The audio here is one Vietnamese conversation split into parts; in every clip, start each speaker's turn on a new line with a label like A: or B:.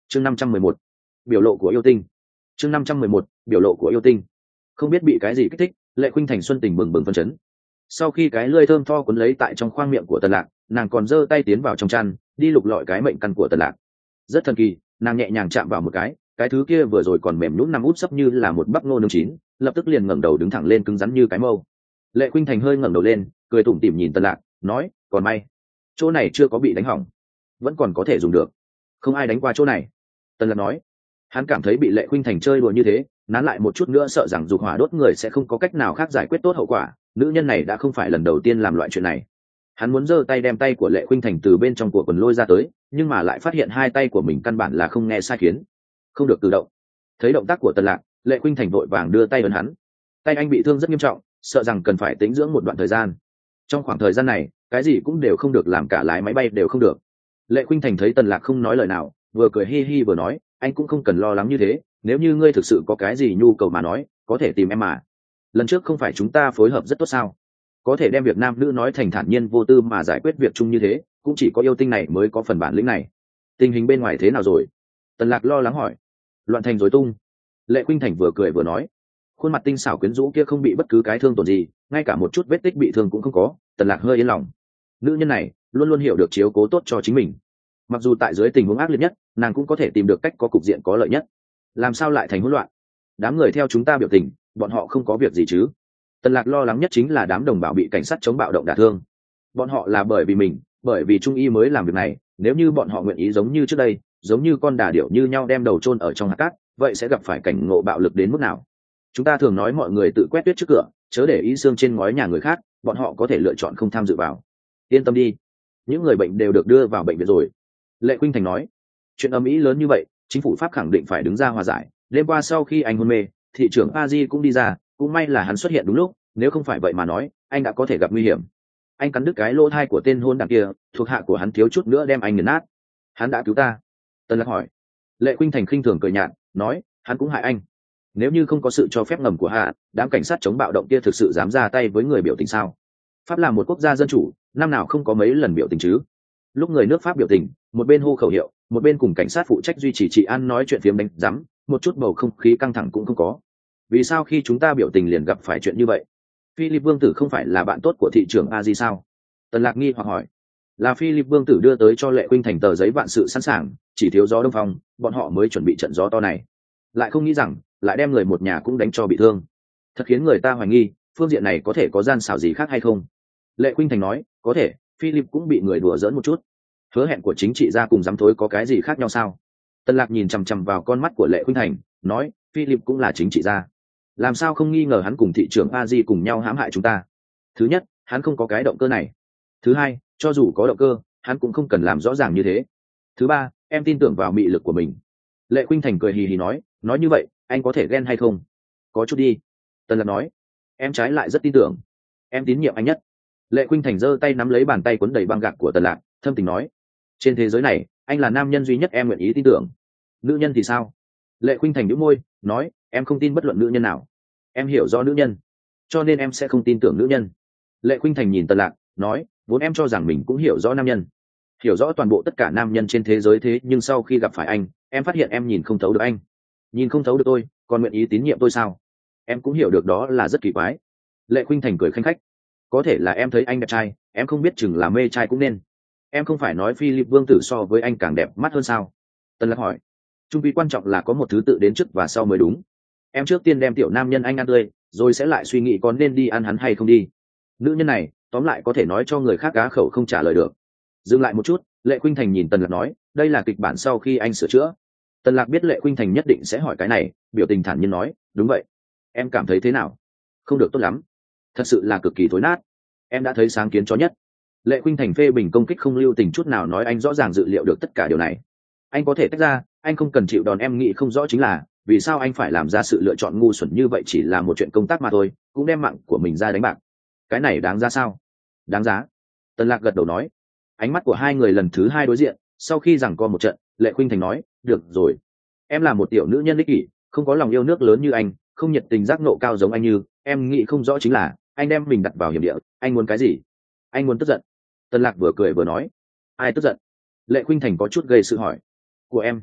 A: chương 511, biểu lộ của yêu tinh. chương 511, biểu lộ của yêu tinh. Không biết bị cái gì kích thích, Lệ Khuynh Thành xuân tình bừng bừng phấn chấn. Sau khi cái lưỡi thơm tho cuốn lấy tại trong khoang miệng của Tần Lạc, nàng còn giơ tay tiến vào trong chăn, đi lục lọi cái mệnh căn của Tần Lạc. Rất thần kỳ, nàng nhẹ nhàng chạm vào một cái thứ kia vừa rồi còn mềm nhũn nằm úp sấp như là một bắp ngô nướng chín, lập tức liền ngẩng đầu đứng thẳng lên cứng rắn như cái mâu. Lệ Khuynh Thành hơi ngẩng đầu lên, cười tủm tỉm nhìn Tần Lạc, nói, còn may, chỗ này chưa có bị đánh hỏng, vẫn còn có thể dùng được, không ai đánh qua chỗ này. Tần Lạc nói, hắn cảm thấy bị Lệ Khuynh Thành chơi đùa như thế, nán lại một chút nữa sợ rằng dục hỏa đốt người sẽ không có cách nào khác giải quyết tốt hậu quả. Nữ nhân này đã không phải lần đầu tiên làm loại chuyện này. Hắn muốn giơ tay đem tay của Lệ Khuynh Thành từ bên trong của quần lôi ra tới, nhưng mà lại phát hiện hai tay của mình căn bản là không nghe sai khiến, không được tự động. Thấy động tác của Tần Lạc, Lệ Khuynh Thành vội vàng đưa tay ấn hắn. Tay anh bị thương rất nghiêm trọng, sợ rằng cần phải tĩnh dưỡng một đoạn thời gian. Trong khoảng thời gian này, cái gì cũng đều không được làm, cả lái máy bay đều không được. Lệ Khuynh Thành thấy Tần Lạc không nói lời nào, vừa cười hi hi vừa nói, anh cũng không cần lo lắng như thế, nếu như ngươi thực sự có cái gì nhu cầu mà nói, có thể tìm em mà. Lần trước không phải chúng ta phối hợp rất tốt sao? Có thể đem việc nam nữ nói thành thản nhiên vô tư mà giải quyết việc chung như thế, cũng chỉ có yêu tinh này mới có phần bản lĩnh này. Tình hình bên ngoài thế nào rồi? Tần Lạc lo lắng hỏi. Loạn thành rối tung. Lệ Khuynh Thành vừa cười vừa nói, khuôn mặt tinh xảo quyến rũ kia không bị bất cứ cái thương tổn gì, ngay cả một chút vết tích bị thương cũng không có. Tần Lạc hơi yên lòng. Nữ nhân này luôn luôn hiểu được chiếu cố tốt cho chính mình. Mặc dù tại dưới tình huống ác liệt nhất, nàng cũng có thể tìm được cách có cục diện có lợi nhất. Làm sao lại thành hỗn loạn? Đám người theo chúng ta biểu tình, bọn họ không có việc gì chứ? Tần Lạc lo lắng nhất chính là đám đồng bào bị cảnh sát chống bạo động đả thương. Bọn họ là bởi vì mình, bởi vì trung y mới làm việc này, nếu như bọn họ nguyện ý giống như trước đây, giống như con đà điểu như nhau đem đầu chôn ở trong hạt cát, vậy sẽ gặp phải cảnh ngộ bạo lực đến mức nào? Chúng ta thường nói mọi người tự quét tuyết trước cửa, chớ để ý xương trên ngói nhà người khác, bọn họ có thể lựa chọn không tham dự vào. Yên tâm đi, những người bệnh đều được đưa vào bệnh viện rồi. Lệ Khuynh Thành nói, chuyện ầm ĩ lớn như vậy, chính phủ Pháp khẳng định phải đứng ra hòa giải. Đêm qua sau khi anh hôn mê, thị trưởng Paris cũng đi ra, cũng may là hắn xuất hiện đúng lúc, nếu không phải vậy mà nói, anh đã có thể gặp nguy hiểm. Anh cắn đứt cái lỗ tai của tên hôn đảng kia, thuộc hạ của hắn thiếu chút nữa đem anh nghiền nát. Hắn đã cứu ta. Tần Lạc hỏi. Lệ Khuynh Thành khinh thường cười nhạt, nói, hắn cũng hại anh. Nếu như không có sự cho phép ngầm của hạ, đám cảnh sát chống bạo động kia thực sự dám ra tay với người biểu tình sao? Pháp là một quốc gia dân chủ, năm nào không có mấy lần biểu tình chứ? Lúc người nước Pháp biểu tình, một bên hô khẩu hiệu, một bên cùng cảnh sát phụ trách duy trì trị an nói chuyện phiếm đánh giám, một chút bầu không khí căng thẳng cũng không có. Vì sao khi chúng ta biểu tình liền gặp phải chuyện như vậy? Philip Vương tử không phải là bạn tốt của thị trưởng Aji sao? Tần Lạc nghi hoặc hỏi. Là Philip Vương tử đưa tới cho Lệ Khuynh Thành tờ giấy vạn sự sẵn sàng, chỉ thiếu gió đông phong, bọn họ mới chuẩn bị trận gió to này. Lại không nghĩ rằng, lại đem người một nhà cũng đánh cho bị thương. Thật khiến người ta hoài nghi, phương diện này có thể có gian xảo gì khác hay không? Lệ Khuynh Thành nói, có thể, Philip cũng bị người đùa giỡn một chút. Hứa hẹn của chính trị gia cùng giám thối có cái gì khác nhau sao? Tần Lạc nhìn chằm chằm vào con mắt của Lệ Khuynh Thành, nói, Philip cũng là chính trị gia, làm sao không nghi ngờ hắn cùng thị trưởng Aji cùng nhau hãm hại chúng ta? Thứ nhất, hắn không có cái động cơ này. Thứ hai, cho dù có động cơ, hắn cũng không cần làm rõ ràng như thế. Thứ ba, em tin tưởng vào mị lực của mình. Lệ Khuynh Thành cười hì hì nói như vậy, anh có thể ghen hay không? Có chút đi. Tần Lạc nói, em trái lại rất tin tưởng, em tín nhiệm anh nhất. Lệ Khuynh Thành giơ tay nắm lấy bàn tay cuốn đầy băng gạc của Tần Lạc, thâm tình nói, trên thế giới này, anh là nam nhân duy nhất em nguyện ý tin tưởng. Nữ nhân thì sao? Lệ Khuynh Thành nhíu môi, nói, em không tin bất luận nữ nhân nào. Em hiểu rõ nữ nhân, cho nên em sẽ không tin tưởng nữ nhân. Lệ Khuynh Thành nhìn Tần Lạc, nói, vốn em cho rằng mình cũng hiểu rõ nam nhân, hiểu rõ toàn bộ tất cả nam nhân trên thế giới, thế nhưng sau khi gặp phải anh, em phát hiện em nhìn không thấu được anh. Nhìn không thấu được tôi, còn nguyện ý tín nhiệm tôi sao? Em cũng hiểu được đó là rất kỳ quái. Lệ Khuynh Thành cười khanh khách, có thể là em thấy anh đẹp trai, em không biết chừng là mê trai cũng nên. Em không phải nói Philip Vương tử so với anh càng đẹp mắt hơn sao? Tần Lạc hỏi. Trung quy quan trọng là có một thứ tự đến trước và sau mới đúng. Em trước tiên đem tiểu nam nhân anh ăn tươi, rồi sẽ lại suy nghĩ có nên đi ăn hắn hay không đi. Nữ nhân này, tóm lại có thể nói cho người khác cá khẩu không trả lời được. Dừng lại một chút, Lệ Khuynh Thành nhìn Tần Lạc nói, đây là kịch bản sau khi anh sửa chữa. Tần Lạc biết Lệ Khuynh Thành nhất định sẽ hỏi cái này, biểu tình thản nhiên nói, đúng vậy. Em cảm thấy thế nào? Không được tốt lắm, thật sự là cực kỳ thối nát. Em đã thấy sáng kiến chó nhất. Lệ Khuynh Thành phê bình công kích không lưu tình chút nào, nói anh rõ ràng dự liệu được tất cả điều này. Anh có thể tách ra, anh không cần chịu đòn. Em nghĩ không rõ chính là vì sao anh phải làm ra sự lựa chọn ngu xuẩn như vậy, chỉ là một chuyện công tác mà thôi, cũng đem mạng của mình ra đánh bạc. Cái này đáng giá sao? Đáng giá. Tần Lạc gật đầu nói. Ánh mắt của hai người lần thứ hai đối diện, sau khi giằng co một trận, Lệ Khuynh Thành nói, được rồi, em là một tiểu nữ nhân ích kỷ, không có lòng yêu nước lớn như anh, không nhiệt tình giác nộ cao giống anh như em. Nghĩ không rõ chính là anh đem mình đặt vào hiểm địa. Anh muốn cái gì? Anh muốn tức giận. Tần Lạc vừa cười vừa nói. Ai tức giận? Lệ Khuynh Thành có chút gây sự hỏi. Của em.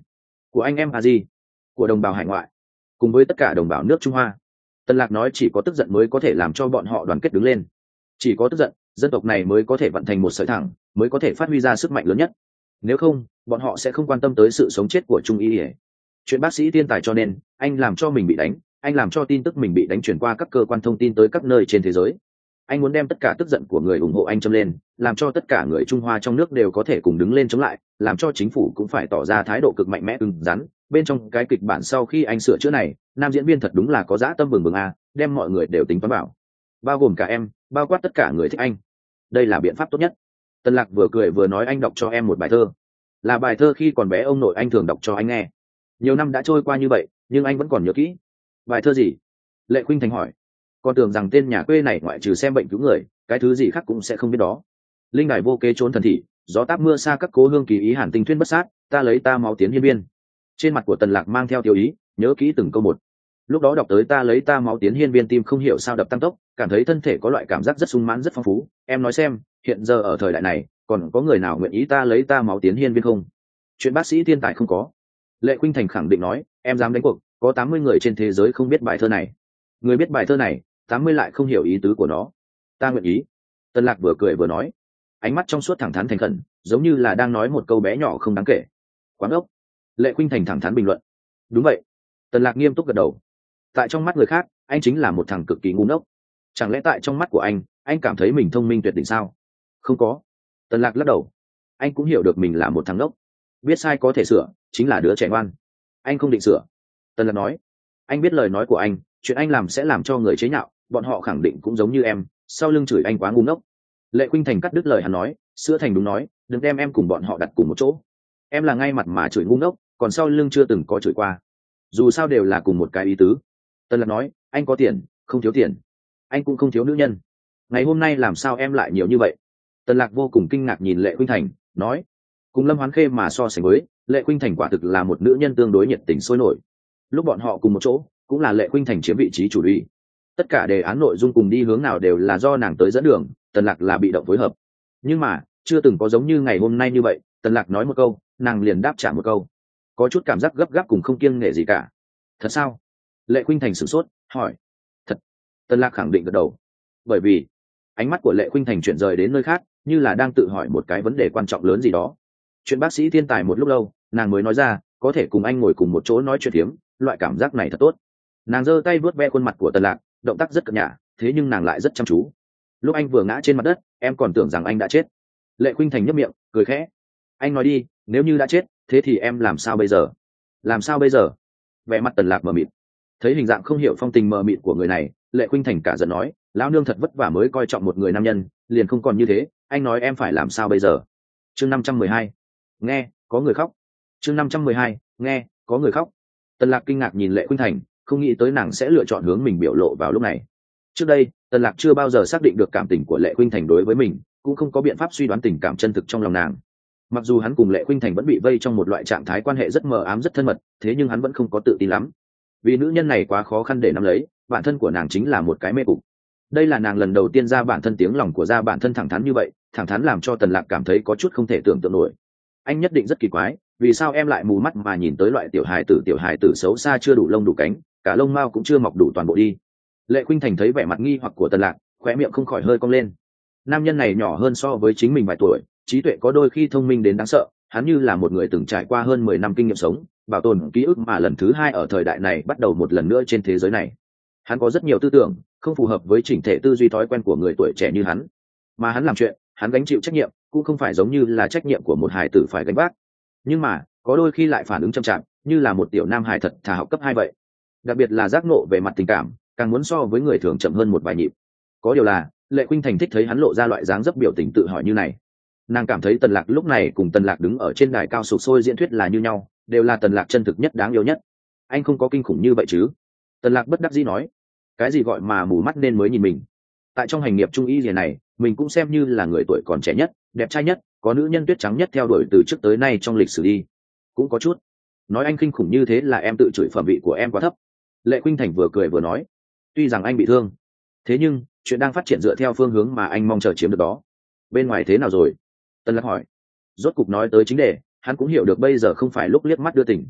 A: của anh em a di, của đồng bào hải ngoại, cùng với tất cả đồng bào nước Trung Hoa. Tần Lạc nói chỉ có tức giận mới có thể làm cho bọn họ đoàn kết đứng lên, chỉ có tức giận dân tộc này mới có thể vận thành một sợi thẳng, mới có thể phát huy ra sức mạnh lớn nhất. Nếu không, bọn họ sẽ không quan tâm tới sự sống chết của Trung Y. Chuyện bác sĩ thiên tài, cho nên anh làm cho mình bị đánh, anh làm cho tin tức mình bị đánh truyền qua các cơ quan thông tin tới các nơi trên thế giới. Anh muốn đem tất cả tức giận của người ủng hộ anh châm lên, làm cho tất cả người Trung Hoa trong nước đều có thể cùng đứng lên chống lại, làm cho chính phủ cũng phải tỏ ra thái độ cực mạnh mẽ cứng rắn. Bên trong cái kịch bản sau khi anh sửa chữa này, nam diễn viên thật đúng là có dã tâm bừng bừng a, đem mọi người đều tính toán bảo, bao gồm cả em, bao quát tất cả người thích anh. Đây là biện pháp tốt nhất. Tân Lạc vừa cười vừa nói, anh đọc cho em một bài thơ, là bài thơ khi còn bé ông nội anh thường đọc cho anh nghe. Nhiều năm đã trôi qua như vậy, nhưng anh vẫn còn nhớ kỹ. Bài thơ gì? Lệ Khuynh Thành hỏi. Con tưởng rằng tên nhà quê này ngoại trừ xem bệnh cứu người, cái thứ gì khác cũng sẽ không biết đó. Linh đài vô kế trốn thần thị, gió táp mưa xa các cố hương kỳ ý, hàn tinh thuyên bất sát, ta lấy ta máu tiến hiên biên. Trên mặt của Tần Lạc mang theo tiêu ý, nhớ kỹ từng câu một. Lúc đó đọc tới ta lấy ta máu tiến hiên biên, tim không hiểu sao đập tăng tốc, cảm thấy thân thể có loại cảm giác rất sung mãn, rất phong phú. Em nói xem, hiện giờ ở thời đại này, còn có người nào nguyện ý ta lấy ta máu tiến hiên biên không? Chuyện bác sĩ thiên tài không có. Lệ Khuynh Thành khẳng định nói, em dám đánh cuộc, có 80 người trên thế giới không biết bài thơ này. Người biết bài thơ này, 80 lại không hiểu ý tứ của nó. Ta nguyện ý. Tân Lạc vừa cười vừa nói, ánh mắt trong suốt thẳng thắn thành khẩn, giống như là đang nói một câu bé nhỏ không đáng kể. Quán ốc. Lệ Khuynh Thành thẳng thắn bình luận. Đúng vậy. Tân Lạc nghiêm túc gật đầu. Tại trong mắt người khác, anh chính là một thằng cực kỳ ngu ngốc. Chẳng lẽ tại trong mắt của anh cảm thấy mình thông minh tuyệt đỉnh sao? Không có. Tân Lạc lắc đầu. Anh cũng hiểu được mình là một thằng ngốc, biết sai có thể sửa, chính là đứa trẻ ngoan. Anh không định sửa. Tân Lạc nói. Anh biết lời nói của anh, chuyện anh làm sẽ làm cho người chế nhạo, bọn họ khẳng định cũng giống như em, sau lưng chửi anh quá ngu ngốc. Lệ Khuynh Thành cắt đứt lời hắn nói, Sữa Thành đúng nói, đừng đem em cùng bọn họ đặt cùng một chỗ. Em là ngay mặt mà chửi ngu ngốc, còn sau lưng chưa từng có chửi qua. Dù sao đều là cùng một cái ý tứ. Tân Lạc nói, anh có tiền, không thiếu tiền. Anh cũng không thiếu nữ nhân. Ngày hôm nay làm sao em lại nhiều như vậy? Tân Lạc vô cùng kinh ngạc nhìn Lệ Khuynh Thành, nói, cùng Lâm Hoán Khê mà so sánh với, Lệ Khuynh Thành quả thực là một nữ nhân tương đối nhiệt tình sôi nổi. Lúc bọn họ cùng một chỗ, cũng là Lệ Khuynh Thành chiếm vị trí chủ lý. Tất cả đề án nội dung cùng đi hướng nào đều là do nàng tới dẫn đường, Tần Lạc là bị động phối hợp. Nhưng mà chưa từng có giống như ngày hôm nay như vậy, Tần Lạc nói một câu, nàng liền đáp trả một câu, có chút cảm giác gấp gáp cùng không kiêng nể gì cả. Thật sao? Lệ Khuynh Thành sửng sốt, hỏi. Thật. Tần Lạc khẳng định gật đầu. Bởi vì ánh mắt của Lệ Khuynh Thành chuyển rời đến nơi khác, như là đang tự hỏi một cái vấn đề quan trọng lớn gì đó. Chuyện bác sĩ thiên tài một lúc lâu, nàng mới nói ra, có thể cùng anh ngồi cùng một chỗ nói chuyện thiếm, loại cảm giác này thật tốt. Nàng giơ tay vuốt ve khuôn mặt của Tần Lạc, động tác rất cẩn nhã, thế nhưng nàng lại rất chăm chú. Lúc anh vừa ngã trên mặt đất, em còn tưởng rằng anh đã chết. Lệ Khuynh Thành nhếch miệng, cười khẽ. Anh nói đi, nếu như đã chết, thế thì em làm sao bây giờ? Làm sao bây giờ? Vẻ mặt Tần Lạc mờ mịt. Thấy hình dạng không hiểu phong tình mờ mịt của người này, Lệ Khuynh Thành cả giận nói, lão nương thật vất vả mới coi trọng một người nam nhân, liền không còn như thế, anh nói em phải làm sao bây giờ? Chương 512. Nghe, có người khóc. Chương 512. Nghe, có người khóc. Tần Lạc kinh ngạc nhìn Lệ Khuynh Thành, không nghĩ tới nàng sẽ lựa chọn hướng mình biểu lộ vào lúc này. Trước đây, Tần Lạc chưa bao giờ xác định được cảm tình của Lệ Khuynh Thành đối với mình, cũng không có biện pháp suy đoán tình cảm chân thực trong lòng nàng. Mặc dù hắn cùng Lệ Khuynh Thành vẫn bị vây trong một loại trạng thái quan hệ rất mờ ám, rất thân mật, thế nhưng hắn vẫn không có tự tin lắm. Vì nữ nhân này quá khó khăn để nắm lấy, bản thân của nàng chính là một cái mê cục. Đây là nàng lần đầu tiên ra bản thân tiếng lòng của ra bản thân thẳng thắn như vậy, thẳng thắn làm cho Tần Lạc cảm thấy có chút không thể tưởng tượng nổi. Anh nhất định rất kỳ quái, vì sao em lại mù mắt mà nhìn tới loại tiểu hài tử xấu xa chưa đủ lông đủ cánh, cả lông mao cũng chưa mọc đủ toàn bộ đi. Lệ Khuynh Thành thấy vẻ mặt nghi hoặc của Tần Lạc, khóe miệng không khỏi hơi cong lên. Nam nhân này nhỏ hơn so với chính mình vài tuổi, trí tuệ có đôi khi thông minh đến đáng sợ, hắn như là một người từng trải qua hơn 10 năm kinh nghiệm sống, bảo tồn ký ức mà lần thứ hai ở thời đại này bắt đầu một lần nữa trên thế giới này. Hắn có rất nhiều tư tưởng không phù hợp với chỉnh thể tư duy thói quen của người tuổi trẻ như hắn, mà hắn làm chuyện, hắn gánh chịu trách nhiệm, cũng không phải giống như là trách nhiệm của một hài tử phải gánh vác. Nhưng mà có đôi khi lại phản ứng chậm chạp, như là một tiểu nam hài thật thà học cấp 2 vậy. Đặc biệt là giác ngộ về mặt tình cảm, càng muốn so với người thường chậm hơn một vài nhịp. Có điều là Lệ Khuynh Thành thích thấy hắn lộ ra loại dáng dấp biểu tình tự hỏi như này. Nàng cảm thấy Tần Lạc lúc này cùng Tần Lạc đứng ở trên đài cao sục sôi diễn thuyết là như nhau, đều là Tần Lạc chân thực nhất, đáng yêu nhất. Anh không có kinh khủng như vậy chứ? Tần Lạc bất đắc dĩ nói. Cái gì gọi mà mù mắt nên mới nhìn mình? Tại trong hành nghiệp trung y gì này, mình cũng xem như là người tuổi còn trẻ nhất, đẹp trai nhất, có nữ nhân tuyết trắng nhất theo đuổi từ trước tới nay trong lịch sử đi. Cũng có chút. Nói anh kinh khủng như thế là em tự chửi phẩm vị của em quá thấp. Lệ Khuynh Thành vừa cười vừa nói. Tuy rằng anh bị thương, thế nhưng chuyện đang phát triển dựa theo phương hướng mà anh mong chờ chiếm được đó. Bên ngoài thế nào rồi? Tần Lạc hỏi. Rốt cục nói tới chính đề, hắn cũng hiểu được bây giờ không phải lúc liếc mắt đưa tình.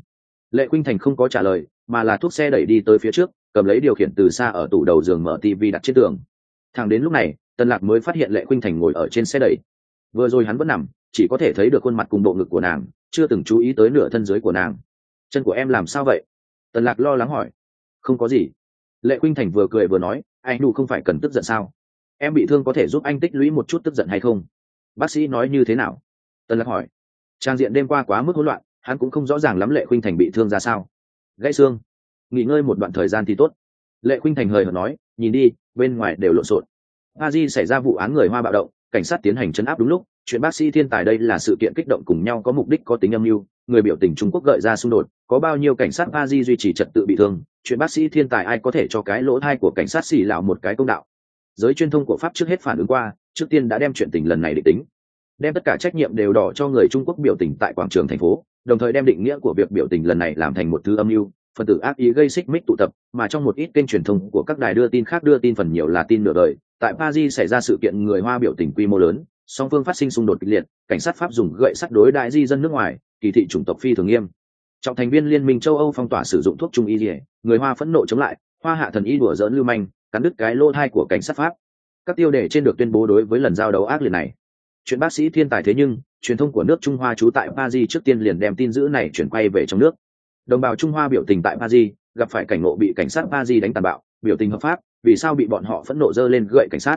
A: Lệ Khuynh Thành không có trả lời, mà là thúc xe đẩy đi tới phía trước, cầm lấy điều khiển từ xa ở tủ đầu giường mở tivi đặt trên tường. Thẳng đến lúc này, Tần Lạc mới phát hiện Lệ Khuynh Thành ngồi ở trên xe đẩy. Vừa rồi hắn vẫn nằm, chỉ có thể thấy được khuôn mặt cùng bộ ngực của nàng, chưa từng chú ý tới nửa thân dưới của nàng. Chân của em làm sao vậy? Tần Lạc lo lắng hỏi. Không có gì. Lệ Khuynh Thành vừa cười vừa nói, anh đủ không phải cần tức giận sao? Em bị thương có thể giúp anh tích lũy một chút tức giận hay không? Bác sĩ nói như thế nào? Tần Lạc hỏi. Trang diện đêm qua quá mức hỗn loạn, hắn cũng không rõ ràng lắm Lệ Khuynh Thành bị thương ra sao. Gãy xương, nghỉ ngơi một đoạn thời gian thì tốt. Lệ Khuynh Thành hời hợt nói, nhìn đi, bên ngoài đều lộn xộn. Paris xảy ra vụ án người Hoa bạo động, cảnh sát tiến hành trấn áp đúng lúc. Chuyện bác sĩ thiên tài đây là sự kiện kích động cùng nhau có mục đích có tính âm mưu, người biểu tình Trung Quốc gợi ra xung đột, có bao nhiêu cảnh sát Paris duy trì trật tự bị thương. Chuyện bác sĩ thiên tài ai có thể cho cái lỗ thai của cảnh sát xì lão một cái công đạo. Giới truyền thông của Pháp trước hết phản ứng qua, trước tiên đã đem chuyện tình lần này định tính, đem tất cả trách nhiệm đều đổ cho người Trung Quốc biểu tình tại quảng trường thành phố, đồng thời đem định nghĩa của việc biểu tình lần này làm thành một thứ âm mưu, phần tử ác ý gây xích mích tụ tập, mà trong một ít kênh truyền thông của các đài đưa tin khác đưa tin phần nhiều là tin nửa đời. Tại Paris xảy ra sự kiện người Hoa biểu tình quy mô lớn, song phương phát sinh xung đột kịch liệt, cảnh sát Pháp dùng gậy sắt đối đại di dân nước ngoài, kỳ thị chủng tộc phi thường nghiêm. Trọng thành viên Liên minh châu Âu phong tỏa sử dụng thuốc trung y, người Hoa phẫn nộ chống lại, Hoa hạ thần y đùa giỡn lưu manh, cắn đứt cái lỗ thai của cảnh sát Pháp. Các tiêu đề trên được tuyên bố đối với lần giao đấu ác liệt này. Chuyện bác sĩ thiên tài thế nhưng truyền thông của nước Trung Hoa trú tại Paris trước tiên liền đem tin dữ này chuyển quay về trong nước. Đồng bào Trung Hoa biểu tình tại Paris gặp phải cảnh ngộ bị cảnh sát Paris đánh tàn bạo, biểu tình hợp pháp, vì sao bị bọn họ phẫn nộ giơ lên gậy cảnh sát.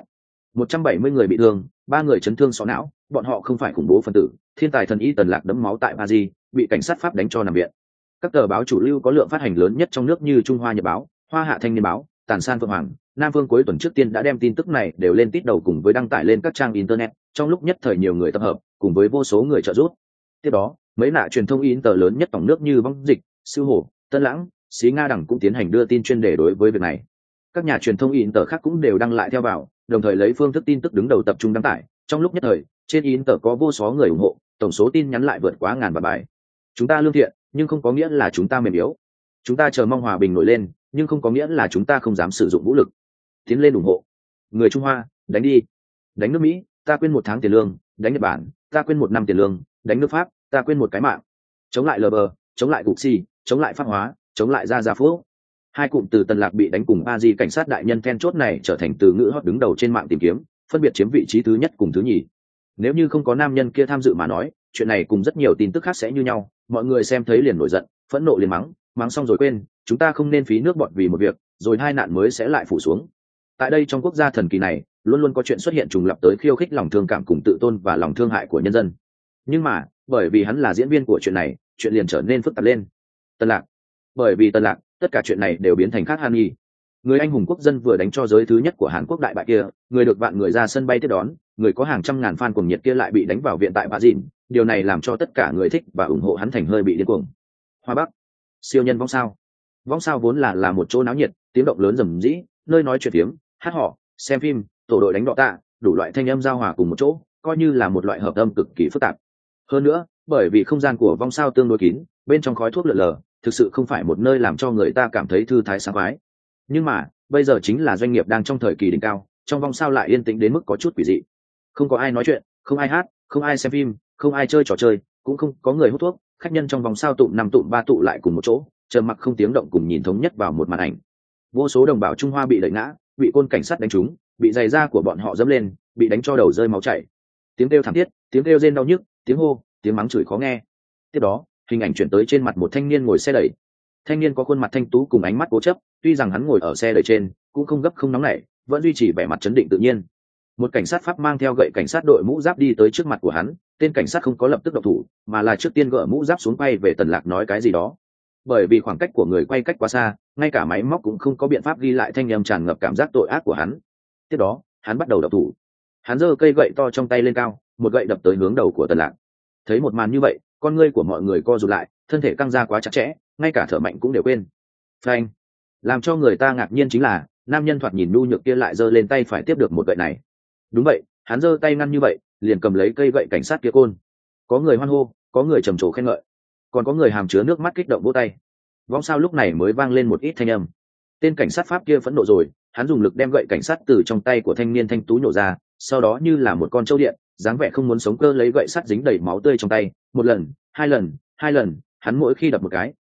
A: 170 người bị thương, 3 người chấn thương sọ não, bọn họ không phải khủng bố phân tử. Thiên tài thần y Tần Lạc đẫm máu tại Paris, bị cảnh sát Pháp đánh cho nằm viện. Các tờ báo chủ lưu có lượng phát hành lớn nhất trong nước như Trung Hoa Nhật báo, Hoa Hạ Thanh Niên báo, Tản San Phượng Hoàng, Nam Phương cuối tuần trước tiên đã đem tin tức này đều lên tít đầu cùng với đăng tải lên các trang internet, trong lúc nhất thời nhiều người tập hợp, cùng với vô số người trợ giúp. Tiếp đó, mấy nạ truyền thông in tờ lớn nhất tổng nước như Vong Dịch, Sư Hổ, Tân Lãng, Xí Nga Đẳng cũng tiến hành đưa tin chuyên đề đối với việc này. Các nhà truyền thông in tờ khác cũng đều đăng lại theo vào, đồng thời lấy phương thức tin tức đứng đầu tập trung đăng tải. Trong lúc nhất thời, trên in tờ có vô số người ủng hộ, tổng số tin nhắn lại vượt quá ngàn vạn bài. Chúng ta lương thiện, nhưng không có nghĩa là chúng ta mềm yếu. Chúng ta chờ mong hòa bình nổi lên, nhưng không có nghĩa là chúng ta không dám sử dụng vũ lực. Tiến lên ủng hộ người Trung Hoa, đánh đi, đánh nước Mỹ, ta quên 1 tháng tiền lương, đánh Nhật Bản, ta quên 1 năm tiền lương, đánh nước Pháp, ta quên 1 cái mạng. Chống lại LB, chống lại Cục Xì, chống lại Pháp hóa, chống lại Gia Phú. 2 cụm từ Tần Lạc bị đánh cùng Paris cảnh sát đại nhân then chốt này trở thành từ ngữ hot đứng đầu trên mạng tìm kiếm, phân biệt chiếm vị trí thứ nhất cùng thứ nhì. Nếu như không có nam nhân kia tham dự mà nói, chuyện này cùng rất nhiều tin tức khác sẽ như nhau, mọi người xem thấy liền nổi giận, phẫn nộ liền mắng xong rồi quên, chúng ta không nên phí nước bọt vì một việc, rồi hai nạn mới sẽ lại phủ xuống. Tại đây trong quốc gia thần kỳ này, luôn luôn có chuyện xuất hiện trùng lặp tới khiêu khích lòng thương cảm cùng tự tôn và lòng thương hại của nhân dân. Nhưng mà, bởi vì hắn là diễn viên của chuyện này, chuyện liền trở nên phức tạp lên. Tần Lạc, bởi vì Tần Lạc, tất cả chuyện này đều biến thành khác han nghi. Người anh hùng quốc dân vừa đánh cho giới thứ nhất của Hàn Quốc đại bại kia, người được vạn người ra sân bay tiếp đón, người có hàng trăm ngàn fan cuồng nhiệt kia lại bị đánh vào viện tại Paris, điều này làm cho tất cả người thích và ủng hộ hắn thành hơi bị điên cuồng. Hoa Bắc, siêu nhân vong sao. Vong sao vốn là một chỗ náo nhiệt, tiếng động lớn rầm rĩ, nơi nói chuyện tiếng, hát họ, xem phim, tổ đội đánh đọ tạ, đủ loại thanh âm giao hòa cùng một chỗ, coi như là một loại hợp âm cực kỳ phức tạp. Hơn nữa, bởi vì không gian của vong sao tương đối kín, bên trong khói thuốc lượn lờ, thực sự không phải một nơi làm cho người ta cảm thấy thư thái sảng khoái. Nhưng mà, bây giờ chính là doanh nghiệp đang trong thời kỳ đỉnh cao, trong vong sao lại yên tĩnh đến mức có chút quỷ dị. Không có ai nói chuyện, không ai hát, không ai xem phim, không ai chơi trò chơi, cũng không có người hút thuốc, khách nhân trong vòng sao tụm 5 tụm 3 tụ lại cùng một chỗ, trầm mặc không tiếng động cùng nhìn thống nhất vào một màn ảnh. Vô số đồng bào Trung Hoa bị đẩy ngã, bị côn cảnh sát đánh trúng, bị giày da của bọn họ dẫm lên, bị đánh cho đầu rơi máu chảy. Tiếng kêu thảm thiết, tiếng kêu rên đau nhức, tiếng hô, tiếng mắng chửi khó nghe. Tiếp đó, hình ảnh chuyển tới trên mặt một thanh niên ngồi xe đẩy. Thanh niên có khuôn mặt thanh tú cùng ánh mắt cố chấp, tuy rằng hắn ngồi ở xe đẩy trên, cũng không gấp không nóng nảy, vẫn duy trì vẻ mặt trấn định tự nhiên. Một cảnh sát Pháp mang theo gậy cảnh sát đội mũ giáp đi tới trước mặt của hắn, tên cảnh sát không có lập tức động thủ, mà là trước tiên gỡ mũ giáp xuống quay về Tần Lạc nói cái gì đó. Bởi vì khoảng cách của người quay cách quá xa, ngay cả máy móc cũng không có biện pháp ghi lại thanh âm tràn ngập cảm giác tội ác của hắn. Tiếp đó, hắn bắt đầu động thủ. Hắn giơ cây gậy to trong tay lên cao, một gậy đập tới hướng đầu của Tần Lạc. Thấy một màn như vậy, con ngươi của mọi người co rụt lại, thân thể căng ra quá chặt chẽ, ngay cả thở mạnh cũng đều quên. Phanh! Làm cho người ta ngạc nhiên chính là, nam nhân thoạt nhìn nhu nhược kia lại giơ lên tay phải tiếp được một gậy này. Đúng vậy, hắn giơ tay ngăn như vậy, liền cầm lấy cây gậy cảnh sát kia côn. Có người hoan hô, có người trầm trồ khen ngợi, còn có người hàm chứa nước mắt kích động vỗ tay. Vong sao lúc này mới vang lên một ít thanh âm. Tên cảnh sát Pháp kia phẫn nộ rồi, hắn dùng lực đem gậy cảnh sát từ trong tay của thanh niên thanh tú nhổ ra, sau đó như là một con trâu điện, dáng vẻ không muốn sống cơ lấy gậy sắt dính đầy máu tươi trong tay, một lần, hai lần, hắn mỗi khi đập một cái,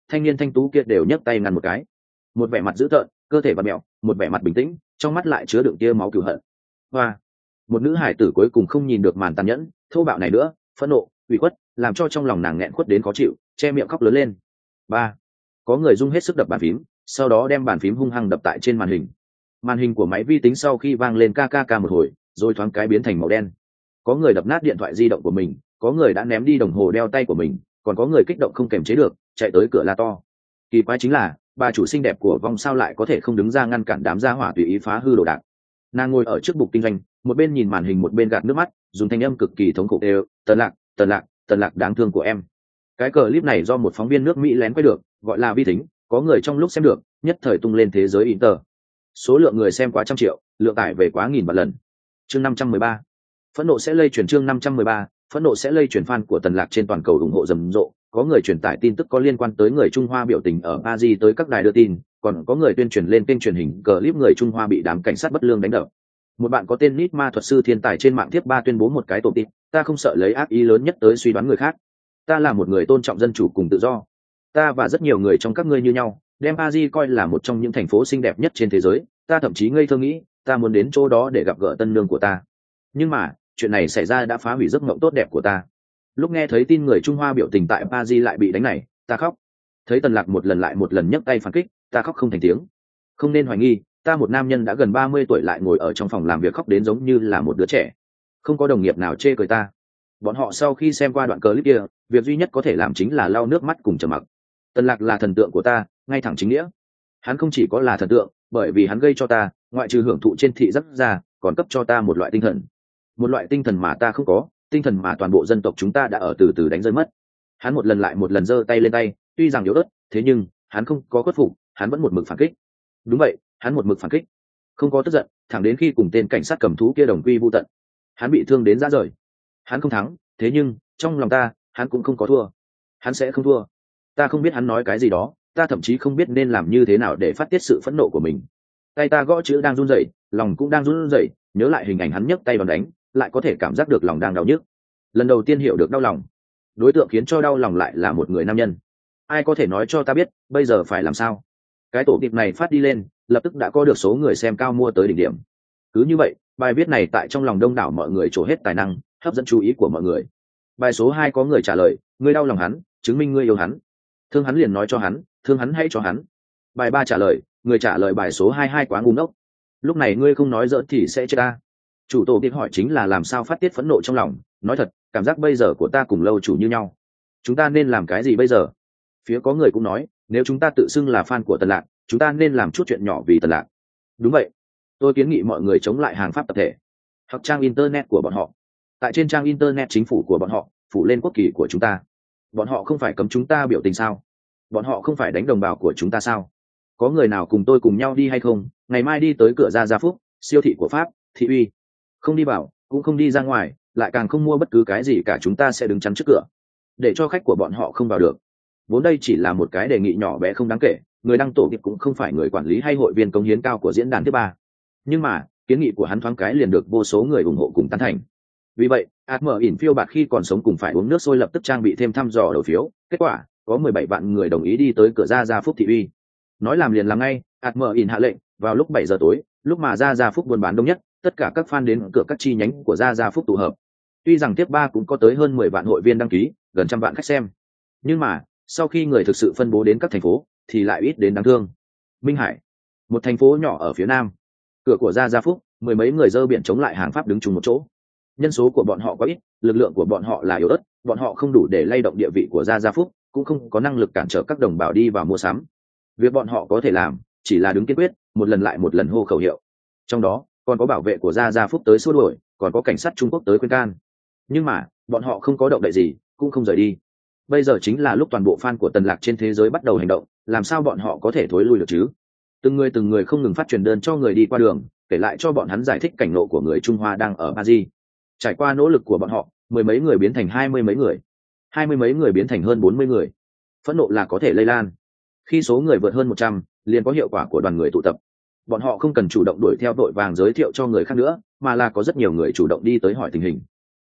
A: thanh niên thanh tú kia đều nhấc tay ngăn một cái, một vẻ mặt dữ tợn, cơ thể vặn mẹo, một vẻ mặt bình tĩnh, trong mắt lại chứa đựng tia máu cừu hận. Hoa, một nữ hải tử cuối cùng không nhìn được màn tàn nhẫn thô bạo này nữa, phẫn nộ, ủy khuất làm cho trong lòng nàng nghẹn khuất đến khó chịu, che miệng khóc lớn lên. Ba, có người rung hết sức đập bàn phím, sau đó đem bàn phím hung hăng đập tại trên màn hình. Màn hình của máy vi tính sau khi vang lên ca ca ca một hồi, rồi thoáng cái biến thành màu đen. Có người đập nát điện thoại di động của mình, có người đã ném đi đồng hồ đeo tay của mình, còn có người kích động không kềm chế được, chạy tới cửa la to. Kỳ quái chính là, bà chủ xinh đẹp của vong sao lại có thể không đứng ra ngăn cản đám gia hỏa tùy ý phá hư đồ đạc. Nàng ngồi ở trước bục kinh doanh, một bên nhìn màn hình một bên gạt nước mắt, dùng thanh âm cực kỳ thống khổ đều, "Tần Lạc, Tần Lạc, Tần Lạc đáng thương của em." Cái clip này do một phóng viên nước Mỹ lén quay được, gọi là vi tính, có người trong lúc xem được, nhất thời tung lên thế giới Inter. Số lượng người xem quá trăm triệu, lượng tải về quá nghìn vạn lần. Chương 513. Phẫn nộ sẽ lây truyền. Chương 513. Phẫn nộ sẽ lây truyền. Fan của Tần Lạc trên toàn cầu ủng hộ rầm rộ, có người truyền tải tin tức có liên quan tới người Trung Hoa biểu tình ở Paris tới các đài đưa tin, còn có người tuyên truyền lên kênh truyền hình clip người Trung Hoa bị đám cảnh sát bất lương đánh đập. Một bạn có tên Nít Ma thuật sư thiên tài trên mạng tiếp ba tuyên bố một cái tổ tịp, ta không sợ lấy ác ý lớn nhất tới suy đoán người khác. Ta là một người tôn trọng dân chủ cùng tự do. Ta và rất nhiều người trong các ngươi như nhau, đem Paris coi là một trong những thành phố xinh đẹp nhất trên thế giới, ta thậm chí ngây thơ nghĩ, ta muốn đến chỗ đó để gặp gỡ tân nương của ta. Nhưng mà, chuyện này xảy ra đã phá hủy giấc mộng tốt đẹp của ta. Lúc nghe thấy tin người Trung Hoa biểu tình tại Paris lại bị đánh này, ta khóc. Thấy Tần Lạc một lần lại một lần nhấc tay phản kích, ta khóc không thành tiếng. Không nên hoài nghi, ta một nam nhân đã gần 30 tuổi lại ngồi ở trong phòng làm việc khóc đến giống như là một đứa trẻ. Không có đồng nghiệp nào chê cười ta. Bọn họ sau khi xem qua đoạn clip kia, việc duy nhất có thể làm chính là lau nước mắt cùng trầm mặc. Tần Lạc là thần tượng của ta, ngay thẳng chính nghĩa. Hắn không chỉ có là thần tượng, bởi vì hắn gây cho ta, ngoại trừ hưởng thụ trên thị giác ra, còn cấp cho ta một loại tinh thần. Một loại tinh thần mà ta không có, tinh thần mà toàn bộ dân tộc chúng ta đã ở từ từ đánh rơi mất. Hắn một lần lại một lần giơ tay lên tay, tuy rằng yếu ớt, thế nhưng hắn không có khuất phục, hắn vẫn một mực phản kích. Đúng vậy, hắn một mực phản kích, không có tức giận, thẳng đến khi cùng tên cảnh sát cầm thú kia đồng quy vu tận. Hắn bị thương đến rã rời, hắn không thắng, thế nhưng trong lòng ta, hắn cũng không có thua. Hắn sẽ không thua. Ta không biết hắn nói cái gì đó, ta thậm chí không biết nên làm như thế nào để phát tiết sự phẫn nộ của mình. Tay ta gõ chữ đang run rẩy, lòng cũng đang run rẩy, nhớ lại hình ảnh hắn nhấc tay đòn đánh, lại có thể cảm giác được lòng đang đau nhức. Lần đầu tiên hiểu được đau lòng. Đối tượng khiến cho đau lòng lại là một người nam nhân. Ai có thể nói cho ta biết, bây giờ phải làm sao? Cái tổ kịp này phát đi lên, lập tức đã có được số người xem cao mua tới đỉnh điểm. Cứ như vậy, bài viết này tại trong lòng đông đảo mọi người trổ hết tài năng, hấp dẫn chú ý của mọi người. Bài số 2 có người trả lời, ngươi đau lòng hắn, chứng minh ngươi yêu hắn. Thương hắn liền nói cho hắn, thương hắn hãy cho hắn. Bài 3 trả lời, người trả lời bài số 22 quá ngu ngốc. Lúc này ngươi không nói giỡn thì sẽ chết ta. Chủ tổ kịp hỏi chính là làm sao phát tiết phẫn nộ trong lòng, nói thật, cảm giác bây giờ của ta cùng lâu chủ như nhau. Chúng ta nên làm cái gì bây giờ? Phía có người cũng nói, nếu chúng ta tự xưng là fan của Tần Lạc, chúng ta nên làm chút chuyện nhỏ vì Tần Lạc. Đúng vậy, tôi kiến nghị mọi người chống lại hàng pháp tập thể hoặc trang internet của bọn họ. Tại trên trang internet chính phủ của bọn họ phủ lên quốc kỳ của chúng ta. Bọn họ không phải cấm chúng ta biểu tình sao? Bọn họ không phải đánh đồng bào của chúng ta sao? Có người nào cùng tôi cùng nhau đi hay không? Ngày mai đi tới cửa Gia Phúc, siêu thị của Pháp, thị uy. Không đi vào, cũng không đi ra ngoài, lại càng không mua bất cứ cái gì cả, chúng ta sẽ đứng chắn trước cửa để cho khách của bọn họ không vào được. Vốn đây chỉ là một cái đề nghị nhỏ bé không đáng kể, người đăng tổ kịp cũng không phải người quản lý hay hội viên cống hiến cao của diễn đàn thứ ba, nhưng mà kiến nghị của hắn thoáng cái liền được vô số người ủng hộ cùng tán thành. Vì vậy, mở ỉn phiêu bạt khi còn sống cùng phải uống nước sôi lập tức trang bị thêm thăm dò đầu phiếu, kết quả có 17 vạn người đồng ý đi tới cửa Gia Phúc thị uy. Nói làm liền làm ngay, mở ỉn hạ lệnh vào lúc 7 giờ tối, lúc mà Gia Phúc buôn bán đông nhất, tất cả các fan đến cửa các chi nhánh của Gia Phúc tụ hợp. Tuy rằng tiếp ba cũng có tới hơn 10 vạn hội viên đăng ký, gần 100 vạn khách xem, nhưng mà sau khi người thực sự phân bố đến các thành phố thì lại ít đến đáng thương. Minh Hải, một thành phố nhỏ ở phía nam, cửa của Gia Phúc, mười mấy người dơ biển chống lại hàng Pháp đứng chung một chỗ. Nhân số của bọn họ quá ít, lực lượng của bọn họ là yếu ớt, bọn họ không đủ để lay động địa vị của Gia Phúc, cũng không có năng lực cản trở các đồng bào đi vào mua sắm. Việc bọn họ có thể làm chỉ là đứng kiên quyết, một lần lại một lần hô khẩu hiệu. Trong đó còn có bảo vệ của Gia Phúc tới xua đuổi, còn có cảnh sát Trung Quốc tới khuyên can. Nhưng mà bọn họ không có động đậy gì, cũng không rời đi. Bây giờ chính là lúc toàn bộ fan của Tần Lạc trên thế giới bắt đầu hành động, làm sao bọn họ có thể thối lui được chứ? Từng người không ngừng phát truyền đơn cho người đi qua đường, kể lại cho bọn hắn giải thích cảnh ngộ của người Trung Hoa đang ở Paris. Trải qua nỗ lực của bọn họ, mười mấy người biến thành 20 mấy người, 20 mấy người biến thành hơn 40 người. Phẫn nộ là có thể lây lan. Khi số người vượt hơn 100, liền có hiệu quả của đoàn người tụ tập. Bọn họ không cần chủ động đuổi theo đội vàng giới thiệu cho người khác nữa, mà là có rất nhiều người chủ động đi tới hỏi tình hình. Vì vậy,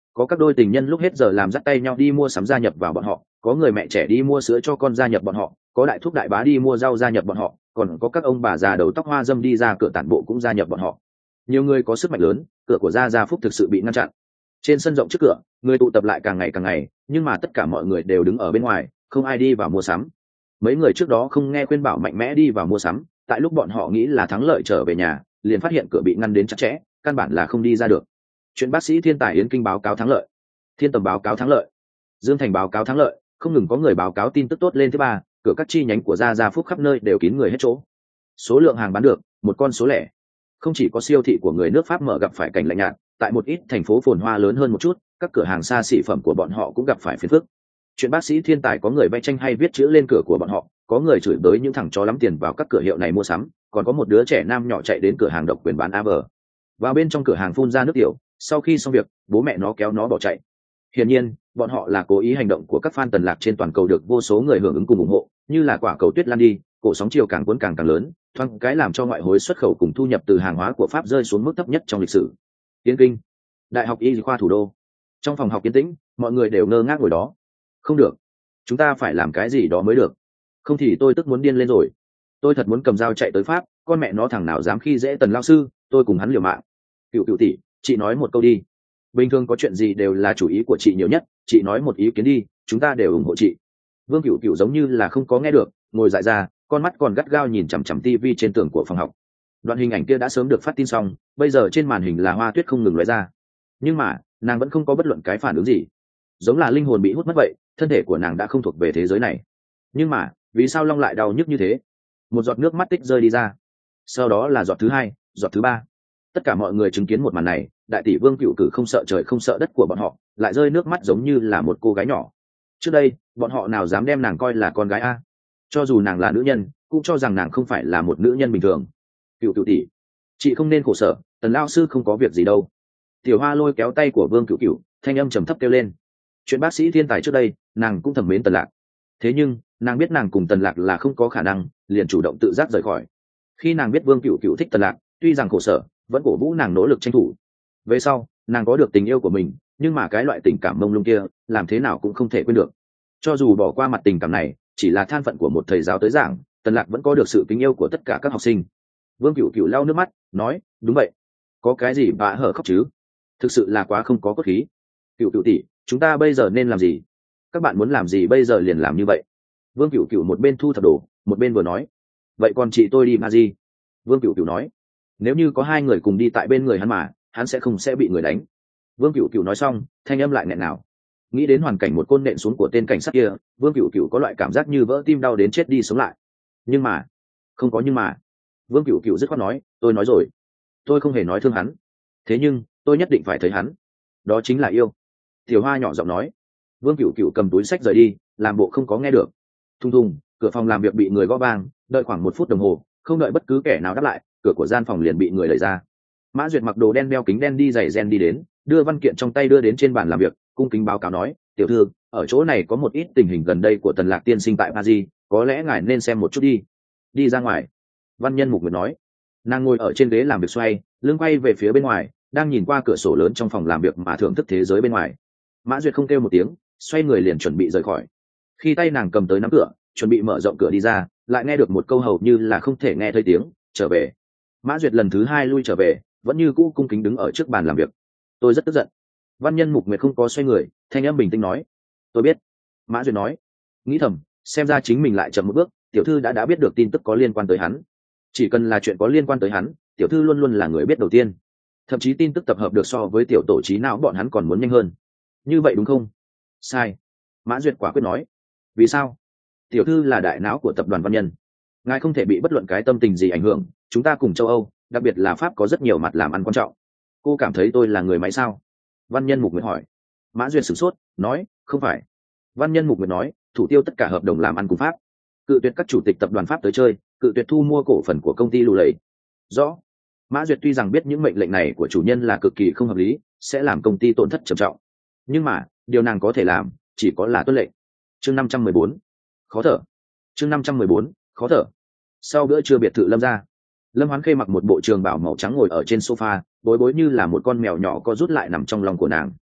A: có các đôi tình nhân lúc hết giờ làm dắt tay nhau đi mua sắm gia nhập vào bọn họ, có người mẹ trẻ đi mua sữa cho con gia nhập bọn họ, có đại thúc đại bá đi mua rau gia nhập bọn họ, còn có các ông bà già đầu tóc hoa dâm đi ra cửa tản bộ cũng gia nhập bọn họ. Nhiều người có sức mạnh lớn, cửa của gia phúc thực sự bị ngăn chặn. Trên sân rộng trước cửa, người tụ tập lại càng ngày, nhưng mà tất cả mọi người đều đứng ở bên ngoài, không ai đi vào mua sắm. Mấy người trước đó không nghe khuyên bảo mạnh mẽ đi vào mua sắm, tại lúc bọn họ nghĩ là thắng lợi trở về nhà, liền phát hiện cửa bị ngăn đến chặt chẽ, căn bản là không đi ra được. Chuyện bác sĩ Thiên Tài Yến Kinh báo cáo thắng lợi, Thiên Tầm báo cáo thắng lợi, Dương Thành báo cáo thắng lợi, không ngừng có người báo cáo tin tức tốt lên thứ ba, cửa các chi nhánh của gia phúc khắp nơi đều kín người hết chỗ. Số lượng hàng bán được, một con số lẻ. Không chỉ có siêu thị của người nước Pháp mở gặp phải cảnh lạnh nhạt, tại một ít thành phố phồn hoa lớn hơn một chút, các cửa hàng xa xỉ phẩm của bọn họ cũng gặp phải phiền phức. Chuyện bác sĩ Thiên Tài có người vẽ tranh hay viết chữ lên cửa của bọn họ, có người chửi bới những thằng chó lắm tiền vào các cửa hiệu này mua sắm, còn có một đứa trẻ nam nhỏ chạy đến cửa hàng độc quyền bán AV. Vào bên trong cửa hàng phun ra nước tiểu, sau khi xong việc, bố mẹ nó kéo nó bỏ chạy. Hiển nhiên, bọn họ là cố ý hành động của các fan Tần Lạc trên toàn cầu được vô số người hưởng ứng cùng ủng hộ, như là quả cầu tuyết lan đi, cổ sóng chiều càng cuốn càng lớn, thoáng cái làm cho ngoại hối xuất khẩu cùng thu nhập từ hàng hóa của Pháp rơi xuống mức thấp nhất trong lịch sử. Tiến Kinh, Đại học Y khoa thủ đô. Trong phòng học yên tĩnh, mọi người đều ngơ ngác ngồi đó. Không được, chúng ta phải làm cái gì đó mới được, không thì tôi tức muốn điên lên rồi. Tôi thật muốn cầm dao chạy tới Pháp, con mẹ nó thằng nào dám khi dễ Tần lão sư, tôi cùng hắn liều mạng. Cựu tỷ, chị nói một câu đi. Bình thường có chuyện gì đều là chủ ý của chị nhiều nhất, chị nói một ý kiến đi, chúng ta đều ủng hộ chị. Vương Cựu giống như là không có nghe được, ngồi dại ra, con mắt còn gắt gao nhìn chằm chằm tivi trên tường của phòng học. Đoạn hình ảnh kia đã sớm được phát tin xong, bây giờ trên màn hình là hoa tuyết không ngừng lóe ra, nhưng mà nàng vẫn không có bất luận cái phản ứng gì, giống là linh hồn bị hút mất vậy, thân thể của nàng đã không thuộc về thế giới này. Nhưng mà vì sao Long lại đau nhức như thế? Một giọt nước mắt tích rơi đi ra, sau đó là giọt thứ hai, giọt thứ ba. Tất cả mọi người chứng kiến một màn này, đại tỷ Vương Cựu Cử không sợ trời không sợ đất của bọn họ lại rơi nước mắt giống như là một cô gái nhỏ. Trước đây bọn họ nào dám đem nàng coi là con gái a, cho dù nàng là nữ nhân cũng cho rằng nàng không phải là một nữ nhân bình thường. Cựu tỷ, chị không nên khổ sở, Tần lao sư không có việc gì đâu. Tiểu Hoa lôi kéo tay của Vương Cựu, thanh âm trầm thấp kêu lên. Chuyện bác sĩ Thiên Tài trước đây nàng cũng thầm mến Tần Lạc, thế nhưng nàng biết nàng cùng Tần Lạc là không có khả năng, liền chủ động tự giác rời khỏi. Khi nàng biết Vương Cựu thích Tần Lạc, tuy rằng khổ sở vẫn cổ vũ nàng nỗ lực tranh thủ. Về sau nàng có được tình yêu của mình, nhưng mà cái loại tình cảm mông lung kia làm thế nào cũng không thể quên được. Cho dù bỏ qua mặt tình cảm này chỉ là than phận của một thầy giáo tới giảng, Tần Lạc vẫn có được sự kính yêu của tất cả các học sinh. Vương Cựu lau nước mắt nói, đúng vậy, có cái gì bà hở khóc chứ, thực sự là quá không có cốt khí. Cựu tỷ, chúng ta bây giờ nên làm gì? Các bạn muốn làm gì bây giờ liền làm như vậy. Vương Cựu một bên thu thập đồ một bên vừa nói. Vậy còn chị tôi đi mà gì? Vương Cựu nói, nếu như có hai người cùng đi tại bên người hắn mà hắn sẽ bị người đánh. Vương Cựu nói xong thanh âm lại nghẹn nào. Nghĩ đến hoàn cảnh một côn nện xuống của tên cảnh sát kia, Vương Cựu có loại cảm giác như vỡ tim đau đến chết đi sống lại. Nhưng mà không có nhưng mà. Vương Cựu dứt khoát nói, tôi nói rồi, tôi không hề nói thương hắn, thế nhưng tôi nhất định phải thấy hắn, đó chính là yêu. Tiểu Hoa nhỏ giọng nói. Vương Cựu cầm túi sách rời đi, làm bộ không có nghe được. Thùng thùng, cửa phòng làm việc bị người gõ vang, đợi khoảng 1 phút đồng hồ, không đợi bất cứ kẻ nào đáp lại, cửa của gian phòng liền bị người đẩy ra. Mã Duyệt mặc đồ đen đeo kính đen đi giày ren đi đến, đưa văn kiện trong tay đưa đến trên bàn làm việc, cung kính báo cáo nói, tiểu thư, ở chỗ này có một ít tình hình gần đây của Tần Lạc tiên sinh tại Paris, có lẽ ngài nên xem một chút đi. Đi ra ngoài. Văn Nhân Mục Nguyệt nói. Nàng ngồi ở trên ghế làm việc xoay, lưng quay về phía bên ngoài, đang nhìn qua cửa sổ lớn trong phòng làm việc mà thưởng thức thế giới bên ngoài. Mã Duyệt không kêu một tiếng, xoay người liền chuẩn bị rời khỏi. Khi tay nàng cầm tới nắm cửa, chuẩn bị mở rộng cửa đi ra, lại nghe được một câu hầu như là không thể nghe thấy tiếng, trở về. Mã Duyệt lần thứ hai lui trở về, vẫn như cũ cung kính đứng ở trước bàn làm việc. Tôi rất tức giận. Văn Nhân Mục Nguyệt không có xoay người, thanh âm bình tĩnh nói. Tôi biết. Mã Duyệt nói. Nghĩ thầm, xem ra chính mình lại chậm một bước, tiểu thư đã biết được tin tức có liên quan tới hắn. Chỉ cần là chuyện có liên quan tới hắn, tiểu thư luôn luôn là người biết đầu tiên. Thậm chí tin tức tập hợp được so với tiểu tổ trí não bọn hắn còn muốn nhanh hơn. Như vậy đúng không? Sai. Mã Duyệt quả quyết nói. Vì sao? Tiểu thư là đại não của tập đoàn Văn Nhân, ngài không thể bị bất luận cái tâm tình gì ảnh hưởng. Chúng ta cùng châu Âu, đặc biệt là Pháp có rất nhiều mặt làm ăn quan trọng. Cô cảm thấy tôi là người máy sao? Văn Nhân Mục Nguyệt hỏi. Mã Duyệt sửng sốt, nói, không phải. Văn Nhân Mục Nguyệt nói, thủ tiêu tất cả hợp đồng làm ăn cùng Pháp, cự tuyệt các chủ tịch tập đoàn Pháp tới chơi, cự tuyệt thu mua cổ phần của công ty Lù Lầy. Rõ. Mã Duyệt tuy rằng biết những mệnh lệnh này của chủ nhân là cực kỳ không hợp lý, sẽ làm công ty tổn thất trầm trọng, nhưng mà điều nàng có thể làm chỉ có là tuân lệnh. Chương 514, khó thở. Chương 514, khó thở. Sau bữa trưa biệt thự Lâm ra, Lâm Hoán Khê mặc một bộ trường bào màu trắng ngồi ở trên sofa, bối bối như là một con mèo nhỏ co rút lại nằm trong lòng của nàng.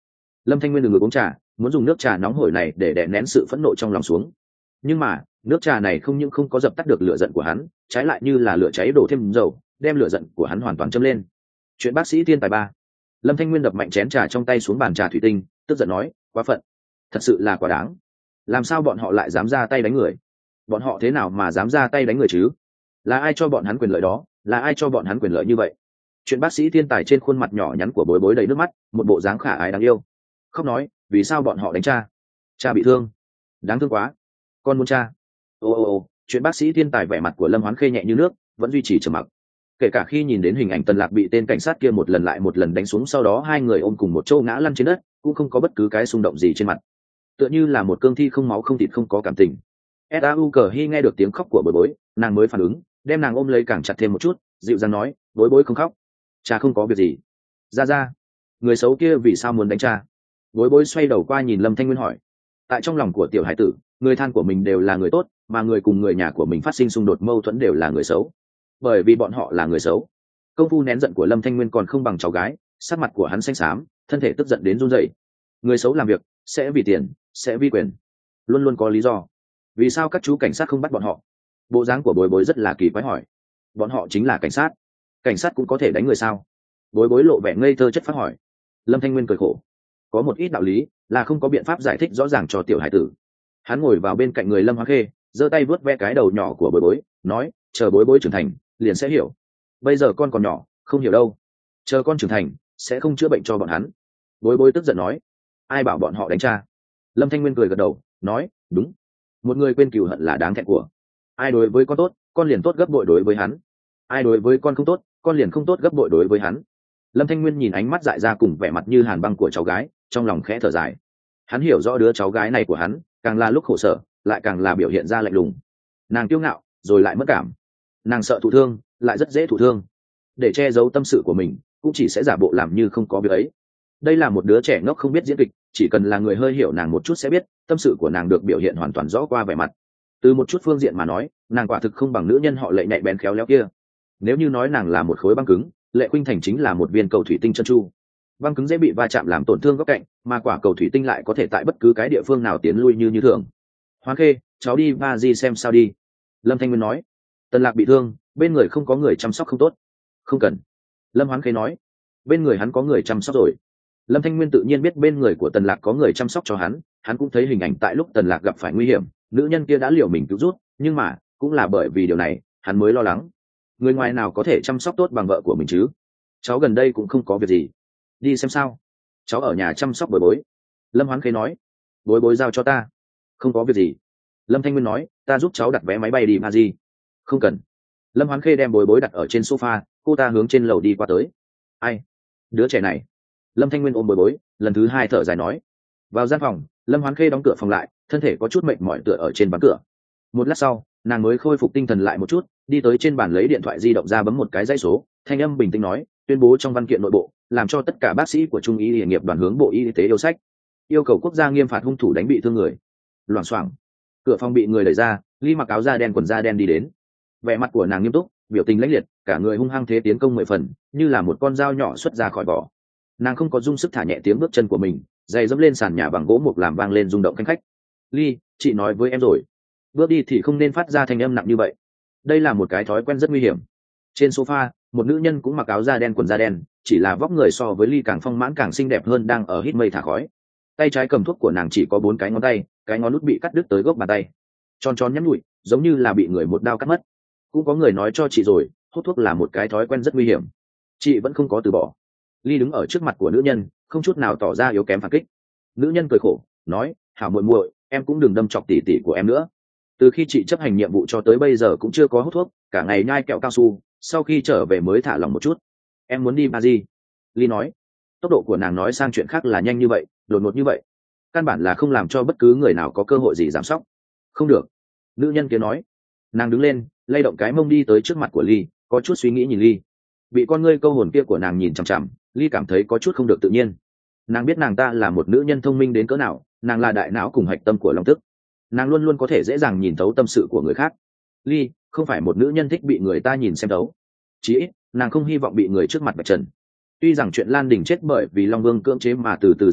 A: Lâm Thanh Nguyên đừng ngược uống trà, muốn dùng nước trà nóng hổi này để đè nén sự phẫn nộ trong lòng xuống. Nhưng mà nước trà này không những không có dập tắt được lửa giận của hắn, trái lại như là lửa cháy đổ thêm dầu, đem lửa giận của hắn hoàn toàn châm lên. Chuyện bác sĩ thiên tài ba. Lâm Thanh Nguyên đập mạnh chén trà trong tay xuống bàn trà thủy tinh, tức giận nói, quá phận, thật sự là quá đáng. Làm sao bọn họ lại dám ra tay đánh người? Bọn họ thế nào mà dám ra tay đánh người chứ? Là ai cho bọn hắn quyền lợi đó? Là ai cho bọn hắn quyền lợi như vậy? Chuyện bác sĩ thiên tài trên khuôn mặt nhỏ nhắn của Bối Bối đầy nước mắt, một bộ dáng khả ái đáng yêu. Khóc nói, vì sao bọn họ đánh cha? Cha bị thương. Đáng thương quá. Con muốn cha. Ô, chuyện bác sĩ thiên tài vẻ mặt của Lâm Hoán Khê nhẹ như nước, vẫn duy trì trầm mặc. Kể cả khi nhìn đến hình ảnh Tần Lạc bị tên cảnh sát kia một lần lại một lần đánh xuống, sau đó hai người ôm cùng một chỗ ngã lăn trên đất, cũng không có bất cứ cái xung động gì trên mặt, tựa như là một cương thi không máu không thịt, không có cảm tình. Sau cờ Hi nghe được tiếng khóc của Bối Bối, nàng mới phản ứng, đem nàng ôm lấy càng chặt thêm một chút, dịu dàng nói, Bối Bối không khóc, cha không có việc gì. Ra, người xấu kia vì sao muốn đánh cha? Bối Bối xoay đầu qua nhìn Lâm Thanh Nguyên hỏi. Tại trong lòng của tiểu hải tử, người thân của mình đều là người tốt, mà người cùng người nhà của mình phát sinh xung đột mâu thuẫn đều là người xấu, bởi vì bọn họ là người xấu. Công phu nén giận của Lâm Thanh Nguyên còn không bằng cháu gái, sắc mặt của hắn xanh xám, thân thể tức giận đến run rẩy. Người xấu làm việc sẽ vì tiền, sẽ vì quyền, luôn luôn có lý do. Vì sao các chú cảnh sát không bắt bọn họ? Bộ dáng của Bối Bối rất là kỳ quái hỏi. Bọn họ chính là cảnh sát, cảnh sát cũng có thể đánh người sao? Bối Bối lộ vẻ ngây thơ chất phác hỏi. Lâm Thanh Nguyên cười khổ, có một ít đạo lý là không có biện pháp giải thích rõ ràng cho tiểu hải tử. Hắn ngồi vào bên cạnh người Lâm Hoán Khê, giơ tay vuốt ve cái đầu nhỏ của Bối Bối, nói, chờ Bối Bối trưởng thành liền sẽ hiểu, bây giờ con còn nhỏ không hiểu đâu, chờ con trưởng thành sẽ không chữa bệnh cho bọn hắn. Bối Bối tức giận nói, ai bảo bọn họ đánh cha? Lâm Thanh Nguyên cười gật đầu, nói, đúng, một người quên cừu hận là đáng thẹn của. Ai đối với con tốt, con liền tốt gấp bội đối với hắn. Ai đối với con không tốt, con liền không tốt gấp bội đối với hắn. Lâm Thanh Nguyên nhìn ánh mắt dại ra cùng vẻ mặt như hàn băng của cháu gái, trong lòng khẽ thở dài. Hắn hiểu rõ đứa cháu gái này của hắn, càng là lúc khổ sở, lại càng là biểu hiện ra lạnh lùng. Nàng kiêu ngạo, rồi lại mất cảm. Nàng sợ thụ thương, lại rất dễ thụ thương. Để che giấu tâm sự của mình, cũng chỉ sẽ giả bộ làm như không có việc ấy. Đây là một đứa trẻ ngốc không biết diễn kịch, chỉ cần là người hơi hiểu nàng một chút sẽ biết, tâm sự của nàng được biểu hiện hoàn toàn rõ qua vẻ mặt. Từ một chút phương diện mà nói, nàng quả thực không bằng nữ nhân họ Lệ nhạy bén khéo léo kia. Nếu như nói nàng là một khối băng cứng, Lệ Khuynh Thành chính là một viên cầu thủy tinh chân chu. Băng cứng dễ bị va chạm làm tổn thương góc cạnh, mà quả cầu thủy tinh lại có thể tại bất cứ cái địa phương nào tiến lui như thường. Hoán Khê, cháu đi va di xem sao đi. Lâm Thanh Nguyên nói. Tần Lạc bị thương, bên người không có người chăm sóc không tốt. Không cần. Lâm Hoán Khê nói. Bên người hắn có người chăm sóc rồi. Lâm Thanh Nguyên tự nhiên biết bên người của Tần Lạc có người chăm sóc cho hắn cũng thấy hình ảnh tại lúc Tần Lạc gặp phải nguy hiểm, nữ nhân kia đã liều mình cứu rút, nhưng mà cũng là bởi vì điều này hắn mới lo lắng. Người ngoài nào có thể chăm sóc tốt bằng vợ của mình chứ? Cháu gần đây cũng không có việc gì, đi xem sao. Cháu ở nhà chăm sóc Bối Bối. Lâm Hoán Khê nói. Bối Bối giao cho ta. Không có việc gì. Lâm Thanh Nguyên nói, ta giúp cháu đặt vé máy bay đi mà gì. Không cần. Lâm Hoán Khê đem Bối Bối đặt ở trên sofa, cô ta hướng trên lầu đi qua tới. Ai? Đứa trẻ này. Lâm Thanh Nguyên ôm Bối Bối, lần thứ hai thở dài nói. Vào gian phòng, Lâm Hoán Khê đóng cửa phòng lại, thân thể có chút mệt mỏi tựa ở trên ván cửa. Một lát sau, nàng mới khôi phục tinh thần lại một chút, đi tới trên bàn lấy điện thoại di động ra bấm một cái dãy số, thanh âm bình tĩnh nói, tuyên bố trong văn kiện nội bộ, làm cho tất cả bác sĩ của Trung y nghề nghiệp đoàn hướng Bộ Y tế yêu sách, yêu cầu quốc gia nghiêm phạt hung thủ đánh bị thương người. Loảng xoảng, cửa phòng bị người đẩy ra, Ly mặc áo da đen quần da đen đi đến. Vẻ mặt của nàng nghiêm túc, biểu tình lãnh liệt, cả người hung hăng thế tiến công 10 phần, như là một con dao nhỏ xuất ra khỏi vỏ. Nàng không có dung sức thả nhẹ tiếng bước chân của mình, giày dẫm lên sàn nhà bằng gỗ mục làm vang lên rung động khanh khách. Ly, chị nói với em rồi, bước đi thì không nên phát ra thanh âm nặng như vậy, đây là một cái thói quen rất nguy hiểm. Trên sofa, một nữ nhân cũng mặc áo da đen quần da đen, chỉ là vóc người so với Ly càng phong mãn càng xinh đẹp hơn, đang ở hít mây thả khói. Tay trái cầm thuốc của nàng chỉ có 4 cái ngón tay, cái ngón út bị cắt đứt tới gốc bàn tay, tròn tròn nhẵn nhụi, giống như là bị người một đao cắt mất. Cũng có người nói cho chị rồi, hút thuốc là một cái thói quen rất nguy hiểm, chị vẫn không có từ bỏ. Ly đứng ở trước mặt của nữ nhân, không chút nào tỏ ra yếu kém phản kích. Nữ nhân cười khổ, nói, hảo muội muội, em cũng đừng đâm chọc tỉ tỉ của em nữa. Từ khi chị chấp hành nhiệm vụ cho tới bây giờ cũng chưa có hút thuốc, cả ngày nhai kẹo cao su, sau khi trở về mới thả lòng một chút. Em muốn đi Paris. Ly nói. Tốc độ của nàng nói sang chuyện khác là nhanh như vậy, đột ngột như vậy, căn bản là không làm cho bất cứ người nào có cơ hội gì giảm sóc. Không được. Nữ nhân kia nói. Nàng đứng lên, lay động cái mông đi tới trước mặt của Ly, có chút suy nghĩ nhìn Ly. Bị con ngươi câu hồn kia của nàng nhìn chằm chằm, Ly cảm thấy có chút không được tự nhiên. Nàng biết nàng ta là một nữ nhân thông minh đến cỡ nào, nàng là đại não cùng hạch tâm của Long Tức, nàng luôn luôn có thể dễ dàng nhìn thấu tâm sự của người khác. Ly không phải một nữ nhân thích bị người ta nhìn xem thấu, chí ít nàng không hy vọng bị người trước mặt vạch trần. Tuy rằng chuyện Lan Đình chết bởi vì Long Vương cưỡng chế mà từ từ dẹp loạn,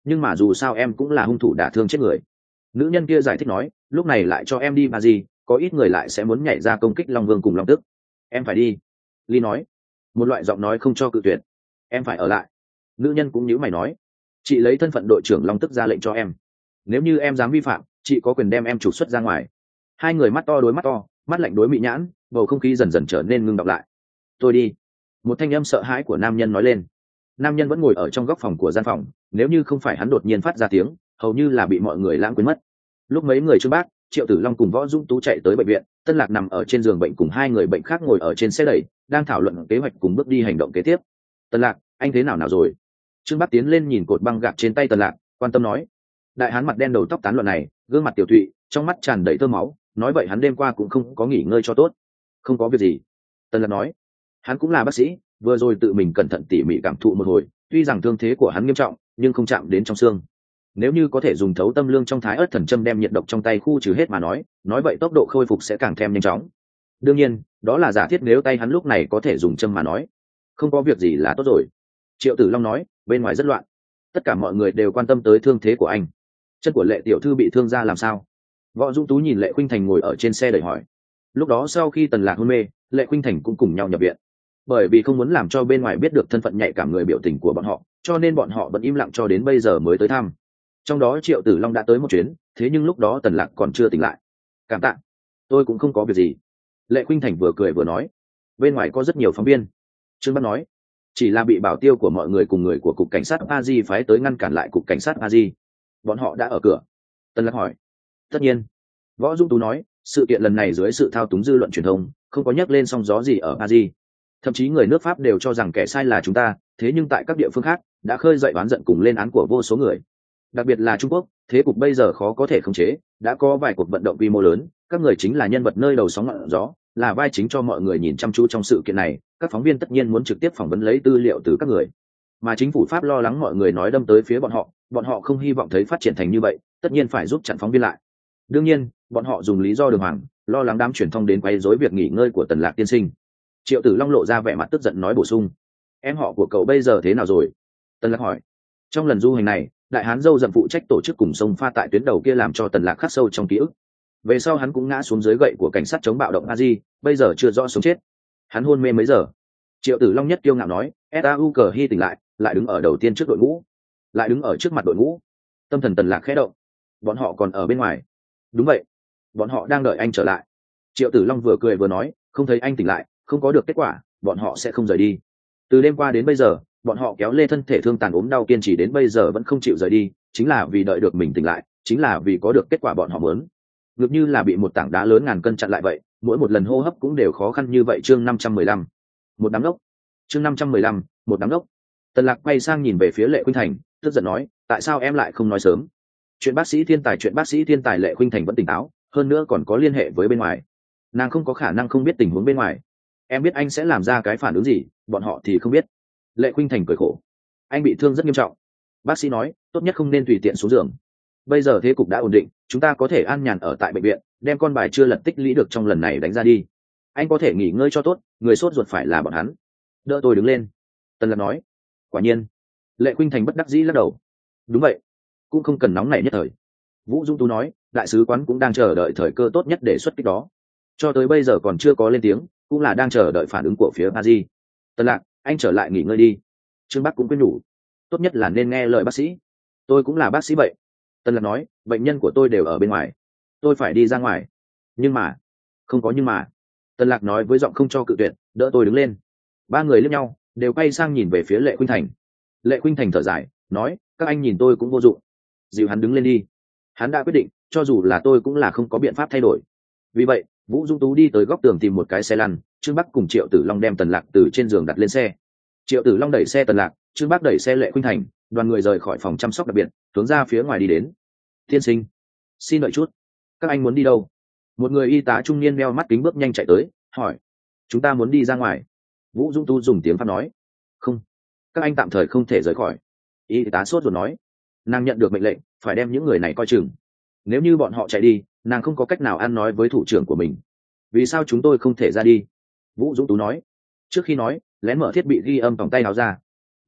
A: nhưng mà dù sao em cũng là hung thủ đả thương chết người. Nữ nhân kia giải thích nói, lúc này lại cho em đi mà gì, có ít người lại sẽ muốn nhảy ra công kích Long Vương cùng Long Tức. Em phải đi. Ly nói. Một loại giọng nói không cho cự tuyệt. Em phải ở lại. Nữ nhân cũng nhíu mày nói, chị lấy thân phận đội trưởng Long Tức ra lệnh cho em, nếu như em dám vi phạm, chị có quyền đem em trục xuất ra ngoài. Hai người mắt to đối mắt to, mắt lạnh đối mị nhãn, bầu không khí dần dần trở nên ngưng đọng lại. Tôi đi. Một thanh âm sợ hãi của nam nhân nói lên. Nam nhân vẫn ngồi ở trong góc phòng của gian phòng, nếu như không phải hắn đột nhiên phát ra tiếng, hầu như là bị mọi người lãng quên mất. Lúc mấy người Trương Bác, Triệu Tử Long cùng Võ Dũng Tú chạy tới bệnh viện, Tân Lạc nằm ở trên giường bệnh cùng hai người bệnh khác ngồi ở trên xe đẩy, đang thảo luận kế hoạch cùng bước đi hành động kế tiếp. Tân Lạc, anh thế nào nào rồi? Trương Bác tiến lên nhìn cột băng gạc trên tay Tân Lạc, quan tâm nói. Đại hán mặt đen đầu tóc tán loạn này, gương mặt tiểu thụy, trong mắt tràn đầy tơ máu, nói vậy hắn đêm qua cũng không có nghỉ ngơi cho tốt. Không có việc gì. Tân Lạc nói. Hắn cũng là bác sĩ, vừa rồi tự mình cẩn thận tỉ mỉ cảm thụ một hồi, tuy rằng thương thế của hắn nghiêm trọng, nhưng không chạm đến trong xương. Nếu như có thể dùng thấu tâm lương trong thái ớt thần châm đem nhiệt độc trong tay khu trừ hết mà nói vậy tốc độ khôi phục sẽ càng thêm nhanh chóng. Đương nhiên, đó là giả thiết nếu tay hắn lúc này có thể dùng châm mà nói. Không có việc gì là tốt rồi. Triệu Tử Long nói, bên ngoài rất loạn. Tất cả mọi người đều quan tâm tới thương thế của anh. Chân của Lệ tiểu thư bị thương ra làm sao? Võ Dũng Tú nhìn Lệ Khuynh Thành ngồi ở trên xe đẩy hỏi. Lúc đó sau khi Tần Lạc hôn mê, Lệ Khuynh Thành cũng cùng nhau nhập viện. Bởi vì không muốn làm cho bên ngoài biết được thân phận nhạy cảm người biểu tình của bọn họ, cho nên bọn họ vẫn im lặng cho đến bây giờ mới tới thăm. Trong đó Triệu Tử Long đã tới một chuyến, thế nhưng lúc đó Tần Lạc còn chưa tỉnh lại. Cảm tạ, tôi cũng không có việc gì. Lệ Khuynh Thành vừa cười vừa nói. Bên ngoài có rất nhiều phóng viên. Trương Bắc nói, chỉ là bị bảo tiêu của mọi người cùng người của cục cảnh sát Paris phái tới ngăn cản lại cục cảnh sát Paris. Bọn họ đã ở cửa. Tần Lạc hỏi. Tất nhiên. Võ Dung Tú nói, sự kiện lần này dưới sự thao túng dư luận truyền thông, không có nhắc lên sóng gió gì ở Paris. Thậm chí người nước Pháp đều cho rằng kẻ sai là chúng ta, thế nhưng tại các địa phương khác đã khơi dậy oán giận cùng lên án của vô số người. Đặc biệt là Trung Quốc, thế cục bây giờ khó có thể khống chế, đã có vài cuộc vận động quy mô lớn, các người chính là nhân vật nơi đầu sóng ngọn gió, là vai chính cho mọi người nhìn chăm chú trong sự kiện này. Các phóng viên tất nhiên muốn trực tiếp phỏng vấn lấy tư liệu từ các người, mà chính phủ Pháp lo lắng mọi người nói đâm tới phía bọn họ không hy vọng thấy phát triển thành như vậy, tất nhiên phải giúp chặn phóng viên lại. Đương nhiên, bọn họ dùng lý do đường hoàng, lo lắng đám truyền thông đến quấy rối việc nghỉ ngơi của Tần Lạc tiên sinh. Triệu Tử Long lộ ra vẻ mặt tức giận nói bổ sung, em họ của cậu bây giờ thế nào rồi? Tần Lạc hỏi. Trong lần du hành này, đại hán dâu dậm phụ trách tổ chức cùng sông pha tại tuyến đầu kia làm cho Tần Lạc khắc sâu trong ký ức. Về sau hắn cũng ngã xuống dưới gậy của cảnh sát chống bạo động Aji, bây giờ chưa rõ sống chết. Hắn hôn mê mấy giờ? Triệu Tử Long nhất kiêu ngạo nói, Sau Cờ Hy tỉnh lại đứng ở đầu tiên trước đội ngũ, lại đứng ở trước mặt đội ngũ. Tâm thần Tần Lạc khẽ động. Bọn họ còn ở bên ngoài. Đúng vậy, bọn họ đang đợi anh trở lại. Triệu Tử Long vừa cười vừa nói, không thấy anh tỉnh lại, không có được kết quả, bọn họ sẽ không rời đi. Từ đêm qua đến bây giờ, bọn họ kéo lê thân thể thương tàn ốm đau kiên trì đến bây giờ vẫn không chịu rời đi, chính là vì đợi được mình tỉnh lại, chính là vì có được kết quả bọn họ muốn. Ngược như là bị một tảng đá lớn ngàn cân chặn lại vậy, mỗi một lần hô hấp cũng đều khó khăn như vậy. Chương 515. Một đám đốc. Chương 515. Một đám đốc. Tần Lạc quay sang nhìn về phía Lệ Khuynh Thành, tức giận nói, tại sao em lại không nói sớm? Chuyện bác sĩ thiên tài. Lệ Khuynh Thành vẫn tỉnh táo, hơn nữa còn có liên hệ với bên ngoài. Nàng không có khả năng không biết tình huống bên ngoài. Em biết anh sẽ làm ra cái phản ứng gì, bọn họ thì không biết. Lệ Khuynh Thành cười khổ. Anh bị thương rất nghiêm trọng. Bác sĩ nói, tốt nhất không nên tùy tiện xuống giường. Bây giờ thế cục đã ổn định, chúng ta có thể an nhàn ở tại bệnh viện, đem con bài chưa lật tích lũy được trong lần này đánh ra đi. Anh có thể nghỉ ngơi cho tốt, người sốt ruột phải là bọn hắn. Đỡ tôi đứng lên. Tần Lạc nói. Quả nhiên. Lệ Khuynh Thành bất đắc dĩ lắc đầu. Đúng vậy, cũng không cần nóng nảy nhất thời. Vũ Dung Tú nói, đại sứ quán cũng đang chờ đợi thời cơ tốt nhất để xuất kích đó. Cho tới bây giờ còn chưa có lên tiếng, cũng là đang chờ đợi phản ứng của phía Paris. Tần Lạc, anh trở lại nghỉ ngơi đi. Trương Bắc cũng khuyên nhủ, tốt nhất là nên nghe lời bác sĩ. Tôi cũng là bác sĩ vậy. Tần Lạc nói, bệnh nhân của tôi đều ở bên ngoài, tôi phải đi ra ngoài. Nhưng mà, không có nhưng mà. Tần Lạc nói với giọng không cho cự tuyệt, đỡ tôi đứng lên. Ba người liếc nhau, đều quay sang nhìn về phía Lệ Khuynh Thành. Lệ Khuynh Thành thở dài, nói, các anh nhìn tôi cũng vô dụng. Dìu hắn đứng lên đi. Hắn đã quyết định, cho dù là tôi cũng là không có biện pháp thay đổi. Vì vậy, Vũ Dung Tú đi tới góc tường tìm một cái xe lăn, Trương Bắc cùng Triệu Tử Long đem Tần Lạc từ trên giường đặt lên xe. Triệu Tử Long đẩy xe Tần Lạc, Trương Bắc đẩy xe Lệ Khuynh Thành, đoàn người rời khỏi phòng chăm sóc đặc biệt, hướng ra phía ngoài đi đến. Tiên sinh, xin đợi chút, các anh muốn đi đâu? Một người y tá trung niên đeo mắt kính bước nhanh chạy tới, hỏi. Chúng ta muốn đi ra ngoài. Vũ Dung Tú dùng tiếng Pháp nói. Không, các anh tạm thời không thể rời khỏi. Y tá sốt ruột nói. Nàng nhận được mệnh lệnh, phải đem những người này coi chừng. Nếu như bọn họ chạy đi, nàng không có cách nào ăn nói với thủ trưởng của mình. Vì sao chúng tôi không thể ra đi? Vũ Dũng Tú nói. Trước khi nói, lén mở thiết bị ghi âm vòng tay áo ra.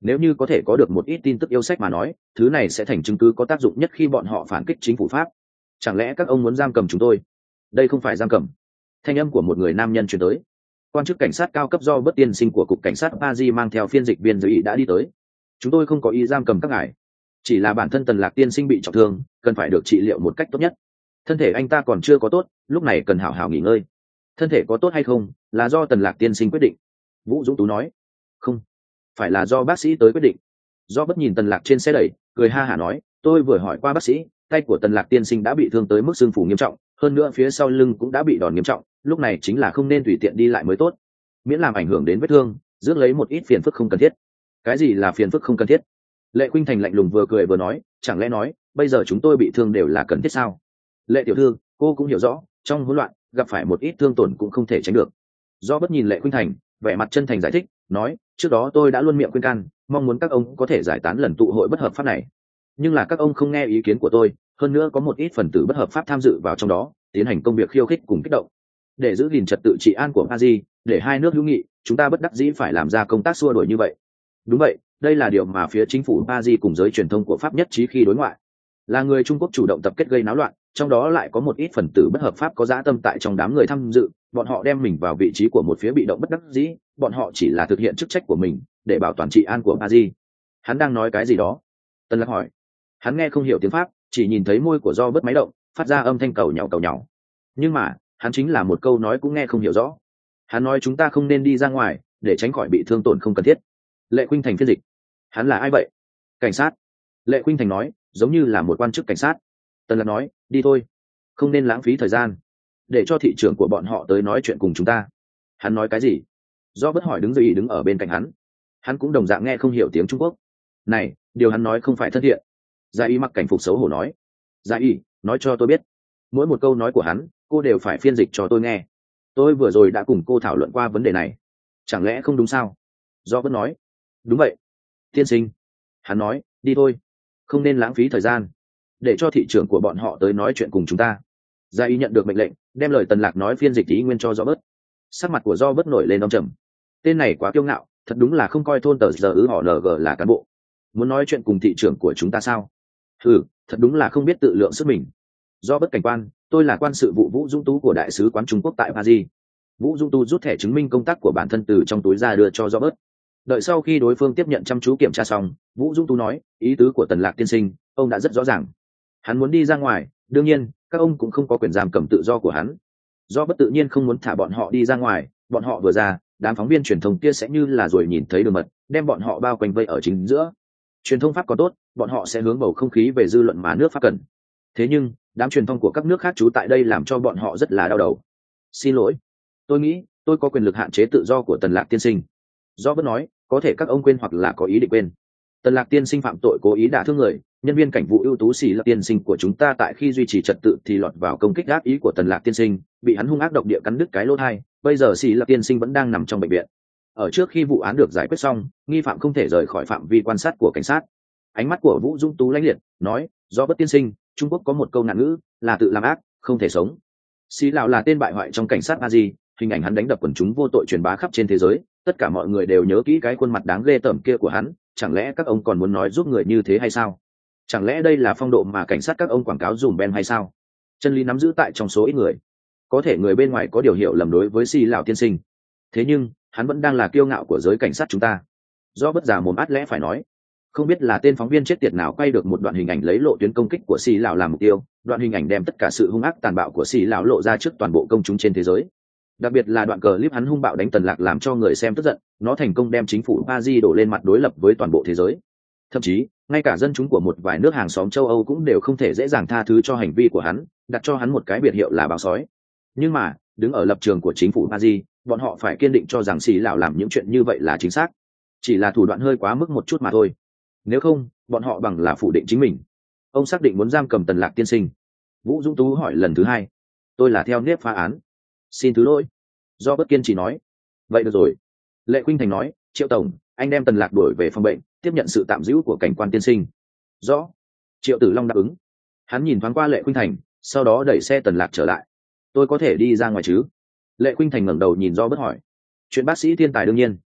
A: nếu như có thể có được một ít tin tức yêu sách mà nói, thứ này sẽ thành chứng cứ có tác dụng nhất khi bọn họ phản kích chính phủ Pháp. Chẳng lẽ các ông muốn giam cầm chúng tôi? Đây không phải giam cầm. Thanh âm của một người nam nhân truyền tới. Quan chức cảnh sát cao cấp do bất tiên sinh của cục cảnh sát Paris mang theo phiên dịch viên giới ý đã đi tới. Chúng tôi không có ý giam cầm các ngài, chỉ là bản thân Tần Lạc tiên sinh bị trọng thương, cần phải được trị liệu một cách tốt nhất. Thân thể anh ta còn chưa có tốt, lúc này cần hảo hảo nghỉ ngơi. Thân thể có tốt hay không là do Tần Lạc tiên sinh quyết định. Vũ Dũng Tú nói. Không, phải là do bác sĩ tới quyết định. Do bất nhìn Tần Lạc trên xe đẩy, cười ha hả nói, tôi vừa hỏi qua bác sĩ, tay của Tần Lạc tiên sinh đã bị thương tới mức xương phủ nghiêm trọng, hơn nữa phía sau lưng cũng đã bị đòn nghiêm trọng, lúc này chính là không nên tùy tiện đi lại mới tốt, miễn làm ảnh hưởng đến vết thương, rước lấy một ít phiền phức không cần thiết. Cái gì là phiền phức không cần thiết? Lệ Khuynh Thành lạnh lùng vừa cười vừa nói, chẳng lẽ nói bây giờ chúng tôi bị thương đều là cần thiết sao? Lệ tiểu thư, cô cũng hiểu rõ, trong hỗn loạn gặp phải một ít thương tổn cũng không thể tránh được. Do bất nhìn Lệ Khuynh Thành, vẻ mặt chân thành giải thích, nói, trước đó tôi đã luôn miệng khuyên can, mong muốn các ông có thể giải tán lần tụ hội bất hợp pháp này, nhưng là các ông không nghe ý kiến của tôi, hơn nữa có một ít phần tử bất hợp pháp tham dự vào trong đó, tiến hành công việc khiêu khích cùng kích động. Để giữ gìn trật tự trị an của Paris, để hai nước hữu nghị, chúng ta bất đắc dĩ phải làm ra công tác xua đuổi như vậy. Đúng vậy, đây là điều mà phía chính phủ Paris cùng giới truyền thông của Pháp nhất trí khi đối ngoại. Là người Trung Quốc chủ động tập kết gây náo loạn, trong đó lại có một ít phần tử bất hợp pháp có dã tâm tại trong đám người tham dự, bọn họ đem mình vào vị trí của một phía bị động bất đắc dĩ, bọn họ chỉ là thực hiện chức trách của mình để bảo toàn trị an của Paris. Hắn đang nói cái gì đó? Tân Lạc hỏi. Hắn nghe không hiểu tiếng Pháp, chỉ nhìn thấy môi của Do bất máy động, phát ra âm thanh cầu nhàu. Nhưng mà, hắn chính là một câu nói cũng nghe không hiểu rõ. Hắn nói chúng ta không nên đi ra ngoài, để tránh khỏi bị thương tổn không cần thiết. Lệ Khuynh Thành phiên dịch. Hắn là ai vậy? Cảnh sát. Lệ Khuynh Thành nói, giống như là một quan chức cảnh sát. Tân Lạc nói, đi thôi, không nên lãng phí thời gian, để cho thị trưởng của bọn họ tới nói chuyện cùng chúng ta. Hắn nói cái gì? Do bất hỏi đứng dậy đứng ở bên cạnh hắn. Hắn cũng đồng dạng nghe không hiểu tiếng Trung Quốc. Này, điều hắn nói không phải thân thiện. Gia Y mặc cảnh phục xấu hổ nói. Gia Y, nói cho tôi biết, mỗi một câu nói của hắn, cô đều phải phiên dịch cho tôi nghe. Tôi vừa rồi đã cùng cô thảo luận qua vấn đề này, chẳng lẽ không đúng sao? Do bất nói. Đúng vậy, tiên sinh. Hắn nói, đi thôi, không nên lãng phí thời gian, để cho thị trưởng của bọn họ tới nói chuyện cùng chúng ta. Gia Y nhận được mệnh lệnh, đem lời Tần Lạc nói phiên dịch ý nguyên cho Do bớt. Sắc mặt của Do bớt nổi lên đông trầm. Tên này quá kiêu ngạo, thật đúng là không coi thôn tờ giờ họ ng là cán bộ. Muốn nói chuyện cùng thị trưởng của chúng ta sao? Thật đúng là không biết tự lượng sức mình. Do bất cảnh quan, tôi là quan sự vụ Vũ Dũng Tú của đại sứ quán Trung Quốc tại Paris. Vũ Dũng Tú rút thẻ chứng minh công tác của bản thân từ trong túi ra đưa cho Do bớt. Đợi sau khi đối phương tiếp nhận chăm chú kiểm tra xong, Vũ Dũng Tú nói, ý tứ của Tần Lạc tiên sinh, ông đã rất rõ ràng. Hắn muốn đi ra ngoài, đương nhiên, các ông cũng không có quyền giam cầm tự do của hắn. Do bất tự nhiên không muốn thả bọn họ đi ra ngoài, bọn họ vừa ra, đám phóng viên truyền thông kia sẽ như là rồi nhìn thấy đường mật, đem bọn họ bao quanh vây ở chính giữa. Truyền thông Pháp có tốt, bọn họ sẽ hướng bầu không khí về dư luận mà nước Pháp cần. Thế nhưng, đám truyền thông của các nước khác trú tại đây làm cho bọn họ rất là đau đầu. Xin lỗi, tôi nghĩ tôi có quyền lực hạn chế tự do của Tần Lạc tiên sinh. Do bất nói, có thể các ông quên hoặc là có ý định quên. Tần Lạc tiên sinh phạm tội cố ý đả thương người, nhân viên cảnh vụ ưu tú Xỉ Lạc tiên sinh của chúng ta tại khi duy trì trật tự thì lọt vào công kích ác ý của Tần Lạc tiên sinh, bị hắn hung ác độc địa cắn đứt cái lỗ tai, bây giờ Xỉ Lạc tiên sinh vẫn đang nằm trong bệnh viện. Ở trước khi vụ án được giải quyết xong, nghi phạm không thể rời khỏi phạm vi quan sát của cảnh sát. Ánh mắt của Vũ Dũng Tú lãnh liệt, nói, do bất tiên sinh, Trung Quốc có một câu nạn ngữ là tự làm ác không thể sống. Xí lão là tên bại hoại trong cảnh sát Paris, hình ảnh hắn đánh đập quần chúng vô tội truyền bá khắp trên thế giới, tất cả mọi người đều nhớ kỹ cái khuôn mặt đáng ghê tởm kia của hắn. Chẳng lẽ các ông còn muốn nói giúp người như thế hay sao? Chẳng lẽ đây là phong độ mà cảnh sát các ông quảng cáo dùm ben hay sao? Chân lý nắm giữ tại trong số ít người, có thể người bên ngoài có điều hiểu lầm đối với Xí lão tiên sinh, thế nhưng hắn vẫn đang là kiêu ngạo của giới cảnh sát chúng ta. Do bất giả mồm át lẽ phải nói, không biết là tên phóng viên chết tiệt nào quay được một đoạn hình ảnh lấy lộ tuyến công kích của Xì lão làm mục tiêu. Đoạn hình ảnh đem tất cả sự hung ác tàn bạo của Xì lão lộ ra trước toàn bộ công chúng trên thế giới. Đặc biệt là đoạn clip hắn hung bạo đánh Tần Lạc làm cho người xem tức giận, nó thành công đem chính phủ Paris đổ lên mặt đối lập với toàn bộ thế giới. Thậm chí, ngay cả dân chúng của một vài nước hàng xóm châu Âu cũng đều không thể dễ dàng tha thứ cho hành vi của hắn, đặt cho hắn một cái biệt hiệu là báo sói. Nhưng mà, đứng ở lập trường của chính phủ Paris, bọn họ phải kiên định cho rằng Xì lão làm những chuyện như vậy là chính xác, chỉ là thủ đoạn hơi quá mức một chút mà thôi. Nếu không, bọn họ bằng là phủ định chính mình. Ông xác định muốn giam cầm Tần Lạc tiên sinh? Vũ Dũng Tú hỏi lần thứ hai. Tôi là theo nếp phá án. Xin thứ lỗi. Do bất kiên chỉ nói. Vậy được rồi. Lệ Khuynh Thành nói, Triệu tổng, anh đem Tần Lạc đuổi về phòng bệnh, tiếp nhận sự tạm giữ của cảnh quan tiên sinh. Rõ. Triệu Tử Long đáp ứng. Hắn nhìn thoáng qua Lệ Khuynh Thành, sau đó đẩy xe Tần Lạc trở lại. Tôi có thể đi ra ngoài chứ? Lệ Khuynh Thành ngẩng đầu nhìn Do bất hỏi. Chuyện bác sĩ thiên tài đương nhiên.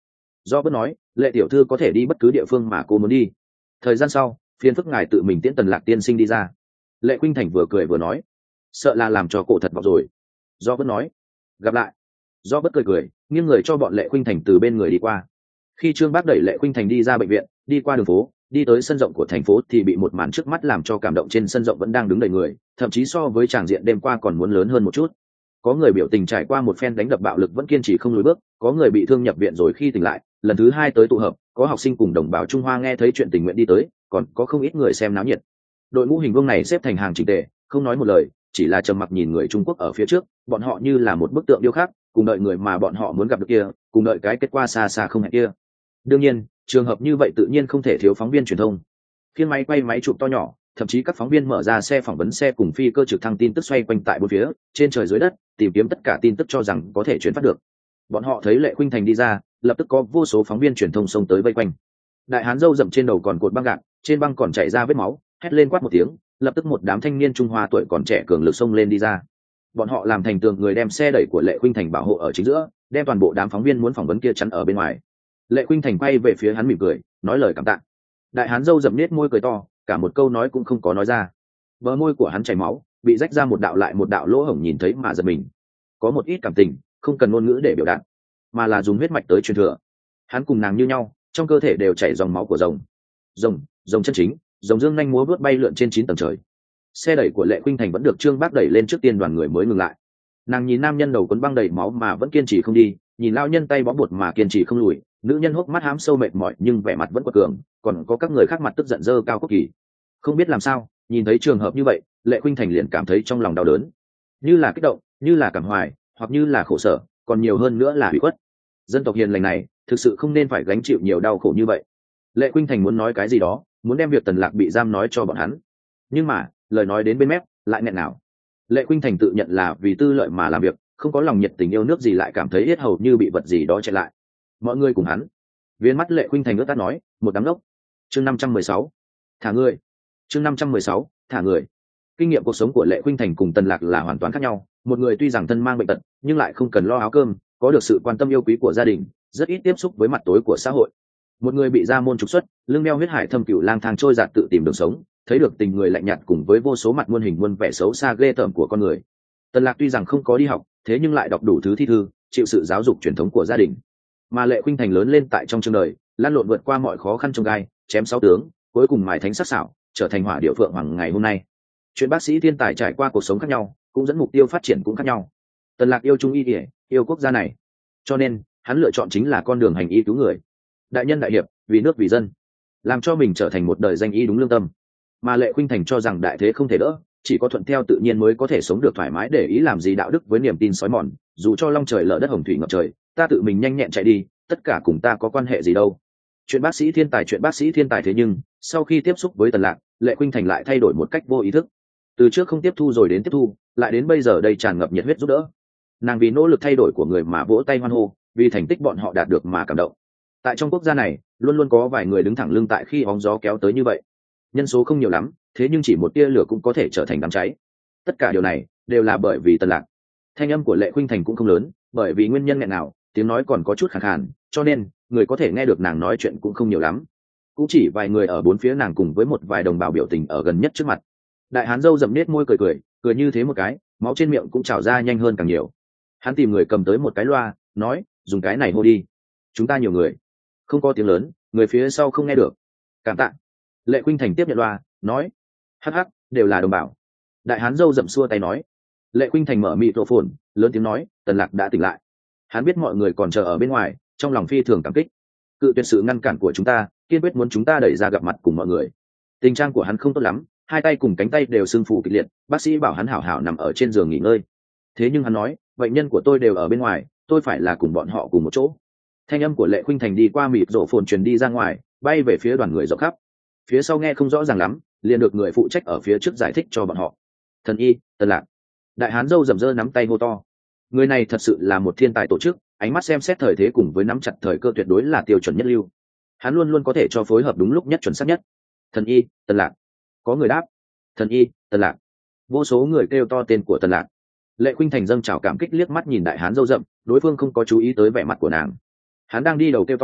A: Do bất nói, Lệ tiểu thư có thể đi bất cứ địa phương mà cô muốn đi. Thời gian sau, phiền phức ngài tự mình tiễn Tần Lạc tiên sinh đi ra. Lệ Khuynh Thành vừa cười vừa nói, sợ là làm cho cổ thật vọng rồi. Do bất nói, gặp lại. Do bất cười cười, nghiêng người cho bọn Lệ Khuynh Thành từ bên người đi qua. Khi Trương Bác đẩy Lệ Khuynh Thành đi ra bệnh viện, đi qua đường phố, đi tới sân rộng của thành phố thì bị một màn trước mắt làm cho cảm động. Trên sân rộng vẫn đang đứng đầy người, thậm chí so với tràng diện đêm qua còn muốn lớn hơn một chút. Có người biểu tình trải qua một phen đánh đập bạo lực vẫn kiên trì không lùi bước, có người bị thương nhập viện rồi khi tỉnh lại, lần thứ hai tới tụ hợp, có học sinh cùng đồng bào Trung Hoa nghe thấy chuyện tình nguyện đi tới, còn có không ít người xem náo nhiệt. Đội ngũ hình vuông này xếp thành hàng chỉnh tề, không nói một lời, chỉ là trầm mặc nhìn người Trung Quốc ở phía trước, bọn họ như là một bức tượng điêu khắc, cùng đợi người mà bọn họ muốn gặp được kia, cùng đợi cái kết quả xa xa không hẹn kia. Đương nhiên, trường hợp như vậy tự nhiên không thể thiếu phóng viên truyền thông. Phiên máy quay máy chụp to nhỏ, thậm chí các phóng viên mở ra xe phỏng vấn xe cùng phi cơ trực thăng tin tức xoay quanh tại bốn phía, trên trời dưới đất, tìm kiếm tất cả tin tức cho rằng có thể truyền phát được. Bọn họ thấy Lệ Khuynh Thành đi ra, lập tức có vô số phóng viên truyền thông xông tới vây quanh. Đại hán râu rậm trên đầu còn cột băng gạc, trên băng còn chảy ra vết máu, hét lên quát một tiếng, lập tức một đám thanh niên Trung Hoa tuổi còn trẻ cường lực xông lên đi ra. Bọn họ làm thành tường người đem xe đẩy của Lệ Khuynh Thành bảo hộ ở chính giữa, đem toàn bộ đám phóng viên muốn phỏng vấn kia chắn ở bên ngoài. Lệ Khuynh Thành quay về phía hắn mỉm cười, nói lời cảm tạ. Đại hán râu rậm nết môi cười to, cả một câu nói cũng không có nói ra. Bờ môi của hắn chảy máu, bị rách ra một đạo lại một đạo lỗ hổng, nhìn thấy mà giật mình. Có một ít cảm tình, không cần ngôn ngữ để biểu đạt, mà là dùng huyết mạch tới truyền thừa. Hắn cùng nàng như nhau, trong cơ thể đều chảy dòng máu của rồng. Rồng chân chính, rồng dương nhanh múa vớt bay lượn trên 9 tầng trời. Xe đẩy của Lệ Khuynh Thành vẫn được Trương Bác đẩy lên trước tiên, đoàn người mới ngừng lại. Nàng nhìn nam nhân đầu quấn băng đầy máu mà vẫn kiên trì không đi, nhìn lao nhân tay bó bột mà kiên trì không lùi, nữ nhân hốc mắt hám sâu mệt mỏi nhưng vẻ mặt vẫn quật cường, còn có các người khác mặt tức giận dơ cao quốc kỳ. Không biết làm sao, nhìn thấy trường hợp như vậy, Lệ Khuynh Thành liền cảm thấy trong lòng đau đớn, như là kích động, như là cảm hoài, hoặc như là khổ sở, còn nhiều hơn nữa là ủy khuất. Dân tộc hiền lành này thực sự không nên phải gánh chịu nhiều đau khổ như vậy. Lệ Khuynh Thành muốn nói cái gì đó, muốn đem việc Tần Lạc bị giam nói cho bọn hắn, nhưng mà lời nói đến bên mép lại nghẹn nào. Lệ Khuynh Thành tự nhận là vì tư lợi mà làm việc, không có lòng nhiệt tình yêu nước gì, lại cảm thấy yết hầu như bị vật gì đó che lại. Mọi người cùng hắn. Viên mắt Lệ Khuynh Thành ướt át nói, một đám đốc. Chương 516, thả người. Chương 516, thả người. Kinh nghiệm cuộc sống của Lệ Khuynh Thành cùng Tần Lạc là hoàn toàn khác nhau. Một người tuy rằng thân mang bệnh tật, nhưng lại không cần lo áo cơm, có được sự quan tâm yêu quý của gia đình, rất ít tiếp xúc với mặt tối của xã hội. Một người bị gia môn trục xuất, lưng đeo huyết hải thâm cửu, lang thang trôi dạt tự tìm đường sống, thấy được tình người lạnh nhạt cùng với vô số mặt muôn hình muôn vẻ xấu xa ghê tởm của con người. Tần Lạc tuy rằng không có đi học, thế nhưng lại đọc đủ thứ thi thư, chịu sự giáo dục truyền thống của gia đình. Mà Lệ Khuynh Thành lớn lên tại trong trường đời, lăn lộn vượt qua mọi khó khăn trong gai, chém 6 tướng, cuối cùng mài thánh sắc sảo, trở thành hỏa điệu phượng hoàng ngày hôm nay. Chuyện bác sĩ thiên tài trải qua cuộc sống khác nhau, cũng dẫn mục tiêu phát triển cũng khác nhau. Tần Lạc yêu trung y y, yêu quốc gia này, cho nên hắn lựa chọn chính là con đường hành y cứu người. Đại nhân đại hiệp, vì nước vì dân, làm cho mình trở thành một đời danh y đúng lương tâm. Mà Lệ Khuynh Thành cho rằng đại thế không thể đỡ, chỉ có thuận theo tự nhiên mới có thể sống được thoải mái, để ý làm gì đạo đức với niềm tin sói mòn, dù cho long trời lở đất hồng thủy ngập trời, ta tự mình nhanh nhẹn chạy đi, tất cả cùng ta có quan hệ gì đâu. Chuyện bác sĩ thiên tài thế nhưng sau khi tiếp xúc với Tần Lạc, Lệ Khuynh Thành lại thay đổi một cách vô ý thức. Từ trước không tiếp thu rồi đến tiếp thu, lại đến bây giờ đây tràn ngập nhiệt huyết giúp đỡ. Nàng vì nỗ lực thay đổi của người mà vỗ tay hoan hô, vì thành tích bọn họ đạt được mà cảm động. Tại trong quốc gia này, luôn luôn có vài người đứng thẳng lưng tại khi bóng gió kéo tới như vậy. Nhân số không nhiều lắm, thế nhưng chỉ một tia lửa cũng có thể trở thành đám cháy. Tất cả điều này đều là bởi vì Tần Lạc. Thanh âm của Lệ Khuynh Thành cũng không lớn, bởi vì nguyên nhân nghẹn nào, tiếng nói còn có chút khàn khàn, cho nên người có thể nghe được nàng nói chuyện cũng không nhiều lắm. Cũng chỉ vài người ở bốn phía nàng cùng với một vài đồng bào biểu tình ở gần nhất trước mặt. Đại hán râu rậm nết môi cười như thế một cái, máu trên miệng cũng trào ra nhanh hơn càng nhiều. Hắn tìm người cầm tới một cái loa, nói, dùng cái này hô đi. Chúng ta nhiều người. Không có tiếng lớn, người phía sau không nghe được. Cảm tạ. Lệ Khuynh Thành tiếp nhận loa, nói, hắc hắc, đều là đồng bào. Đại hán râu rậm xua tay nói. Lệ Khuynh Thành mở microphone, lớn tiếng nói, Tần Lạc đã tỉnh lại. Hắn biết mọi người còn chờ ở bên ngoài, trong lòng phi thường cảm kích. Cự tuyệt sự ngăn cản của chúng ta, kiên quyết muốn chúng ta đẩy ra gặp mặt cùng mọi người. Tình trạng của hắn không tốt lắm, hai tay cùng cánh tay đều sưng phù kịch liệt, bác sĩ bảo hắn hảo hảo nằm ở trên giường nghỉ ngơi. Thế nhưng hắn nói, bệnh nhân của tôi đều ở bên ngoài, tôi phải là cùng bọn họ cùng một chỗ. Thanh âm của Lệ Khuynh Thành đi qua mịt rổ phồn truyền đi ra ngoài, bay về phía đoàn người rộng khắp. Phía sau nghe không rõ ràng lắm, liền được người phụ trách ở phía trước giải thích cho bọn họ. Thần y, Tần Lạc. Đại hán râu rậm rơ nắm tay hô to. Người này thật sự là một thiên tài tổ chức, ánh mắt xem xét thời thế cùng với nắm chặt thời cơ tuyệt đối là tiêu chuẩn nhất lưu. Hắn luôn luôn có thể cho phối hợp đúng lúc nhất, chuẩn xác nhất. Thần y, Tần Lạc. Có người đáp. Thần y, Tần Lạc. Vô số người kêu to tên của Tần Lạc. Lệ Khuynh Thành dâng trào cảm kích liếc mắt nhìn đại hán râu rậm, đối phương không có chú ý tới vẻ mặt của nàng. Hắn đang đi đầu kêu to,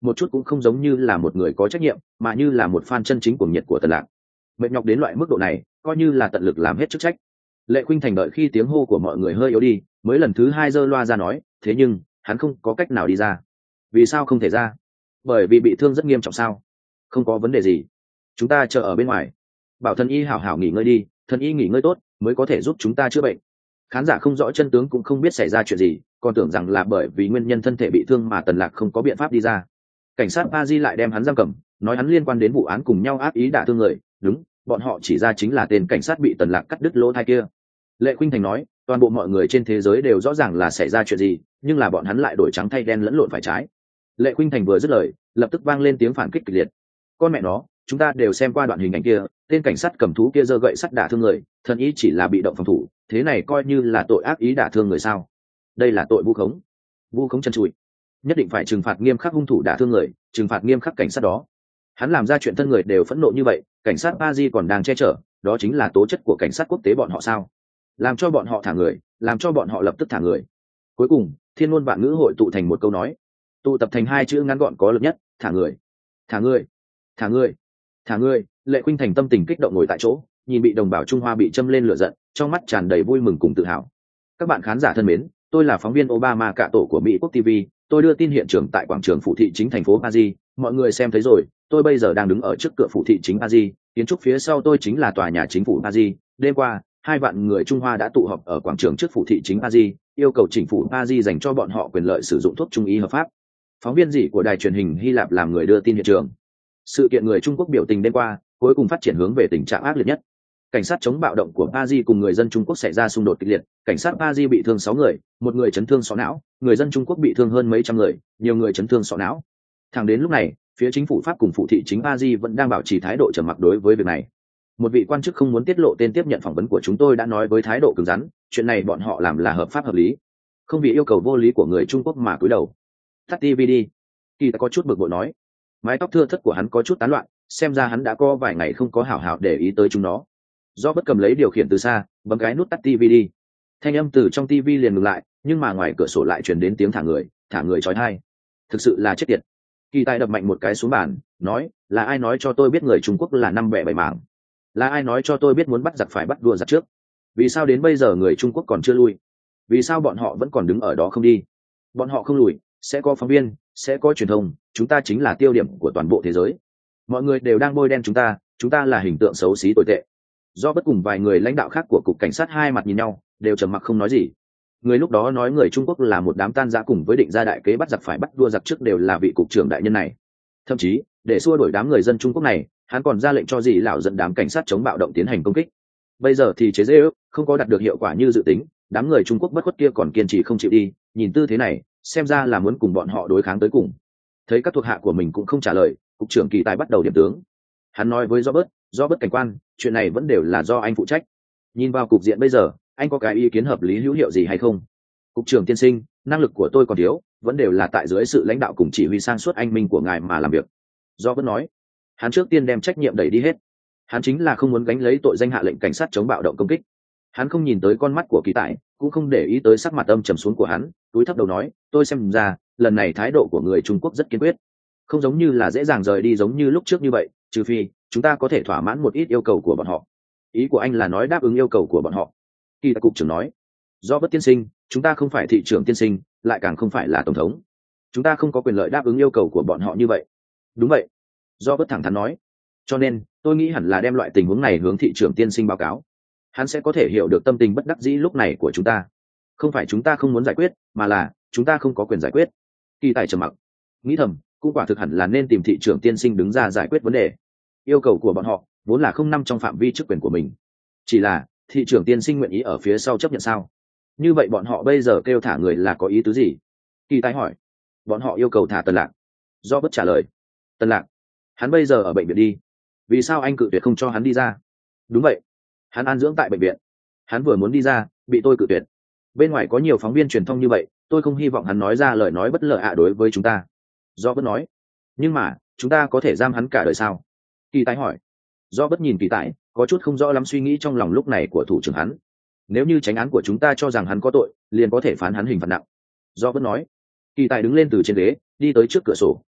A: một chút cũng không giống như là một người có trách nhiệm, mà như là một fan chân chính cuồng nhiệt của Tần Lạc. Mệt nhọc đến loại mức độ này, coi như là tận lực làm hết chức trách. Lệ Khuynh Thành đợi khi tiếng hô của mọi người hơi yếu đi, mới lần thứ hai giơ loa ra nói, thế nhưng hắn không có cách nào đi ra. Vì sao không thể ra? Bởi vì bị thương rất nghiêm trọng sao? Không có vấn đề gì, chúng ta chờ ở bên ngoài. Bảo thần y hảo hảo nghỉ ngơi đi, thần y nghỉ ngơi tốt mới có thể giúp chúng ta chữa bệnh. Khán giả không rõ chân tướng cũng không biết xảy ra chuyện gì, còn tưởng rằng là bởi vì nguyên nhân thân thể bị thương mà Tần Lạc không có biện pháp đi ra. Cảnh sát Paris lại đem hắn giam cầm, nói hắn liên quan đến vụ án cùng nhau ác ý đả thương người. Đúng, bọn họ chỉ ra chính là tên cảnh sát bị Tần Lạc cắt đứt lỗ tai kia. Lệ Khuynh Thành nói, toàn bộ mọi người trên thế giới đều rõ ràng là xảy ra chuyện gì, nhưng là bọn hắn lại đổi trắng thay đen lẫn lộn phải trái. Lệ Khuynh Thành vừa dứt lời, lập tức vang lên tiếng phản kích kịch liệt. Con mẹ nó, chúng ta đều xem qua đoạn hình ảnh kia, tên cảnh sát cầm thú kia giơ gậy sắt đả thương người, thần ý chỉ là bị động phòng thủ, thế này coi như là tội ác ý đả thương người sao? Đây là tội vu khống. Vu khống chân trụi, nhất định phải trừng phạt nghiêm khắc hung thủ đả thương người, trừng phạt nghiêm khắc cảnh sát đó. Hắn làm ra chuyện thân người đều phẫn nộ như vậy, cảnh sát Paris còn đang che chở, đó chính là tố chất của cảnh sát quốc tế bọn họ sao? Làm cho bọn họ thả người, làm cho bọn họ lập tức thả người. Cuối cùng, thiên ngôn vạn ngữ hội tụ thành một câu nói, tụ tập thành hai chữ ngắn gọn có lực nhất, thả người, thả người, thả người, thả người. Lệ Khuynh Thành tâm tình kích động ngồi tại chỗ, nhìn bị đồng bào Trung Hoa bị châm lên lửa giận, trong mắt tràn đầy vui mừng cùng tự hào. Các bạn khán giả thân mến, tôi là phóng viên Obama cạ tổ của Mỹ Quốc TV, tôi đưa tin hiện trường tại quảng trường phủ thị chính thành phố Paris, mọi người xem thấy rồi, tôi bây giờ đang đứng ở trước cửa phủ thị chính Paris, kiến trúc phía sau tôi chính là tòa nhà chính phủ Paris. Đêm qua, 2 vạn người Trung Hoa đã tụ họp ở quảng trường trước phủ thị chính Paris, yêu cầu chính phủ Paris dành cho bọn họ quyền lợi sử dụng thuốc trung y hợp pháp. Phóng viên dị của đài truyền hình Hy Lạp làm người đưa tin hiện trường. Sự kiện người Trung Quốc biểu tình đêm qua, cuối cùng phát triển hướng về tình trạng ác liệt nhất. Cảnh sát chống bạo động của Paris cùng người dân Trung Quốc xảy ra xung đột kịch liệt, cảnh sát Paris bị thương 6 người, một người chấn thương sọ não, người dân Trung Quốc bị thương hơn mấy trăm người, nhiều người chấn thương sọ não. Thẳng đến lúc này, phía chính phủ Pháp cùng phủ thị chính Paris vẫn đang bảo trì thái độ trầm mặc đối với việc này. Một vị quan chức không muốn tiết lộ tên tiếp nhận phỏng vấn của chúng tôi đã nói với thái độ cứng rắn, chuyện này bọn họ làm là hợp pháp hợp lý, không vì yêu cầu vô lý của người Trung Quốc mà cúi đầu. Tắt TV đi. Kỳ ta có chút bực bội nói. Mái tóc thưa thớt của hắn có chút tán loạn, xem ra hắn đã có vài ngày không có hảo hảo để ý tới chúng nó. Do bất cầm lấy điều khiển từ xa, bấm cái nút tắt TV đi. Thanh âm từ trong TV liền ngừng lại, nhưng mà ngoài cửa sổ lại truyền đến tiếng thả người chói tai. Thực sự là chết tiệt. Kỳ tài đập mạnh một cái xuống bàn, nói, là ai nói cho tôi biết người Trung Quốc là năm bẻ bảy mảng? Là ai nói cho tôi biết muốn bắt giặc phải bắt đua giặc trước? Vì sao đến bây giờ người Trung Quốc còn chưa lui? Vì sao bọn họ vẫn còn đứng ở đó không đi? Bọn họ không lùi, sẽ có phóng viên, sẽ có truyền thông, chúng ta chính là tiêu điểm của toàn bộ thế giới. Mọi người đều đang bôi đen chúng ta là hình tượng xấu xí tồi tệ. Do bất cùng vài người lãnh đạo khác của cục cảnh sát hai mặt nhìn nhau, đều trầm mặc không nói gì. Người lúc đó nói người Trung Quốc là một đám tan rã cùng với định ra đại kế bắt giặc phải bắt đua giặc trước đều là vị cục trưởng đại nhân này. Thậm chí, để xua đuổi đám người dân Trung Quốc này, hắn còn ra lệnh cho dì lão dẫn đám cảnh sát chống bạo động tiến hành công kích. Bây giờ thì chế giễu, không có đạt được hiệu quả như dự tính, đám người Trung Quốc bất khuất kia còn kiên trì không chịu đi, nhìn tư thế này, xem ra là muốn cùng bọn họ đối kháng tới cùng. Thấy các thuộc hạ của mình cũng không trả lời, cục trưởng Kỳ Tài bắt đầu điểm tướng. Hắn nói với Robert cảnh quan, chuyện này vẫn đều là do anh phụ trách. Nhìn vào cục diện bây giờ, anh có cái ý kiến hợp lý hữu hiệu gì hay không? Cục trưởng tiên sinh, năng lực của tôi còn thiếu, vẫn đều là tại dưới sự lãnh đạo cùng chỉ huy sang suốt anh minh của ngài mà làm việc. Robert nói. Hắn trước tiên đem trách nhiệm đẩy đi hết. Hắn chính là không muốn gánh lấy tội danh hạ lệnh cảnh sát chống bạo động công kích. Hắn không nhìn tới con mắt của Kỳ Tài, cũng không để ý tới sắc mặt âm trầm xuống của hắn, túi thấp đầu nói, tôi xem ra lần này thái độ của người Trung Quốc rất kiên quyết, không giống như là dễ dàng rời đi giống như lúc trước như vậy, trừ phi chúng ta có thể thỏa mãn một ít yêu cầu của bọn họ. Ý của anh là nói đáp ứng yêu cầu của bọn họ? Kỳ Tài cục trưởng nói. Do bất tiên sinh, chúng ta không phải thị trưởng tiên sinh, lại càng không phải là tổng thống, chúng ta không có quyền lợi đáp ứng yêu cầu của bọn họ như vậy. Đúng vậy. Do bất thẳng thắn nói. Cho nên tôi nghĩ hẳn là đem loại tình huống này hướng thị trưởng tiên sinh báo cáo, hắn sẽ có thể hiểu được tâm tình bất đắc dĩ lúc này của chúng ta. Không phải chúng ta không muốn giải quyết, mà là chúng ta không có quyền giải quyết. Kỳ Tài trầm mặc, nghĩ thầm, cũng quả thực hẳn là nên tìm thị trưởng tiên sinh đứng ra giải quyết vấn đề. Yêu cầu của bọn họ vốn là không nằm trong phạm vi chức quyền của mình, chỉ là thị trưởng tiên sinh nguyện ý ở phía sau chấp nhận sao? Như vậy bọn họ bây giờ kêu thả người là có ý tứ gì? Kỳ Tài hỏi. Bọn họ yêu cầu thả Tần Lạc. Do bất trả lời. Tần Lạc, hắn bây giờ ở bệnh viện đi, vì sao anh cự tuyệt không cho hắn đi ra? Đúng vậy, hắn an dưỡng tại bệnh viện, hắn vừa muốn đi ra bị tôi cự tuyệt. Bên ngoài có nhiều phóng viên truyền thông như vậy, tôi không hy vọng hắn nói ra lời nói bất lợi đối với chúng ta. Do bất nói. Nhưng mà chúng ta có thể giam hắn cả đời sao? Kỳ Tài hỏi. Do bất nhìn Kỳ Tài, có chút không rõ lắm suy nghĩ trong lòng lúc này của thủ trưởng hắn. Nếu như tránh án của chúng ta cho rằng hắn có tội, liền có thể phán hắn hình phạt nặng. Do bất nói. Kỳ Tài đứng lên từ trên ghế, đi tới trước cửa sổ,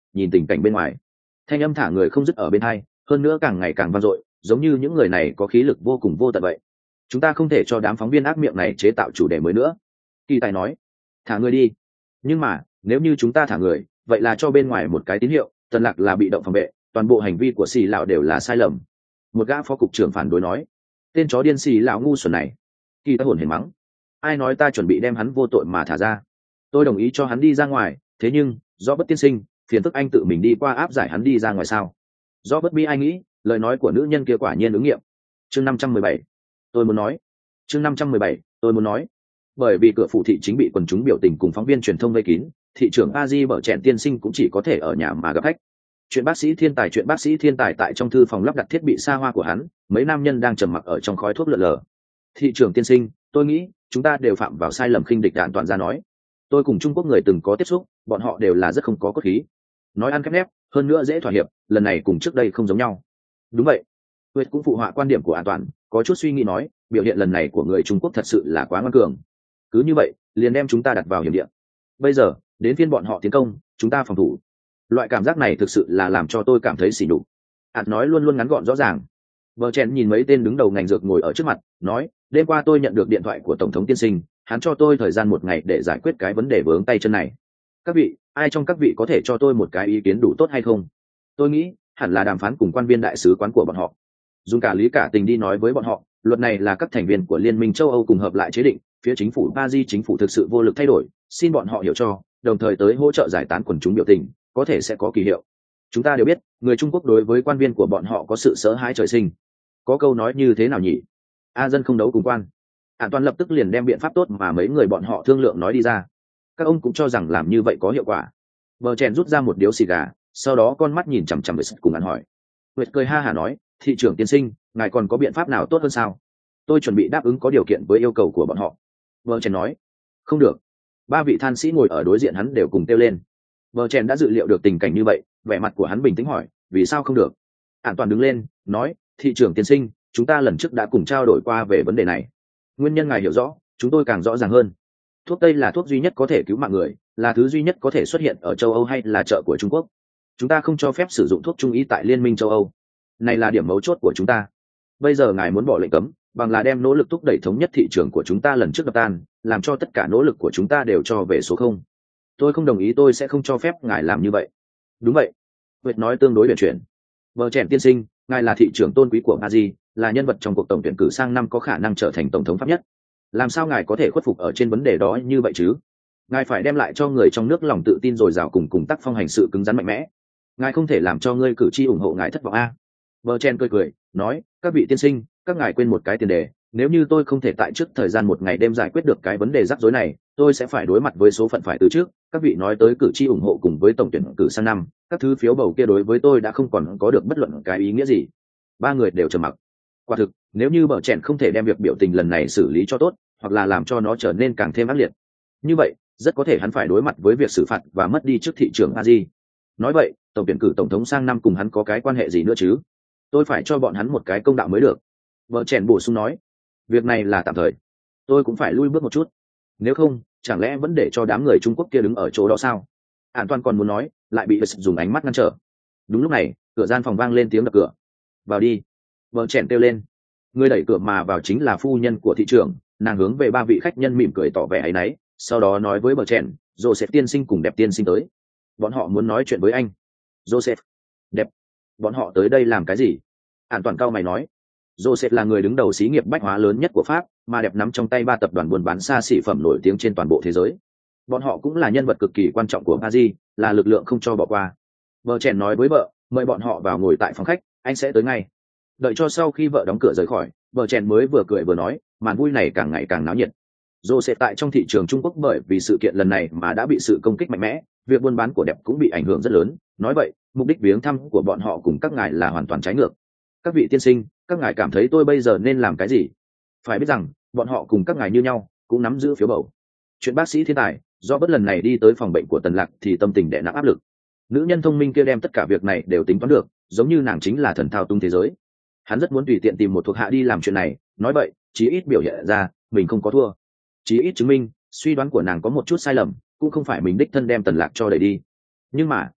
A: nhìn tình cảnh bên ngoài. Thanh âm thả người không dứt ở bên hai, hơn nữa càng ngày càng vang dội, giống như những người này có khí lực vô cùng vô tận vậy. Chúng ta không thể cho đám phóng viên ác miệng này chế tạo chủ đề mới nữa. Kỳ tài nói, thả người đi. Nhưng mà nếu như chúng ta thả người, vậy là cho bên ngoài một cái tín hiệu Tần Lạc là bị động phòng vệ, toàn bộ hành vi của xì lão đều là sai lầm. Một gã phó cục trưởng phản đối nói, tên chó điên xì lão ngu xuẩn này. Kỳ tài hồn hển mắng, ai nói ta chuẩn bị đem hắn vô tội mà thả ra? Tôi đồng ý cho hắn đi ra ngoài, thế nhưng do bất tiên sinh phiền phức anh tự mình đi qua áp giải hắn đi ra ngoài sao? Do bất bi ai nghĩ lời nói của nữ nhân kia quả nhiên ứng nghiệm. Chương 517, tôi muốn nói. Chương 517, tôi muốn nói. Bởi vì cửa phủ thị chính bị quần chúng biểu tình cùng phóng viên truyền thông vây kín, thị trưởng a di bở chẹn tiên sinh cũng chỉ có thể ở nhà mà gặp khách. Chuyện bác sĩ thiên tài tại trong thư phòng lắp đặt thiết bị xa hoa của hắn, mấy nam nhân đang trầm mặc ở trong khói thuốc lượn lờ. Thị trưởng tiên sinh, tôi nghĩ chúng ta đều phạm vào sai lầm khinh địch đạn toàn ra nói. Tôi cùng Trung Quốc người từng có tiếp xúc, bọn họ đều là rất không có cốt khí, nói ăn khép nép, hơn nữa dễ thỏa hiệp, lần này cùng trước đây không giống nhau. Đúng vậy. Tuyệt cũng phụ họa quan điểm của An Toàn, có chút suy nghĩ nói, biểu hiện lần này của người Trung Quốc thật sự là quá ngoan cường. Cứ như vậy, liền đem chúng ta đặt vào hiểm địa. Bây giờ, đến phiên bọn họ tiến công, chúng ta phòng thủ. Loại cảm giác này thực sự là làm cho tôi cảm thấy sỉ nhục. An nói luôn luôn ngắn gọn rõ ràng. Bờ Chèn nhìn mấy tên đứng đầu ngành dược ngồi ở trước mặt, nói, đêm qua tôi nhận được điện thoại của Tổng thống tiên sinh, hắn cho tôi thời gian 1 ngày để giải quyết cái vấn đề vướng tay chân này. Các vị, ai trong các vị có thể cho tôi một cái ý kiến đủ tốt hay không? Tôi nghĩ hẳn là đàm phán cùng quan viên đại sứ quán của bọn họ, dùng cả lý cả tình đi nói với bọn họ, luật này là các thành viên của Liên minh châu Âu cùng hợp lại chế định, phía chính phủ Paris chính phủ thực sự vô lực thay đổi, xin bọn họ hiểu cho, đồng thời tới hỗ trợ giải tán quần chúng biểu tình, có thể sẽ có kỳ hiệu. Chúng ta đều biết, người Trung Quốc đối với quan viên của bọn họ có sự sợ hãi trời sinh. Có câu nói như thế nào nhỉ? A dân không đấu cùng quan. An Toàn lập tức liền đem biện pháp tốt mà mấy người bọn họ thương lượng nói đi ra. Các ông cũng cho rằng làm như vậy có hiệu quả. Bờ Chèn rút ra một điếu xì gà, sau đó con mắt nhìn chằm chằm với cùng ăn hỏi. Nguyệt cười ha hả nói, thị trưởng tiên sinh, ngài còn có biện pháp nào tốt hơn sao? Tôi chuẩn bị đáp ứng có điều kiện với yêu cầu của bọn họ. Bờ Chèn nói, không được. 3 vị than sĩ ngồi ở đối diện hắn đều cùng kêu lên. Bờ Chèn đã dự liệu được tình cảnh như vậy, vẻ mặt của hắn bình tĩnh hỏi, vì sao không được? An Toàn đứng lên, nói, thị trưởng tiên sinh, chúng ta lần trước đã cùng trao đổi qua về vấn đề này. Nguyên nhân ngài hiểu rõ, chúng tôi càng rõ ràng hơn. Thuốc tây là thuốc duy nhất có thể cứu mạng người, là thứ duy nhất có thể xuất hiện ở châu Âu hay là chợ của Trung Quốc. Chúng ta không cho phép sử dụng thuốc trung y tại Liên minh châu Âu. Này là điểm mấu chốt của chúng ta. Bây giờ ngài muốn bỏ lệnh cấm, bằng là đem nỗ lực thúc đẩy thống nhất thị trường của chúng ta lần trước đập tan, làm cho tất cả nỗ lực của chúng ta đều cho về số 0. Tôi không đồng ý, tôi sẽ không cho phép ngài làm như vậy. Đúng vậy. Việt nói tương đối huyền chuyển. Bờ Chèn tiên sinh, ngài là thị trưởng tôn quý của Paris, là nhân vật trong cuộc tổng tuyển cử sang năm có khả năng trở thành tổng thống Pháp nhất. Làm sao ngài có thể khuất phục ở trên vấn đề đó như vậy chứ? Ngài phải đem lại cho người trong nước lòng tự tin dồi dào cùng tác phong hành sự cứng rắn mạnh mẽ. Ngài không thể làm cho người cử tri ủng hộ ngài thất vọng a. Bờ Chen cười, nói, các vị tiên sinh, các ngài quên một cái tiền đề, nếu như tôi không thể tại trước thời gian 1 ngày đêm giải quyết được cái vấn đề rắc rối này, tôi sẽ phải đối mặt với số phận phải từ trước. Các vị nói tới cử tri ủng hộ cùng với tổng tuyển cử sang năm, các thứ phiếu bầu kia đối với tôi đã không còn có được bất luận cái ý nghĩa gì. 3 người đều trầm mặc. Quả thực, nếu như Bờ Chen không thể đem việc biểu tình lần này xử lý cho tốt, hoặc là làm cho nó trở nên càng thêm ác liệt, như vậy rất có thể hắn phải đối mặt với việc xử phạt và mất đi trước thị trường Aji. Nói vậy, tổng tuyển cử tổng thống sang năm cùng hắn có cái quan hệ gì nữa chứ? Tôi phải cho bọn hắn một cái công đạo mới được. Vợ chèn bổ sung nói, việc này là tạm thời, tôi cũng phải lui bước một chút. Nếu không, chẳng lẽ vẫn để cho đám người Trung Quốc kia đứng ở chỗ đó sao? An Toàn còn muốn nói, lại bị dùng ánh mắt ngăn trở. Đúng lúc này, cửa gian phòng vang lên tiếng đập cửa. Vào đi. Vợ chèn kêu lên. Người đẩy cửa mà vào chính là phu nhân của thị trưởng, nàng hướng về 3 vị khách nhân mỉm cười tỏ vẻ áy náy, sau đó nói với Bờ Chèn, Joseph tiên sinh cùng Đẹp tiên sinh tới. Bọn họ muốn nói chuyện với anh. Joseph, Đẹp, bọn họ tới đây làm cái gì? An Toàn cao mày nói. Joseph là người đứng đầu xí nghiệp bách hóa lớn nhất của Pháp, mà Đẹp nắm trong tay 3 tập đoàn buôn bán xa xỉ phẩm nổi tiếng trên toàn bộ thế giới. Bọn họ cũng là nhân vật cực kỳ quan trọng của Paris, là lực lượng không cho bỏ qua. Bờ Chèn nói với vợ, mời bọn họ vào ngồi tại phòng khách, anh sẽ tới ngay. Đợi cho sau khi vợ đóng cửa rời khỏi, Bờ Chèn mới vừa cười vừa nói, màn vui này càng ngày càng náo nhiệt. Joseph tại trong thị trường Trung Quốc bởi vì sự kiện lần này mà đã bị sự công kích mạnh mẽ, việc buôn bán của Đẹp cũng bị ảnh hưởng rất lớn. Nói vậy, mục đích viếng thăm của bọn họ cùng các ngài là hoàn toàn trái ngược. Các vị tiên sinh, các ngài cảm thấy tôi bây giờ nên làm cái gì? Phải biết rằng, bọn họ cùng các ngài như nhau, cũng nắm giữ phiếu bầu. Chuyện bác sĩ thiên tài, do bất lần này đi tới phòng bệnh của Tần Lạc thì tâm tình đè nặng áp lực. Nữ nhân thông minh kia đem tất cả việc này đều tính toán được, giống như nàng chính là thần thao tung thế giới. Hắn rất muốn tùy tiện tìm một thuộc hạ đi làm chuyện này, nói vậy, chí ít biểu hiện ra mình không có thua. Chí ít chứng minh suy đoán của nàng có một chút sai lầm, cũng không phải mình đích thân đem Tần Lạc cho đẩy đi. Nhưng mà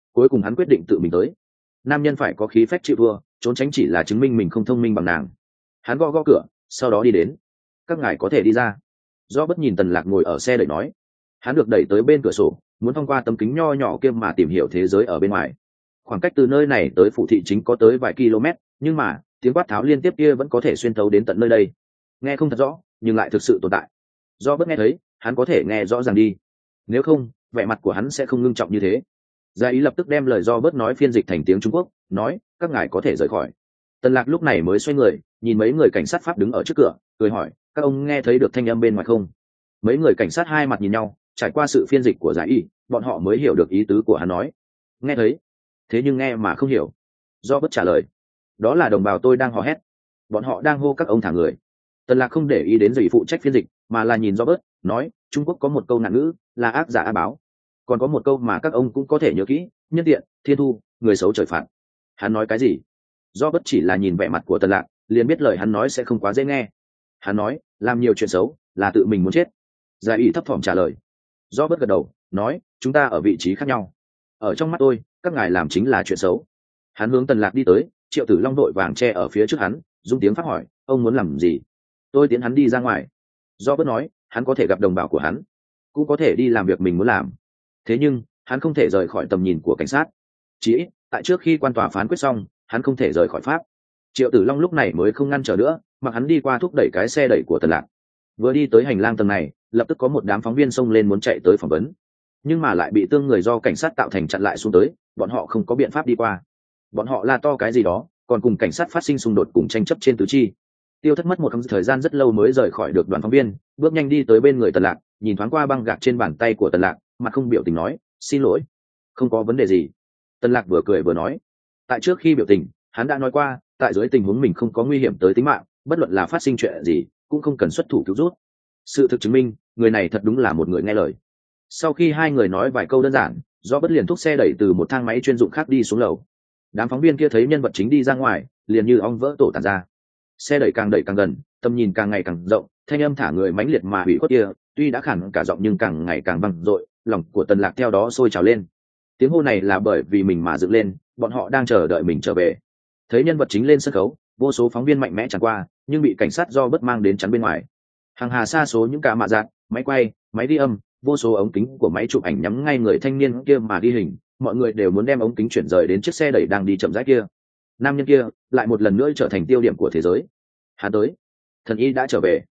A: cuối cùng hắn quyết định tự mình tới. Nam nhân phải có khí phách chịu thua, trốn tránh chỉ là chứng minh mình không thông minh bằng nàng. Hắn gõ gõ cửa, sau đó đi đến. Các ngài có thể đi ra. Do bất nhìn Tần Lạc ngồi ở xe đẩy nói. Hắn được đẩy tới bên cửa sổ, muốn thông qua tấm kính nho nhỏ kia mà tìm hiểu thế giới ở bên ngoài. Khoảng cách từ nơi này tới phủ thị chính có tới vài km, nhưng mà tiếng quát tháo liên tiếp kia vẫn có thể xuyên thấu đến tận nơi đây. Nghe không thật rõ, nhưng lại thực sự tồn tại. Do bất nghe thấy, hắn có thể nghe rõ ràng đi. Nếu không, vẻ mặt của hắn sẽ không ngưng trọng như thế. Gia ý lập tức đem lời do bớt nói phiên dịch thành tiếng Trung Quốc, nói, các ngài có thể rời khỏi. Tần Lạc lúc này mới xoay người, nhìn mấy người cảnh sát Pháp đứng ở trước cửa, cười hỏi, các ông nghe thấy được thanh âm bên ngoài không? Mấy người cảnh sát hai mặt nhìn nhau, trải qua sự phiên dịch của Gia ý, bọn họ mới hiểu được ý tứ của hắn nói. Nghe thấy, thế nhưng nghe mà không hiểu. Do bất trả lời, đó là đồng bào tôi đang hò hét, bọn họ đang hô các ông thả người. Tần Lạc không để ý đến gì phụ trách phiên dịch, mà là nhìn do bớt, nói, Trung Quốc có một câu nạn ngữ, là ác giả a báo. Còn có một câu mà các ông cũng có thể nhớ kỹ, nhân tiện, thiên thu, người xấu trời phạt. Hắn nói cái gì? Do bất chỉ là nhìn vẻ mặt của Tần Lạc, liền biết lời hắn nói sẽ không quá dễ nghe. Hắn nói, làm nhiều chuyện xấu, là tự mình muốn chết. Gia ý thấp thỏm trả lời. Do bất gật đầu, nói, chúng ta ở vị trí khác nhau. Ở trong mắt tôi, các ngài làm chính là chuyện xấu. Hắn hướng Tần Lạc đi tới, Triệu Tử Long đội vàng che ở phía trước hắn, dùng tiếng Pháp hỏi, ông muốn làm gì? Tôi tiến hắn đi ra ngoài. Do bất nói, hắn có thể gặp đồng bào của hắn, cũng có thể đi làm việc mình muốn làm. Thế nhưng hắn không thể rời khỏi tầm nhìn của cảnh sát. Chỉ ít tại trước khi quan tòa phán quyết xong, hắn không thể rời khỏi Pháp. Triệu Tử Long lúc này mới không ngăn trở nữa, mà hắn đi qua thúc đẩy cái xe đẩy của Tần Lạc. Vừa đi tới hành lang tầng này, lập tức có một đám phóng viên xông lên muốn chạy tới phỏng vấn, nhưng mà lại bị tương người do cảnh sát tạo thành chặn lại xuống tới, bọn họ không có biện pháp đi qua. Bọn họ la to cái gì đó, còn cùng cảnh sát phát sinh xung đột cùng tranh chấp trên tứ chi. Tiêu Thất mất một thời gian rất lâu mới rời khỏi được đoàn phóng viên, bước nhanh đi tới bên người Tần Lạc, nhìn thoáng qua băng gạc trên bàn tay của Tần Lạc, mặt không biểu tình nói, xin lỗi. Không có vấn đề gì. Tần Lạc vừa cười vừa nói. Tại trước khi biểu tình, hắn đã nói qua, tại dưới tình huống mình không có nguy hiểm tới tính mạng, bất luận là phát sinh chuyện gì, cũng không cần xuất thủ cứu rút. Sự thực chứng minh, người này thật đúng là một người nghe lời. Sau khi hai người nói vài câu đơn giản, do bất liền thúc xe đẩy từ một thang máy chuyên dụng khác đi xuống lầu. Đám phóng viên kia thấy nhân vật chính đi ra ngoài, liền như ong vỡ tổ tản ra. Xe đẩy càng gần, tầm nhìn càng ngày càng rộng, thanh âm thả người mãnh liệt mà hủy khuất kia, tuy đã khản cả giọng nhưng càng ngày càng vang dội, lòng của Tần Lạc theo đó sôi trào lên. Tiếng hô này là bởi vì mình mà dựng lên, bọn họ đang chờ đợi mình trở về. Thấy nhân vật chính lên sân khấu, vô số phóng viên mạnh mẽ tràn qua, nhưng bị cảnh sát do bất mang đến chắn bên ngoài. Hàng hà sa số những cả mạ giạt, máy quay, máy ghi âm, vô số ống kính của máy chụp ảnh nhắm ngay người thanh niên kia mà ghi hình, mọi người đều muốn đem ống kính chuyển rời đến chiếc xe đẩy đang đi chậm rãi kia. Nam nhân kia lại một lần nữa trở thành tiêu điểm của thế giới. Hắn tới, thần y đã trở về.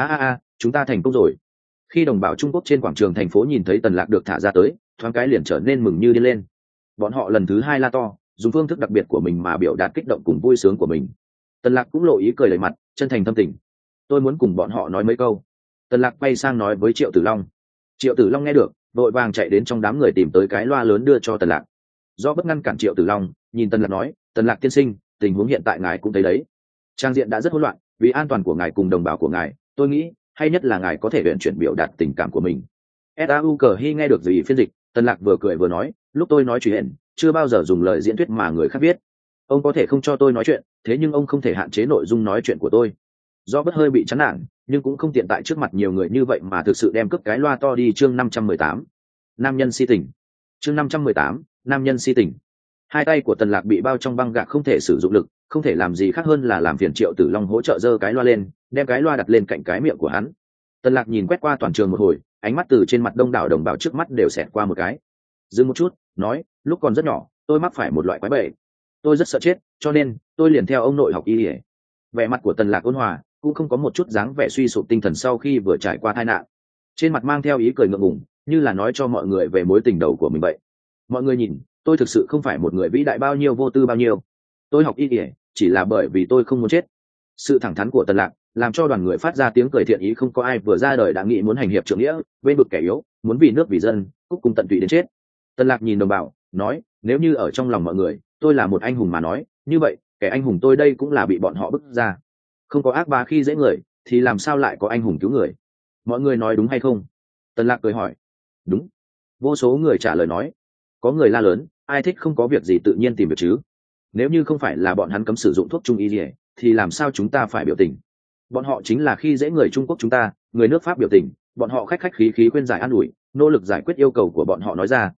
A: Chúng ta thành công rồi. Khi đồng bào Trung Quốc trên quảng trường thành phố nhìn thấy Tần Lạc được thả ra tới, thoáng cái liền trở nên mừng như điên lên. Bọn họ lần thứ hai la to, dùng phương thức đặc biệt của mình mà biểu đạt kích động cùng vui sướng của mình. Tần Lạc cũng lộ ý cười đầy mặt, chân thành thâm tình. Tôi muốn cùng bọn họ nói mấy câu. Tần Lạc quay sang nói với Triệu Tử Long. Triệu Tử Long nghe được, vội vàng chạy đến trong đám người tìm tới cái loa lớn đưa cho Tần Lạc. Do bất ngăn cản Triệu Tử Long, nhìn Tần Lạc nói, Tần Lạc tiên sinh, tình huống hiện tại ngài cũng thấy đấy. Trang diện đã rất hỗn loạn, vì an toàn của ngài cùng đồng bào của ngài, tôi nghĩ hay nhất là ngài có thể luyện chuyển biểu đạt tình cảm của mình. Sau cờ hy nghe được gì phiên dịch, Tần Lạc vừa cười vừa nói, lúc tôi nói chuyện chưa bao giờ dùng lời diễn thuyết mà người khác biết. Ông có thể không cho tôi nói chuyện, thế nhưng ông không thể hạn chế nội dung nói chuyện của tôi. Do bất hơi bị chán nản, nhưng cũng không tiện tại trước mặt nhiều người như vậy mà thực sự đem cướp cái loa to đi. Chương 518, nam nhân si tình. Chương 518, nam nhân si tình. Hai tay của Tần Lạc bị bao trong băng gạc không thể sử dụng lực, không thể làm gì khác hơn là làm phiền Triệu Tử Long hỗ trợ giơ cái loa lên, đem cái loa đặt lên cạnh cái miệng của hắn. Tần Lạc nhìn quét qua toàn trường một hồi, ánh mắt từ trên mặt đông đảo đồng bào trước mắt đều xẹt qua một cái. Dừng một chút, nói, lúc còn rất nhỏ, tôi mắc phải một loại quái bệnh. Tôi rất sợ chết, cho nên tôi liền theo ông nội học y. Vẻ mặt của Tần Lạc ôn hòa, cũng không có một chút dáng vẻ suy sụp tinh thần sau khi vừa trải qua tai nạn. Trên mặt mang theo ý cười ngượng ngùng, như là nói cho mọi người về mối tình đầu của mình vậy. Mọi người nhìn, tôi thực sự không phải một người vĩ đại bao nhiêu vô tư bao nhiêu. Tôi học y chỉ là bởi vì tôi không muốn chết. Sự thẳng thắn của Tần Lạc làm cho đoàn người phát ra tiếng cười thiện ý, không có ai vừa ra đời đã nghĩ muốn hành hiệp trượng nghĩa, bên vực kẻ yếu, muốn vì nước vì dân, cúc cung tận tụy đến chết. Tần Lạc nhìn đồng bào, nói, nếu như ở trong lòng mọi người, tôi là một anh hùng mà nói, như vậy, kẻ anh hùng tôi đây cũng là bị bọn họ bức ra. Không có ác bá khi dễ người, thì làm sao lại có anh hùng cứu người? Mọi người nói đúng hay không? Tần Lạc cười hỏi. Đúng. Vô số người trả lời nói. Có người la lớn, ai thích không có việc gì tự nhiên tìm việc chứ? Nếu như không phải là bọn hắn cấm sử dụng thuốc trung y gì, thì làm sao chúng ta phải biểu tình? Bọn họ chính là khi dễ người Trung Quốc chúng ta, người nước Pháp biểu tình, bọn họ khách khách khí khí khuyên giải an ủi, nỗ lực giải quyết yêu cầu của bọn họ nói ra,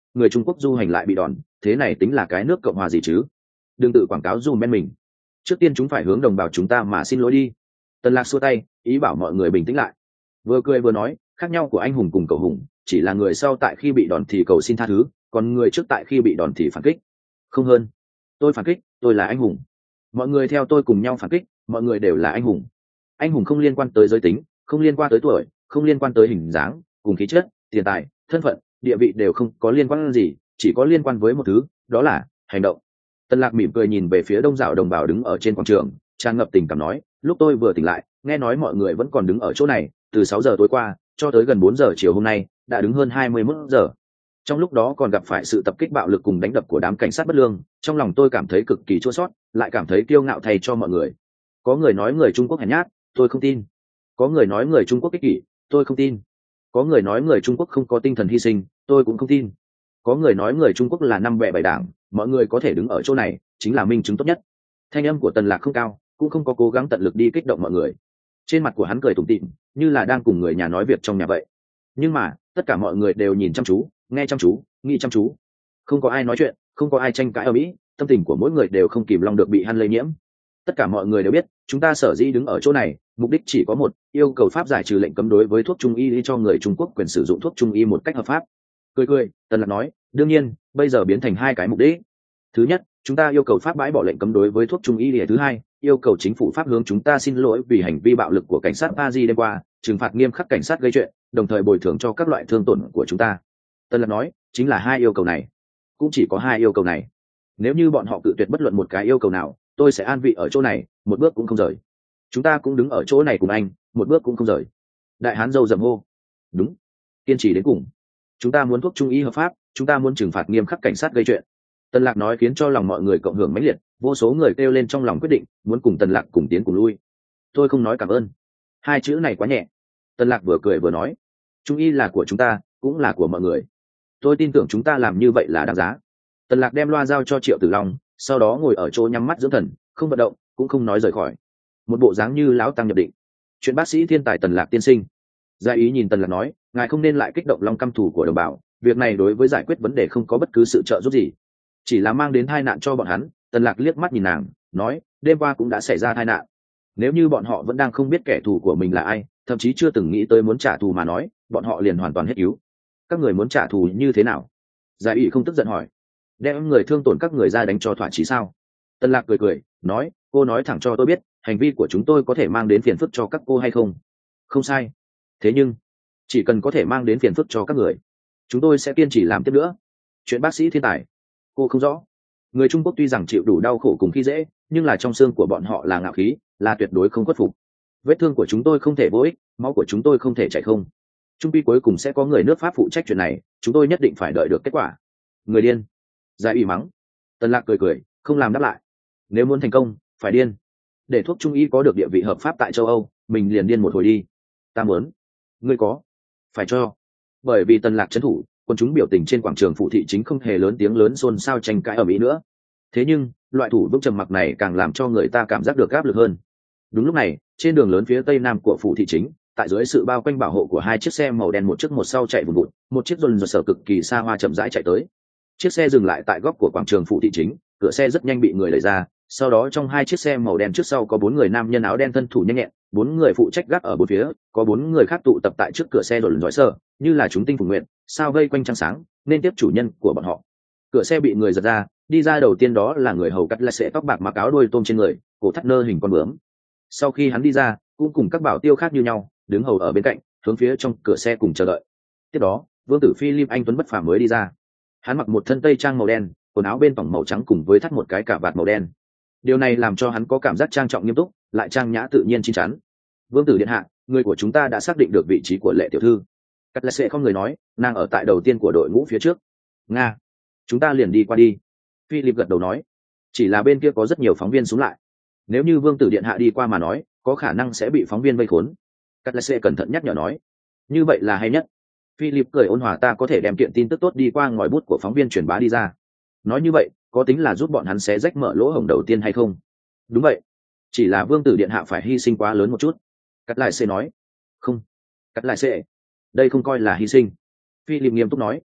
A: người Trung Quốc du hành lại bị đòn, thế này tính là cái nước Cộng hòa gì chứ? Đừng tự quảng cáo dùm bên mình. Trước tiên chúng phải hướng đồng bào chúng ta mà xin lỗi đi. Tần Lạc xua tay, ý bảo mọi người bình tĩnh lại. Vừa cười vừa nói, khác nhau của anh hùng cùng cầu hùng, chỉ là người sau tại khi bị đòn thì cầu xin tha thứ, còn người trước tại khi bị đòn thì phản kích. Không hơn. Tôi phản kích, tôi là anh hùng. Mọi người theo tôi cùng nhau phản kích, mọi người đều là anh hùng. Anh hùng không liên quan tới giới tính, không liên quan tới tuổi, không liên quan tới hình dáng, cùng khí chất, tiền tài, thân phận, địa vị đều không có liên quan gì, chỉ có liên quan với một thứ, đó là hành động. Tần Lạc mỉm cười nhìn về phía đông đảo đồng bào đứng ở trên quảng trường, tràn ngập tình cảm nói, lúc tôi vừa tỉnh lại, nghe nói mọi người vẫn còn đứng ở chỗ này, từ 6 giờ tối qua cho tới gần 4 giờ chiều hôm nay, đã đứng hơn 21 giờ. Trong lúc đó còn gặp phải sự tập kích bạo lực cùng đánh đập của đám cảnh sát bất lương, trong lòng tôi cảm thấy cực kỳ chua xót, lại cảm thấy kiêu ngạo thay cho mọi người. Có người nói người Trung Quốc hèn nhát, tôi không tin. Có người nói người Trung Quốc ích kỷ, tôi không tin. Có người nói người Trung Quốc không có tinh thần hy sinh, tôi cũng không tin. Có người nói người Trung Quốc là năm bè bảy đảng, mọi người có thể đứng ở chỗ này chính là minh chứng tốt nhất. Thanh âm của Tần Lạc không cao, cũng không có cố gắng tận lực đi kích động mọi người. Trên mặt của hắn cười tủm tỉm, như là đang cùng người nhà nói việc trong nhà vậy. Nhưng mà tất cả mọi người đều nhìn chăm chú, nghe chăm chú, nghĩ chăm chú. Không có ai nói chuyện, không có ai tranh cãi ở mỹ, tâm tình của mỗi người đều không kìm lòng được bị hắn lây nhiễm. Tất cả mọi người đều biết, chúng ta sở dĩ đứng ở chỗ này, mục đích chỉ có một, yêu cầu pháp giải trừ lệnh cấm đối với thuốc trung y cho người Trung Quốc quyền sử dụng thuốc trung y một cách hợp pháp. Cười, Tần Lạc nói, đương nhiên, bây giờ biến thành hai cái mục đích. Thứ nhất, chúng ta yêu cầu pháp bãi bỏ lệnh cấm đối với thuốc trung y. Thứ hai, yêu cầu chính phủ pháp hướng chúng ta xin lỗi vì hành vi bạo lực của cảnh sát Paris đêm qua, trừng phạt nghiêm khắc cảnh sát gây chuyện, đồng thời bồi thường cho các loại thương tổn của chúng ta. Tần Lạc nói, chính là hai yêu cầu này. Cũng chỉ có hai yêu cầu này. Nếu như bọn họ cự tuyệt bất luận một cái yêu cầu nào, tôi sẽ an vị ở chỗ này, một bước cũng không rời. Chúng ta cũng đứng ở chỗ này cùng anh, một bước cũng không rời. Đại hán râu rậm hô. Đúng, kiên trì đến cùng. Chúng ta muốn thuốc trung y hợp pháp, chúng ta muốn trừng phạt nghiêm khắc cảnh sát gây chuyện. Tần Lạc nói khiến cho lòng mọi người cộng hưởng mãnh liệt, vô số người kêu lên trong lòng quyết định, muốn cùng Tần Lạc cùng tiến cùng lui. Tôi không nói cảm ơn. Hai chữ này quá nhẹ. Tần Lạc vừa cười vừa nói, trung y là của chúng ta, cũng là của mọi người. Tôi tin tưởng chúng ta làm như vậy là đáng giá. Tần Lạc đem loa giao cho Triệu Tử Long, sau đó ngồi ở chỗ nhắm mắt dưỡng thần, không vận động, cũng không nói rời khỏi. Một bộ dáng như lão tăng nhập định. Chuyện bác sĩ thiên tài Tần Lạc tiên sinh. Gia ý nhìn Tần Lạc nói, ngài không nên lại kích động lòng căm thù của đồng bào, việc này đối với giải quyết vấn đề không có bất cứ sự trợ giúp gì, chỉ là mang đến tai nạn cho bọn hắn. Tần Lạc liếc mắt nhìn nàng, nói, đêm qua cũng đã xảy ra tai nạn. Nếu như bọn họ vẫn đang không biết kẻ thù của mình là ai, thậm chí chưa từng nghĩ tới muốn trả thù mà nói, bọn họ liền hoàn toàn hết cứu. Các người muốn trả thù như thế nào? Gia ý không tức giận hỏi, đem người thương tổn các người ra đánh cho thỏa chí sao? Tần Lạc cười, nói, cô nói thẳng cho tôi biết, hành vi của chúng tôi có thể mang đến phiền phức cho các cô hay không? Không sai. Thế nhưng, chỉ cần có thể mang đến phiền phức cho các người, chúng tôi sẽ kiên trì làm tiếp nữa. Chuyện bác sĩ thiên tài. Cô không rõ. Người Trung Quốc tuy rằng chịu đủ đau khổ cùng khi dễ, nhưng là trong xương của bọn họ là ngạo khí, là tuyệt đối không khuất phục. Vết thương của chúng tôi không thể vô ích, máu của chúng tôi không thể chảy không. Trung quy cuối cùng sẽ có người nước Pháp phụ trách chuyện này, chúng tôi nhất định phải đợi được kết quả. Người điên. Giải ủy mắng. Tần Lạc cười, không làm đáp lại. Nếu muốn thành công, phải điên. Để thuốc trung y có được địa vị hợp pháp tại châu Âu, mình liền điên một hồi đi. Ta muốn. Ngươi có. Phải cho. Bởi vì Tần Lạc trấn thủ, quân chúng biểu tình trên quảng trường phụ thị chính không hề lớn tiếng lớn xôn xao tranh cãi ở mỹ nữa. Thế nhưng loại thủ bức trầm mặc này càng làm cho người ta cảm giác được áp lực hơn. Đúng lúc này, trên đường lớn phía tây nam của phủ thị chính, tại dưới sự bao quanh bảo hộ của hai chiếc xe màu đen một trước một sau chạy vùn vụt, một chiếc dồn dồn sở cực kỳ xa hoa chậm rãi chạy tới. Chiếc xe dừng lại tại góc của quảng trường phủ thị chính, cửa xe rất nhanh bị người đẩy ra, sau đó trong hai chiếc xe màu đen trước sau có 4 người nam nhân áo đen thân thủ nhanh nhẹn, 4 người phụ trách gác ở bốn phía, có 4 người khác tụ tập tại trước cửa xe dồn dõi sở, như là chúng tinh phùng nguyện, sao vây quanh trăng sáng, nên tiếp chủ nhân của bọn họ. Cửa xe bị người giật ra, đi ra đầu tiên đó là người hầu cắt lại sẽ tóc bạc mặc áo đuôi tôm trên người, cổ thắt nơ hình con bướm. Sau khi hắn đi ra, cũng cùng các bảo tiêu khác như nhau, đứng hầu ở bên cạnh, hướng phía trong cửa xe cùng chờ đợi. Tiếp đó, vương tử Philip anh tuấn bất phàm mới đi ra. Hắn mặc một thân tây trang màu đen, quần áo bên phẳng màu trắng cùng với thắt một cái cà vạt màu đen. Điều này làm cho hắn có cảm giác trang trọng nghiêm túc, lại trang nhã tự nhiên chín chắn. Vương tử điện hạ, người của chúng ta đã xác định được vị trí của Lệ tiểu thư. Cắt lại sẽ không người nói, nàng ở tại đầu tiên của đội ngũ phía trước. Nga, chúng ta liền đi qua đi. Philip gật đầu nói, chỉ là bên kia có rất nhiều phóng viên xuống lại. Nếu như vương tử điện hạ đi qua mà nói, có khả năng sẽ bị phóng viên vây khốn. Cắt lại sẽ cẩn thận nhắc nhở nói, như vậy là hay nhất. Philip cười ôn hòa, ta có thể đem kiện tin tức tốt đi qua ngòi bút của phóng viên truyền bá đi ra. Nói như vậy, có tính là giúp bọn hắn xé rách mở lỗ hổng đầu tiên hay không? Đúng vậy. Chỉ là vương tử điện hạ phải hy sinh quá lớn một chút. Cắt lại sẽ nói. Không. Cắt lại sẽ. Đây không coi là hy sinh. Philip nghiêm túc nói.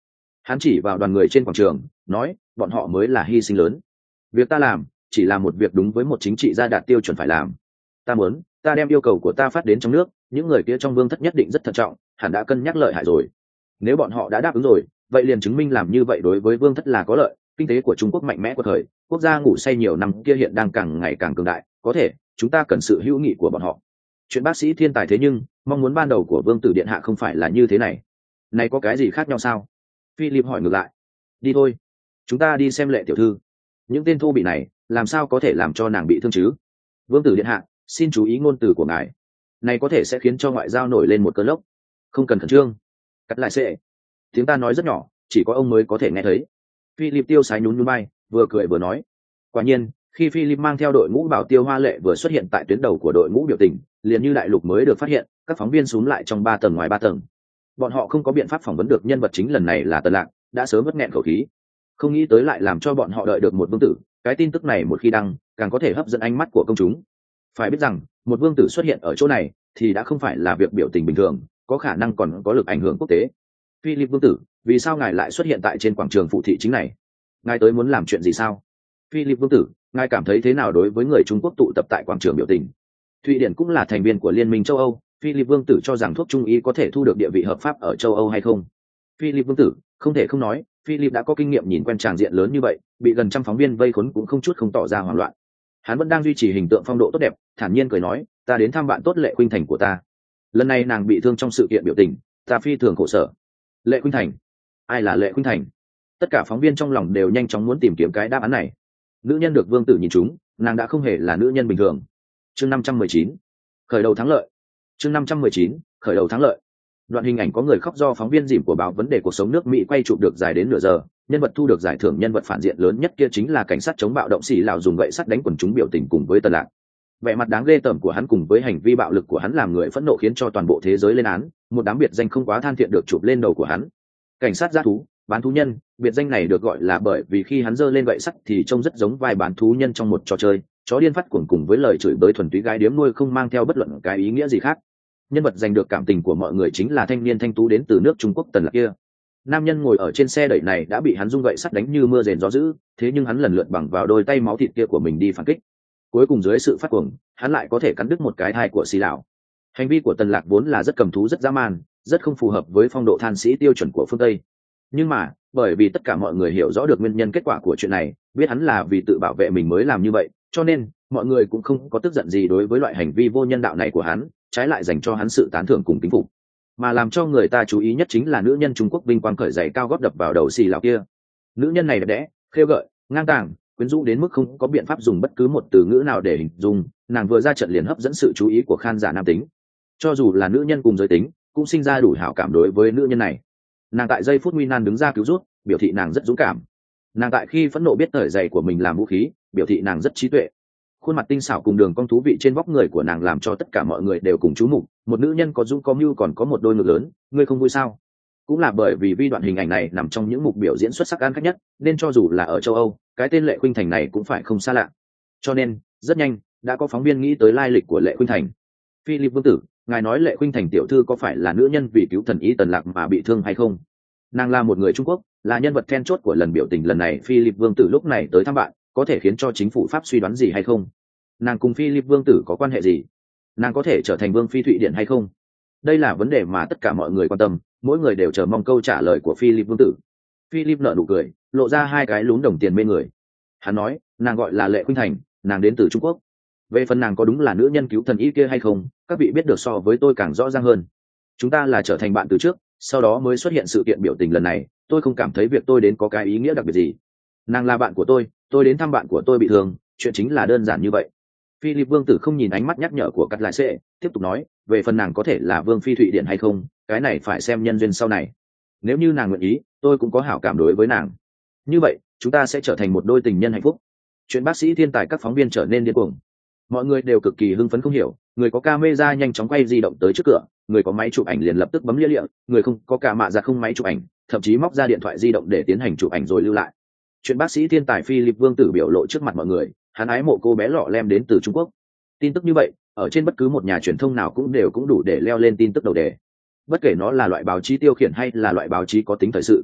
A: Hắn chỉ vào đoàn người trên quảng trường nói, bọn họ mới là hy sinh lớn. Việc ta làm chỉ là một việc đúng với một chính trị gia đạt tiêu chuẩn phải làm. Ta muốn ta đem yêu cầu của ta phát đến trong nước, những người kia trong vương thất nhất định rất thận trọng, hẳn đã cân nhắc lợi hại rồi. Nếu bọn họ đã đáp ứng rồi, vậy liền chứng minh làm như vậy đối với vương thất là có lợi. Kinh tế của Trung Quốc mạnh mẽ của thời, quốc gia ngủ say nhiều năm kia hiện đang càng ngày càng cường đại, có thể chúng ta cần sự hữu nghị của bọn họ. Chuyện bác sĩ thiên tài thế nhưng mong muốn ban đầu của vương tử điện hạ không phải là như thế này. Này có cái gì khác nhau sao? Philip hỏi ngược lại. Đi thôi, chúng ta đi xem Lệ tiểu thư. Những tên thô bị này làm sao có thể làm cho nàng bị thương chứ? Vương tử điện hạ, xin chú ý ngôn từ của ngài, này có thể sẽ khiến cho ngoại giao nổi lên một cơn lốc. Không cần khẩn trương, cắt lại sẽ. Tiếng ta nói rất nhỏ, chỉ có ông mới có thể nghe thấy. Philip tiêu sái nhún nhún vai, vừa cười vừa nói. Quả nhiên, khi Philip mang theo đội ngũ bảo tiêu hoa lệ vừa xuất hiện tại tuyến đầu của đội ngũ biểu tình, liền như đại lục mới được phát hiện, các phóng viên xúm lại trong 3 tầng ngoài 3 tầng. Bọn họ không có biện pháp phỏng vấn được nhân vật chính lần này là Tần Lạc, đã sớm mất nghẹn khẩu khí. Không nghĩ tới lại làm cho bọn họ đợi được một vương tử, cái tin tức này một khi đăng, càng có thể hấp dẫn ánh mắt của công chúng. Phải biết rằng, một vương tử xuất hiện ở chỗ này thì đã không phải là việc biểu tình bình thường, có khả năng còn có lực ảnh hưởng quốc tế. Philip vương tử, vì sao ngài lại xuất hiện tại trên quảng trường phụ thị chính này? Ngài tới muốn làm chuyện gì sao? Philip vương tử, ngài cảm thấy thế nào đối với người Trung Quốc tụ tập tại quảng trường biểu tình? Thụy Điển cũng là thành viên của Liên minh châu Âu, Philip vương tử cho rằng thuốc trung y có thể thu được địa vị hợp pháp ở châu Âu hay không? Philip vương tử, không thể không nói, Philip đã có kinh nghiệm nhìn quen tràng diện lớn như vậy, bị gần trăm phóng viên vây khốn cũng không chút không tỏ ra hoảng loạn. Hắn vẫn đang duy trì hình tượng phong độ tốt đẹp, thản nhiên cười nói, ta đến thăm bạn tốt Lệ Khuynh Thành của ta. Lần này nàng bị thương trong sự kiện biểu tình, ta phi thường khổ sở. Lệ Khuynh Thành? Ai là Lệ Khuynh Thành? Tất cả phóng viên trong lòng đều nhanh chóng muốn tìm kiếm cái đáp án này. Nữ nhân được vương tử nhìn trúng, nàng đã không hề là nữ nhân bình thường. Chương 519, khởi đầu thắng lợi. Chương 519, khởi đầu thắng lợi. Đoạn hình ảnh có người khóc do phóng viên dìm của báo vấn đề cuộc sống nước Mỹ quay chụp được dài đến nửa giờ. Nhân vật thu được giải thưởng nhân vật phản diện lớn nhất kia chính là cảnh sát chống bạo động xì lào dùng gậy sắt đánh quần chúng biểu tình cùng với Tần Lạc. Vẻ mặt đáng ghê tởm của hắn cùng với hành vi bạo lực của hắn làm người phẫn nộ khiến cho toàn bộ thế giới lên án. Một đám biệt danh không quá than thiện được chụp lên đầu của hắn. Cảnh sát dã thú, bán thú nhân, biệt danh này được gọi là bởi vì khi hắn giơ lên gậy sắt thì trông rất giống vai bán thú nhân trong một trò chơi, chó điên phát cuồng cùng với lời chửi bới thuần túy gái điếm nuôi không mang theo bất luận cái ý nghĩa gì khác. Nhân vật giành được cảm tình của mọi người chính là thanh niên thanh tú đến từ nước Trung Quốc Tần Lạc kia. Nam nhân ngồi ở trên xe đẩy này đã bị hắn dung gậy sắt đánh như mưa rền gió dữ, thế nhưng hắn lần lượt bằng vào đôi tay máu thịt kia của mình đi phản kích. Cuối cùng dưới sự phát cuồng, hắn lại có thể cắn đứt một cái thai của xì lão. Hành vi của Tần Lạc vốn là rất cầm thú rất dã man, rất không phù hợp với phong độ than sĩ tiêu chuẩn của phương Tây. Nhưng mà, bởi vì tất cả mọi người hiểu rõ được nguyên nhân kết quả của chuyện này, biết hắn là vì tự bảo vệ mình mới làm như vậy, cho nên mọi người cũng không có tức giận gì đối với loại hành vi vô nhân đạo này của hắn, trái lại dành cho hắn sự tán thưởng cùng kính phục. Mà làm cho người ta chú ý nhất chính là nữ nhân Trung Quốc vinh quang cởi giày cao gót đập vào đầu xì lão kia. Nữ nhân này đẹp đẽ, khêu gợi, ngang tàng, quyến rũ đến mức không có biện pháp dùng bất cứ một từ ngữ nào để hình dung. Nàng vừa ra trận liền hấp dẫn sự chú ý của khán giả nam tính, cho dù là nữ nhân cùng giới tính cũng sinh ra đủ hảo cảm đối với nữ nhân này. Nàng tại giây phút nguy nan đứng ra cứu rút, biểu thị nàng rất dũng cảm. Nàng tại khi phẫn nộ biết cởi giày của mình làm vũ khí, biểu thị nàng rất trí tuệ. Khuôn mặt tinh xảo cùng đường cong thú vị trên vóc người của nàng làm cho tất cả mọi người đều cùng chú mục. Một nữ nhân có dũng có mưu còn có một đôi ngực lớn, ngươi không vui sao? Cũng là bởi vì vi đoạn hình ảnh này nằm trong những mục biểu diễn xuất sắc ăn khách nhất, nên cho dù là ở châu Âu, cái tên Lệ Khuynh Thành này cũng phải không xa lạ. Cho nên, rất nhanh, đã có phóng viên nghĩ tới lai lịch của Lệ Khuynh Thành. Philip vương tử, ngài nói Lệ Khuynh Thành tiểu thư có phải là nữ nhân vì cứu thần ý Tần Lạc mà bị thương hay không? Nàng là một người Trung Quốc, là nhân vật then chốt của lần biểu tình lần này. Philip vương tử lúc này tới thăm bạn, có thể khiến cho chính phủ Pháp suy đoán gì hay không? Nàng cùng Philip vương tử có quan hệ gì? Nàng có thể trở thành vương phi Thụy Điển hay không? Đây là vấn đề mà tất cả mọi người quan tâm, mỗi người đều chờ mong câu trả lời của Philip vương tử. Philip nở nụ cười, lộ ra hai cái lún đồng tiền mê người. Hắn nói, nàng gọi là Lệ Khuynh Thành, nàng đến từ Trung Quốc. Về phần nàng có đúng là nữ nhân cứu thần y kia hay không, các vị biết được so với tôi càng rõ ràng hơn. Chúng ta là trở thành bạn từ trước, sau đó mới xuất hiện sự kiện biểu tình lần này. Tôi không cảm thấy việc tôi đến có cái ý nghĩa đặc biệt gì. Nàng là bạn của tôi đến thăm bạn của tôi bị thương, chuyện chính là đơn giản như vậy. Philip vương tử không nhìn ánh mắt nhắc nhở của Cắt Lại Sệ, tiếp tục nói, về phần nàng có thể là vương phi Thụy Điển hay không, cái này phải xem nhân duyên sau này. Nếu như nàng nguyện ý, tôi cũng có hảo cảm đối với nàng. Như vậy, chúng ta sẽ trở thành một đôi tình nhân hạnh phúc. Chuyện bác sĩ thiên tài các phóng viên trở nên điên cuồng. Mọi người đều cực kỳ hưng phấn không hiểu, người có camera nhanh chóng quay di động tới trước cửa, người có máy chụp ảnh liền lập tức bấm lia lịa, người không có cả mạ giặt không máy chụp ảnh, thậm chí móc ra điện thoại di động để tiến hành chụp ảnh rồi lưu lại. Chuyện bác sĩ thiên tài Philip vương tử biểu lộ trước mặt mọi người, hắn ái mộ cô bé lọ lem đến từ Trung Quốc. Tin tức như vậy, ở trên bất cứ một nhà truyền thông nào cũng đủ để leo lên tin tức đầu đề. Bất kể nó là loại báo chí tiêu khiển hay là loại báo chí có tính thời sự.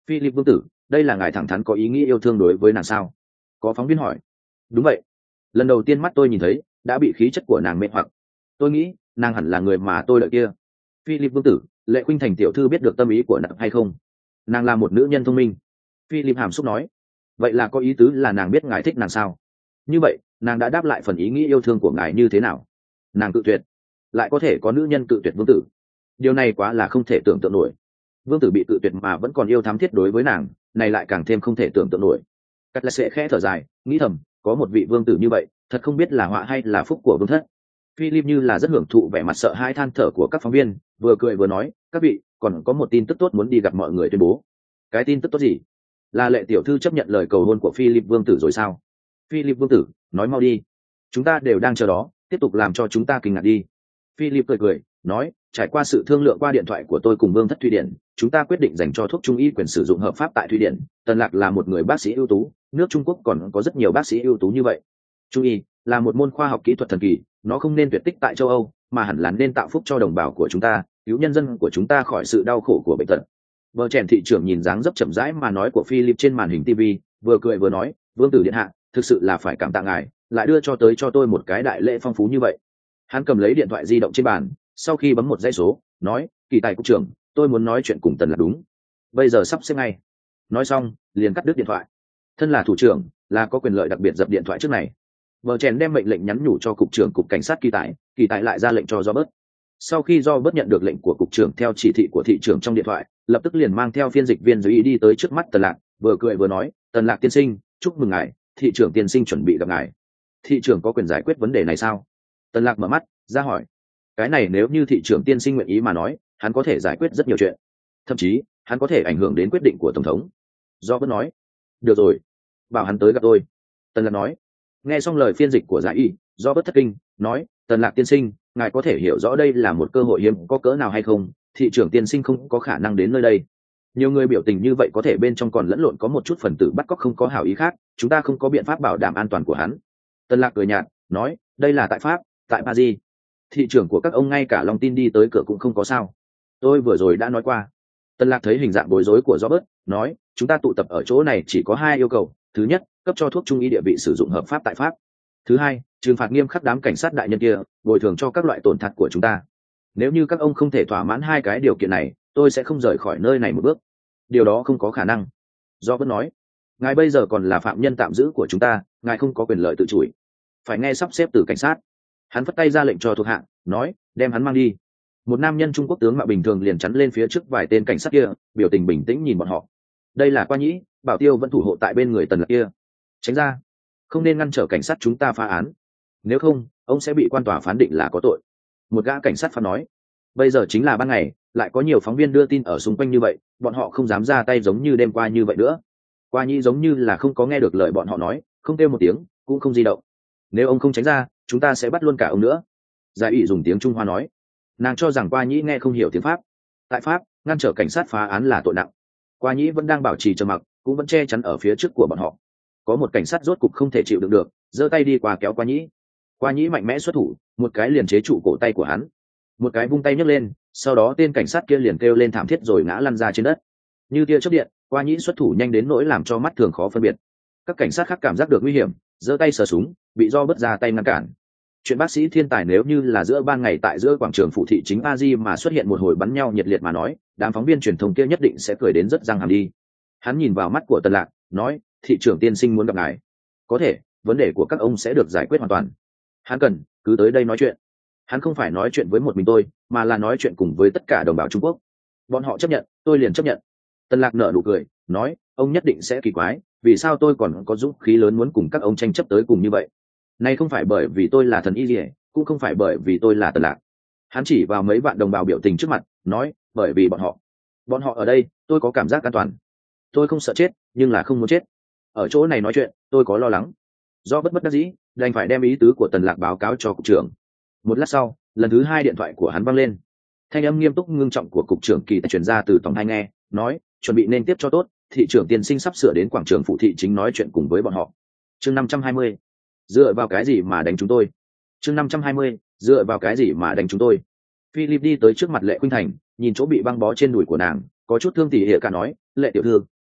A: Philip vương tử, đây là ngài thẳng thắn có ý nghĩ yêu thương đối với nàng sao? Có phóng viên hỏi. Đúng vậy, lần đầu tiên mắt tôi nhìn thấy đã bị khí chất của nàng mê hoặc, tôi nghĩ nàng hẳn là người mà tôi đợi kia. Philip vương tử, Lệ Khuynh Thành tiểu thư biết được tâm ý của nàng hay không? Nàng là một nữ nhân thông minh. Philip hàm xúc nói. Vậy là có ý tứ là nàng biết ngài thích nàng sao? Như vậy nàng đã đáp lại phần ý nghĩ yêu thương của ngài như thế nào? Nàng cự tuyệt. Lại có thể có nữ nhân cự tuyệt vương tử? Điều này quá là không thể tưởng tượng nổi. Vương tử bị cự tuyệt mà vẫn còn yêu thắm thiết đối với nàng, này lại càng thêm không thể tưởng tượng nổi. Cắt là sẽ khẽ thở dài, nghĩ thầm, có một vị vương tử như vậy, thật không biết là họa hay là phúc của vương thất. Philip như là rất hưởng thụ vẻ mặt sợ hãi than thở của các phóng viên, vừa cười vừa nói, các vị, còn có một tin tức tốt muốn đi gặp mọi người tuyên bố. Cái tin tức tốt gì? Là Lệ tiểu thư chấp nhận lời cầu hôn của Philip vương tử rồi sao? Philip vương tử, nói mau đi. Chúng ta đều đang chờ đó, tiếp tục làm cho chúng ta kinh ngạc đi. Philip cười cười, nói, trải qua sự thương lượng qua điện thoại của tôi cùng vương thất Thụy Điển, chúng ta quyết định dành cho thuốc trung y quyền sử dụng hợp pháp tại Thụy Điển. Tần Lạc là một người bác sĩ ưu tú, nước Trung Quốc còn có rất nhiều bác sĩ ưu tú như vậy. Trung y là một môn khoa học kỹ thuật thần kỳ, nó không nên tuyệt tích tại châu Âu, mà hẳn là nên tạo phúc cho đồng bào của chúng ta, cứu nhân dân của chúng ta khỏi sự đau khổ của bệnh tật. Bờ chèn thị trưởng nhìn dáng dấp chậm rãi mà nói của Philip trên màn hình TV, vừa cười vừa nói, vương tử điện hạ, thực sự là phải cảm tạ ngài, lại đưa cho tôi một cái đại lễ phong phú như vậy. Hắn cầm lấy điện thoại di động trên bàn, sau khi bấm một dãy số, nói, Kỳ Tài cục trưởng, tôi muốn nói chuyện cùng Tần Lạc đúng. Bây giờ sắp xếp ngay. Nói xong, liền cắt đứt điện thoại. Thân là thủ trưởng, là có quyền lợi đặc biệt dập điện thoại trước này. Bờ chèn đem mệnh lệnh nhắn nhủ cho cục trưởng cục cảnh sát Kỳ Tài lại ra lệnh cho Robert. Sau khi Robert nhận được lệnh của cục trưởng theo chỉ thị của thị trưởng trong điện thoại, lập tức liền mang theo phiên dịch viên dưới ý đi tới trước mắt Tần Lạc, vừa cười vừa nói, Tần Lạc tiên sinh, chúc mừng ngài, thị trưởng tiên sinh chuẩn bị gặp ngài. Thị trưởng có quyền giải quyết vấn đề này sao? Tần Lạc mở mắt ra hỏi. Cái này nếu như thị trưởng tiên sinh nguyện ý mà nói, hắn có thể giải quyết rất nhiều chuyện, thậm chí hắn có thể ảnh hưởng đến quyết định của tổng thống. Robert nói. Được rồi, bảo hắn tới gặp tôi. Tần Lạc nói. Nghe xong lời phiên dịch của giải y, Robert thất kinh, nói, Tần Lạc tiên sinh, ngài có thể hiểu rõ đây là một cơ hội hiếm có cỡ nào hay không? Thị trưởng tiên sinh không có khả năng đến nơi đây. Nhiều người biểu tình như vậy có thể bên trong còn lẫn lộn có một chút phần tử bắt cóc không có hảo ý khác, chúng ta không có biện pháp bảo đảm an toàn của hắn. Tần Lạc cười nhạt, nói, đây là tại Pháp, tại Paris. Thị trưởng của các ông ngay cả lòng tin đi tới cửa cũng không có sao. Tôi vừa rồi đã nói qua. Tần Lạc thấy hình dạng bối rối của Robert, nói, chúng ta tụ tập ở chỗ này chỉ có hai yêu cầu. Thứ nhất, cấp cho thuốc trung y địa vị sử dụng hợp pháp tại Pháp. Thứ hai, trừng phạt nghiêm khắc đám cảnh sát đại nhân kia, bồi thường cho các loại tổn thất của chúng ta. Nếu như các ông không thể thỏa mãn hai cái điều kiện này, tôi sẽ không rời khỏi nơi này một bước. Điều đó không có khả năng. Robert nói, ngài bây giờ còn là phạm nhân tạm giữ của chúng ta, ngài không có quyền lợi tự chủi. Phải nghe sắp xếp từ cảnh sát. Hắn phất tay ra lệnh cho thuộc hạ, nói, đem hắn mang đi. Một nam nhân Trung Quốc tướng mạo bình thường liền chắn lên phía trước vài tên cảnh sát kia, biểu tình bình tĩnh nhìn bọn họ. Đây là Qua Nhĩ, Bảo Tiêu vẫn thủ hộ tại bên người Tần Lạc kia. Tránh ra, không nên ngăn trở cảnh sát chúng ta phá án. Nếu không, ông sẽ bị quan tòa phán định là có tội. Một gã cảnh sát phán nói. Bây giờ chính là ban ngày, lại có nhiều phóng viên đưa tin ở xung quanh như vậy, bọn họ không dám ra tay giống như đêm qua như vậy nữa. Qua Nhĩ giống như là không có nghe được lời bọn họ nói, không kêu một tiếng, cũng không di động. Nếu ông không tránh ra, chúng ta sẽ bắt luôn cả ông nữa. Giải ủy dùng tiếng Trung Hoa nói. Nàng cho rằng Qua Nhĩ nghe không hiểu tiếng Pháp. Tại Pháp, ngăn trở cảnh sát phá án là tội nặng. Qua Nhĩ vẫn đang bảo trì trầm mặc, cũng vẫn che chắn ở phía trước của bọn họ. Có một cảnh sát rốt cục không thể chịu đựng được, giơ tay đi qua kéo Qua Nhĩ. Qua Nhĩ mạnh mẽ xuất thủ, một cái liền chế trụ cổ tay của hắn. Một cái vung tay nhấc lên, sau đó tên cảnh sát kia liền kêu lên thảm thiết rồi ngã lăn ra trên đất. Như tia chớp điện, Qua Nhĩ xuất thủ nhanh đến nỗi làm cho mắt thường khó phân biệt. Các cảnh sát khác cảm giác được nguy hiểm, giơ tay sờ súng, bị do bất ra tay ngăn cản. Chuyện bác sĩ thiên tài nếu như là giữa ban ngày tại giữa quảng trường phụ thị chính Paris mà xuất hiện một hồi bắn nhau nhiệt liệt mà nói, đám phóng viên truyền thông kia nhất định sẽ cười đến rất răng hàm đi. Hắn nhìn vào mắt của Tần Lạc, nói, thị trưởng tiên sinh muốn gặp ngài. Có thể, vấn đề của các ông sẽ được giải quyết hoàn toàn. Hắn cần cứ tới đây nói chuyện. Hắn không phải nói chuyện với một mình tôi, mà là nói chuyện cùng với tất cả đồng bào Trung Quốc. Bọn họ chấp nhận, tôi liền chấp nhận. Tần Lạc nở nụ cười, nói, ông nhất định sẽ kỳ quái, vì sao tôi còn có dũng khí lớn muốn cùng các ông tranh chấp tới cùng như vậy. Này không phải bởi vì tôi là thần y gì, cũng không phải bởi vì tôi là Tần Lạc. Hắn chỉ vào mấy bạn đồng bào biểu tình trước mặt, nói, bởi vì bọn họ ở đây, tôi có cảm giác an toàn. Tôi không sợ chết, nhưng là không muốn chết. Ở chỗ này nói chuyện, tôi có lo lắng. Do bất đắc dĩ, đành phải đem ý tứ của Tần Lạc báo cáo cho cục trưởng. Một lát sau, lần thứ hai điện thoại của hắn vang lên. Thanh âm nghiêm túc ngưng trọng của cục trưởng Kỳ truyền ra từ tổng hai nghe, nói, chuẩn bị nên tiếp cho tốt, thị trưởng tiên sinh sắp sửa đến quảng trường phụ thị chính nói chuyện cùng với bọn họ. Chương 520. Dựa vào cái gì mà đánh chúng tôi? Chương 520. Dựa vào cái gì mà đánh chúng tôi? Philip đi tới trước mặt Lệ Khuynh Thành, nhìn chỗ bị băng bó trên đùi của nàng, có chút thương tỉ hệ cả nói, Lệ tiểu thư,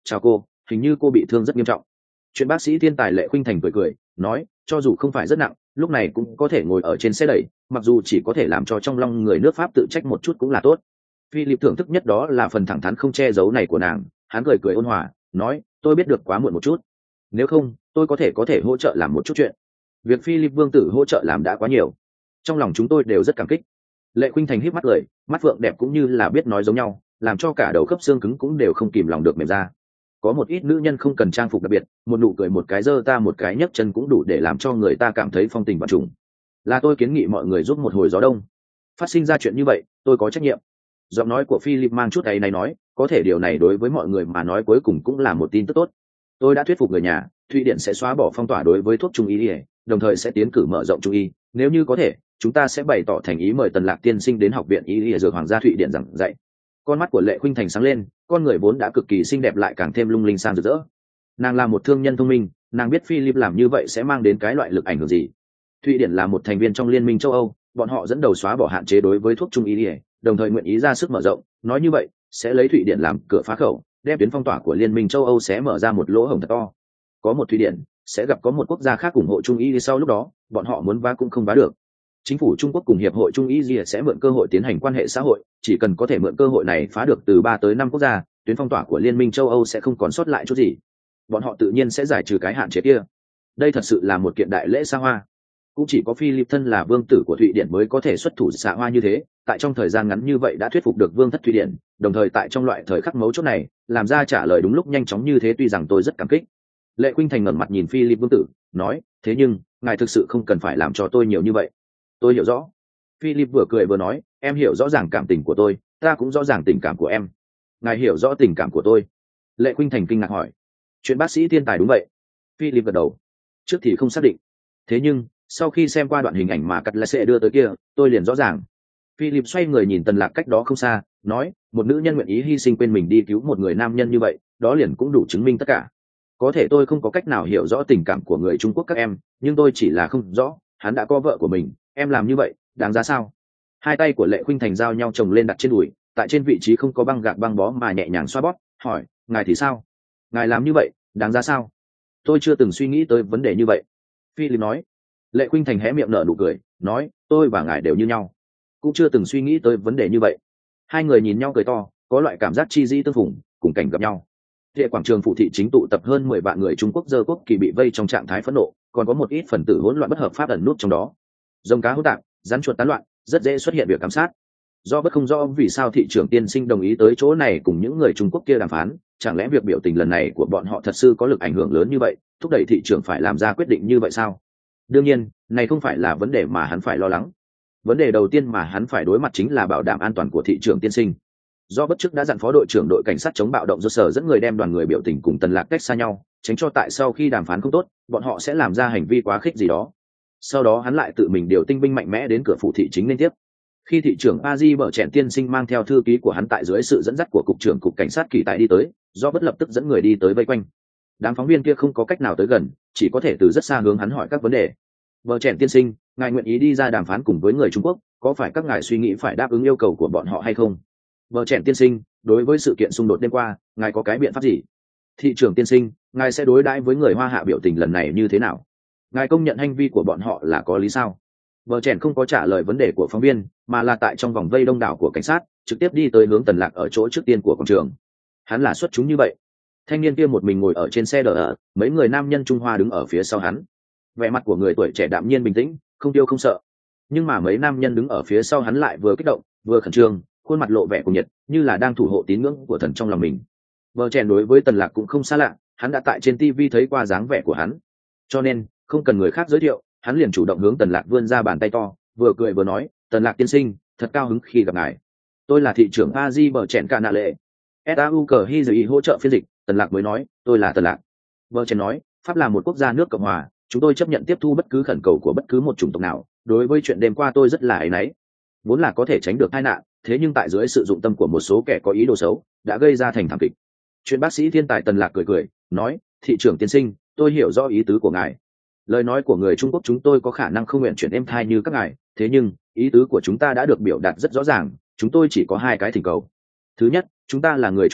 A: chào cô, hình như cô bị thương rất nghiêm trọng. Chuyện bác sĩ thiên tài Lệ Khuynh Thành cười cười nói, cho dù không phải rất nặng, lúc này cũng có thể ngồi ở trên xe đẩy, mặc dù chỉ có thể làm cho trong lòng người nước Pháp tự trách một chút cũng là tốt. Philip thưởng thức nhất đó là phần thẳng thắn không che giấu này của nàng, hắn cười cười ôn hòa nói, tôi biết được quá muộn một chút, nếu không tôi có thể hỗ trợ làm một chút chuyện. Việc Philip vương tử hỗ trợ làm đã quá nhiều, trong lòng chúng tôi đều rất cảm kích. Lệ Khuynh Thành híp mắt cười, mắt phượng đẹp cũng như là biết nói giống nhau, làm cho cả đầu khớp xương cứng cũng đều không kìm lòng được mềm ra. Có một ít nữ nhân không cần trang phục đặc biệt, một nụ cười một cái giơ ta một cái nhấc chân cũng đủ để làm cho người ta cảm thấy phong tình và trùng. Là tôi kiến nghị mọi người giúp một hồi gió đông. Phát sinh ra chuyện như vậy, tôi có trách nhiệm. Giọng nói của Philip mang chút áy náy nói, có thể điều này đối với mọi người mà nói cuối cùng cũng là một tin tức tốt. Tôi đã thuyết phục người nhà, Thụy Điển sẽ xóa bỏ phong tỏa đối với thuốc trung y, đồng thời sẽ tiến cử mở rộng trung y. Nếu như có thể, chúng ta sẽ bày tỏ thành ý mời Tần Lạc tiên sinh đến học viện y dược hoàng gia Thụy Điển giảng dạy. Con mắt của Lệ Khuynh Thành sáng lên, con người vốn đã cực kỳ xinh đẹp lại càng thêm lung linh sang rực rỡ. Nàng là một thương nhân thông minh, nàng biết Philip làm như vậy sẽ mang đến cái loại lực ảnh hưởng gì. Thụy Điển là một thành viên trong Liên minh châu Âu, bọn họ dẫn đầu xóa bỏ hạn chế đối với thuốc trung y, đồng thời nguyện ý ra sức mở rộng, nói như vậy sẽ lấy Thụy Điển làm cửa phá khẩu, đem tuyến phong tỏa của Liên minh châu Âu sẽ mở ra một lỗ hổng thật to. Có một Thụy Điển sẽ gặp có một quốc gia khác ủng hộ trung y, sau lúc đó bọn họ muốn vá cũng không vá được. Chính phủ Trung Quốc cùng hiệp hội Trung y sẽ mượn cơ hội tiến hành quan hệ xã hội, chỉ cần có thể mượn cơ hội này phá được từ 3 tới 5 quốc gia, tuyến phong tỏa của Liên minh châu Âu sẽ không còn sót lại chút gì. Bọn họ tự nhiên sẽ giải trừ cái hạn chế kia. Đây thật sự là một kiện đại lễ xa hoa. Cũng chỉ có Philip thân là vương tử của Thụy Điển mới có thể xuất thủ xa hoa như thế, tại trong thời gian ngắn như vậy đã thuyết phục được vương thất Thụy Điển, đồng thời tại trong loại thời khắc mấu chốt này, làm ra trả lời đúng lúc nhanh chóng như thế, tuy rằng tôi rất cảm kích. Lệ Khuynh Thành ngẩng mặt nhìn Philip vương tử, nói, thế nhưng, ngài thực sự không cần phải làm cho tôi nhiều như vậy. Tôi hiểu rõ. Philip vừa cười vừa nói, em hiểu rõ ràng cảm tình của tôi, ta cũng rõ ràng tình cảm của em. Ngài hiểu rõ tình cảm của tôi. Lệ Khuynh Thành kinh ngạc hỏi, chuyện bác sĩ thiên tài đúng vậy. Philip gật đầu. Trước thì không xác định, thế nhưng sau khi xem qua đoạn hình ảnh mà cắt lái sẽ đưa tới kia, tôi liền rõ ràng. Philip xoay người nhìn Tần Lạc cách đó không xa, nói, một nữ nhân nguyện ý hy sinh quên mình đi cứu một người nam nhân như vậy, đó liền cũng đủ chứng minh tất cả. Có thể tôi không có cách nào hiểu rõ tình cảm của người Trung Quốc các em, nhưng tôi chỉ là không rõ, hắn đã có vợ của mình, em làm như vậy đáng giá sao? Hai tay của Lệ Khuynh Thành giao nhau chồng lên đặt trên đùi, tại trên vị trí không có băng gạc băng bó mà nhẹ nhàng xoa bóp, hỏi, ngài thì sao? Ngài làm như vậy đáng giá sao? Tôi chưa từng suy nghĩ tới vấn đề như vậy. Philip nói. Lệ Khuynh Thành hé miệng nở nụ cười, nói, tôi và ngài đều như nhau, cũng chưa từng suy nghĩ tới vấn đề như vậy. Hai người nhìn nhau cười to, có loại cảm giác chi dĩ tương phùng, cùng cảnh gặp nhau. Địa quảng trường phụ thị chính tụ tập hơn 10 vạn người Trung Quốc giơ quốc kỳ bị vây trong trạng thái phẫn nộ, còn có một ít phần tử hỗn loạn bất hợp pháp ẩn nút trong đó. Rồng cá hỗn tạp, rắn chuột tán loạn, rất dễ xuất hiện việc ám sát. Do bất không rõ vì sao thị trưởng tiên sinh đồng ý tới chỗ này cùng những người Trung Quốc kia đàm phán, chẳng lẽ việc biểu tình lần này của bọn họ thật sự có lực ảnh hưởng lớn như vậy, thúc đẩy thị trưởng phải làm ra quyết định như vậy sao? Đương nhiên, này không phải là vấn đề mà hắn phải lo lắng. Vấn đề đầu tiên mà hắn phải đối mặt chính là bảo đảm an toàn của thị trưởng tiên sinh. Do bất chức đã dặn phó đội trưởng đội cảnh sát chống bạo động do sở dẫn người đem đoàn người biểu tình cùng Tần Lạc cách xa nhau, tránh cho tại sau khi đàm phán không tốt, bọn họ sẽ làm ra hành vi quá khích gì đó. Sau đó hắn lại tự mình điều tinh binh mạnh mẽ đến cửa phủ thị chính liên tiếp. Khi thị trưởng Aji Bở Chèn tiên sinh mang theo thư ký của hắn tại dưới sự dẫn dắt của cục trưởng cục cảnh sát kỳ tại đi tới, do bất lập tức dẫn người đi tới vây quanh. Đám phóng viên kia không có cách nào tới gần, chỉ có thể từ rất xa hướng hắn hỏi các vấn đề. Bở Chèn tiên sinh, ngài nguyện ý đi ra đàm phán cùng với người Trung Quốc, có phải các ngài suy nghĩ phải đáp ứng yêu cầu của bọn họ hay không? Bở Chèn tiên sinh, đối với sự kiện xung đột đêm qua, ngài có cái biện pháp gì? Thị trưởng tiên sinh, ngài sẽ đối đãi với người Hoa Hạ biểu tình lần này như thế nào? Ngài công nhận hành vi của bọn họ là có lý sao? Bờ Chèn không có trả lời vấn đề của phóng viên, mà là tại trong vòng vây đông đảo của cảnh sát, trực tiếp đi tới hướng Tần Lạc ở chỗ trước tiên của quảng trường. Hắn là xuất chúng như vậy. Thanh niên kia một mình ngồi ở trên xe đỡ ở, mấy người nam nhân Trung Hoa đứng ở phía sau hắn. Vẻ mặt của người tuổi trẻ đạm nhiên bình tĩnh, không tiêu không sợ. Nhưng mà mấy nam nhân đứng ở phía sau hắn lại vừa kích động, vừa khẩn trương, khuôn mặt lộ vẻ cuồng nhiệt, như là đang thủ hộ tín ngưỡng của thần trong lòng mình. Bờ Chèn đối với Tần Lạc cũng không xa lạ, hắn đã tại trên TV thấy qua dáng vẻ của hắn, cho nên không cần người khác giới thiệu, hắn liền chủ động hướng Tần Lạc vươn ra bàn tay to, vừa cười vừa nói, Tần Lạc tiên sinh, thật cao hứng khi gặp ngài. Tôi là thị trưởng Aji Bở Chèn Cà Nạ Lệ. SAU cờ Hy Dĩ hỗ trợ phiên dịch, Tần Lạc mới nói, tôi là Tần Lạc. Bở Chèn nói, Pháp là một quốc gia nước cộng hòa, chúng tôi chấp nhận tiếp thu bất cứ khẩn cầu của bất cứ một chủng tộc nào, đối với chuyện đêm qua tôi rất là áy náy. Vốn là có thể tránh được tai nạn, thế nhưng tại dưới sự dụng tâm của một số kẻ có ý đồ xấu, đã gây ra thành thảm kịch. Chuyện bác sĩ thiên tài Tần Lạc cười cười, nói, thị trưởng tiên sinh, tôi hiểu rõ ý tứ của ngài. Lời nói của người Trung Quốc chúng tôi có khả năng không nguyện chuyển êm thai như các ngài, thế nhưng ý tứ của chúng ta đã được biểu đạt rất rõ ràng, chúng tôi chỉ có hai cái thỉnh cầu. Thứ nhất, chúng ta là người Trung Quốc,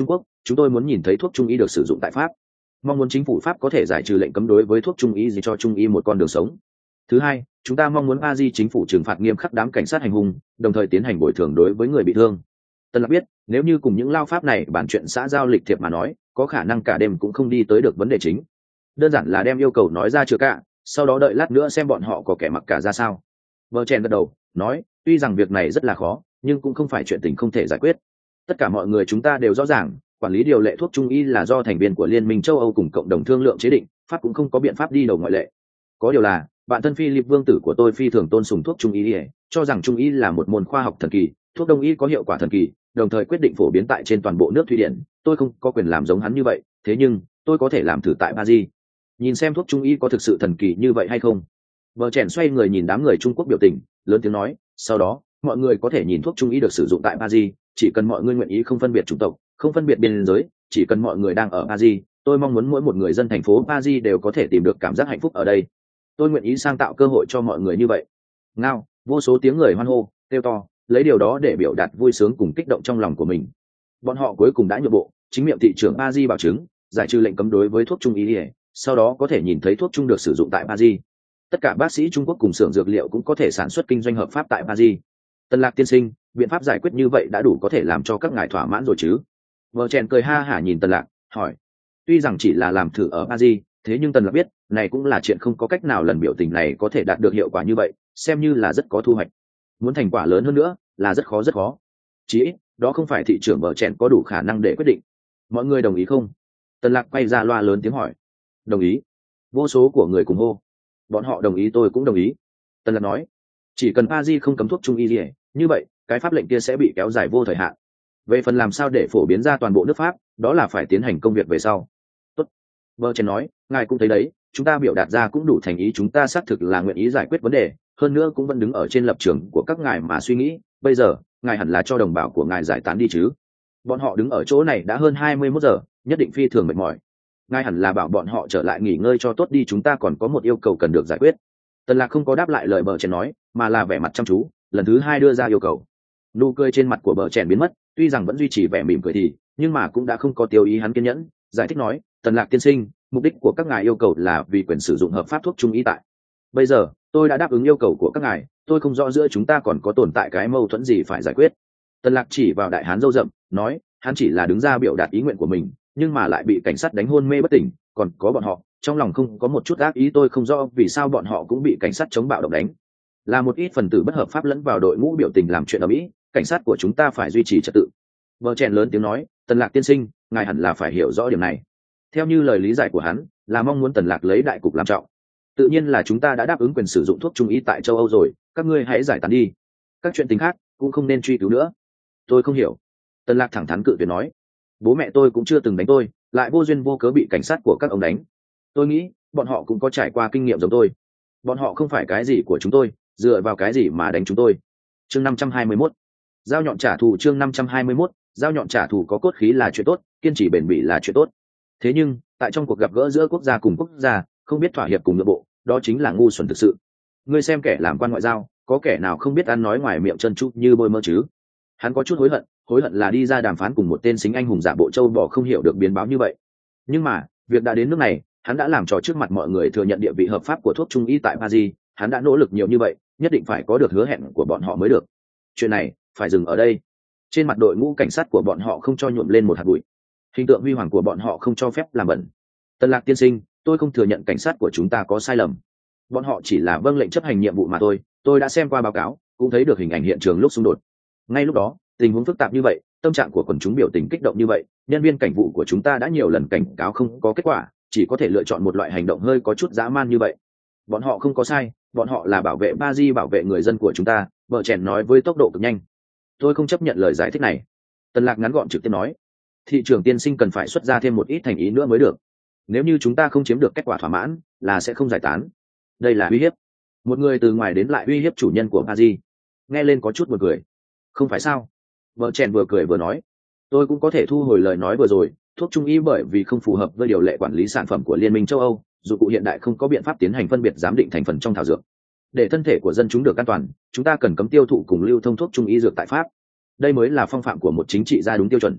A: chúng tôi muốn nhìn thấy thuốc trung y được sử dụng tại Pháp, mong muốn chính phủ Pháp có thể giải trừ lệnh cấm đối với thuốc trung y gì cho trung y một con đường sống. Thứ hai, chúng ta mong muốn Paris chính phủ trừng phạt nghiêm khắc đám cảnh sát hành hung, đồng thời tiến hành bồi thường đối với người bị thương. Tân Lạc biết, nếu như cùng những lao pháp này bàn chuyện xã giao lịch thiệp mà nói, có khả năng cả đêm cũng không đi tới được vấn đề chính. Đơn giản là đem yêu cầu nói ra chưa cả, sau đó đợi lát nữa xem bọn họ có kẻ mặc cả ra sao. Vợ chèn gật đầu, nói, tuy rằng việc này rất là khó, nhưng cũng không phải chuyện tình không thể giải quyết. Tất cả mọi người chúng ta đều rõ ràng, quản lý điều lệ thuốc trung y là do thành viên của Liên minh châu Âu cùng cộng đồng thương lượng chế định, Pháp cũng không có biện pháp đi đầu ngoại lệ. Có điều là, bạn thân Philip vương tử của tôi phi thường tôn sùng thuốc trung y, cho rằng trung y là một môn khoa học thần kỳ, thuốc đông y có hiệu quả thần kỳ, đồng thời quyết định phổ biến tại trên toàn bộ nước Thụy Điển. Tôi không có quyền làm giống hắn như vậy, thế nhưng tôi có thể làm thử tại Paris, nhìn xem thuốc trung y có thực sự thần kỳ như vậy hay không. Vợ chèn xoay người nhìn đám người Trung Quốc biểu tình, lớn tiếng nói, sau đó mọi người có thể nhìn thuốc trung y được sử dụng tại Paris, chỉ cần mọi người nguyện ý không phân biệt chủng tộc, không phân biệt biên giới, chỉ cần mọi người đang ở Paris, tôi mong muốn mỗi một người dân thành phố Paris đều có thể tìm được cảm giác hạnh phúc ở đây. Tôi nguyện ý sang tạo cơ hội cho mọi người như vậy. Ngao, vô số tiếng người hoan hô, kêu to, lấy điều đó để biểu đạt vui sướng cùng kích động trong lòng của mình. Bọn họ cuối cùng đã nhượng bộ, chính miệng thị trưởng Paris bảo chứng giải trừ lệnh cấm đối với thuốc trung y, sau đó có thể nhìn thấy thuốc trung được sử dụng tại Paris. Tất cả bác sĩ Trung Quốc cùng xưởng dược liệu cũng có thể sản xuất kinh doanh hợp pháp tại Paris. Tân Lạc tiên sinh, biện pháp giải quyết như vậy đã đủ có thể làm cho các ngài thỏa mãn rồi chứ? Vợ chèn cười ha hả nhìn Tân Lạc, hỏi. Tuy rằng chỉ là làm thử ở Paris, thế nhưng Tân Lạc biết, này cũng là chuyện không có cách nào lần biểu tình này có thể đạt được hiệu quả như vậy, xem như là rất có thu hoạch. Muốn thành quả lớn hơn nữa, là rất khó rất khó. Chỉ ít, đó không phải thị trưởng vợ chèn có đủ khả năng để quyết định. Mọi người đồng ý không? Tân Lạc quay ra loa lớn tiếng hỏi. Đồng ý. Vô số của người cùng hô. Bọn họ đồng ý, tôi cũng đồng ý. Tân Lạc nói, chỉ cần Paris không cấm thuốc trung y gì, như vậy cái pháp lệnh kia sẽ bị kéo dài vô thời hạn. Về phần làm sao để phổ biến ra toàn bộ nước Pháp, đó là phải tiến hành công việc về sau. Tốt. Vợ chèn nói, ngài cũng thấy đấy, chúng ta biểu đạt ra cũng đủ thành ý, chúng ta xác thực là nguyện ý giải quyết vấn đề, hơn nữa cũng vẫn đứng ở trên lập trường của các ngài mà suy nghĩ. Bây giờ ngài hẳn là cho đồng bào của ngài giải tán đi chứ? Bọn họ đứng ở chỗ này đã hơn 21 giờ, nhất định phi thường mệt mỏi. Ngài hẳn là bảo bọn họ trở lại nghỉ ngơi cho tốt đi, chúng ta còn có một yêu cầu cần được giải quyết. Tần Lạc không có đáp lại lời bờ chèn nói, mà là vẻ mặt chăm chú, lần thứ hai đưa ra yêu cầu. Nụ cười trên mặt của bờ chèn biến mất, tuy rằng vẫn duy trì vẻ mỉm cười thì, nhưng mà cũng đã không có tiêu ý hắn kiên nhẫn, giải thích nói, Tần Lạc tiên sinh, mục đích của các ngài yêu cầu là vì quyền sử dụng hợp pháp thuốc trung y tại. Bây giờ, tôi đã đáp ứng yêu cầu của các ngài, tôi không rõ giữa chúng ta còn có tồn tại cái mâu thuẫn gì phải giải quyết. Tần Lạc chỉ vào đại hán râu rậm, nói, hắn chỉ là đứng ra biểu đạt ý nguyện của mình, nhưng mà lại bị cảnh sát đánh hôn mê bất tỉnh, còn có bọn họ, trong lòng không có một chút ác ý, tôi không rõ vì sao bọn họ cũng bị cảnh sát chống bạo động đánh. Là một ít phần tử bất hợp pháp lẫn vào đội ngũ biểu tình làm chuyện ở Mỹ, cảnh sát của chúng ta phải duy trì trật tự. Vợ chèn lớn tiếng nói, Tần Lạc tiên sinh, ngài hẳn là phải hiểu rõ điểm này. Theo như lời lý giải của hắn, là mong muốn Tần Lạc lấy đại cục làm trọng. Tự nhiên là chúng ta đã đáp ứng quyền sử dụng thuốc trung y tại châu Âu rồi, các ngươi hãy giải tán đi. Các chuyện tình khác cũng không nên truy cứu nữa. Tôi không hiểu. Tần Lạc thẳng thắn cự tuyệt nói, bố mẹ tôi cũng chưa từng đánh tôi, lại vô duyên vô cớ bị cảnh sát của các ông đánh. Tôi nghĩ bọn họ cũng có trải qua kinh nghiệm giống tôi. Bọn họ không phải cái gì của chúng tôi, dựa vào cái gì mà đánh chúng tôi? Chương 521, dao nhọn trả thù. Chương 521, dao nhọn trả thù. Có cốt khí là chuyện tốt, kiên trì bền bỉ là chuyện tốt. Thế nhưng tại trong cuộc gặp gỡ giữa quốc gia cùng quốc gia, không biết thỏa hiệp cùng nhượng bộ, đó chính là ngu xuẩn thực sự. Ngươi xem kẻ làm quan ngoại giao, có kẻ nào không biết ăn nói ngoài miệng chân tru như bôi mơ chứ? Hắn có chút hối hận là đi ra đàm phán cùng một tên xính anh hùng giả bộ châu bò không hiểu được biến báo như vậy. Nhưng mà việc đã đến nước này, hắn đã làm trò trước mặt mọi người thừa nhận địa vị hợp pháp của thuốc trung y tại Paris, hắn đã nỗ lực nhiều như vậy, nhất định phải có được hứa hẹn của bọn họ mới được. Chuyện này phải dừng ở đây. Trên mặt đội ngũ cảnh sát của bọn họ không cho nhuộm lên một hạt bụi, hình tượng huy hoàng của bọn họ không cho phép làm bẩn. Tần Lạc tiên sinh, tôi không thừa nhận cảnh sát của chúng ta có sai lầm. Bọn họ chỉ là vâng lệnh chấp hành nhiệm vụ mà thôi. Tôi đã xem qua báo cáo, cũng thấy được hình ảnh hiện trường lúc xung đột. Ngay lúc đó, tình huống phức tạp như vậy, tâm trạng của quần chúng biểu tình kích động như vậy, nhân viên cảnh vụ của chúng ta đã nhiều lần cảnh cáo không có kết quả, chỉ có thể lựa chọn một loại hành động hơi có chút dã man như vậy. Bọn họ không có sai, bọn họ là bảo vệ Paris, bảo vệ người dân của chúng ta. Vợ chèn nói với tốc độ cực nhanh. Tôi không chấp nhận lời giải thích này. Tần Lạc ngắn gọn trực tiếp nói, thị trưởng tiên sinh cần phải xuất ra thêm một ít thành ý nữa mới được. Nếu như chúng ta không chiếm được kết quả thỏa mãn, là sẽ không giải tán. Đây là uy hiếp. Một người từ ngoài đến lại uy hiếp chủ nhân của Paris, nghe lên có chút buồn cười. Không phải sao? Vợ chèn vừa cười vừa nói, tôi cũng có thể thu hồi lời nói vừa rồi. Thuốc trung y bởi vì không phù hợp với điều lệ quản lý sản phẩm của Liên minh châu Âu, dụng cụ hiện đại không có biện pháp tiến hành phân biệt giám định thành phần trong thảo dược. Để thân thể của dân chúng được an toàn, chúng ta cần cấm tiêu thụ cùng lưu thông thuốc trung y dược tại Pháp. Đây mới là phong phạm của một chính trị gia đúng tiêu chuẩn.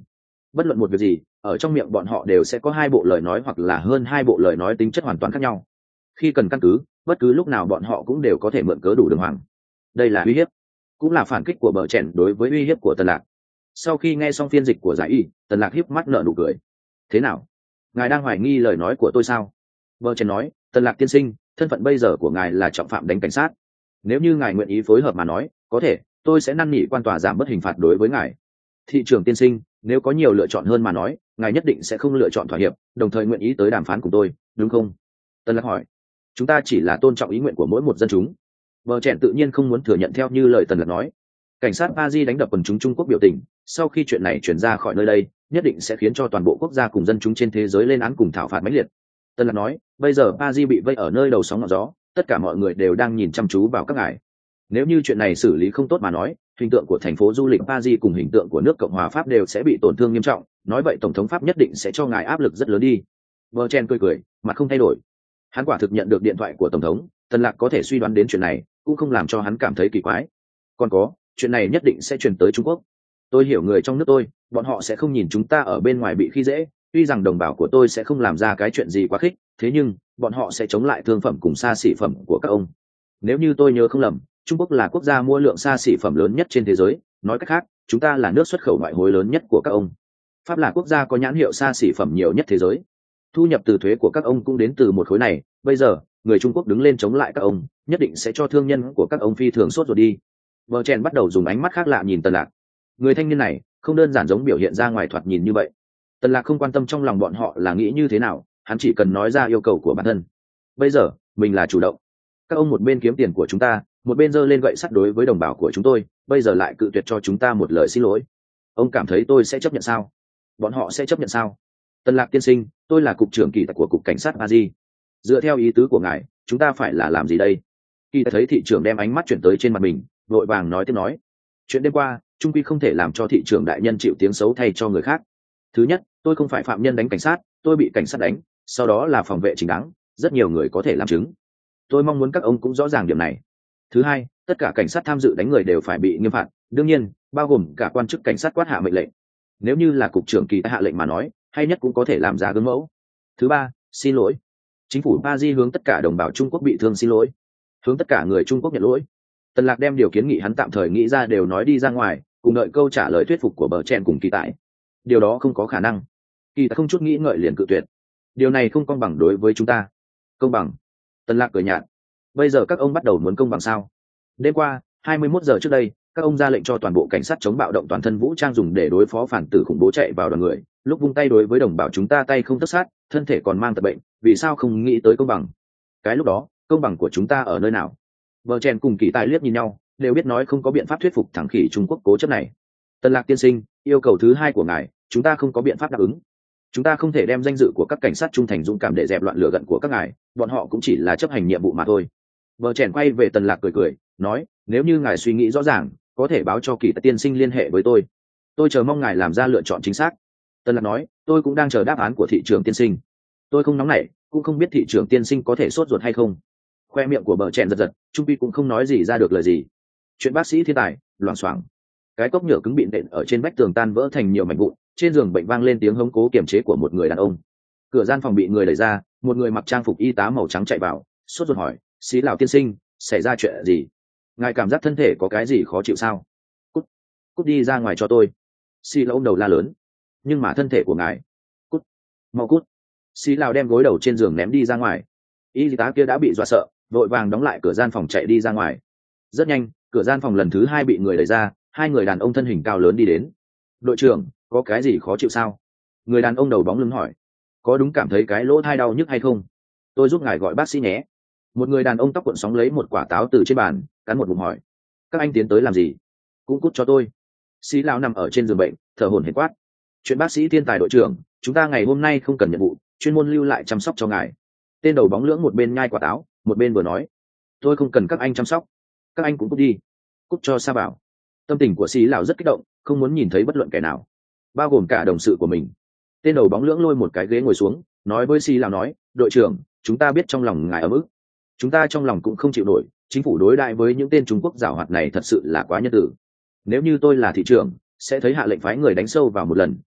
A: bất luận một việc gì ở trong miệng bọn họ đều sẽ có hai bộ lời nói hoặc là hơn hai bộ lời nói tính chất hoàn toàn khác nhau. Khi cần căn cứ, bất cứ lúc nào bọn họ cũng đều có thể mượn cớ đủ đường hoàng. Đây là uy hiếp, cũng là phản kích của bờ chèn đối với uy hiếp của Tần Lạc. Sau khi nghe xong phiên dịch của giải y, Tần Lạc híp mắt nở nụ cười. Thế nào, ngài đang hoài nghi lời nói của tôi sao? Bờ chèn nói, Tần Lạc tiên sinh, thân phận bây giờ của ngài là trọng phạm đánh cảnh sát. Nếu như ngài nguyện ý phối hợp mà nói, có thể tôi sẽ năn nỉ quan tòa giảm bớt hình phạt đối với ngài. Thị trưởng tiên sinh, nếu có nhiều lựa chọn hơn mà nói, ngài nhất định sẽ không lựa chọn thỏa hiệp, đồng thời nguyện ý tới đàm phán cùng tôi, đúng không? Tần Lạc hỏi. Chúng ta chỉ là tôn trọng ý nguyện của mỗi một dân chúng. Bờ chèn tự nhiên không muốn thừa nhận theo như lời Tần Lạc nói. Cảnh sát Paris đánh đập quần chúng Trung Quốc biểu tình, sau khi chuyện này truyền ra khỏi nơi đây, nhất định sẽ khiến cho toàn bộ quốc gia cùng dân chúng trên thế giới lên án cùng thảo phạt mãnh liệt. Tần Lạc nói, bây giờ Paris bị vây ở nơi đầu sóng ngọn gió, tất cả mọi người đều đang nhìn chăm chú vào các ngài. Nếu như chuyện này xử lý không tốt mà nói, hình tượng của thành phố du lịch Paris cùng hình tượng của nước Cộng hòa Pháp đều sẽ bị tổn thương nghiêm trọng, nói vậy tổng thống Pháp nhất định sẽ cho ngài áp lực rất lớn đi. Bờ chèn cười, mặt không thay đổi. Hắn quả thực nhận được điện thoại của tổng thống, Tần Lạc có thể suy đoán đến chuyện này, cũng không làm cho hắn cảm thấy kỳ quái. Còn có, chuyện này nhất định sẽ truyền tới Trung Quốc. Tôi hiểu người trong nước tôi, bọn họ sẽ không nhìn chúng ta ở bên ngoài bị khi dễ, tuy rằng đồng bào của tôi sẽ không làm ra cái chuyện gì quá khích, thế nhưng bọn họ sẽ chống lại thương phẩm cùng xa xỉ phẩm của các ông. Nếu như tôi nhớ không lầm, Trung Quốc là quốc gia mua lượng xa xỉ phẩm lớn nhất trên thế giới, nói cách khác, chúng ta là nước xuất khẩu ngoại hối lớn nhất của các ông. Pháp là quốc gia có nhãn hiệu xa xỉ phẩm nhiều nhất thế giới. Thu nhập từ thuế của các ông cũng đến từ một khối này, bây giờ, người Trung Quốc đứng lên chống lại các ông, nhất định sẽ cho thương nhân của các ông phi thường sốt ruột đi. Bờ chèn bắt đầu dùng ánh mắt khác lạ nhìn Tần Lạc. Người thanh niên này, không đơn giản giống biểu hiện ra ngoài thoạt nhìn như vậy. Tần Lạc không quan tâm trong lòng bọn họ là nghĩ như thế nào, hắn chỉ cần nói ra yêu cầu của bản thân. Bây giờ, mình là chủ động. Các ông một bên kiếm tiền của chúng ta, một bên giơ lên gậy sắt đối với đồng bào của chúng tôi, bây giờ lại cự tuyệt cho chúng ta một lời xin lỗi. Ông cảm thấy tôi sẽ chấp nhận sao? Bọn họ sẽ chấp nhận sao? Tần Lạc tiên sinh, tôi là cục trưởng kỳ tài của cục cảnh sát Paris. Dựa theo ý tứ của ngài, chúng ta phải là làm gì đây? Kỳ tài thấy thị trưởng đem ánh mắt chuyển tới trên mặt mình, vội vàng nói tiếp nói. Chuyện đêm qua, trung quy không thể làm cho thị trưởng đại nhân chịu tiếng xấu thay cho người khác. Thứ nhất, tôi không phải phạm nhân đánh cảnh sát, tôi bị cảnh sát đánh, sau đó là phòng vệ chính đáng, rất nhiều người có thể làm chứng. Tôi mong muốn các ông cũng rõ ràng điểm này. Thứ hai, tất cả cảnh sát tham dự đánh người đều phải bị nghiêm phạt, đương nhiên bao gồm cả quan chức cảnh sát quát hạ mệnh lệnh. Nếu như là cục trưởng kỳ hạ lệnh mà nói, hay nhất cũng có thể làm ra gương mẫu. Thứ ba, xin lỗi. Chính phủ Paris hướng tất cả đồng bào Trung Quốc bị thương xin lỗi, hướng tất cả người Trung Quốc nhận lỗi. Tần Lạc đem điều kiến nghị hắn tạm thời nghĩ ra đều nói đi ra ngoài, cùng đợi câu trả lời thuyết phục của bờ chèn cùng kỳ tại. Điều đó không có khả năng. Kỳ tại không chút nghĩ ngợi liền cự tuyệt. Điều này không công bằng đối với chúng ta. Công bằng? Tần Lạc cười nhạt. Bây giờ các ông bắt đầu muốn công bằng sao? Đêm qua, 21 giờ trước đây, các ông ra lệnh cho toàn bộ cảnh sát chống bạo động toàn thân vũ trang dùng để đối phó phản tử khủng bố chạy vào đoàn người, lúc vung tay đối với đồng bào chúng ta tay không tất sát, thân thể còn mang tật bệnh, vì sao không nghĩ tới công bằng? Cái lúc đó, công bằng của chúng ta ở nơi nào? Bờ chèn cùng kỳ tài liếc nhìn nhau, đều biết nói không có biện pháp thuyết phục thẳng khỉ Trung Quốc cố chấp này. Tần Lạc tiên sinh, yêu cầu thứ hai của ngài, chúng ta không có biện pháp đáp ứng. Chúng ta không thể đem danh dự của các cảnh sát trung thành dũng cảm để dẹp loạn lửa giận của các ngài, bọn họ cũng chỉ là chấp hành nhiệm vụ mà thôi. Bờ chèn quay về Tần Lạc cười, nói, nếu như ngài suy nghĩ rõ ràng, có thể báo cho kỳ tài tiên sinh liên hệ với tôi chờ mong ngài làm ra lựa chọn chính xác. Tần Lạc nói, tôi cũng đang chờ đáp án của thị trưởng tiên sinh. Tôi không nóng nảy, cũng không biết thị trưởng tiên sinh có thể sốt ruột hay không. Khoe miệng của bờ chèn giật, trung pi cũng không nói gì ra được lời gì. Chuyện bác sĩ thiên tài, loảng xoảng. Cái cốc nhựa cứng bịn đện ở trên vách tường tan vỡ thành nhiều mảnh vụn, trên giường bệnh vang lên tiếng hống cố kiềm chế của một người đàn ông. Cửa gian phòng bị người đẩy ra, một người mặc trang phục y tá màu trắng chạy vào, sốt ruột hỏi, Xí Lào tiên sinh, xảy ra chuyện gì? Ngài cảm giác thân thể có cái gì khó chịu sao? Cút đi ra ngoài cho tôi. Xí Lào ôm đầu la lớn. Nhưng mà thân thể của ngài. Mau cút. Xí Lào đem gối đầu trên giường ném đi ra ngoài. Y tá kia đã bị dọa sợ, vội vàng đóng lại cửa gian phòng chạy đi ra ngoài. Rất nhanh, cửa gian phòng lần thứ hai bị người đẩy ra, hai người đàn ông thân hình cao lớn đi đến. Đội trưởng, có cái gì khó chịu sao? Người đàn ông đầu bóng lưng hỏi. Có đúng cảm thấy cái lỗ thai đau nhức hay không? Tôi giúp ngài gọi bác sĩ nhé. Một người đàn ông tóc cuộn sóng lấy một quả táo từ trên bàn, cắn một ngụm hỏi. Các anh tiến tới làm gì? Cũng cút cho tôi. Sĩ lão nằm ở trên giường bệnh, thở hổn hển quát. Chuyện bác sĩ thiên tài đội trưởng, chúng ta ngày hôm nay không cần nhiệm vụ, chuyên môn lưu lại chăm sóc cho ngài. Tên đầu bóng lưỡng một bên nhai quả táo, một bên vừa nói. Tôi không cần các anh chăm sóc, các anh cũng cút đi, cút cho sa bảo. Tâm tình của Sĩ lão rất kích động, không muốn nhìn thấy bất luận kẻ nào, bao gồm cả đồng sự của mình. Tên đầu bóng lưỡng lôi một cái ghế ngồi xuống, nói với Sĩ lão nói, đội trưởng, chúng ta biết trong lòng ngài ấm ức, chúng ta trong lòng cũng không chịu nổi, chính phủ đối đại với những tên Trung Quốc giảo hoạt này thật sự là quá nhân tử. Nếu như tôi là thị trưởng, sẽ thấy hạ lệnh phái người đánh sâu vào một lần,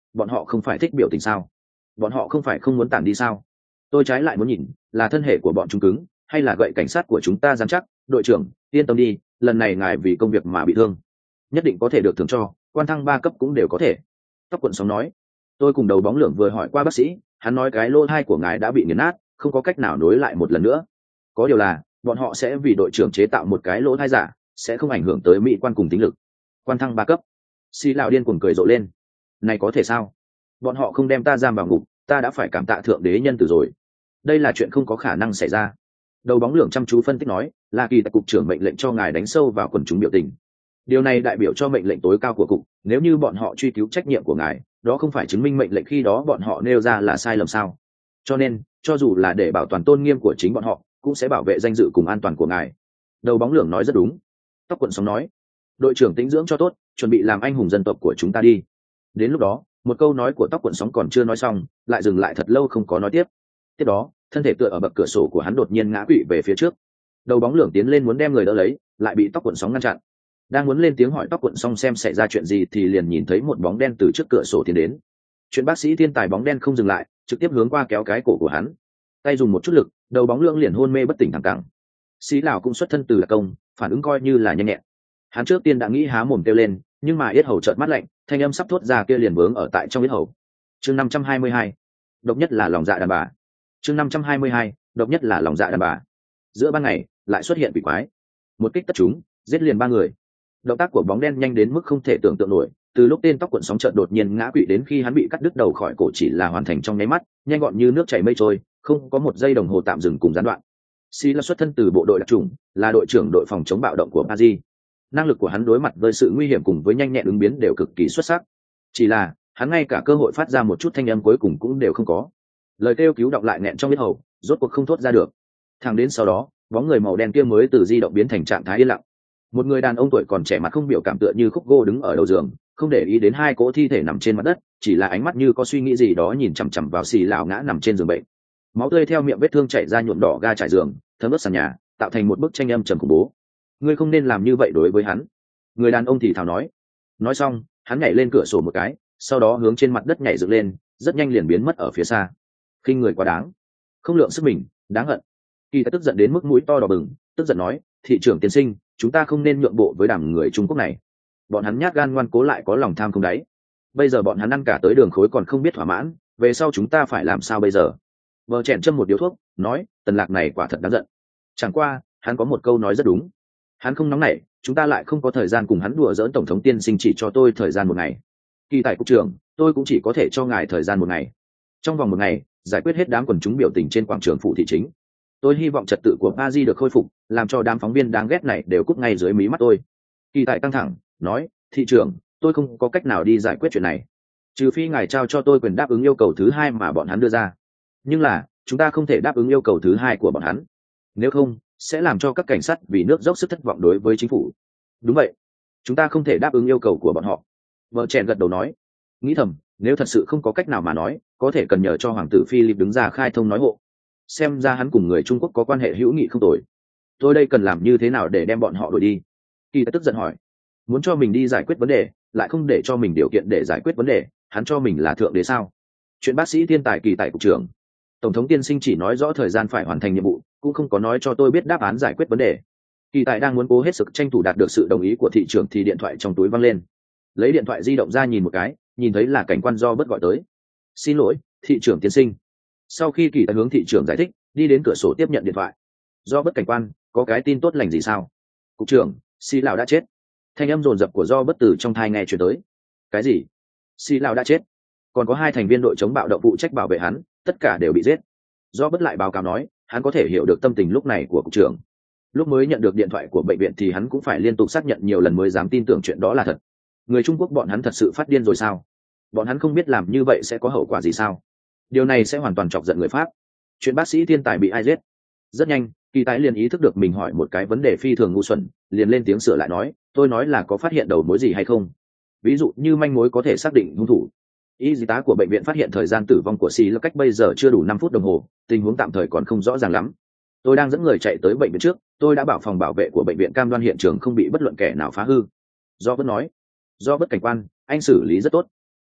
A: bọn họ không phải thích biểu tình sao? Bọn họ không phải không muốn tản đi sao? Tôi trái lại muốn nhìn là thân thể của bọn chúng cứng hay là gậy cảnh sát của chúng ta dám chắc. Đội trưởng yên tâm đi, lần này ngài vì công việc mà bị thương nhất định có thể được thưởng cho, quan thăng 3 cấp cũng đều có thể. Tóc Quận Sóng nói. Tôi cùng Đầu Bóng Lưỡng vừa hỏi qua bác sĩ, hắn nói cái lỗ tai của ngài đã bị nghiền nát, không có cách nào nối lại một lần nữa. Có điều là bọn họ sẽ vì đội trưởng chế tạo một cái lỗ tai giả, sẽ không ảnh hưởng tới mỹ quan cùng tính lực. Quan thăng 3 cấp. Xi lão điên cuồng cười rộ lên. Này có thể sao? Bọn họ không đem ta giam vào ngục, ta đã phải cảm tạ thượng đế nhân từ rồi. Đây là chuyện không có khả năng xảy ra. Đầu Bóng Lưỡng chăm chú phân tích nói, là kỳ tại cục trưởng mệnh lệnh cho ngài đánh sâu vào quần chúng biểu tình. Điều này đại biểu cho mệnh lệnh tối cao của cục, nếu như bọn họ truy cứu trách nhiệm của ngài, đó không phải chứng minh mệnh lệnh khi đó bọn họ nêu ra là sai lầm sao? Cho nên, cho dù là để bảo toàn tôn nghiêm của chính bọn họ, cũng sẽ bảo vệ danh dự cùng an toàn của ngài. Đầu Bóng Lưỡng nói rất đúng. Tóc Quận Sóng nói, đội trưởng tĩnh dưỡng cho tốt, chuẩn bị làm anh hùng dân tộc của chúng ta đi. Đến lúc đó, một câu nói của Tóc Quận Sóng còn chưa nói xong, lại dừng lại thật lâu không có nói tiếp. Tiếp đó, thân thể tựa ở bậc cửa sổ của hắn đột nhiên ngã quỵ về phía trước. Đầu Bóng Lưỡng tiến lên muốn đem người đỡ lấy, lại bị Tóc Quận Sóng ngăn chặn. Đang muốn lên tiếng hỏi Tóc Quận Sóng xem xảy ra chuyện gì thì liền nhìn thấy một bóng đen từ trước cửa sổ tiến đến. Chuyện bác sĩ thiên tài bóng đen không dừng lại, trực tiếp hướng qua kéo cái cổ của hắn. Tay dùng một chút lực, Đầu Bóng Lưỡng liền hôn mê bất tỉnh thẳng cẳng. Sĩ lão cũng xuất thân từ Lạc Công, phản ứng coi như là nhanh nhẹn. Hắn trước tiên đã nghĩ há mồm kêu lên, nhưng mà yết hầu chợt mắt lạnh, thanh âm sắp thốt ra kia liền vướng ở tại trong yết hầu. Chương 522, độc nhất là lòng dạ đàn bà. Chương 522, độc nhất là lòng dạ đàn bà. Giữa ban ngày, lại xuất hiện quỷ quái. Một kích tất chúng, giết liền 3 người. Động tác của bóng đen nhanh đến mức không thể tưởng tượng nổi, từ lúc tên Tóc Quận Sóng chợt đột nhiên ngã quỵ đến khi hắn bị cắt đứt đầu khỏi cổ chỉ là hoàn thành trong nháy mắt, nhanh gọn như nước chảy mây trôi, không có một giây đồng hồ tạm dừng cùng gián đoạn. Si là xuất thân từ bộ đội đặc chủng, là đội trưởng đội phòng chống bạo động của Paris. Năng lực của hắn đối mặt với sự nguy hiểm cùng với nhanh nhẹn ứng biến đều cực kỳ xuất sắc. Chỉ là, hắn ngay cả cơ hội phát ra một chút thanh âm cuối cùng cũng đều không có. Lời kêu cứu đọng lại nghẹn trong huyết hầu, rốt cuộc không thốt ra được. Thẳng đến sau đó, bóng người màu đen kia mới từ di động biến thành trạng thái yên lặng. Một người đàn ông tuổi còn trẻ mặt không biểu cảm tựa như khúc gỗ đứng ở đầu giường, không để ý đến 2 cỗ thi thể nằm trên mặt đất, chỉ là ánh mắt như có suy nghĩ gì đó nhìn chằm chằm vào xì lão ngã nằm trên giường bệnh. Máu tươi theo miệng vết thương chảy ra nhuộm đỏ ga trải giường, thấm ướt sàn nhà, tạo thành một bức tranh âm trầm khủng bố. Ngươi không nên làm như vậy đối với hắn. Người đàn ông thì thào nói. Nói xong, hắn nhảy lên cửa sổ một cái, sau đó hướng trên mặt đất nhảy dựng lên, rất nhanh liền biến mất ở phía xa. Khinh người quá đáng, không lượng sức mình, đáng hận. Kỳ ta tức giận đến mức mũi to đỏ bừng, tức giận nói, thị trưởng tiên sinh, chúng ta không nên nhượng bộ với đám người Trung Quốc này. Bọn hắn nhát gan ngoan cố lại có lòng tham không đáy. Bây giờ bọn hắn ăn cả tới đường khối còn không biết thỏa mãn, về sau chúng ta phải làm sao bây giờ? Vợ chèn châm một điếu thuốc, nói, Tần Lạc này quả thật đáng giận. Chẳng qua, hắn có một câu nói rất đúng. Hắn không nóng nảy, chúng ta lại không có thời gian cùng hắn đùa giỡn. Tổng thống tiên sinh chỉ cho tôi thời gian 1 ngày. Kỳ tại cục trưởng, tôi cũng chỉ có thể cho ngài thời gian 1 ngày. Trong vòng 1 ngày, giải quyết hết đám quần chúng biểu tình trên quảng trường phụ thị chính. Tôi hy vọng trật tự của Paris được khôi phục, làm cho đám phóng viên đáng ghét này đều cút ngay dưới mí mắt tôi. Kỳ tại căng thẳng, nói, thị trưởng, tôi không có cách nào đi giải quyết chuyện này. Trừ phi ngài trao cho tôi quyền đáp ứng yêu cầu thứ 2 mà bọn hắn đưa ra. Nhưng là, chúng ta không thể đáp ứng yêu cầu thứ 2 của bọn hắn. Nếu không, sẽ làm cho các cảnh sát vì nước dốc sức thất vọng đối với chính phủ. Đúng vậy, chúng ta không thể đáp ứng yêu cầu của bọn họ. Vợ chèn gật đầu nói, nghĩ thầm, nếu thật sự không có cách nào mà nói, có thể cần nhờ cho hoàng tử Philip đứng ra khai thông nói hộ. Xem ra hắn cùng người Trung Quốc có quan hệ hữu nghị không tồi. Tôi đây cần làm như thế nào để đem bọn họ đuổi đi? Kỳ tức giận hỏi. Muốn cho mình đi giải quyết vấn đề, lại không để cho mình điều kiện để giải quyết vấn đề, hắn cho mình là thượng đế sao? Chuyện bác sĩ thiên tài Kỳ tại cục trưởng. Tổng thống tiên sinh chỉ nói rõ thời gian phải hoàn thành nhiệm vụ, cũng không có nói cho tôi biết đáp án giải quyết vấn đề. Kỳ tại đang muốn cố hết sức tranh thủ đạt được sự đồng ý của thị trưởng thì điện thoại trong túi văng lên. Lấy điện thoại di động ra nhìn một cái, nhìn thấy là cảnh quan do bất gọi tới. Xin lỗi, thị trưởng tiên sinh. Sau khi Kỳ tại hướng thị trưởng giải thích, đi đến cửa sổ tiếp nhận điện thoại. Do bất cảnh quan, có cái tin tốt lành gì sao? Cục trưởng, Si lão đã chết. Thanh âm dồn dập của do bất từ trong thai nghe truyền tới. Cái gì? Si lão đã chết? Còn có 2 thành viên đội chống bạo động phụ trách bảo vệ hắn, tất cả đều bị giết. Do bất lại báo cáo nói, hắn có thể hiểu được tâm tình lúc này của cục trưởng. Lúc mới nhận được điện thoại của bệnh viện thì hắn cũng phải liên tục xác nhận nhiều lần mới dám tin tưởng chuyện đó là thật. Người Trung Quốc bọn hắn thật sự phát điên rồi sao? Bọn hắn không biết làm như vậy sẽ có hậu quả gì sao? Điều này sẽ hoàn toàn chọc giận người Pháp. Chuyện bác sĩ thiên tài bị ai giết? Rất nhanh, Kỳ tái liền ý thức được mình hỏi một cái vấn đề phi thường ngu xuẩn, liền lên tiếng sửa lại nói, tôi nói là có phát hiện đầu mối gì hay không? Ví dụ như manh mối có thể xác định hung thủ. Y tá của bệnh viện phát hiện thời gian tử vong của Si là cách bây giờ chưa đủ 5 phút đồng hồ, tình huống tạm thời còn không rõ ràng lắm. Tôi đang dẫn người chạy tới bệnh viện trước, tôi đã bảo phòng bảo vệ của bệnh viện cam đoan hiện trường không bị bất luận kẻ nào phá hư. Do bất nói, do bất cảnh quan, anh xử lý rất tốt.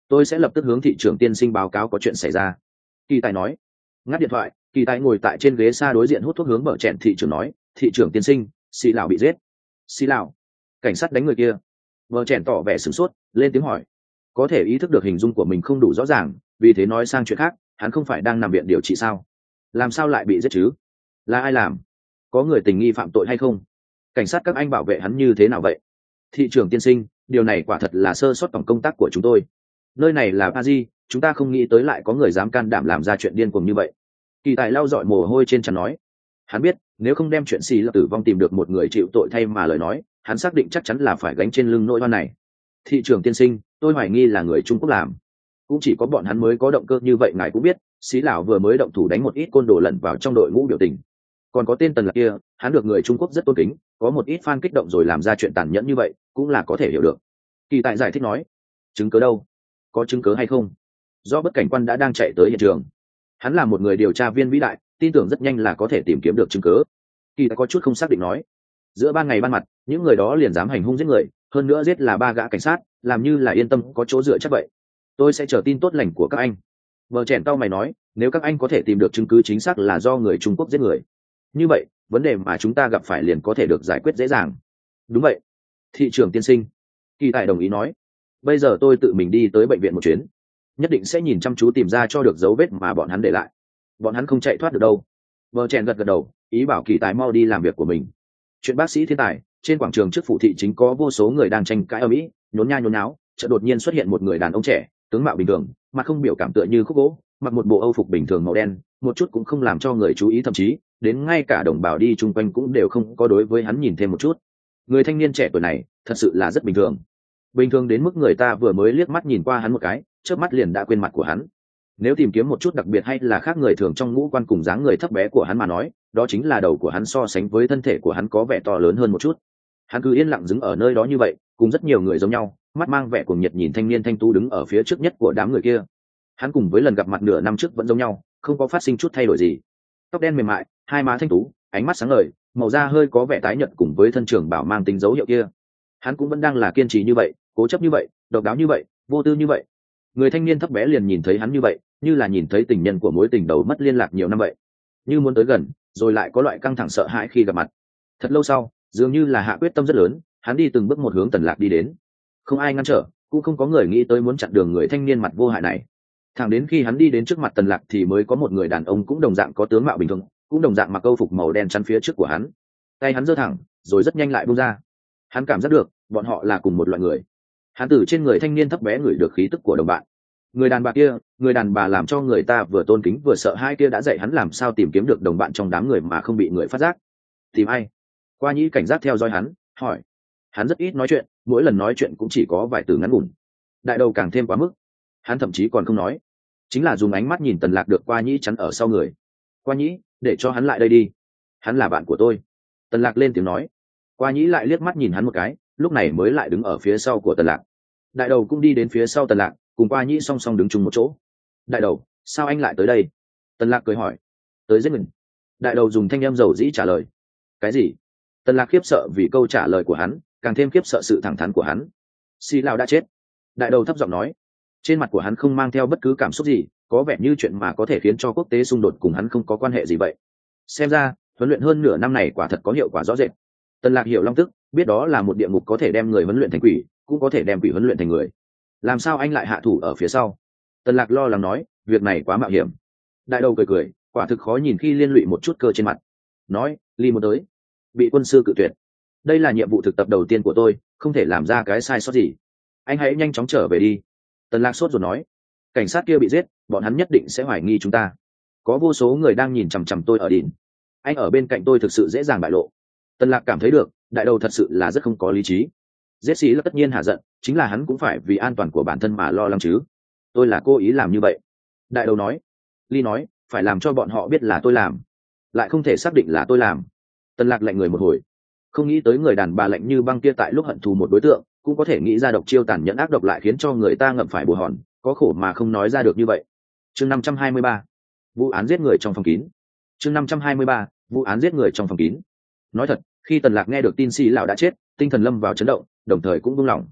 A: tôi sẽ lập tức hướng thị trưởng tiên sinh báo cáo có chuyện xảy ra. Kỳ tài nói. Ngắt điện thoại, kỳ tài ngồi tại trên ghế xa đối diện hút thuốc hướng bờ chèn thị trưởng nói, thị trưởng tiên sinh, xì lão bị giết. Xì lão? Cảnh sát đánh người kia? Bờ chèn tỏ vẻ sửng sốt, lên tiếng hỏi. Có thể ý thức được hình dung của mình không đủ rõ ràng, vì thế nói sang chuyện khác, hắn không phải đang nằm viện điều trị sao? Làm sao lại bị giết chứ? Là ai làm? Có người tình nghi phạm tội hay không? Cảnh sát các anh bảo vệ hắn như thế nào vậy? Thị trưởng tiên sinh, điều này quả thật là sơ sót trong công tác của chúng tôi. Nơi này là Paris, chúng ta không nghĩ tới lại có người dám can đảm làm ra chuyện điên cuồng như vậy. Kỳ tài lau dọi mồ hôi trên trán nói. Hắn biết, nếu không đem chuyện xì là tử vong tìm được một người chịu tội thay mà lời nói, hắn xác định chắc chắn là phải gánh trên lưng nỗi oan này. Thị trưởng tiên sinh, tôi hoài nghi là người Trung Quốc làm. Cũng chỉ có bọn hắn mới có động cơ như vậy, ngài cũng biết, xí lão vừa mới động thủ đánh một ít côn đồ lẩn vào trong đội ngũ biểu tình. Còn có tên Tần Lạc kia, hắn được người Trung Quốc rất tôn kính, có một ít fan kích động rồi làm ra chuyện tàn nhẫn như vậy, cũng là có thể hiểu được. Kỳ tài giải thích nói. Chứng cứ đâu? Có chứng cứ hay không? Do bất cảnh quan đã đang chạy tới hiện trường. Hắn là một người điều tra viên vĩ đại, tin tưởng rất nhanh là có thể tìm kiếm được chứng cứ. Kỳ tài có chút không xác định nói. Giữa ban ngày ban mặt, những người đó liền dám hành hung giết người, hơn nữa giết là 3 gã cảnh sát, làm như là yên tâm có chỗ dựa chắc vậy. Tôi sẽ chờ tin tốt lành của các anh. Vợ chèn tao mày nói, nếu các anh có thể tìm được chứng cứ chính xác là do người Trung Quốc giết người, như vậy vấn đề mà chúng ta gặp phải liền có thể được giải quyết dễ dàng. Đúng vậy, thị trưởng tiên sinh. Kỳ tài đồng ý nói. Bây giờ tôi tự mình đi tới bệnh viện một chuyến, nhất định sẽ nhìn chăm chú tìm ra cho được dấu vết mà bọn hắn để lại. Bọn hắn không chạy thoát được đâu. Vợ chèn gật gật đầu, ý bảo kỳ tài mau đi làm việc của mình. Chuyện bác sĩ thiên tài, trên quảng trường trước phủ thị chính có vô số người đang tranh cãi ở mỹ, nhốn nha nhốn nháo. Chợt đột nhiên xuất hiện một người đàn ông trẻ, tướng mạo bình thường, mặt không biểu cảm tựa như khúc gỗ, mặc một bộ âu phục bình thường màu đen, một chút cũng không làm cho người chú ý, thậm chí đến ngay cả đồng bào đi chung quanh cũng đều không có đối với hắn nhìn thêm một chút. Người thanh niên trẻ tuổi này thật sự là rất bình thường, bình thường đến mức người ta vừa mới liếc mắt nhìn qua hắn một cái, chớp mắt liền đã quên mặt của hắn. Nếu tìm kiếm một chút đặc biệt hay là khác người thường trong ngũ quan cùng dáng người thấp bé của hắn mà nói, đó chính là đầu của hắn so sánh với thân thể của hắn có vẻ to lớn hơn một chút. Hắn cứ yên lặng đứng ở nơi đó như vậy, cùng rất nhiều người giống nhau, mắt mang vẻ cuồng nhiệt nhìn thanh niên thanh tú đứng ở phía trước nhất của đám người kia. Hắn cùng với lần gặp mặt nửa năm trước vẫn giống nhau, không có phát sinh chút thay đổi gì. Tóc đen mềm mại, hai má thanh tú, ánh mắt sáng ngời, màu da hơi có vẻ tái nhợt cùng với thân trường bảo mang tính dấu hiệu kia. Hắn cũng vẫn đang là kiên trì như vậy, cố chấp như vậy, độc đáo như vậy, vô tư như vậy. Người thanh niên thấp bé liền nhìn thấy hắn như vậy, như là nhìn thấy tình nhân của mối tình đầu mất liên lạc nhiều năm vậy, như muốn tới gần, rồi lại có loại căng thẳng sợ hãi khi gặp mặt. Thật lâu sau, dường như là hạ quyết tâm rất lớn, hắn đi từng bước một hướng Tần Lạc đi đến. Không ai ngăn trở, cũng không có người nghĩ tới muốn chặn đường người thanh niên mặt vô hại này. Thẳng đến khi hắn đi đến trước mặt Tần Lạc thì mới có một người đàn ông cũng đồng dạng có tướng mạo bình thường, cũng đồng dạng mặc câu phục màu đen chắn phía trước của hắn. Tay hắn giơ thẳng, rồi rất nhanh lại buông ra. Hắn cảm giác được, bọn họ là cùng một loại người. Hắn từ trên người thanh niên thấp bé ngửi được khí tức của đồng bạn. Người đàn bà kia, người đàn bà làm cho người ta vừa tôn kính vừa sợ hãi kia đã dạy hắn làm sao tìm kiếm được đồng bạn trong đám người mà không bị người phát giác. Tìm ai? Qua Nhĩ cảnh giác theo dõi hắn, hỏi. Hắn rất ít nói chuyện, mỗi lần nói chuyện cũng chỉ có vài từ ngắn ngủn. Đại đầu càng thêm quá mức, hắn thậm chí còn không nói, chính là dùng ánh mắt nhìn Tần Lạc được Qua Nhĩ chắn ở sau người. Qua Nhĩ, để cho hắn lại đây đi, hắn là bạn của tôi. Tần Lạc lên tiếng nói. Qua Nhĩ lại liếc mắt nhìn hắn một cái, lúc này mới lại đứng ở phía sau của Tần Lạc. Đại đầu cũng đi đến phía sau Tần Lạc, cùng Qua Nhĩ song song đứng chung một chỗ. Đại đầu, sao anh lại tới đây? Tần Lạc cười hỏi. Tới giết mình. Đại đầu dùng thanh âm dầu dĩ trả lời. Cái gì? Tần Lạc khiếp sợ vì câu trả lời của hắn, càng thêm khiếp sợ sự thẳng thắn của hắn. Xi Lão đã chết. Đại đầu thấp giọng nói. Trên mặt của hắn không mang theo bất cứ cảm xúc gì, có vẻ như chuyện mà có thể khiến cho quốc tế xung đột cùng hắn không có quan hệ gì vậy. Xem ra huấn luyện hơn nửa năm này quả thật có hiệu quả rõ rệt. Tần Lạc hiểu long tức, biết đó là một địa ngục có thể đem người huấn luyện thành quỷ, cũng có thể đem quỷ huấn luyện thành người. Làm sao anh lại hạ thủ ở phía sau? Tần Lạc lo lắng nói, việc này quá mạo hiểm. Đại đầu cười cười, quả thực khó nhìn khi liên lụy một chút cơ trên mặt. Nói, Ly muốn tới, bị quân sư cự tuyệt. Đây là nhiệm vụ thực tập đầu tiên của tôi, không thể làm ra cái sai sót gì. Anh hãy nhanh chóng trở về đi. Tần Lạc sốt ruột nói, cảnh sát kia bị giết, bọn hắn nhất định sẽ hoài nghi chúng ta. Có vô số người đang nhìn chằm chằm tôi ở đỉnh. Anh ở bên cạnh tôi thực sự dễ dàng bại lộ. Tần Lạc cảm thấy được, đại đầu thật sự là rất không có lý trí. Giết sĩ là tất nhiên hạ giận, chính là hắn cũng phải vì an toàn của bản thân mà lo lắng chứ. Tôi là cố ý làm như vậy. Đại đầu nói. Ly nói, phải làm cho bọn họ biết là tôi làm, lại không thể xác định là tôi làm. Tần Lạc lạnh người một hồi, không nghĩ tới người đàn bà lạnh như băng kia tại lúc hận thù một đối tượng cũng có thể nghĩ ra độc chiêu tàn nhẫn ác độc lại khiến cho người ta ngậm phải bùa hòn, có khổ mà không nói ra được như vậy. Chương 523, vụ án giết người trong phòng kín. Chương 523, vụ án giết người trong phòng kín. Nói thật, khi Tần Lạc nghe được tin Xi Lão đã chết, tinh thần lâm vào chấn động, đồng thời cũng buông lỏng.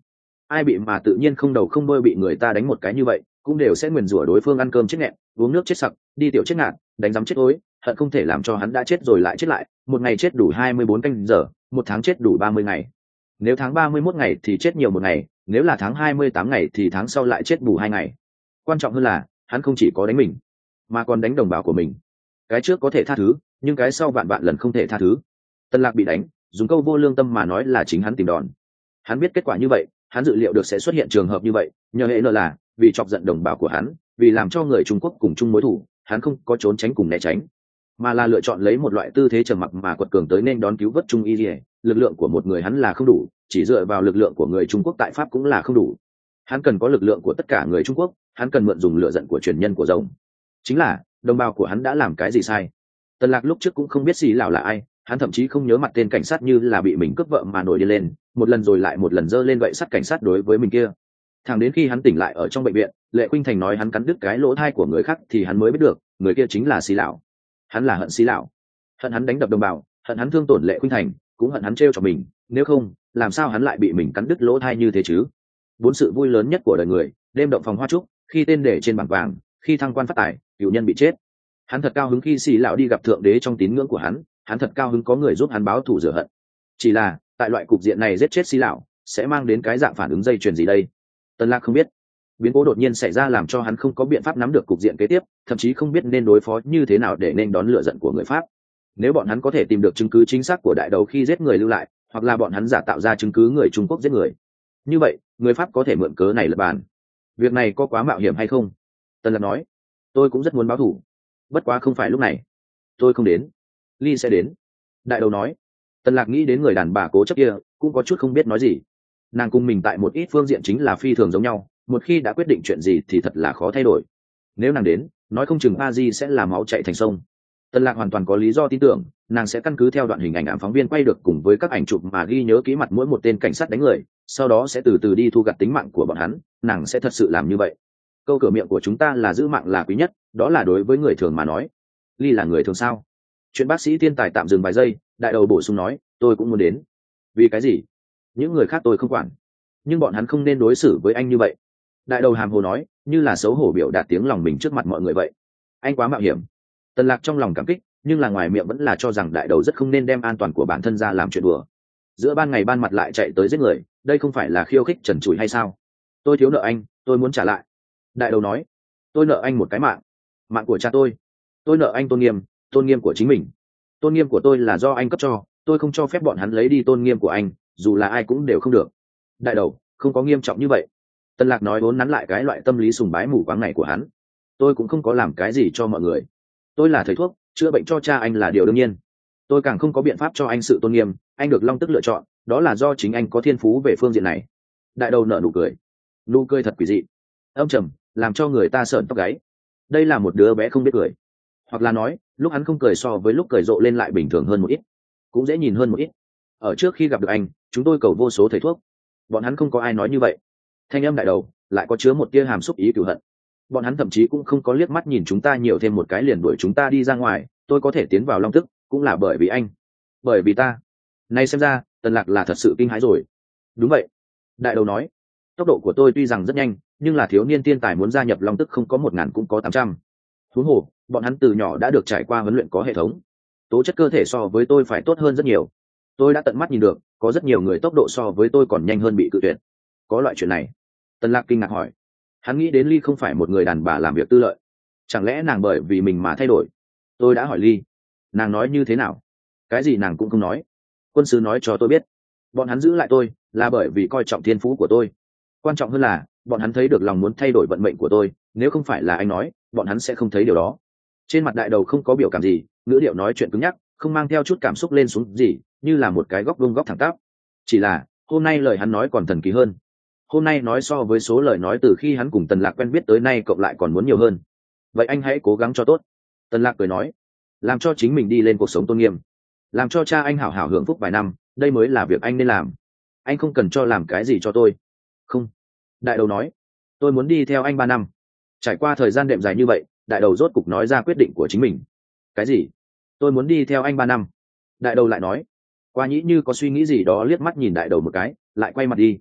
A: ai bị mà tự nhiên không đầu không đuôi bị người ta đánh một cái như vậy cũng đều sẽ nguyền rủa đối phương ăn cơm chết nghẹn, uống nước chết sặc, đi tiểu chết ngạt, đánh rắm chết ối, hận không thể làm cho hắn đã chết rồi lại chết lại, một ngày chết đủ 24 canh giờ, một tháng chết đủ 30 ngày. Nếu tháng 31 ngày thì chết nhiều một ngày, nếu là tháng 28 ngày thì tháng sau lại chết bù 2 ngày. Quan trọng hơn là, hắn không chỉ có đánh mình, mà còn đánh đồng bào của mình. Cái trước có thể tha thứ, nhưng cái sau vạn vạn lần không thể tha thứ. Tân Lạc bị đánh, dùng câu vô lương tâm mà nói là chính hắn tìm đòn. Hắn biết kết quả như vậy, hắn dự liệu được sẽ xuất hiện trường hợp như vậy, nhờ hệ nợ là vì chọc giận đồng bào của hắn, vì làm cho người Trung Quốc cùng chung mối thù, hắn không có trốn tránh cùng né tránh, mà là lựa chọn lấy một loại tư thế trầm mặc mà quật cường tới nên đón cứu vớt Trung Y Liễu. Lực lượng của một người hắn là không đủ, chỉ dựa vào lực lượng của người Trung Quốc tại Pháp cũng là không đủ. Hắn cần có lực lượng của tất cả người Trung Quốc, hắn cần mượn dùng lửa giận của truyền nhân của rồng. Chính là đồng bào của hắn đã làm cái gì sai? Tần Lạc lúc trước cũng không biết Xì lão là ai, hắn thậm chí không nhớ mặt tên cảnh sát như là bị mình cướp vợ mà nổi điên lên, một lần rồi lại một lần giơ lên gậy sắt cảnh sát đối với mình kia. Thẳng đến khi hắn tỉnh lại ở trong bệnh viện, Lệ Khuynh Thành nói hắn cắn đứt cái lỗ tai của người khác thì hắn mới biết được, người kia chính là Xì lão. Hắn là hận Xì lão, hận hắn đánh đập đồng bào, hận hắn thương tổn Lệ Khuynh Thành, cũng hận hắn trêu cho mình, nếu không, làm sao hắn lại bị mình cắn đứt lỗ tai như thế chứ? Bốn sự vui lớn nhất của đời người, đêm động phòng hoa trúc, khi tên để trên bảng vàng, khi thăng quan phát tài, cửu nhân bị chết. Hắn thật cao hứng khi Xì lão đi gặp thượng đế trong tín ngưỡng của hắn thật cao hứng có người giúp hắn báo thù rửa hận. Chỉ là, tại loại cục diện này giết chết Xì lão, sẽ mang đến cái dạng phản ứng dây chuyền gì đây? Tân Lạc không biết. Biến cố đột nhiên xảy ra làm cho hắn không có biện pháp nắm được cục diện kế tiếp, thậm chí không biết nên đối phó như thế nào để nên đón lửa giận của người Pháp. Nếu bọn hắn có thể tìm được chứng cứ chính xác của đại đấu khi giết người lưu lại, hoặc là bọn hắn giả tạo ra chứng cứ người Trung Quốc giết người, như vậy người Pháp có thể mượn cớ này lật bàn. Việc này có quá mạo hiểm hay không? Tân Lạc nói. Tôi cũng rất muốn báo thù, bất quá không phải lúc này. Tôi không đến, Ly sẽ đến. Đại đầu nói. Tân Lạc nghĩ đến người đàn bà cố chấp kia, cũng có chút không biết nói gì. Nàng cùng mình tại một ít phương diện chính là phi thường giống nhau, một khi đã quyết định chuyện gì thì thật là khó thay đổi. Nếu nàng đến, nói không chừng a di sẽ làm máu chạy thành sông. Tân Lạc hoàn toàn có lý do tin tưởng nàng sẽ căn cứ theo đoạn hình ảnh ám phóng viên quay được cùng với các ảnh chụp mà ghi nhớ kỹ mặt mỗi một tên cảnh sát đánh người, sau đó sẽ từ từ đi thu gặt tính mạng của bọn hắn. Nàng sẽ thật sự làm như vậy. Câu cửa miệng của chúng ta là giữ mạng là quý nhất, đó là đối với người thường mà nói. Ly là người thường sao? Chuyện bác sĩ thiên tài tạm dừng vài giây, đại đầu bổ sung nói, tôi cũng muốn đến. Vì cái gì? Những người khác tôi không quản, nhưng bọn hắn không nên đối xử với anh như vậy. Đại đầu hàm hồ nói, như là xấu hổ biểu đạt tiếng lòng mình trước mặt mọi người vậy. Anh quá mạo hiểm. Tần Lạc trong lòng cảm kích, nhưng là ngoài miệng vẫn là cho rằng đại đầu rất không nên đem an toàn của bản thân ra làm chuyện đùa. Giữa ban ngày ban mặt lại chạy tới giết người, đây không phải là khiêu khích trần trụi hay sao? Tôi thiếu nợ anh, tôi muốn trả lại. Đại đầu nói, tôi nợ anh một cái mạng, mạng của cha tôi nợ anh tôn nghiêm của chính mình. Tôn nghiêm của tôi là do anh cấp cho, tôi không cho phép bọn hắn lấy đi tôn nghiêm của anh, dù là ai cũng đều không được. Đại đầu, không có nghiêm trọng như vậy. Tân Lạc nói vốn nắn lại cái loại tâm lý sùng bái mù quáng này của hắn. Tôi cũng không có làm cái gì cho mọi người. Tôi là thầy thuốc, chữa bệnh cho cha anh là điều đương nhiên. Tôi càng không có biện pháp cho anh sự tôn nghiêm, anh được Long Tức lựa chọn, đó là do chính anh có thiên phú về phương diện này. Đại đầu nở nụ cười thật quỷ dị, âm trầm, làm cho người ta sởn tóc gáy. Đây là một đứa bé không biết cười, hoặc là nói, lúc hắn không cười so với lúc cười rộ lên lại bình thường hơn một ít, cũng dễ nhìn hơn một ít. Ở trước khi gặp được anh, chúng tôi cầu vô số thầy thuốc, bọn hắn không có ai nói như vậy. Thanh âm đại đầu lại có chứa một tia hàm xúc ý cửu hận. Bọn hắn thậm chí cũng không có liếc mắt nhìn chúng ta nhiều thêm một cái liền đuổi chúng ta đi ra ngoài. Tôi có thể tiến vào Long Tức cũng là bởi vì anh, bởi vì ta. Nay xem ra Tần Lạc là thật sự kinh hãi rồi. Đúng vậy, đại đầu nói, tốc độ của tôi tuy rằng rất nhanh, nhưng là thiếu niên tiên tài muốn gia nhập Long Tức không có 1000 cũng có 800. Huống hồ bọn hắn từ nhỏ đã được trải qua huấn luyện có hệ thống, tố chất cơ thể so với tôi phải tốt hơn rất nhiều. Tôi đã tận mắt nhìn được, có rất nhiều người tốc độ so với tôi còn nhanh hơn bị cự tuyệt. Có loại chuyện này? Tần Lạc kinh ngạc hỏi. Hắn nghĩ đến Ly không phải một người đàn bà làm việc tư lợi, chẳng lẽ nàng bởi vì mình mà thay đổi? Tôi đã hỏi Ly, nàng nói như thế nào? Cái gì nàng cũng không nói. Quân sứ nói cho tôi biết, bọn hắn giữ lại tôi là bởi vì coi trọng thiên phú của tôi. Quan trọng hơn là bọn hắn thấy được lòng muốn thay đổi vận mệnh của tôi, nếu không phải là anh nói, bọn hắn sẽ không thấy điều đó. Trên mặt đại đầu không có biểu cảm gì, ngữ điệu nói chuyện cứng nhắc, không mang theo chút cảm xúc lên xuống gì, như là một cái góc vuông góc thẳng tắp. Chỉ là hôm nay lời hắn nói còn thần kỳ hơn. Hôm nay nói so với số lời nói từ khi hắn cùng Tần Lạc quen biết tới nay cộng lại còn muốn nhiều hơn. Vậy anh hãy cố gắng cho tốt. Tần Lạc cười nói, làm cho chính mình đi lên cuộc sống tôn nghiêm, làm cho cha anh hảo hảo hưởng phúc vài năm, đây mới là việc anh nên làm. Anh không cần cho làm cái gì cho tôi. Không. Đại đầu nói, tôi muốn đi theo anh 3 năm. Trải qua thời gian đệm dài như vậy, đại đầu rốt cục nói ra quyết định của chính mình. Cái gì? Tôi muốn đi theo anh 3 năm. Đại đầu lại nói. Qua nhĩ như có suy nghĩ gì đó liếc mắt nhìn đại đầu một cái, lại quay mặt đi.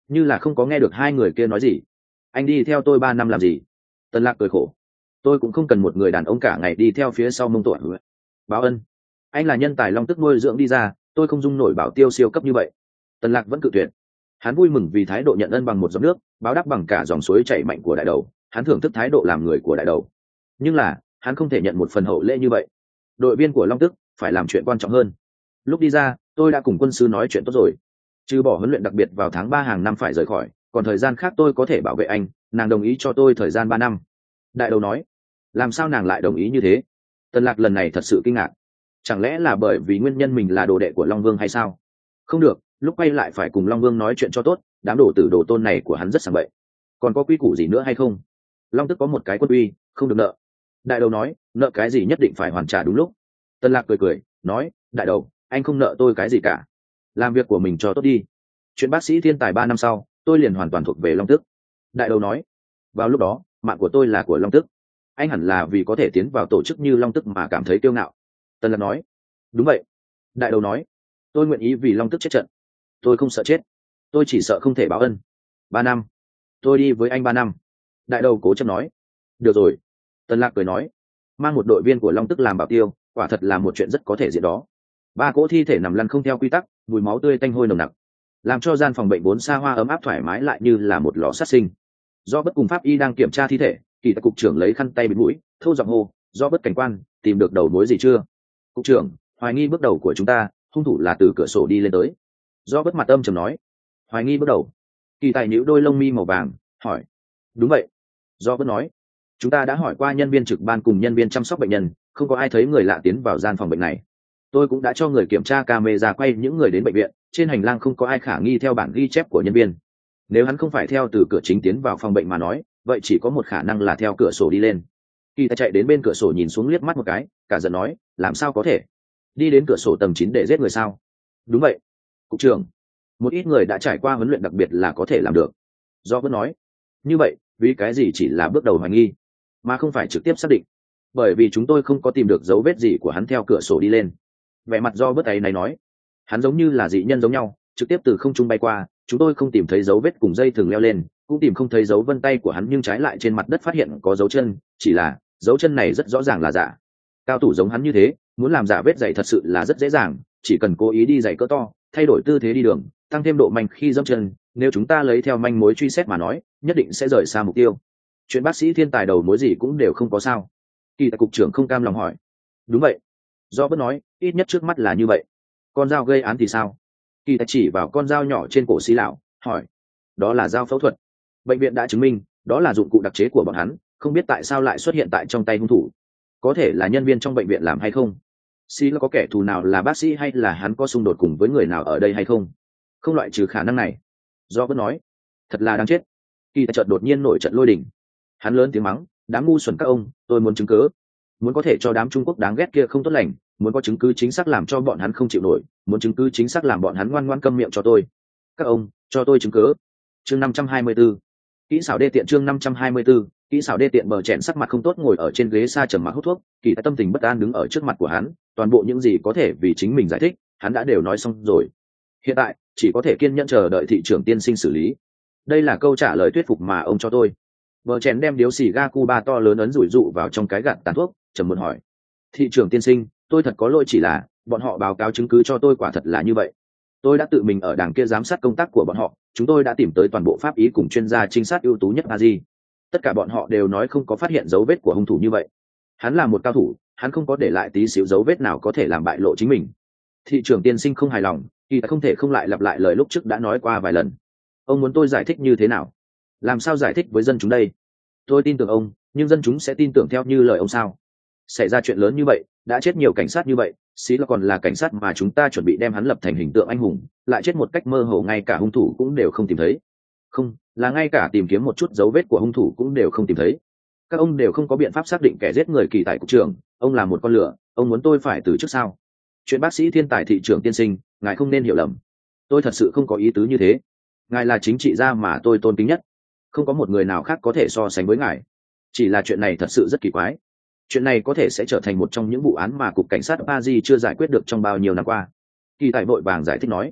A: như là không có nghe được hai người kia nói gì. Anh đi theo tôi 3 năm làm gì? Tần Lạc cười khổ. Tôi cũng không cần một người đàn ông cả ngày đi theo phía sau mông tội. Báo ân, anh là nhân tài Long Tức nuôi dưỡng đi ra, tôi không dung nổi bảo tiêu siêu cấp như vậy. Tần Lạc vẫn cự tuyệt. Hắn vui mừng vì thái độ nhận ân bằng một giọt nước, báo đáp bằng cả dòng suối chảy mạnh của đại đầu. Hắn thưởng thức thái độ làm người của đại đầu, nhưng là hắn không thể nhận một phần hậu lễ như vậy. Đội viên của Long Tức phải làm chuyện quan trọng hơn. Lúc đi ra, tôi đã cùng quân sư nói chuyện tốt rồi. Trừ bỏ huấn luyện đặc biệt vào tháng 3 hàng năm phải rời khỏi, còn thời gian khác tôi có thể bảo vệ anh. Nàng đồng ý cho tôi thời gian 3 năm. Đại đầu nói. Làm sao nàng lại đồng ý như thế? Tần Lạc lần này thật sự kinh ngạc. Chẳng lẽ là bởi vì nguyên nhân mình là đồ đệ của Long Vương hay sao? Không được, lúc quay lại phải cùng Long Vương nói chuyện cho tốt. Đám đồ tử đồ tôn này của hắn rất sảng bậy. Còn có quy củ gì nữa hay không? Long Tức có một cái quân uy, không được nợ. Đại đầu nói, nợ cái gì nhất định phải hoàn trả đúng lúc. Tần Lạc cười cười, nói, đại đầu, anh không nợ tôi cái gì cả. Làm việc của mình cho tốt đi. Chuyện bác sĩ thiên tài 3 năm sau, tôi liền hoàn toàn thuộc về Long Tức. Đại đầu nói, vào lúc đó, mạng của tôi là của Long Tức. Anh hẳn là vì có thể tiến vào tổ chức như Long Tức mà cảm thấy kiêu ngạo. Tần Lạc nói, đúng vậy. Đại đầu nói, tôi nguyện ý vì Long Tức chết trận. Tôi không sợ chết, tôi chỉ sợ không thể báo ân. 3 năm, tôi đi với anh 3 năm. Đại đầu cố chấp nói, được rồi. Tần Lạc cười nói, mang một đội viên của Long Tức làm bảo tiêu, quả thật là một chuyện rất có thể diễn đó. 3 cỗ thi thể nằm lăn không theo quy tắc, mùi máu tươi tanh hôi nồng nặc, làm cho gian phòng bệnh vốn xa hoa ấm áp thoải mái lại như là một lò sát sinh. Do bất cùng pháp y đang kiểm tra thi thể, Kỳ Tài cục trưởng lấy khăn tay bịt mũi, thâu giọng hô, do bất cảnh quan, tìm được đầu mối gì chưa? Cục trưởng, hoài nghi bước đầu của chúng ta, hung thủ là từ cửa sổ đi lên tới. Do bất mặt âm trầm nói, hoài nghi bước đầu. Kỳ Tài nhíu đôi lông mi màu vàng, hỏi, đúng vậy. Do bất nói, chúng ta đã hỏi qua nhân viên trực ban cùng nhân viên chăm sóc bệnh nhân, không có ai thấy người lạ tiến vào gian phòng bệnh này. Tôi cũng đã cho người kiểm tra camera quay những người đến bệnh viện, trên hành lang không có ai khả nghi theo bản ghi chép của nhân viên. Nếu hắn không phải theo từ cửa chính tiến vào phòng bệnh mà nói, vậy chỉ có một khả năng là theo cửa sổ đi lên. Kỳ Tài chạy đến bên cửa sổ nhìn xuống liếc mắt một cái, cả giận nói, làm sao có thể? Đi đến cửa sổ tầng 9 để giết người sao? Đúng vậy. Cục trưởng, một ít người đã trải qua huấn luyện đặc biệt là có thể làm được. Do vẫn nói, như vậy, vì cái gì chỉ là bước đầu hoài nghi, mà không phải trực tiếp xác định? Bởi vì chúng tôi không có tìm được dấu vết gì của hắn theo cửa sổ đi lên. Vẻ mặt Do bớt ấy này nói, hắn giống như là dị nhân giống nhau, trực tiếp từ không trung bay qua, chúng tôi không tìm thấy dấu vết cùng dây thừng leo lên, cũng tìm không thấy dấu vân tay của hắn, nhưng trái lại trên mặt đất phát hiện có dấu chân, chỉ là dấu chân này rất rõ ràng là giả. Cao thủ giống hắn như thế, muốn làm giả vết giày thật sự là rất dễ dàng, chỉ cần cố ý đi giày cỡ to, thay đổi tư thế đi đường, tăng thêm độ mạnh khi dẫm chân, nếu chúng ta lấy theo manh mối truy xét mà nói, nhất định sẽ rời xa mục tiêu. Chuyện bác sĩ thiên tài đầu mối gì cũng đều không có sao. Kỳ Tài cục trưởng không cam lòng hỏi, đúng vậy. Do bất nói, ít nhất trước mắt là như vậy. Con dao gây án thì sao? Kỳ Tài chỉ vào con dao nhỏ trên cổ Xí lão, hỏi, đó là dao phẫu thuật. Bệnh viện đã chứng minh đó là dụng cụ đặc chế của bọn hắn, không biết tại sao lại xuất hiện tại trong tay hung thủ. Có thể là nhân viên trong bệnh viện làm hay không? Xí lão có kẻ thù nào là bác sĩ hay là hắn có xung đột cùng với người nào ở đây hay không? Không loại trừ khả năng này. Do bất nói, thật là đáng chết. Kỳ Tài chợt đột nhiên nổi trận lôi đình. Hắn lớn tiếng mắng, đám ngu xuẩn các ông, tôi muốn chứng cứ, muốn có thể cho đám Trung Quốc đáng ghét kia không tốt lành, muốn có chứng cứ chính xác làm cho bọn hắn không chịu nổi, muốn chứng cứ chính xác làm bọn hắn ngoan ngoãn câm miệng cho tôi. Các ông, cho tôi chứng cứ. Chương 524. Kỹ xảo đê tiện. Chương 524. Kỹ xảo đê tiện. Bờ chẹn sắc mặt không tốt ngồi ở trên ghế xa trầm mặc hút thuốc, Kỳ Tài tâm tình bất an đứng ở trước mặt của hắn, toàn bộ những gì có thể vì chính mình giải thích, hắn đã đều nói xong rồi. Hiện tại, chỉ có thể kiên nhẫn chờ đợi thị trưởng tiên sinh xử lý. Đây là câu trả lời thuyết phục mà ông cho tôi. Bờ chèn đem điếu xì ga Cuba to lớn ấn rủi rụ vào trong cái gạt tàn thuốc, trầm muốn hỏi, thị trưởng tiên sinh, tôi thật có lỗi, chỉ là bọn họ báo cáo chứng cứ cho tôi quả thật là như vậy. Tôi đã tự mình ở đằng kia giám sát công tác của bọn họ, chúng tôi đã tìm tới toàn bộ pháp ý cùng chuyên gia trinh sát ưu tú nhất Aji. Tất cả bọn họ đều nói không có phát hiện dấu vết của hung thủ như vậy. Hắn là một cao thủ, hắn không có để lại tí xíu dấu vết nào có thể làm bại lộ chính mình. Thị trưởng tiên sinh không hài lòng, thì không thể không lại lặp lại lời lúc trước đã nói qua vài lần. Ông muốn tôi giải thích như thế nào? Làm sao giải thích với dân chúng đây? Tôi tin tưởng ông, nhưng dân chúng sẽ tin tưởng theo như lời ông sao? Xảy ra chuyện lớn như vậy, đã chết nhiều cảnh sát như vậy, xí là còn là cảnh sát mà chúng ta chuẩn bị đem hắn lập thành hình tượng anh hùng, lại chết một cách mơ hồ, ngay cả hung thủ cũng đều không tìm thấy. Không, là ngay cả tìm kiếm một chút dấu vết của hung thủ cũng đều không tìm thấy. Các ông đều không có biện pháp xác định kẻ giết người. Kỳ Tài cục trưởng, ông là một con lửa, ông muốn tôi phải từ chức sao? Chuyện bác sĩ thiên tài thị trưởng tiên sinh, ngài không nên hiểu lầm. Tôi thật sự không có ý tứ như thế. Ngài là chính trị gia mà tôi tôn kính nhất, không có một người nào khác có thể so sánh với ngài. Chỉ là chuyện này thật sự rất kỳ quái. Chuyện này có thể sẽ trở thành một trong những vụ án mà cục cảnh sát Paris chưa giải quyết được trong bao nhiêu năm qua. Kỳ Tài vội vàng giải thích nói,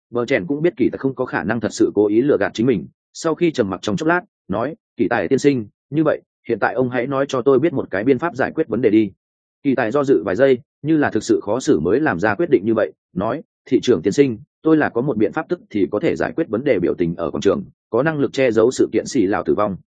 A: Vợ chèn cũng biết kỳ tài không có khả năng thật sự cố ý lừa gạt chính mình, sau khi trầm mặc trong chốc lát nói, kỳ tài tiên sinh, như vậy hiện tại ông hãy nói cho tôi biết một cái biện pháp giải quyết vấn đề đi. Kỳ tài do dự vài giây, như là thực sự khó xử mới làm ra quyết định như vậy, nói, thị trưởng tiên sinh, tôi là có một biện pháp tức thì có thể giải quyết vấn đề biểu tình ở quảng trường, có năng lực che giấu sự kiện xì lào tử vong.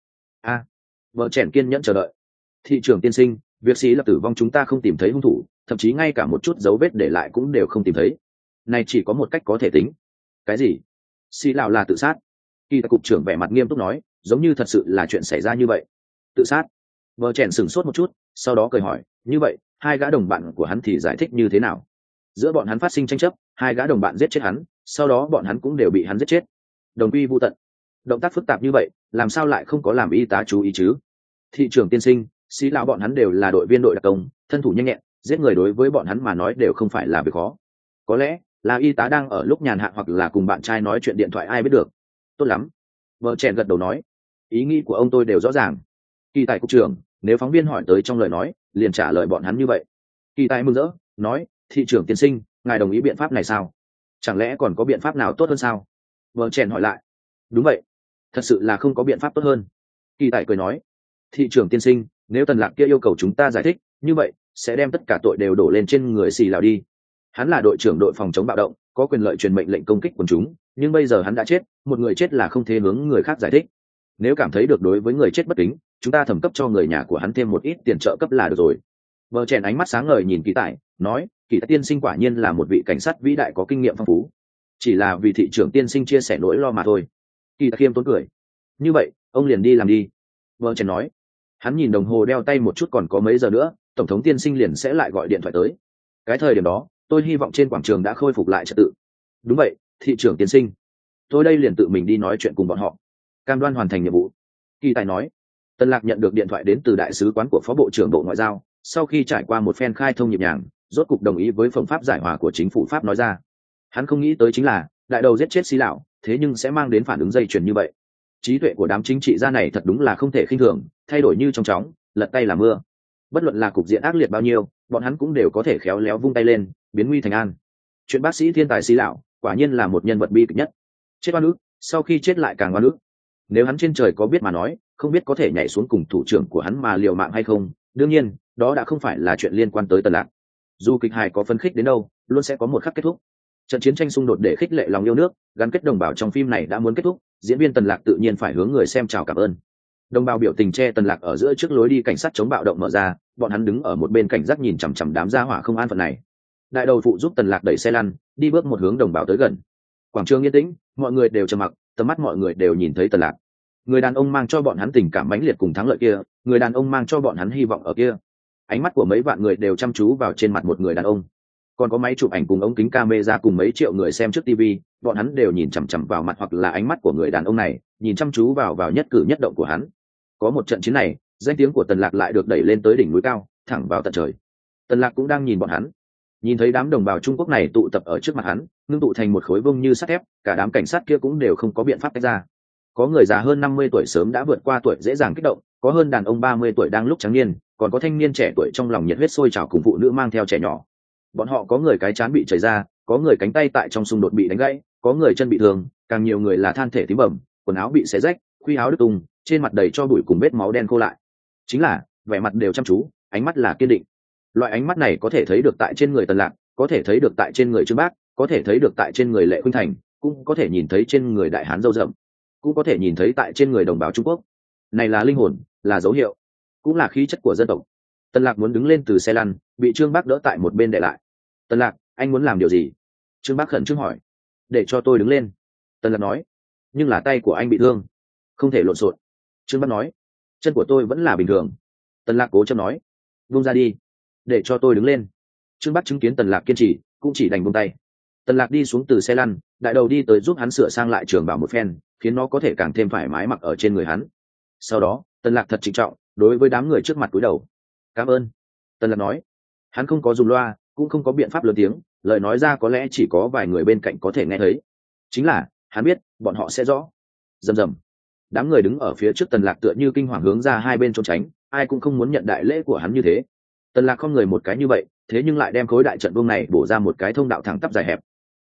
A: Vợ chèn kiên nhẫn chờ đợi. Thị trưởng tiên sinh, việc xì là tử vong chúng ta không tìm thấy hung thủ, thậm chí ngay cả một chút dấu vết để lại cũng đều không tìm thấy. Này chỉ có một cách có thể tính. Cái gì? Xì lào là tự sát? Kỳ tài cục trưởng vẻ mặt nghiêm túc nói, giống như thật sự là chuyện xảy ra như vậy. Tự sát? Vợ chèn sửng sốt một chút, sau đó cười hỏi, như vậy hai gã đồng bạn của hắn thì giải thích như thế nào? Giữa bọn hắn phát sinh tranh chấp, hai gã đồng bạn giết chết hắn, sau đó bọn hắn cũng đều bị hắn giết chết, đồng quy vu tận. Động tác phức tạp như vậy, làm sao lại không có làm y tá chú ý chứ? Thị trưởng tiên sinh, xí lão bọn hắn đều là đội viên đội đặc công, thân thủ nhanh nhẹn, giết người đối với bọn hắn mà nói đều không phải là việc khó. Có lẽ là y tá đang ở lúc nhàn hạ hoặc là cùng bạn trai nói chuyện điện thoại, ai biết được. Tốt lắm. Vợ chèn gật đầu nói, ý nghĩ của ông tôi đều rõ ràng. Kỳ tài cục trưởng, nếu phóng viên hỏi tới trong lời nói, liền trả lời bọn hắn như vậy. Kỳ tài mừng rỡ nói, thị trưởng tiên sinh, ngài đồng ý biện pháp này sao? Chẳng lẽ còn có biện pháp nào tốt hơn sao? Vợ chèn hỏi lại. Đúng vậy, thật sự là không có biện pháp tốt hơn. Kỳ tài cười nói, thị trưởng tiên sinh, nếu Tần Lạc kia yêu cầu chúng ta giải thích, như vậy sẽ đem tất cả tội đều đổ lên trên người xì lào đi. Hắn là đội trưởng đội phòng chống bạo động, có quyền lợi truyền mệnh lệnh công kích quần chúng, nhưng bây giờ hắn đã chết, một người chết là không thể hướng người khác giải thích. Nếu cảm thấy được đối với người chết bất kính, chúng ta thẩm cấp cho người nhà của hắn thêm một ít tiền trợ cấp là được rồi. Vợ chèn ánh mắt sáng ngời nhìn Kỳ tài, nói, Kỳ tài tiên sinh quả nhiên là một vị cảnh sát vĩ đại có kinh nghiệm phong phú. Chỉ là vì thị trưởng tiên sinh chia sẻ nỗi lo mà thôi. Kỳ tài khiêm tốn cười. Như vậy ông liền đi làm đi. Vợ chèn nói. Hắn nhìn đồng hồ đeo tay một chút, còn có mấy giờ nữa tổng thống tiên sinh liền sẽ lại gọi điện thoại tới. Cái thời điểm đó tôi hy vọng trên quảng trường đã khôi phục lại trật tự. Đúng vậy, thị trưởng tiên sinh, tôi đây liền tự mình đi nói chuyện cùng bọn họ, cam đoan hoàn thành nhiệm vụ. Kỳ tài nói. Tân Lạc nhận được điện thoại đến từ đại sứ quán của phó bộ trưởng bộ ngoại giao, sau khi trải qua một phen khai thông nhịp nhàng, rốt cục đồng ý với phương pháp giải hòa của chính phủ Pháp nói ra. Hắn không nghĩ tới chính là đại đầu giết chết xí lão, thế nhưng sẽ mang đến phản ứng dây chuyền như vậy. Trí tuệ của đám chính trị gia này thật đúng là không thể khinh thường, thay đổi như trong chóng, lật tay làm mưa. Bất luận là cục diện ác liệt bao nhiêu, bọn hắn cũng đều có thể khéo léo vung tay lên, biến nguy thành an. Chuyện bác sĩ thiên tài xí lão, quả nhiên là một nhân vật bi kịch nhất. Chết oan ức, sau khi chết lại càng oan ức. Nếu hắn trên trời có biết mà nói, không biết có thể nhảy xuống cùng thủ trưởng của hắn mà liều mạng hay không. Đương nhiên, đó đã không phải là chuyện liên quan tới Tần Lạc. Dù kịch hài có phấn khích đến đâu, luôn sẽ có một khắc kết thúc. Trận chiến tranh xung đột để khích lệ lòng yêu nước, gắn kết đồng bào trong phim này đã muốn kết thúc, diễn viên Tần Lạc tự nhiên phải hướng người xem chào cảm ơn. Đồng bào biểu tình che Tần Lạc ở giữa trước lối đi cảnh sát chống bạo động mở ra, bọn hắn đứng ở một bên cảnh giác nhìn chằm chằm đám gia hỏa không an phận này. Đại đầu phụ giúp Tần Lạc đẩy xe lăn, đi bước một hướng đồng bào tới gần. Quảng trường yên tĩnh, mọi người đều trầm mặc, tầm mắt mọi người đều nhìn thấy Tần Lạc. Người đàn ông mang cho bọn hắn tình cảm mãnh liệt cùng thắng lợi kia, người đàn ông mang cho bọn hắn hy vọng ở kia. Ánh mắt của mấy vạn người đều chăm chú vào trên mặt một người đàn ông. Còn có máy chụp ảnh cùng ống kính camera cùng mấy triệu người xem trước TV, bọn hắn đều nhìn chằm chằm vào mặt hoặc là ánh mắt của người đàn ông này, nhìn chăm chú vào nhất cử nhất động của hắn. Có một trận chiến này, danh tiếng của Tần Lạc lại được đẩy lên tới đỉnh núi cao, thẳng vào tận trời. Tần Lạc cũng đang nhìn bọn hắn. Nhìn thấy đám đồng bào Trung Quốc này tụ tập ở trước mặt hắn, ngưng tụ thành một khối vông như sắt thép, cả đám cảnh sát kia cũng đều không có biện pháp tách ra. Có người già hơn 50 tuổi sớm đã vượt qua tuổi dễ dàng kích động, có hơn đàn ông 30 tuổi đang lúc trắng niên, còn có thanh niên trẻ tuổi trong lòng nhiệt huyết sôi trào cùng phụ nữ mang theo trẻ nhỏ. Bọn họ có người cái trán bị chảy ra, có người cánh tay tại trong xung đột bị đánh gãy, có người chân bị thương, càng nhiều người là than thể tím bầm, quần áo bị xé rách, khuy áo đứt tung, trên mặt đầy cho bụi cùng vết máu đen khô lại. Chính là vẻ mặt đều chăm chú, ánh mắt là kiên định. Loại ánh mắt này có thể thấy được tại trên người Tần Lạc, có thể thấy được tại trên người Trương Bác, có thể thấy được tại trên người Lệ Khuynh Thành, cũng có thể nhìn thấy trên người đại hán râu rậm, cũng có thể nhìn thấy tại trên người đồng bào Trung Quốc. Này là linh hồn, là dấu hiệu, cũng là khí chất của dân tộc. Tần Lạc muốn đứng lên từ xe lăn, bị Trương Bác đỡ tại một bên để lại. Tần Lạc, anh muốn làm điều gì? Trương Bác khẩn trương hỏi. Để cho tôi đứng lên. Tần Lạc nói. Nhưng là tay của anh bị thương, không thể lộn xộn. Trương Bác nói. Chân của tôi vẫn là bình thường. Tần Lạc cố chấp nói. Buông ra đi, để cho tôi đứng lên. Trương Bác chứng kiến Tần Lạc kiên trì, cũng chỉ đành buông tay. Tần Lạc đi xuống từ xe lăn, đại đầu đi tới giúp hắn sửa sang lại trường bảo một phen, khiến nó có thể càng thêm thoải mái mặc ở trên người hắn. Sau đó, Tần Lạc thật trịnh trọng, đối với đám người trước mặt cúi đầu. Cảm ơn. Tần Lạc nói. Hắn không có dùng loa, cũng không có biện pháp lớn tiếng, lời nói ra có lẽ chỉ có vài người bên cạnh có thể nghe thấy. Chính là, hắn biết, bọn họ sẽ rõ. Rầm rầm. Đám người đứng ở phía trước Tần Lạc tựa như kinh hoàng hướng ra hai bên trốn tránh, ai cũng không muốn nhận đại lễ của hắn như thế. Tần Lạc không người một cái như vậy, thế nhưng lại đem khối đại trận vương này bổ ra một cái thông đạo thẳng tắp dài hẹp.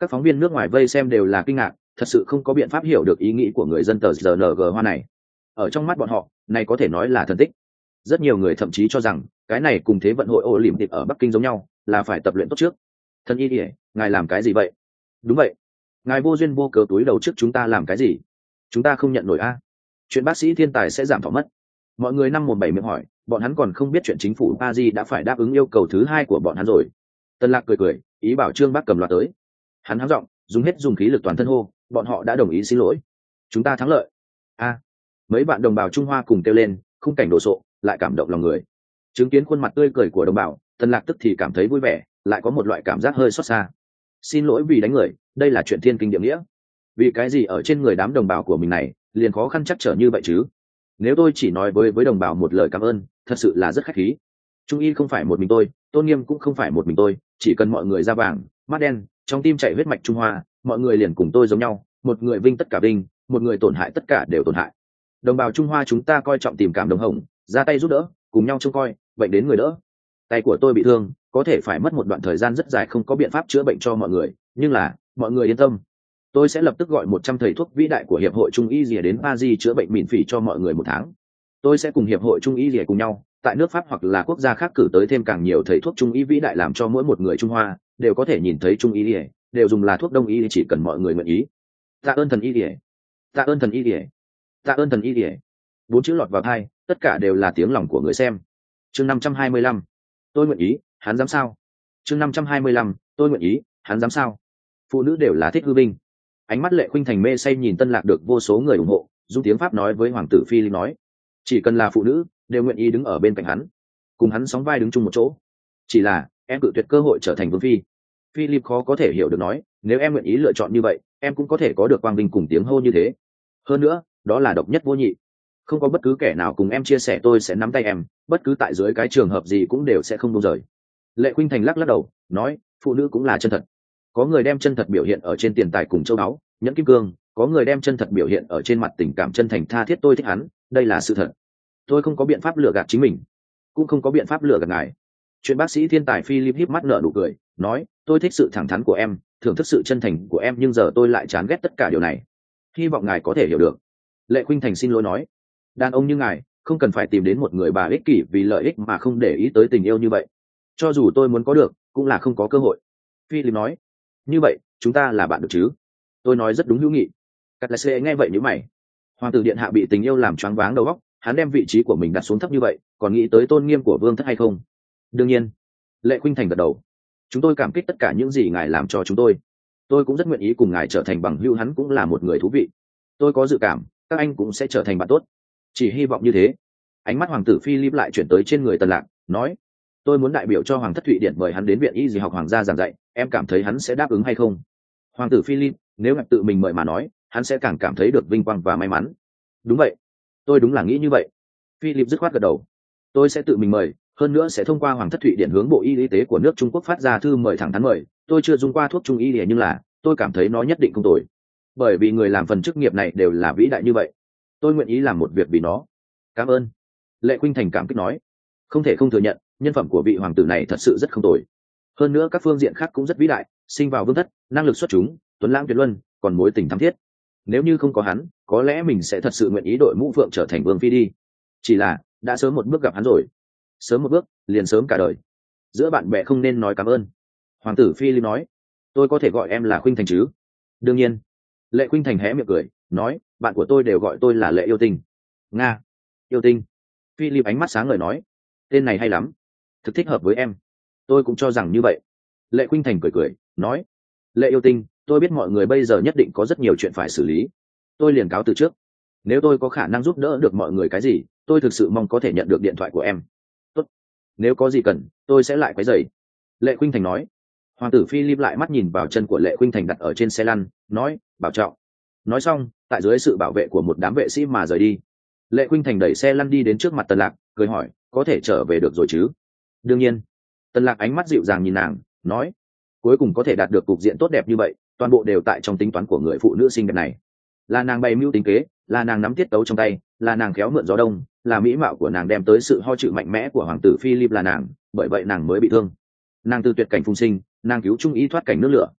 A: Các phóng viên nước ngoài vây xem đều là kinh ngạc, thật sự không có biện pháp hiểu được ý nghĩ của người dân tờ GNG Hoa này. Ở trong mắt bọn họ, này có thể nói là thần tích. Rất nhiều người thậm chí cho rằng cái này cùng Thế vận hội Olympic ở Bắc Kinh giống nhau, là phải tập luyện tốt trước. Thần y ỉa, ngài làm cái gì vậy? Đúng vậy, ngài vô duyên vô cớ túi đầu trước chúng ta làm cái gì? Chúng ta không nhận nổi a. Chuyện bác sĩ thiên tài sẽ giảm thọ mất. Mọi người năm một bảy miệng hỏi, bọn hắn còn không biết chuyện chính phủ Paris đã phải đáp ứng yêu cầu thứ hai của bọn hắn rồi. Tân Lạc cười, ý bảo Trương Bác cầm loạt tới. Hắn hắng giọng, dùng khí lực toàn thân hô, bọn họ đã đồng ý xin lỗi. Chúng ta thắng lợi. A. Mấy bạn đồng bào Trung Hoa cùng kêu lên, khung cảnh đồ sộ, lại cảm động lòng người. Chứng kiến khuôn mặt tươi cười của đồng bào, Tân Lạc tức thì cảm thấy vui vẻ, lại có một loại cảm giác hơi xót xa. Xin lỗi vì đánh người, đây là chuyện thiên kinh địa nghĩa. Vì cái gì ở trên người đám đồng bào của mình này, liền khó khăn chắc trở như vậy chứ? Nếu tôi chỉ nói với đồng bào một lời cảm ơn, thật sự là rất khách khí. Trung y không phải một mình tôi, tôn nghiêm cũng không phải một mình tôi, chỉ cần mọi người da vàng, mắt đen, trong tim chạy huyết mạch Trung Hoa, mọi người liền cùng tôi giống nhau, một người vinh tất cả vinh, một người tổn hại tất cả đều tổn hại. Đồng bào Trung Hoa chúng ta coi trọng tình cảm đồng hồng, ra tay giúp đỡ, cùng nhau trông coi, bệnh đến người đỡ. Tay của tôi bị thương, có thể phải mất một đoạn thời gian rất dài không có biện pháp chữa bệnh cho mọi người, nhưng là mọi người yên tâm, tôi sẽ lập tức gọi 100 thầy thuốc vĩ đại của hiệp hội Trung y Dìa đến Paris chữa bệnh miễn phí cho mọi người một tháng. Tôi sẽ cùng hiệp hội Trung y Dìa cùng nhau, tại nước Pháp hoặc là quốc gia khác cử tới thêm càng nhiều thầy thuốc Trung y vĩ đại làm cho mỗi một người Trung Hoa đều có thể nhìn thấy Trung y Dìa, đều dùng là thuốc Đông y chỉ cần mọi người nguyện ý. Tạ ơn thần y Dìa, tạ ơn thần y Dìa, tạ ơn thần y Dìa. 4 chữ lọt vào tai, tất cả đều là tiếng lòng của người xem. Chương 525, tôi nguyện ý, hắn dám sao? Chương 525, tôi nguyện ý, hắn dám sao? Phụ nữ đều là thích hư vinh. Ánh mắt Lệ Khuynh Thành mê say nhìn Tân Lạc được vô số người ủng hộ, dùng tiếng Pháp nói với hoàng tử Philip nói, chỉ cần là phụ nữ đều nguyện ý đứng ở bên cạnh hắn, cùng hắn sóng vai đứng chung một chỗ. Chỉ là em cự tuyệt cơ hội trở thành vương phi. Philip khó có thể hiểu được nói, nếu em nguyện ý lựa chọn như vậy, em cũng có thể có được quang vinh cùng tiếng hô như thế. Hơn nữa, đó là độc nhất vô nhị. Không có bất cứ kẻ nào cùng em chia sẻ, tôi sẽ nắm tay em, bất cứ tại dưới cái trường hợp gì cũng đều sẽ không buông rời. Lệ Khuynh Thành lắc đầu, nói, phụ nữ cũng là chân thật. Có người đem chân thật biểu hiện ở trên tiền tài cùng châu báu, nhẫn kim cương, có người đem chân thật biểu hiện ở trên mặt tình cảm chân thành tha thiết tôi thích hắn, đây là sự thật. Tôi không có biện pháp lừa gạt chính mình, cũng không có biện pháp lừa gạt ngài. Chuyện bác sĩ thiên tài Philip híp mắt nở nụ cười, nói, tôi thích sự thẳng thắn của em, thưởng thức sự chân thành của em, nhưng giờ tôi lại chán ghét tất cả điều này. Hy vọng ngài có thể hiểu được. Lệ Khuynh Thành xin lỗi nói, đàn ông như ngài không cần phải tìm đến một người bà ích kỷ vì lợi ích mà không để ý tới tình yêu như vậy. Cho dù tôi muốn có được, cũng là không có cơ hội. Philip nói, như vậy chúng ta là bạn được chứ? Tôi nói rất đúng hữu nghị. Cắt lái nghe vậy nhíu mày. Hoàng tử điện hạ bị tình yêu làm choáng váng đầu óc, hắn đem vị trí của mình đặt xuống thấp như vậy, còn nghĩ tới tôn nghiêm của vương thất hay không? Đương nhiên. Lệ Khuynh Thành gật đầu. Chúng tôi cảm kích tất cả những gì ngài làm cho chúng tôi cũng rất nguyện ý cùng ngài trở thành bằng hữu, hắn cũng là một người thú vị. Tôi có dự cảm các anh cũng sẽ trở thành bạn tốt, chỉ hy vọng như thế. Ánh mắt hoàng tử Philip lại chuyển tới trên người Tần Lạc, nói, tôi muốn đại biểu cho hoàng thất Thụy Điển mời hắn đến viện y gì học hoàng gia giảng dạy, em cảm thấy hắn sẽ đáp ứng hay không? Hoàng tử Philip, nếu ngài tự mình mời mà nói, hắn sẽ càng cảm thấy được vinh quang và may mắn. Đúng vậy, tôi đúng là nghĩ như vậy. Philip dứt khoát gật đầu. Tôi sẽ tự mình mời, hơn nữa sẽ thông qua hoàng thất Thụy Điển hướng bộ y tế của nước Trung Quốc phát ra thư mời thẳng thắn mời. Tôi chưa dùng qua thuốc trung y, nhưng là tôi cảm thấy nó nhất định không tồi, bởi vì người làm phần chức nghiệp này đều là vĩ đại như vậy. Tôi nguyện ý làm một việc vì nó. Cảm ơn. Lệ Khuynh Thành cảm kích nói, không thể không thừa nhận, nhân phẩm của vị hoàng tử này thật sự rất không tồi. Hơn nữa các phương diện khác cũng rất vĩ đại, sinh vào vương thất, năng lực xuất chúng, tuấn lãng tuyệt luân, còn mối tình thắm thiết. Nếu như không có hắn, có lẽ mình sẽ thật sự nguyện ý đội mũ phượng trở thành vương phi đi. Chỉ là đã sớm một bước gặp hắn rồi, sớm một bước liền sớm cả đời. Giữa bạn bè không nên nói cảm ơn. Hoàng tử Philip nói, tôi có thể gọi em là Khuynh Thành chứ? Đương nhiên. Lệ Khuynh Thành hé miệng cười, nói, bạn của tôi đều gọi tôi là Lệ yêu tinh. Nga, yêu tinh. Philip ánh mắt sáng ngời nói, tên này hay lắm, thực thích hợp với em. Tôi cũng cho rằng như vậy. Lệ Khuynh Thành cười, nói, Lệ yêu tinh, tôi biết mọi người bây giờ nhất định có rất nhiều chuyện phải xử lý, tôi liền cáo từ trước. Nếu tôi có khả năng giúp đỡ được mọi người cái gì, tôi thực sự mong có thể nhận được điện thoại của em. Tốt, nếu có gì cần, tôi sẽ lại quấy rầy. Lệ Khuynh Thành nói. Hoàng tử Philip lại mắt nhìn vào chân của Lệ Khuynh Thành đặt ở trên xe lăn, nói, bảo trọng. Nói xong, tại dưới sự bảo vệ của một đám vệ sĩ mà rời đi. Lệ Khuynh Thành đẩy xe lăn đi đến trước mặt Tần Lạc, cười hỏi, có thể trở về được rồi chứ? Đương nhiên. Tần Lạc ánh mắt dịu dàng nhìn nàng, nói, cuối cùng có thể đạt được cục diện tốt đẹp như vậy, toàn bộ đều tại trong tính toán của người phụ nữ xinh đẹp này. Là nàng bày mưu tính kế, là nàng nắm tiết tấu trong tay, là nàng khéo mượn gió đông, là mỹ mạo của nàng đem tới sự ho chữ mạnh mẽ của hoàng tử Philip, là nàng, bởi vậy nàng mới bị thương. Nàng từ tuyệt cảnh phùng sinh, nàng cứu trung ý thoát cảnh nước lửa.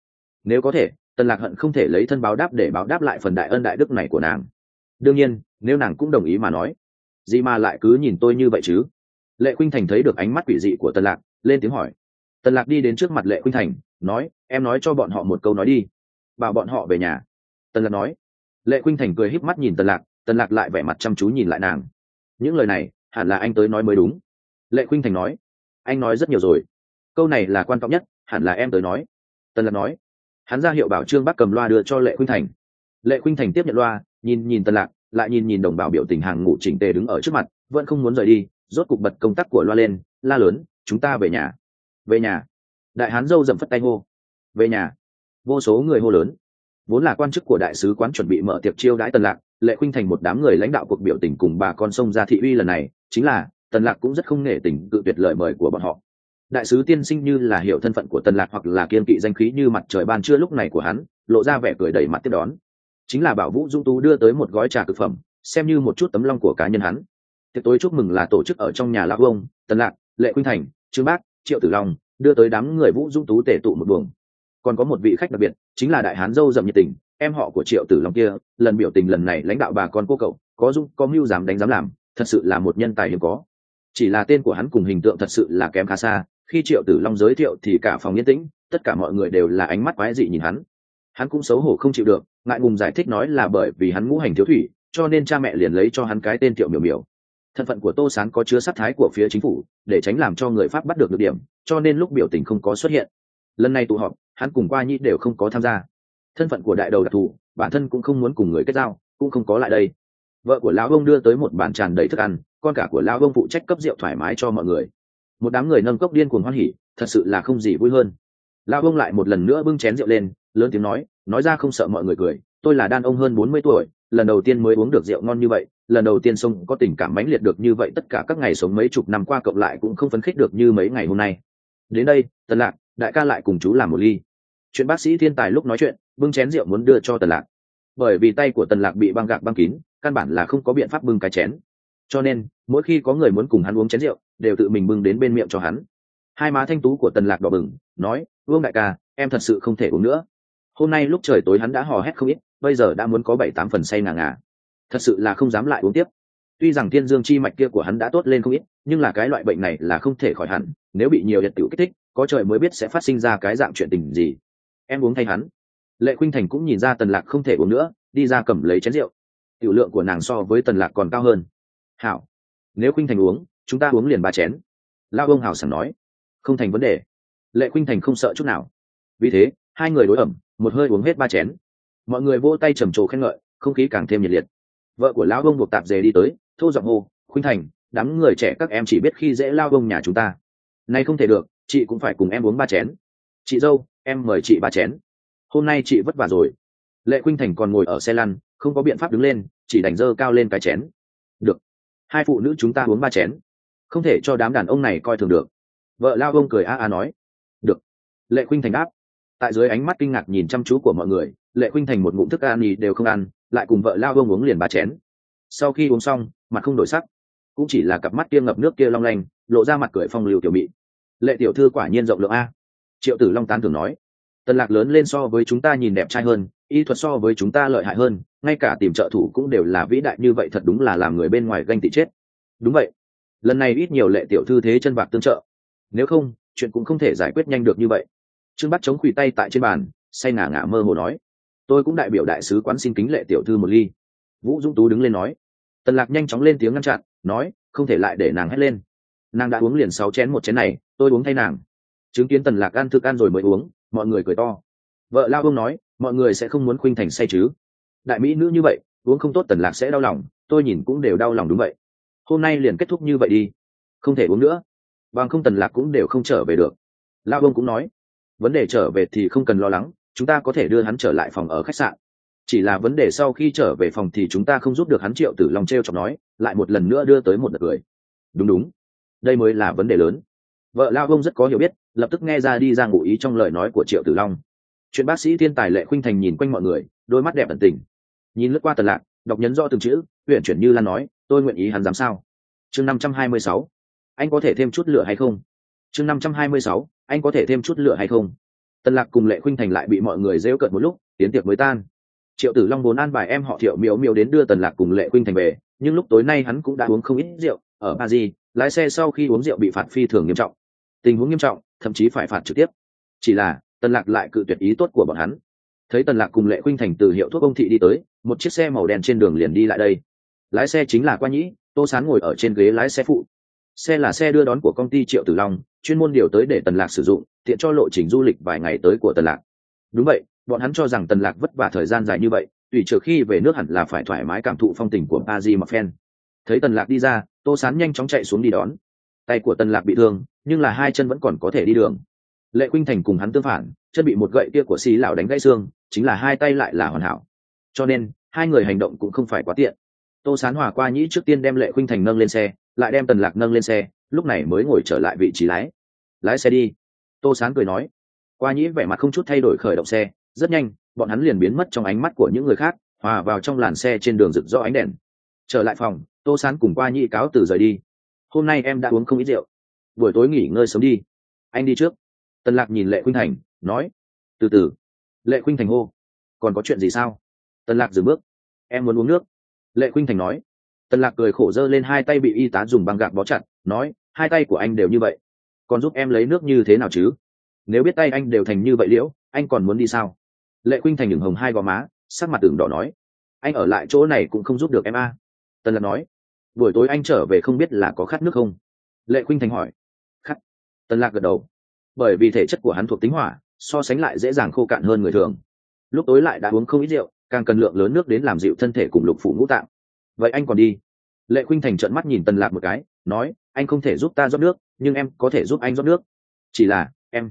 A: Nếu có thể, Tần Lạc hận không thể lấy thân báo đáp để báo đáp lại phần đại ân đại đức này của nàng. Đương nhiên, nếu nàng cũng đồng ý mà nói, gì mà lại cứ nhìn tôi như vậy chứ? Lệ Khuynh Thành thấy được ánh mắt quỷ dị của Tần Lạc, lên tiếng hỏi. Tần Lạc đi đến trước mặt Lệ Khuynh Thành, nói, em nói cho bọn họ một câu nói đi, bảo bọn họ về nhà. Tần Lạc nói. Lệ Khuynh Thành cười híp mắt nhìn Tần Lạc lại vẻ mặt chăm chú nhìn lại nàng. Những lời này hẳn là anh tới nói mới đúng. Lệ Khuynh Thành nói. Anh nói rất nhiều rồi, câu này là quan trọng nhất, hẳn là em tới nói. Tần Lạc nói. Hắn ra hiệu bảo Trương Bắc cầm loa đưa cho Lệ Khuynh Thành. Lệ Khuynh Thành tiếp nhận loa, nhìn Tần Lạc, lại nhìn đồng bào biểu tình hàng ngũ chỉnh tề đứng ở trước mặt, vẫn không muốn rời đi, rốt cục bật công tắc của loa lên, la lớn, chúng ta về nhà. Về nhà. Đại hán râu rậm phất tay hô. Về nhà. Vô số người hô lớn. Vốn là quan chức của đại sứ quán chuẩn bị mở tiệc chiêu đãi Tần Lạc, Lệ Khuynh Thành một đám người lãnh đạo cuộc biểu tình cùng bà con sông ra thị uy lần này, chính là Tần Lạc cũng rất không nể tình cự tuyệt lời mời của bọn họ. Đại sứ tiên sinh như là hiểu thân phận của Tần Lạc hoặc là kiên kỵ danh khí như mặt trời ban trưa lúc này của hắn, lộ ra vẻ cười đầy mặt tiếp đón. Chính là bảo Vũ Dung Tú đưa tới một gói trà cực phẩm, xem như một chút tấm lòng của cá nhân hắn. Tiệc tối chúc mừng là tổ chức ở trong nhà Lão Ông, Tần Lạc, Lệ Khuynh Thành, Trương Bác, Triệu Tử Long đưa tới đám người Vũ Dung Tú tề tụ một buồng. Còn có một vị khách đặc biệt, chính là đại hán râu rậm nhiệt tình, em họ của Triệu Tử Long kia, lần biểu tình lần này lãnh đạo bà con cô cậu, có dung có mưu dám đánh dám làm, thật sự là một nhân tài hiếm có. Chỉ là tên của hắn cùng hình tượng thật sự là kém khá xa, khi Triệu Tử Long giới thiệu thì cả phòng yên tĩnh, tất cả mọi người đều là ánh mắt quái dị nhìn hắn. Hắn cũng xấu hổ không chịu được, ngại ngùng giải thích nói là bởi vì hắn ngũ hành thiếu thủy, cho nên cha mẹ liền lấy cho hắn cái tên Triệu Miểu Miểu. Thân phận của Tô Sán có chứa sát thái của phía chính phủ, để tránh làm cho người Pháp bắt được điểm, cho nên lúc biểu tình không có xuất hiện. Lần này tụ họp, hắn cùng Qua Nhĩ đều không có tham gia. Thân phận của đại đầu đặc thù, bản thân cũng không muốn cùng người kết giao, cũng không có lại đây. Vợ của lão ông đưa tới một bàn tràn đầy thức ăn, con cả của lão ông phụ trách cấp rượu thoải mái cho mọi người. Một đám người nâng cốc điên cuồng hoan hỉ, thật sự là không gì vui hơn. Lão ông lại một lần nữa bưng chén rượu lên, lớn tiếng nói ra không sợ mọi người cười, tôi là đàn ông hơn 40 tuổi, lần đầu tiên mới uống được rượu ngon như vậy, lần đầu tiên sống có tình cảm mãnh liệt được như vậy, tất cả các ngày sống mấy chục năm qua cộng lại cũng không phấn khích được như mấy ngày hôm nay. Đến đây, Tần Lạc, đại ca lại cùng chú làm một ly. Chuyện bác sĩ thiên tài lúc nói chuyện, bưng chén rượu muốn đưa cho Tần Lạc. Bởi vì tay của Tần Lạc bị băng gạc băng kín, căn bản là không có biện pháp bưng cái chén. Cho nên, mỗi khi có người muốn cùng hắn uống chén rượu, đều tự mình bưng đến bên miệng cho hắn. Hai má thanh tú của Tần Lạc đỏ bừng, nói, "Vương đại ca, em thật sự không thể uống nữa." Hôm nay lúc trời tối hắn đã hò hét không ít, bây giờ đã muốn có 7-8 phần say ngà ngà. Thật sự là không dám lại uống tiếp. Tuy rằng thiên dương chi mạch kia của hắn đã tốt lên không ít, nhưng là cái loại bệnh này là không thể khỏi hẳn, nếu bị nhiều nhiệt tiểu kích thích, có trời mới biết sẽ phát sinh ra cái dạng chuyện tình gì. Em uống thay hắn. Lệ Khuynh Thành cũng nhìn ra Tần Lạc không thể uống nữa, đi ra cầm lấy chén rượu. Tiểu lượng của nàng so với Tần Lạc còn cao hơn. "Hảo, nếu Khuynh Thành uống, chúng ta uống liền 3 chén." Lão ông hào sảng nói. "Không thành vấn đề." Lệ Khuynh Thành không sợ chút nào. Vì thế, hai người đối ẩm, một hơi uống hết 3 chén. Mọi người vỗ tay trầm trồ khen ngợi, không khí càng thêm nhiệt liệt. Vợ của lão ông buộc tạp dề đi tới, thô giọng hô, "Khuynh Thành, đám người trẻ các em chỉ biết khi dễ lao ông nhà chúng ta. Nay không thể được, chị cũng phải cùng em uống 3 chén. Chị dâu, em mời chị 3 chén. Hôm nay chị vất vả rồi." Lệ Khuynh Thành còn ngồi ở xe lăn, không có biện pháp đứng lên, chỉ đành giơ cao lên cái chén. "Được, hai phụ nữ chúng ta uống 3 chén, không thể cho đám đàn ông này coi thường được." Vợ lao ông cười a nói. "Được." Lệ Khuynh Thành đáp. Tại dưới ánh mắt kinh ngạc nhìn chăm chú của mọi người, Lệ Khuynh Thành một ngụm thức ăn gì đều không ăn, lại cùng vợ lao ông uống liền 3 chén. Sau khi uống xong, mặt không đổi sắc, cũng chỉ là cặp mắt kia ngập nước kia long lanh, lộ ra mặt cười phong lưu tiểu mị. "Lệ tiểu thư quả nhiên rộng lượng a." Triệu Tử Long tán thưởng nói. "Tần Lạc lớn lên so với chúng ta nhìn đẹp trai hơn, y thuật so với chúng ta lợi hại hơn, ngay cả tìm trợ thủ cũng đều là vĩ đại như vậy, thật đúng là làm người bên ngoài ganh tị chết." "Đúng vậy, lần này ít nhiều Lệ tiểu thư thế chân bạc tương trợ, nếu không chuyện cũng không thể giải quyết nhanh được như vậy." Trương Bắc chống khuỷu tay tại trên bàn, say ngả ngả mơ hồ nói, "Tôi cũng đại biểu đại sứ quán xin kính Lệ tiểu thư một ly." Vũ Dung Tú đứng lên nói. Tần Lạc nhanh chóng lên tiếng ngăn chặn, nói, "Không thể lại để nàng hét lên. Nàng đã uống liền 6 chén, một chén này tôi uống thay nàng." Chứng kiến Tần Lạc ăn thức ăn rồi mới uống, mọi người cười to. Vợ lao ông nói, "Mọi người sẽ không muốn Khuynh Thành say chứ? Đại mỹ nữ như vậy, uống không tốt Tần Lạc sẽ đau lòng, tôi nhìn cũng đều đau lòng đúng vậy. Hôm nay liền kết thúc như vậy đi, không thể uống nữa, bằng không Tần Lạc cũng đều không trở về được." Lao ông cũng nói, "Vấn đề trở về thì không cần lo lắng, chúng ta có thể đưa hắn trở lại phòng ở khách sạn. Chỉ là vấn đề sau khi trở về phòng thì chúng ta không giúp được hắn." Triệu Tử Long trêu chọc nói, lại một lần nữa đưa tới một đợt cười. Đúng, đây mới là vấn đề lớn. Vợ lao ông rất có hiểu biết, lập tức nghe ra đi ra ngụ ý trong lời nói của Triệu Tử Long. Chuyện bác sĩ thiên tài Lệ Khuynh Thành nhìn quanh mọi người, đôi mắt đẹp ẩn tình, nhìn lướt qua Tần Lạc, đọc nhấn rõ từng chữ, uyển chuyển như lan nói, "Tôi nguyện ý hắn dám sao?" Chương 526, anh có thể thêm chút lửa hay không? Chương 526, anh có thể thêm chút lửa hay không? Tần Lạc cùng Lệ Khuynh Thành lại bị mọi người giễu cợt một lúc, tiến tiệc mới tan. Triệu Tử Long vốn an bài em họ Thiệu Miểu Miểu đến đưa Tần Lạc cùng Lệ Khuynh Thành về, nhưng lúc tối nay hắn cũng đã uống không ít rượu. Ở Paris, lái xe sau khi uống rượu bị phạt phi thường nghiêm trọng. Tình huống nghiêm trọng, thậm chí phải phạt trực tiếp. Chỉ là Tần Lạc lại cự tuyệt ý tốt của bọn hắn. Thấy Tần Lạc cùng Lệ Khuynh Thành từ hiệu thuốc ông thị đi tới, một chiếc xe màu đen trên đường liền đi lại đây. Lái xe chính là Qua Nhĩ, Tô Sán ngồi ở trên ghế lái xe phụ. Xe là xe đưa đón của công ty Triệu Tử Long, chuyên môn điều tới để Tần Lạc sử dụng, tiện cho lộ trình du lịch vài ngày tới của Tần Lạc. Đúng vậy, bọn hắn cho rằng Tần Lạc vất vả thời gian dài như vậy, tùy trừ khi về nước hẳn là phải thoải mái cảm thụ phong tình của Paris một phen. Thấy Tần Lạc đi ra, Tô Sán nhanh chóng chạy xuống đi đón. Tay của Tần Lạc bị thương, nhưng là hai chân vẫn còn có thể đi đường. Lệ Khuynh Thành cùng hắn tương phản, chân bị một gậy kia của Xí lão đánh gãy xương, chính là hai tay lại là hoàn hảo. Cho nên, hai người hành động cũng không phải quá tiện. Tô Sán hòa Qua Nhĩ trước tiên đem Lệ Khuynh Thành nâng lên xe, lại đem Tần Lạc nâng lên xe, lúc này mới ngồi trở lại vị trí lái. Lái xe đi. Tô Sán cười nói. Qua Nhĩ vẻ mặt không chút thay đổi khởi động xe, rất nhanh, bọn hắn liền biến mất trong ánh mắt của những người khác, hòa vào trong làn xe trên đường rực rỡ ánh đèn. Trở lại phòng, Tô Sán cùng Qua Nhĩ cáo từ rời đi. Hôm nay em đã uống không ít rượu, buổi tối nghỉ ngơi sớm đi. Anh đi trước. Tần Lạc nhìn Lệ Khuynh Thành, nói. Từ từ. Lệ Khuynh Thành hô. Còn có chuyện gì sao? Tần Lạc dừng bước. Em muốn uống nước. Lệ Khuynh Thành nói. Tần Lạc cười khổ giơ lên hai tay bị y tá dùng băng gạc bó chặt, nói, hai tay của anh đều như vậy, còn giúp em lấy nước như thế nào chứ? Nếu biết tay anh đều thành như vậy liễu, anh còn muốn đi sao? Lệ Khuynh Thành ửng hồng hai gò má, sắc mặt ửng đỏ nói, anh ở lại chỗ này cũng không giúp được em a. Tần Lạc nói, buổi tối anh trở về không biết là có khát nước không? Lệ Khuynh Thành hỏi. Khát. Tần Lạc gật đầu. Bởi vì thể chất của hắn thuộc tính hỏa, so sánh lại dễ dàng khô cạn hơn người thường. Lúc tối lại đã uống không ít rượu, càng cần lượng lớn nước đến làm dịu thân thể cùng lục phủ ngũ tạng. Vậy anh còn đi? Lệ Khuynh Thành trợn mắt nhìn Tần Lạc một cái, nói, anh không thể giúp ta rót nước, nhưng em có thể giúp anh rót nước. Chỉ là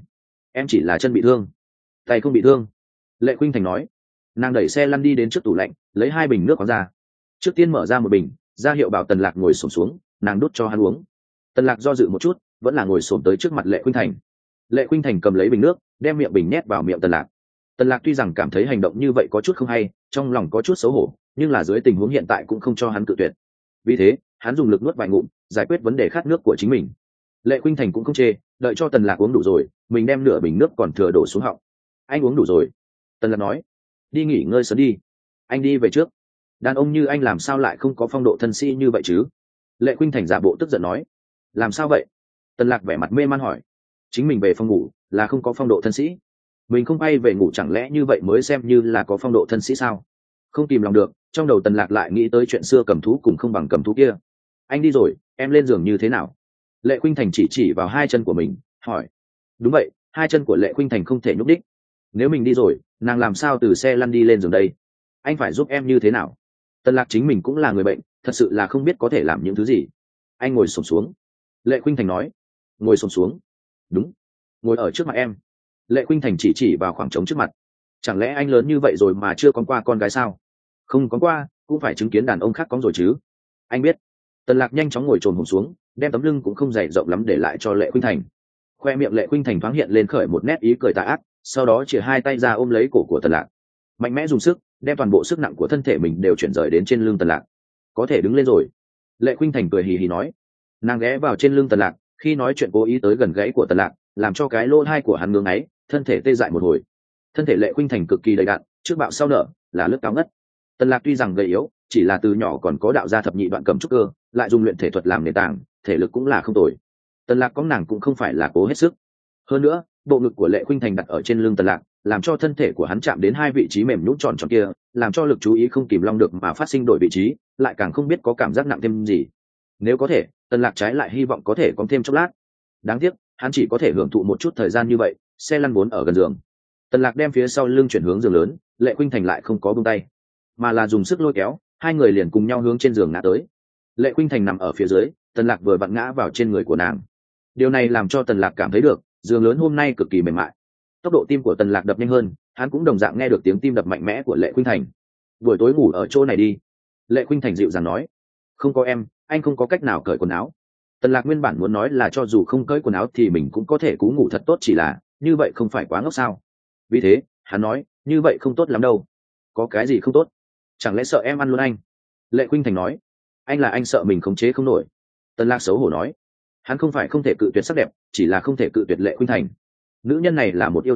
A: em chỉ là chân bị thương, tay không bị thương. Lệ Khuynh Thành nói. Nàng đẩy xe lăn đi đến trước tủ lạnh, lấy hai bình nước khoáng ra. Trước tiên mở ra một bình, ra hiệu bảo Tần Lạc ngồi xổm xuống, nàng đút cho hắn uống. Tần Lạc do dự một chút, vẫn là ngồi xổm tới trước mặt Lệ Khuynh Thành. Lệ Khuynh Thành cầm lấy bình nước, đem miệng bình nhét vào miệng Tần Lạc. Tần Lạc tuy rằng cảm thấy hành động như vậy có chút không hay, trong lòng có chút xấu hổ, nhưng là dưới tình huống hiện tại cũng không cho hắn cự tuyệt. Vì thế, hắn dùng lực nuốt vài ngụm, giải quyết vấn đề khát nước của chính mình. Lệ Khuynh Thành cũng không chê, đợi cho Tần Lạc uống đủ rồi, mình đem nửa bình nước còn thừa đổ xuống họng. Anh uống đủ rồi. Tần Lạc nói. Đi nghỉ ngơi sớm đi. Anh đi về trước. Đàn ông như anh làm sao lại không có phong độ thân sĩ như vậy chứ? Lệ Khuynh Thành giả bộ tức giận nói. Làm sao vậy? Tần Lạc vẻ mặt mê man hỏi. Chính mình về phòng ngủ là không có phong độ thân sĩ, mình không bay về ngủ chẳng lẽ như vậy mới xem như là có phong độ thân sĩ sao? Không kìm lòng được, trong đầu Tần Lạc lại nghĩ tới chuyện xưa cầm thú cùng không bằng cầm thú kia. Anh đi rồi, em lên giường như thế nào? Lệ Khuynh Thành chỉ vào hai chân của mình, hỏi. Đúng vậy, hai chân của Lệ Khuynh Thành không thể nhúc đích. Nếu mình đi rồi, nàng làm sao từ xe lăn đi lên giường đây? Anh phải giúp em như thế nào? Tần Lạc chính mình cũng là người bệnh, thật sự là không biết có thể làm những thứ gì. Anh ngồi xổm xuống. Lệ Khuynh Thành nói. Ngồi xổm xuống. Đúng, ngồi ở trước mặt em. Lệ Khuynh Thành chỉ vào khoảng trống trước mặt. Chẳng lẽ anh lớn như vậy rồi mà chưa con qua con gái sao? Không có qua, cũng phải chứng kiến đàn ông khác có rồi chứ. Anh biết. Tần Lạc nhanh chóng ngồi trồm hổm xuống, đem tấm lưng cũng không dày rộng lắm để lại cho Lệ Khuynh Thành. Khoe miệng Lệ Khuynh Thành thoáng hiện lên khởi một nét ý cười tà ác, sau đó chìa hai tay ra ôm lấy cổ của Tần Lạc, mạnh mẽ dùng sức, đem toàn bộ sức nặng của thân thể mình đều chuyển rời đến trên lưng Tần Lạc. Có thể đứng lên rồi. Lệ Khuynh Thành cười hì hì nói. Nàng ghé vào trên lưng Tần Lạc, khi nói chuyện cố ý tới gần gáy của Tần Lạc, làm cho cái lỗ tai của hắn ngưỡng ấy, thân thể tê dại một hồi. Thân thể Lệ Khuynh Thành cực kỳ đầy đặn, trước bạo sau nở, là lướt cao ngất. Tần Lạc tuy rằng gầy yếu, chỉ là từ nhỏ còn có đạo gia thập nhị đoạn cầm trúc cơ, lại dùng luyện thể thuật làm nền tảng, thể lực cũng là không tồi. Tần Lạc có nàng cũng không phải là cố hết sức. Hơn nữa, bộ ngực của Lệ Khuynh Thành đặt ở trên lưng Tần Lạc, làm cho thân thể của hắn chạm đến hai vị trí mềm nhũn tròn tròn kia, làm cho lực chú ý không kìm lòng được mà phát sinh đổi vị trí, lại càng không biết có cảm giác nặng thêm gì. Nếu có thể, Tần Lạc trái lại hy vọng có thể có thêm chốc lát. Đáng tiếc, hắn chỉ có thể hưởng thụ một chút thời gian như vậy, xe lăn vốn ở gần giường. Tần Lạc đem phía sau lưng chuyển hướng giường lớn, Lệ Khuynh Thành lại không có buông tay, mà là dùng sức lôi kéo, hai người liền cùng nhau hướng trên giường ngã tới. Lệ Khuynh Thành nằm ở phía dưới, Tần Lạc vừa vặn ngã vào trên người của nàng. Điều này làm cho Tần Lạc cảm thấy được, giường lớn hôm nay cực kỳ mềm mại. Tốc độ tim của Tần Lạc đập nhanh hơn, hắn cũng đồng dạng nghe được tiếng tim đập mạnh mẽ của Lệ Khuynh Thành. Buổi tối ngủ ở chỗ này đi. Lệ Khuynh Thành dịu dàng nói. Không có em, anh không có cách nào cởi quần áo. Tần Lạc nguyên bản muốn nói là cho dù không cởi quần áo thì mình cũng có thể cú ngủ thật tốt, chỉ là như vậy không phải quá ngốc sao? Vì thế, hắn nói, như vậy không tốt lắm đâu. Có cái gì không tốt? Chẳng lẽ sợ em ăn luôn anh? Lệ Khuynh Thành nói. Anh là anh sợ mình khống chế không nổi. Tần Lạc xấu hổ nói. Hắn không phải không thể cự tuyệt sắc đẹp, chỉ là không thể cự tuyệt Lệ Khuynh Thành. Nữ nhân này là một yêu tinh,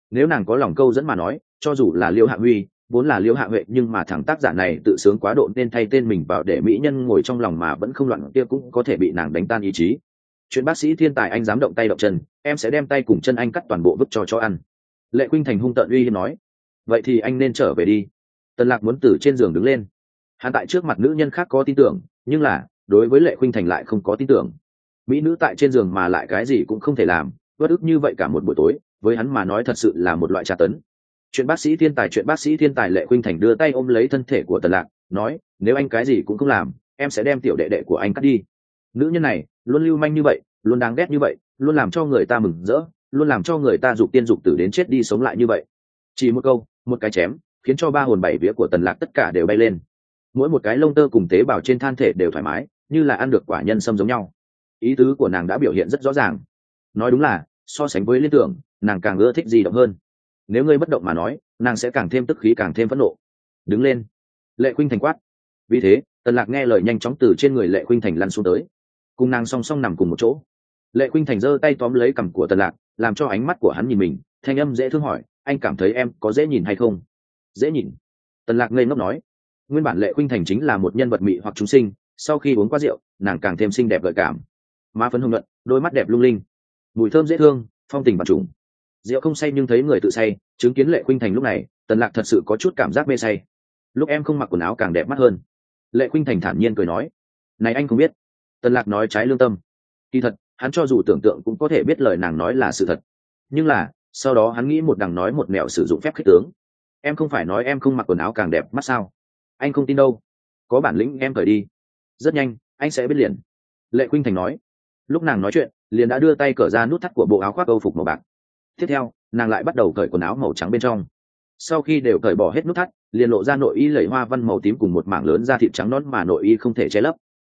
A: Nếu nàng có lòng câu dẫn mà nói, cho dù là Liễu Hạ Huy, vốn là Liễu Hạ Huệ, nhưng mà thằng tác giả này tự sướng quá độ nên thay tên mình vào để mỹ nhân ngồi trong lòng mà vẫn không loạn kia cũng có thể bị nàng đánh tan ý chí. Chuyện bác sĩ thiên tài anh dám động tay động chân, em sẽ đem tay cùng chân anh cắt toàn bộ vứt cho chó ăn. Lệ Khuynh Thành hung tợn uy hiếp nói. Vậy thì anh nên trở về đi. Tần Lạc muốn từ trên giường đứng lên. Hắn tại trước mặt nữ nhân khác có tin tưởng, nhưng là đối với Lệ Khuynh Thành lại không có tin tưởng. Mỹ nữ tại trên giường mà lại cái gì cũng không thể làm, uất ức như vậy cả một buổi tối, với hắn mà nói thật sự là một loại tra tấn. Chuyện bác sĩ thiên tài. Lệ Khuynh Thành đưa tay ôm lấy thân thể của Tần Lạc, nói, nếu anh cái gì cũng không làm, em sẽ đem tiểu đệ đệ của anh cắt đi. Nữ nhân này luôn lưu manh như vậy, luôn đáng ghét như vậy, luôn làm cho người ta mừng rỡ, luôn làm cho người ta dục tiên dục tử đến chết đi sống lại như vậy. Chỉ một câu, một cái chém, khiến cho ba hồn bảy vía của Tần Lạc tất cả đều bay lên. Mỗi một cái lông tơ cùng tế bào trên thân thể đều thoải mái, như là ăn được quả nhân sâm giống nhau. Ý tứ của nàng đã biểu hiện rất rõ ràng. Nói đúng là, so sánh với Liên Tưởng, nàng càng ưa thích di động hơn. Nếu ngươi bất động mà nói, nàng sẽ càng thêm tức khí, càng thêm phẫn nộ. Đứng lên. Lệ Khuynh Thành quát. Vì thế, Tần Lạc nghe lời nhanh chóng từ trên người Lệ Khuynh Thành lăn xuống tới, cùng nàng song song nằm cùng một chỗ. Lệ Khuynh Thành giơ tay tóm lấy cằm của Tần Lạc, làm cho ánh mắt của hắn nhìn mình, thanh âm dễ thương hỏi, anh cảm thấy em có dễ nhìn hay không? Dễ nhìn. Tần Lạc ngây ngốc nói. Nguyên bản Lệ Khuynh Thành chính là một nhân vật mị hoặc chúng sinh, sau khi uống qua rượu, nàng càng thêm xinh đẹp gợi cảm. Má phấn hồng nhuận, đôi mắt đẹp lung linh, mùi thơm dễ thương, phong tình vạn trùng. Rượu không say nhưng thấy người tự say, chứng kiến Lệ Khuynh Thành lúc này, Tần Lạc thật sự có chút cảm giác mê say. Lúc em không mặc quần áo càng đẹp mắt hơn. Lệ Khuynh Thành thản nhiên cười nói. Này anh không biết. Tần Lạc nói trái lương tâm. Kỳ thật, hắn cho dù tưởng tượng cũng có thể biết lời nàng nói là sự thật. Nhưng là, sau đó hắn nghĩ một đằng nói một mẹo sử dụng phép khích tướng. Em không phải nói em không mặc quần áo càng đẹp mắt sao? Anh không tin đâu. Có bản lĩnh em cởi đi. Rất nhanh, anh sẽ biết liền. Lệ Khuynh Thành nói. Lúc nàng nói chuyện, liền đã đưa tay cởi ra nút thắt của bộ áo khoác Âu phục màu bạc. Tiếp theo, nàng lại bắt đầu cởi quần áo màu trắng bên trong. Sau khi đều cởi bỏ hết nút thắt, liền lộ ra nội y lẩy hoa văn màu tím cùng một mảng lớn da thịt trắng nõn mà nội y không thể che lấp.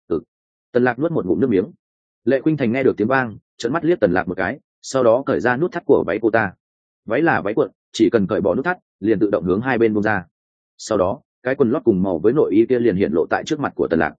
A: Tần Lạc nuốt một ngụm nước miếng. Lệ Khuynh Thành nghe được tiếng vang, trợn mắt liếc Tần Lạc một cái, sau đó cởi ra nút thắt của váy cô ta. Váy là váy cuộn, chỉ cần cởi bỏ nút thắt, liền tự động hướng hai bên buông ra. Sau đó, cái quần lót cùng màu với nội y kia liền hiện lộ tại trước mặt của Tần Lạc.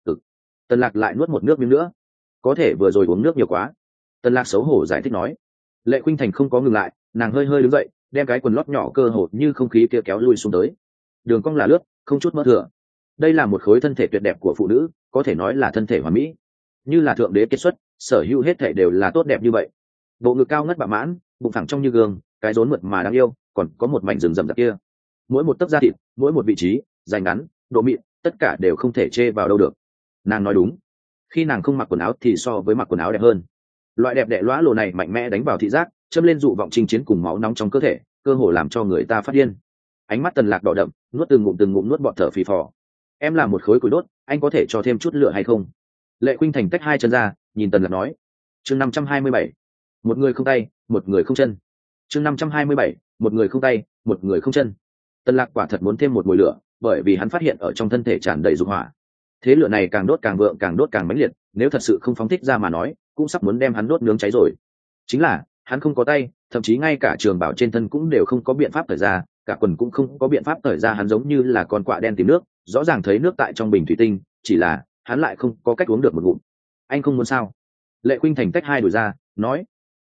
A: Tần Lạc lại nuốt một nước miếng nữa. Có thể vừa rồi uống nước nhiều quá. Tần Lạc xấu hổ giải thích nói. Lệ Khuynh Thành không có ngừng lại, nàng hơi hơi đứng dậy, đem cái quần lót nhỏ cơ hồ như không khí kia kéo lui xuống tới. Đường cong là lướt, không chút mỡ thừa. Đây là một khối thân thể tuyệt đẹp của phụ nữ, có thể nói là thân thể hoàn mỹ, như là thượng đế kết xuất, sở hữu hết thể đều là tốt đẹp như vậy. Bộ ngực cao ngất bạ mãn, bụng thẳng trong như gương, cái rốn mượt mà đáng yêu, còn có một mảnh rừng rậm rạp kia. Mỗi một tấc da thịt, mỗi một vị trí, dài ngắn, độ mịn, tất cả đều không thể chê vào đâu được. Nàng nói đúng, khi nàng không mặc quần áo thì so với mặc quần áo đẹp hơn. Loại đẹp đẽ lóa lồ này mạnh mẽ đánh vào thị giác, châm lên dụ vọng chinh chiến cùng máu nóng trong cơ thể, cơ hồ làm cho người ta phát điên. Ánh mắt Tần Lạc đỏ đậm, nuốt từng ngụm nuốt bọt thở phì phò. Em là một khối củi đốt, anh có thể cho thêm chút lửa hay không? Lệ Khuynh Thành tách hai chân ra, nhìn Tần Lạc nói. Chương 527. Một người không tay, một người không chân. Chương 527. Một người không tay, một người không chân. Tần Lạc quả thật muốn thêm một mùi lửa, bởi vì hắn phát hiện ở trong thân thể tràn đầy dục hỏa. Thế lửa này càng đốt càng vượng, càng đốt càng mãnh liệt, nếu thật sự không phóng thích ra mà nói, cũng sắp muốn đem hắn đốt nướng cháy rồi. Chính là, hắn không có tay, thậm chí ngay cả trường bảo trên thân cũng đều không có biện pháp cởi ra, cả quần cũng không có biện pháp cởi ra, hắn giống như là con quạ đen tìm nước, rõ ràng thấy nước tại trong bình thủy tinh, chỉ là hắn lại không có cách uống được một ngụm. Anh không muốn sao? Lệ Khuynh Thành tách hai đùi ra, nói.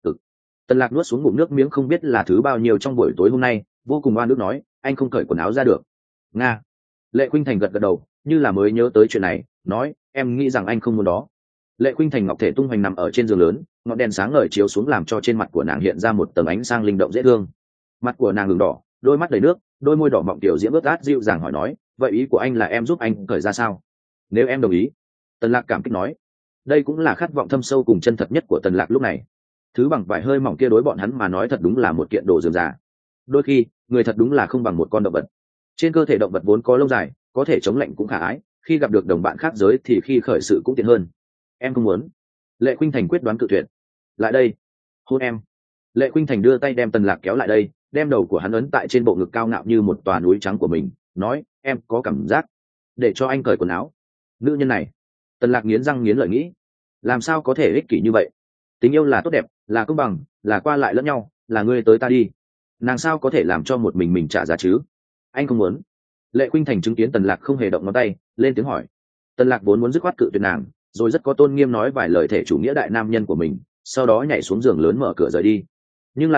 A: Tần Lạc nuốt xuống ngụm nước miếng không biết là thứ bao nhiêu trong buổi tối hôm nay, vô cùng oan ức nói, anh không cởi quần áo ra được. Nga. Lệ Khuynh Thành gật gật đầu, như là mới nhớ tới chuyện này, nói, em nghĩ rằng anh không muốn đó. Lệ Khuynh Thành ngọc thể tung hoành nằm ở trên giường lớn, ngọn đèn sáng ngời chiếu xuống làm cho trên mặt của nàng hiện ra một tầng ánh sáng linh động dễ thương. Mặt của nàng ửng đỏ, đôi mắt đầy nước, đôi môi đỏ mọng tiểu diễm ướt át dịu dàng hỏi nói, vậy ý của anh là em giúp anh cởi ra sao? Nếu em đồng ý. Tần Lạc cảm kích nói. Đây cũng là khát vọng thâm sâu cùng chân thật nhất của Tần Lạc lúc này. Thứ bằng vải hơi mỏng kia đối bọn hắn mà nói thật đúng là một kiện đồ dườm già. Đôi khi, người thật đúng là không bằng một con động vật. Trên cơ thể động vật vốn có lông dài, có thể chống lạnh cũng khả ái, khi gặp được đồng bạn khác giới thì khi khởi sự cũng tiện hơn. Em không muốn. Lệ Khuynh Thành quyết đoán cự tuyệt. Lại đây, hôn em. Lệ Khuynh Thành đưa tay đem Tần Lạc kéo lại đây, đem đầu của hắn ấn tại trên bộ ngực cao ngạo như một tòa núi trắng của mình, nói, em có cảm giác, để cho anh cởi quần áo. Nữ nhân này. Tần Lạc nghiến răng nghiến lợi nghĩ, làm sao có thể ích kỷ như vậy? Tình yêu là tốt đẹp, là công bằng, là qua lại lẫn nhau, là ngươi tới ta đi. Nàng sao có thể làm cho một mình trả giá chứ? Anh không muốn. Lệ Khuynh Thành chứng kiến Tần Lạc không hề động ngón tay, lên tiếng hỏi. Tần Lạc vốn muốn dứt khoát cự tuyệt nàng, rồi rất có tôn nghiêm nói vài lời thể chủ nghĩa đại nam nhân của mình, sau đó nhảy xuống giường lớn mở cửa rời đi. Nhưng là,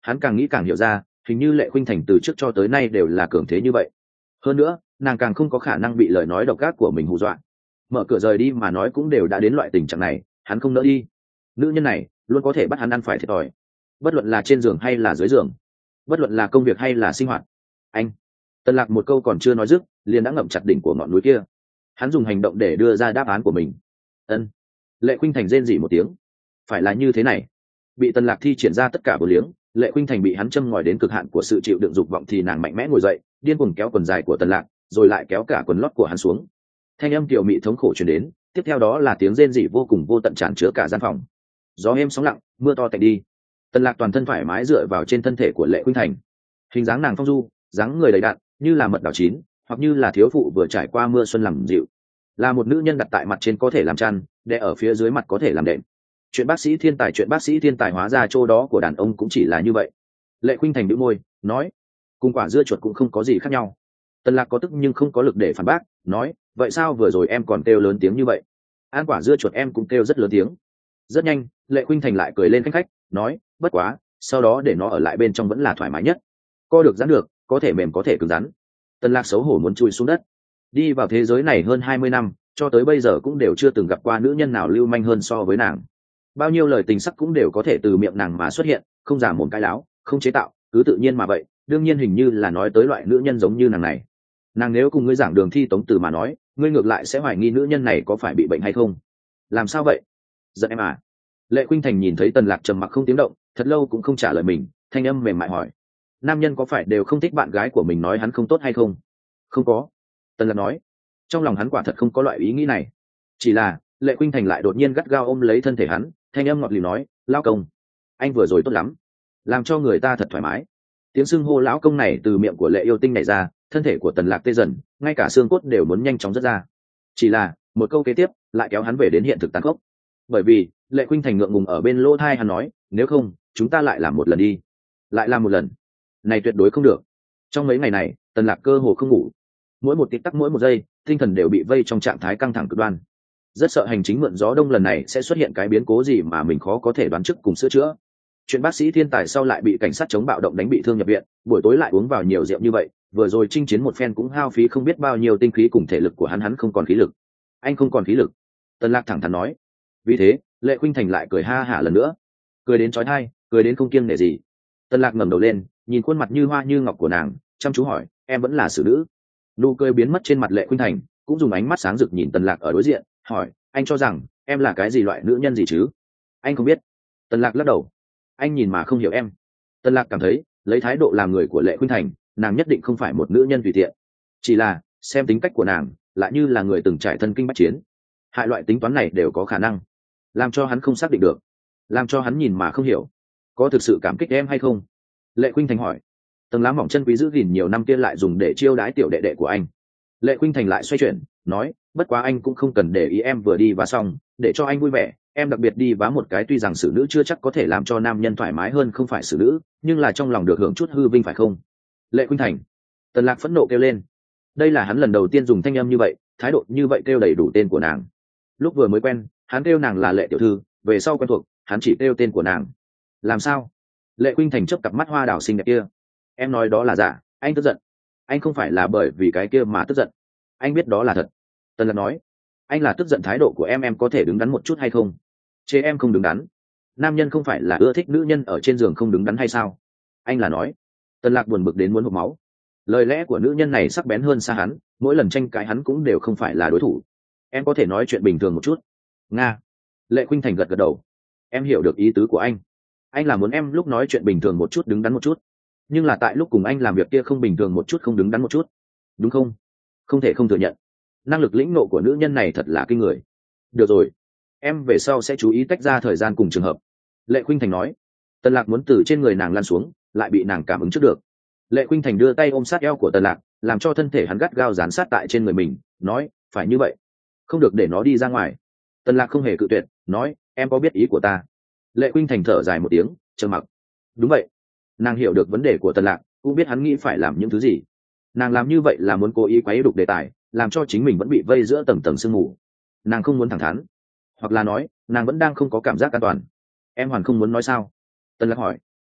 A: hắn càng nghĩ càng hiểu ra, hình như Lệ Khuynh Thành từ trước cho tới nay đều là cường thế như vậy. Hơn nữa, nàng càng không có khả năng bị lời nói độc ác của mình hù dọa. Mở cửa rời đi mà nói cũng đều đã đến loại tình trạng này, hắn không nỡ đi. Nữ nhân này luôn có thể bắt hắn ăn phải thiệt thòi, bất luận là trên giường hay là dưới giường, bất luận là công việc hay là sinh hoạt. Anh. Tần Lạc một câu còn chưa nói dứt, liền đã ngậm chặt đỉnh của ngọn núi kia. Hắn dùng hành động để đưa ra đáp án của mình. Ân. Lệ Khuynh Thành rên rỉ một tiếng. Phải là như thế này. Bị Tần Lạc thi triển ra tất cả bờ liếng, Lệ Khuynh Thành bị hắn châm ngòi đến cực hạn của sự chịu đựng dục vọng thì nàng mạnh mẽ ngồi dậy, điên cuồng kéo quần dài của Tần Lạc, rồi lại kéo cả quần lót của hắn xuống. Thanh âm tiểu mị thống khổ truyền đến, tiếp theo đó là tiếng rên rỉ vô cùng vô tận tràn chứa cả gian phòng. Gió êm sóng lặng, mưa to tạnh đi. Tần Lạc toàn thân thoải mái dựa vào trên thân thể của Lệ Khuynh Thành. Hình dáng nàng phong du, dáng người đầy đặn, như là mật đào chín, hoặc như là thiếu phụ vừa trải qua mưa xuân làm dịu. Là một nữ nhân đặt tại mặt trên có thể làm chăn, đè ở phía dưới mặt có thể làm đệm. Chuyện bác sĩ thiên tài hóa ra chỗ đó của đàn ông cũng chỉ là như vậy. Lệ Khuynh Thành bĩu môi, nói, cùng quả dưa chuột cũng không có gì khác nhau. Tần Lạc có tức nhưng không có lực để phản bác, nói, vậy sao vừa rồi em còn kêu lớn tiếng như vậy? Ăn quả dưa chuột em cũng kêu rất lớn tiếng. Rất nhanh, Lệ Khuynh Thành lại cười lên khanh khách, nói, bất quá, sau đó để nó ở lại bên trong vẫn là thoải mái nhất. Co được giãn được, có thể mềm có thể cứng rắn. Tần Lạc xấu hổ muốn chui xuống đất. Đi vào thế giới này hơn 20 năm, cho tới bây giờ cũng đều chưa từng gặp qua nữ nhân nào lưu manh hơn so với nàng. Bao nhiêu lời tình sắc cũng đều có thể từ miệng nàng mà xuất hiện, không giả mồm cái láo, không chế tạo, cứ tự nhiên mà vậy. Đương nhiên hình như là nói tới loại nữ nhân giống như nàng này. Nàng nếu cùng ngươi giảng đường thi tống từ mà nói, ngươi ngược lại sẽ hoài nghi nữ nhân này có phải bị bệnh hay không. Làm sao vậy? Giận em à? Lệ Khuynh Thành nhìn thấy Tần Lạc trầm mặc không tiếng động, thật lâu cũng không trả lời mình, thanh âm mềm mại hỏi, nam nhân có phải đều không thích bạn gái của mình nói hắn không tốt hay không? Không có. Tần Lạc nói, trong lòng hắn quả thật không có loại ý nghĩ này. Chỉ là Lệ Khuynh Thành lại đột nhiên gắt gao ôm lấy thân thể hắn, thanh âm ngọt lịm nói, lão công, anh vừa rồi tốt lắm, làm cho người ta thật thoải mái. Tiếng xưng hô lão công này từ miệng của Lệ Yêu Tinh này ra, thân thể của Tần Lạc tê dần, ngay cả xương cốt đều muốn nhanh chóng rớt ra. Chỉ là một câu kế tiếp lại kéo hắn về đến hiện thực tàn khốc. Bởi vì Lệ Khuynh Thành ngượng ngùng ở bên lỗ tai hắn nói, nếu không chúng ta lại làm một lần đi. Lại làm một lần? Này tuyệt đối không được. Trong mấy ngày này Tần Lạc cơ hồ không ngủ, mỗi một tích tắc mỗi một giây tinh thần đều bị vây trong trạng thái căng thẳng cực đoan. Rất sợ hành chính mượn gió đông lần này sẽ xuất hiện cái biến cố gì mà mình khó có thể đoán trước cùng sửa chữa. Chuyện bác sĩ thiên tài sau lại bị cảnh sát chống bạo động đánh bị thương nhập viện, buổi tối lại uống vào nhiều rượu như vậy, vừa rồi chinh chiến một phen cũng hao phí không biết bao nhiêu tinh khí cùng thể lực của hắn không còn khí lực. Anh không còn khí lực. Tần Lạc thẳng thắn nói. Vì thế Lệ Khuynh Thành lại cười ha hả lần nữa, cười đến chói tai, cười đến không kiêng nể gì. Tần Lạc ngẩng đầu lên, nhìn khuôn mặt như hoa như ngọc của nàng, chăm chú hỏi, em vẫn là xử nữ? Nụ cười biến mất trên mặt Lệ Khuynh Thành, cũng dùng ánh mắt sáng rực nhìn Tần Lạc ở đối diện, hỏi, anh cho rằng em là cái gì loại nữ nhân gì chứ? Anh không biết. Tần Lạc lắc đầu. Anh nhìn mà không hiểu em. Tần Lạc cảm thấy lấy thái độ làm người của Lệ Khuynh Thành, nàng nhất định không phải một nữ nhân tùy tiện. Chỉ là xem tính cách của nàng lại như là người từng trải thân kinh bách chiến. Hai loại tính toán này đều có khả năng làm cho hắn không xác định được, làm cho hắn nhìn mà không hiểu. Có thực sự cảm kích em hay không? Lệ Khuynh Thành hỏi. Tầng lá mỏng chân quý giữ gìn nhiều năm kia lại dùng để chiêu đãi tiểu đệ đệ của anh. Lệ Khuynh Thành lại xoay chuyển nói, bất quá anh cũng không cần để ý em vừa đi và xong, để cho anh vui vẻ, em đặc biệt đi vá một cái, tuy rằng xử nữ chưa chắc có thể làm cho nam nhân thoải mái hơn không phải xử nữ, nhưng là trong lòng được hưởng chút hư vinh phải không? Lệ Khuynh Thành. Tần Lạc phẫn nộ kêu lên. Đây là hắn lần đầu tiên dùng thanh âm như vậy, thái độ như vậy kêu đầy đủ tên của nàng. Lúc vừa mới quen, hắn kêu nàng là Lệ tiểu thư, về sau quen thuộc, hắn chỉ kêu tên của nàng. Làm sao? Lệ Khuynh Thành chớp cặp mắt hoa đào xinh đẹp kia. Em nói đó là giả, anh tức giận. Anh không phải là bởi vì cái kia mà tức giận, anh biết đó là thật. Tần Lạc nói. Anh là tức giận thái độ của em có thể đứng đắn một chút hay không? Chê em không đứng đắn. Nam nhân không phải là ưa thích nữ nhân ở trên giường không đứng đắn hay sao? Anh là nói. Tần Lạc buồn bực đến muốn hộc máu. Lời lẽ của nữ nhân này sắc bén hơn xa hắn, mỗi lần tranh cãi hắn cũng đều không phải là đối thủ. Em có thể nói chuyện bình thường một chút. Nga. Lệ Khuynh Thành gật gật đầu. Em hiểu được ý tứ của anh là muốn em lúc nói chuyện bình thường một chút, đứng đắn một chút, nhưng là tại lúc cùng anh làm việc kia không bình thường một chút, không đứng đắn một chút, đúng không? Không thể không thừa nhận, năng lực lĩnh nộ của nữ nhân này thật là kinh người. Được rồi, em về sau sẽ chú ý tách ra thời gian cùng trường hợp. Lệ Khuynh Thành nói. Tần Lạc muốn từ trên người nàng lăn xuống, lại bị nàng cảm ứng trước được. Lệ Khuynh Thành đưa tay ôm sát eo của Tần Lạc, làm cho thân thể hắn gắt gao dán sát tại trên người mình, nói, phải như vậy, không được để nó đi ra ngoài. Tần Lạc không hề cự tuyệt, nói, em có biết ý của ta? Lệ Khuynh Thành thở dài một tiếng, trầm mặc. Đúng vậy. Nàng hiểu được vấn đề của Tần Lạc, cũng biết hắn nghĩ phải làm những thứ gì. Nàng làm như vậy là muốn cố ý quấy đục đề tài, làm cho chính mình vẫn bị vây giữa tầng tầng sương mù. Nàng không muốn thẳng thắn, hoặc là nói nàng vẫn đang không có cảm giác an toàn. Em hoàn không muốn nói sao? Tần Lạc hỏi.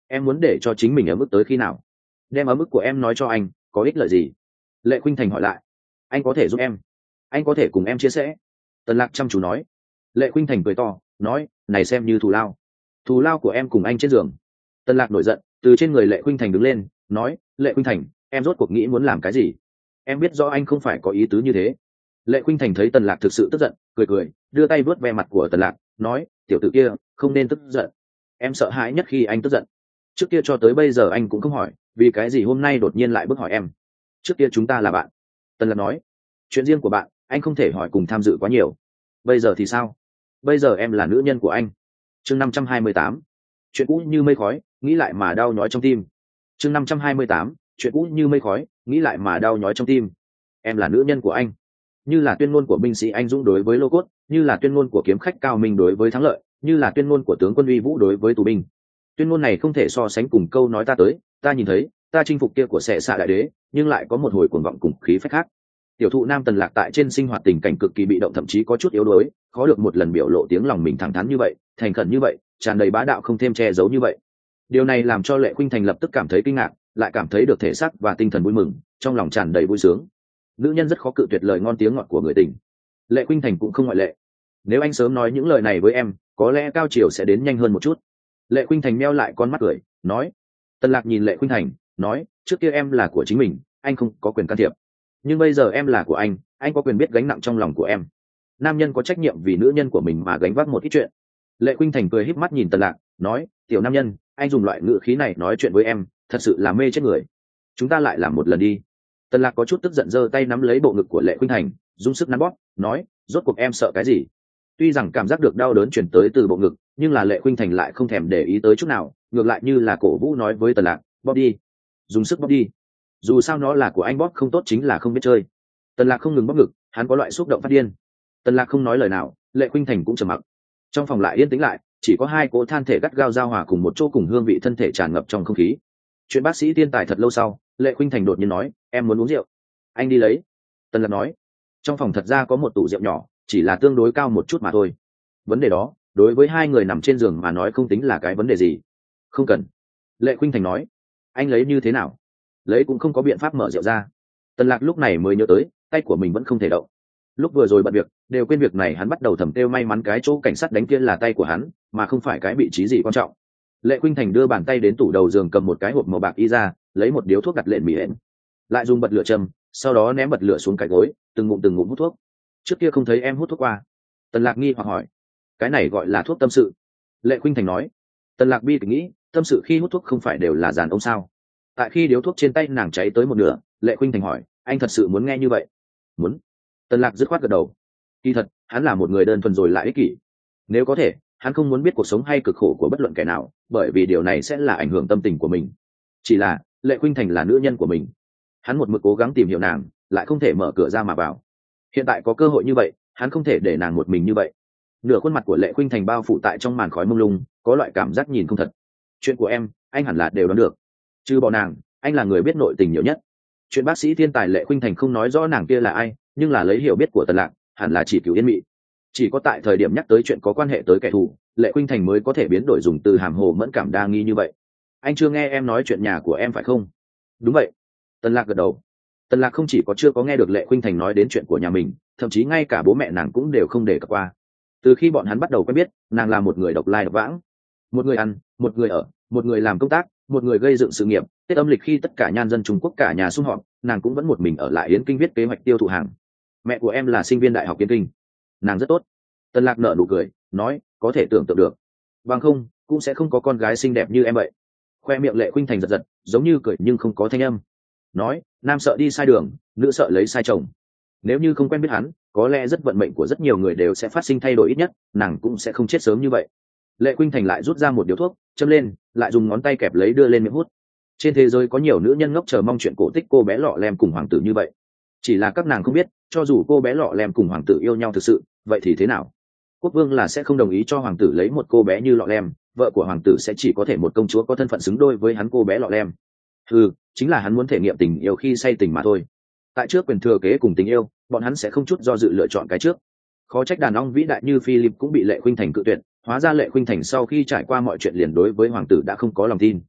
A: Em muốn để cho chính mình ở mức tới khi nào? Đem ở mức của em nói cho anh có ích lợi gì? Lệ Khuynh Thành hỏi lại. Anh có thể giúp em, anh có thể cùng em chia sẻ. Tần Lạc chăm chú nói. Lệ Khuynh Thành cười to nói, này xem như thù lao. Thù lao của em cùng anh trên giường. Tần Lạc nổi giận, từ trên người Lệ Khuynh Thành đứng lên nói, Lệ Khuynh Thành, em rốt cuộc nghĩ muốn làm cái gì? Em biết rõ anh không phải có ý tứ như thế. Lệ Khuynh Thành thấy Tần Lạc thực sự tức giận, cười cười, đưa tay vuốt ve mặt của Tần Lạc, nói, tiểu tử kia không nên tức giận. Em sợ hãi nhất khi anh tức giận. Trước kia cho tới bây giờ anh cũng không hỏi, vì cái gì hôm nay đột nhiên lại bước hỏi em? Trước kia chúng ta là bạn. Tần Lạc nói, chuyện riêng của bạn anh không thể hỏi cùng tham dự quá nhiều. Bây giờ thì sao? Bây giờ em là nữ nhân của anh. Chương 528. Chuyện cũ như mây khói, nghĩ lại mà đau nhói trong tim. Chương 528. Chuyện cũ như mây khói, nghĩ lại mà đau nhói trong tim. Em là nữ nhân của anh, như là tuyên ngôn của binh sĩ anh dũng đối với lô cốt, như là tuyên ngôn của kiếm khách cao minh đối với thắng lợi, như là tuyên ngôn của tướng quân uy vũ đối với tù binh. Tuyên ngôn này không thể so sánh cùng câu nói ta tới, ta nhìn thấy, ta chinh phục kia của Sệ Xạ đại đế, nhưng lại có một hồi cuồng vọng cùng khí phách khác. Tiểu thụ nam Tần Lạc tại trên sinh hoạt tình cảnh cực kỳ bị động, thậm chí có chút yếu đuối, khó được một lần biểu lộ tiếng lòng mình thẳng thắn như vậy, thành khẩn như vậy, tràn đầy bá đạo không thêm che giấu như vậy. Điều này làm cho Lệ Khuynh Thành lập tức cảm thấy kinh ngạc, lại cảm thấy được thể xác và tinh thần vui mừng, trong lòng tràn đầy vui sướng. Nữ nhân rất khó cự tuyệt lời ngon tiếng ngọt của người tình. Lệ Khuynh Thành cũng không ngoại lệ. Nếu anh sớm nói những lời này với em, có lẽ cao triều sẽ đến nhanh hơn một chút. Lệ Khuynh Thành meo lại con mắt cười, nói. Tần Lạc nhìn Lệ Khuynh Thành, nói, trước kia em là của chính mình, anh không có quyền can thiệp. Nhưng bây giờ em là của anh có quyền biết gánh nặng trong lòng của em. Nam nhân có trách nhiệm vì nữ nhân của mình mà gánh vác một ít chuyện. Lệ Khuynh Thành cười híp mắt nhìn Tần Lạc, nói, tiểu nam nhân, anh dùng loại ngữ khí này nói chuyện với em, thật sự là mê chết người. Chúng ta lại làm một lần đi. Tần Lạc có chút tức giận, giơ tay nắm lấy bộ ngực của Lệ Khuynh Thành, dùng sức nắn bóp, nói, rốt cuộc em sợ cái gì? Tuy rằng cảm giác được đau đớn truyền tới từ bộ ngực, nhưng là Lệ Khuynh Thành lại không thèm để ý tới chút nào, ngược lại như là cổ vũ nói với Tần Lạc, bóp đi, dùng sức bóp đi. Dù sao nó là của anh, bóp không tốt chính là không biết chơi. Tần Lạc không ngừng bóp ngực, hắn có loại xúc động phát điên. Tần Lạc không nói lời nào, Lệ Khuynh Thành cũng trầm mặc. Trong phòng lại yên tĩnh lại, chỉ có hai cỗ than thể gắt gao giao hòa cùng một chỗ, cùng hương vị thân thể tràn ngập trong không khí. Chuyện bác sĩ thiên tài thật lâu sau, Lệ Khuynh Thành đột nhiên nói, em muốn uống rượu. Anh đi lấy. Tần Lạc nói. Trong phòng thật ra có một tủ rượu nhỏ, chỉ là tương đối cao một chút mà thôi. Vấn đề đó đối với hai người nằm trên giường mà nói không tính là cái vấn đề gì. Không cần. Lệ Khuynh Thành nói. Anh lấy như thế nào? Lấy cũng không có biện pháp mở rượu ra. Tần Lạc lúc này mới nhớ tới, tay của mình vẫn không thể động. Lúc vừa rồi bận việc đều quên việc này, hắn bắt đầu thầm kêu may mắn cái chỗ cảnh sát đánh kia là tay của hắn, mà không phải cái vị trí gì quan trọng. Lệ Khuynh Thành đưa bàn tay đến tủ đầu giường, cầm một cái hộp màu bạc y ra, lấy một điếu thuốc đặt lên mỉ hẹn, lại dùng bật lửa châm, sau đó ném bật lửa xuống cái gối, từng ngụm hút thuốc. Trước kia không thấy em hút thuốc qua. Tần Lạc nghi hoặc hỏi. Cái này gọi là thuốc tâm sự. Lệ Khuynh Thành nói. Tần Lạc bi kịch nghĩ, tâm sự khi hút thuốc không phải đều là giàn ông sao? Tại khi điếu thuốc trên tay nàng cháy tới một nửa, Lệ Khuynh Thành hỏi, anh thật sự muốn nghe như vậy? Muốn. Tần Lạc dứt khoát gật đầu. Kỳ thật, hắn là một người đơn thuần rồi lại ích kỷ. Nếu có thể, hắn không muốn biết cuộc sống hay cực khổ của bất luận kẻ nào, bởi vì điều này sẽ là ảnh hưởng tâm tình của mình. Chỉ là, Lệ Khuynh Thành là nữ nhân của mình. Hắn một mực cố gắng tìm hiểu nàng, lại không thể mở cửa ra mà vào. Hiện tại có cơ hội như vậy, hắn không thể để nàng một mình như vậy. Nửa khuôn mặt của Lệ Khuynh Thành bao phủ tại trong màn khói mông lung, có loại cảm giác nhìn không thật. Chuyện của em, anh hẳn là đều đoán được. Trừ bỏ nàng, anh là người biết nội tình nhiều nhất. Chuyện bác sĩ thiên tài Lệ Khuynh Thành không nói rõ nàng kia là ai, nhưng là lấy hiểu biết của Tần Lạc, hẳn là chỉ Cửu Yên Mị. Chỉ có tại thời điểm nhắc tới chuyện có quan hệ tới kẻ thù, Lệ Khuynh Thành mới có thể biến đổi dùng từ hàm hồ mẫn cảm đa nghi như vậy. Anh chưa nghe em nói chuyện nhà của em phải không? Đúng vậy. Tần Lạc gật đầu. Tần Lạc không chỉ có chưa có nghe được Lệ Khuynh Thành nói đến chuyện của nhà mình, thậm chí ngay cả bố mẹ nàng cũng đều không đề cập qua. Từ khi bọn hắn bắt đầu quen biết, nàng là một người độc lai độc vãng, một người ăn, một người ở, một người làm công tác, một người gây dựng sự nghiệp. Tết âm lịch khi tất cả nhan dân Trung Quốc cả nhà sum họp, nàng cũng vẫn một mình ở lại Yến Kinh viết kế hoạch tiêu thụ hàng. Mẹ của em là sinh viên đại học Yến Kinh. Nàng rất tốt. Tần Lạc nở nụ cười, nói, có thể tưởng tượng được. Bằng không, cũng sẽ không có con gái xinh đẹp như em vậy. Khoe miệng Lệ Khuynh Thành giật giật, giống như cười nhưng không có thanh âm. Nói, nam sợ đi sai đường, nữ sợ lấy sai chồng. Nếu như không quen biết hắn, có lẽ rất vận mệnh của rất nhiều người đều sẽ phát sinh thay đổi, ít nhất nàng cũng sẽ không chết sớm như vậy. Lệ Khuynh Thành lại rút ra một điếu thuốc, châm lên, lại dùng ngón tay kẹp lấy đưa lên miệng hút. Trên thế giới có nhiều nữ nhân ngốc chờ mong chuyện cổ tích cô bé lọ lem cùng hoàng tử như vậy. Chỉ là các nàng không biết, cho dù cô bé lọ lem cùng hoàng tử yêu nhau thực sự, vậy thì thế nào? Quốc vương là sẽ không đồng ý cho hoàng tử lấy một cô bé như lọ lem, vợ của hoàng tử sẽ chỉ có thể một công chúa có thân phận xứng đôi với hắn cô bé lọ lem. Chính là hắn muốn thể nghiệm tình yêu khi say tình mà thôi. Tại trước quyền thừa kế cùng tình yêu, bọn hắn sẽ không chút do dự lựa chọn cái trước. Khó trách đàn ông vĩ đại như Philip cũng bị Lệ Khuynh Thành cự tuyệt, hóa ra Lệ Khuynh Thành sau khi trải qua mọi chuyện liền đối với hoàng tử đã không có lòng tin.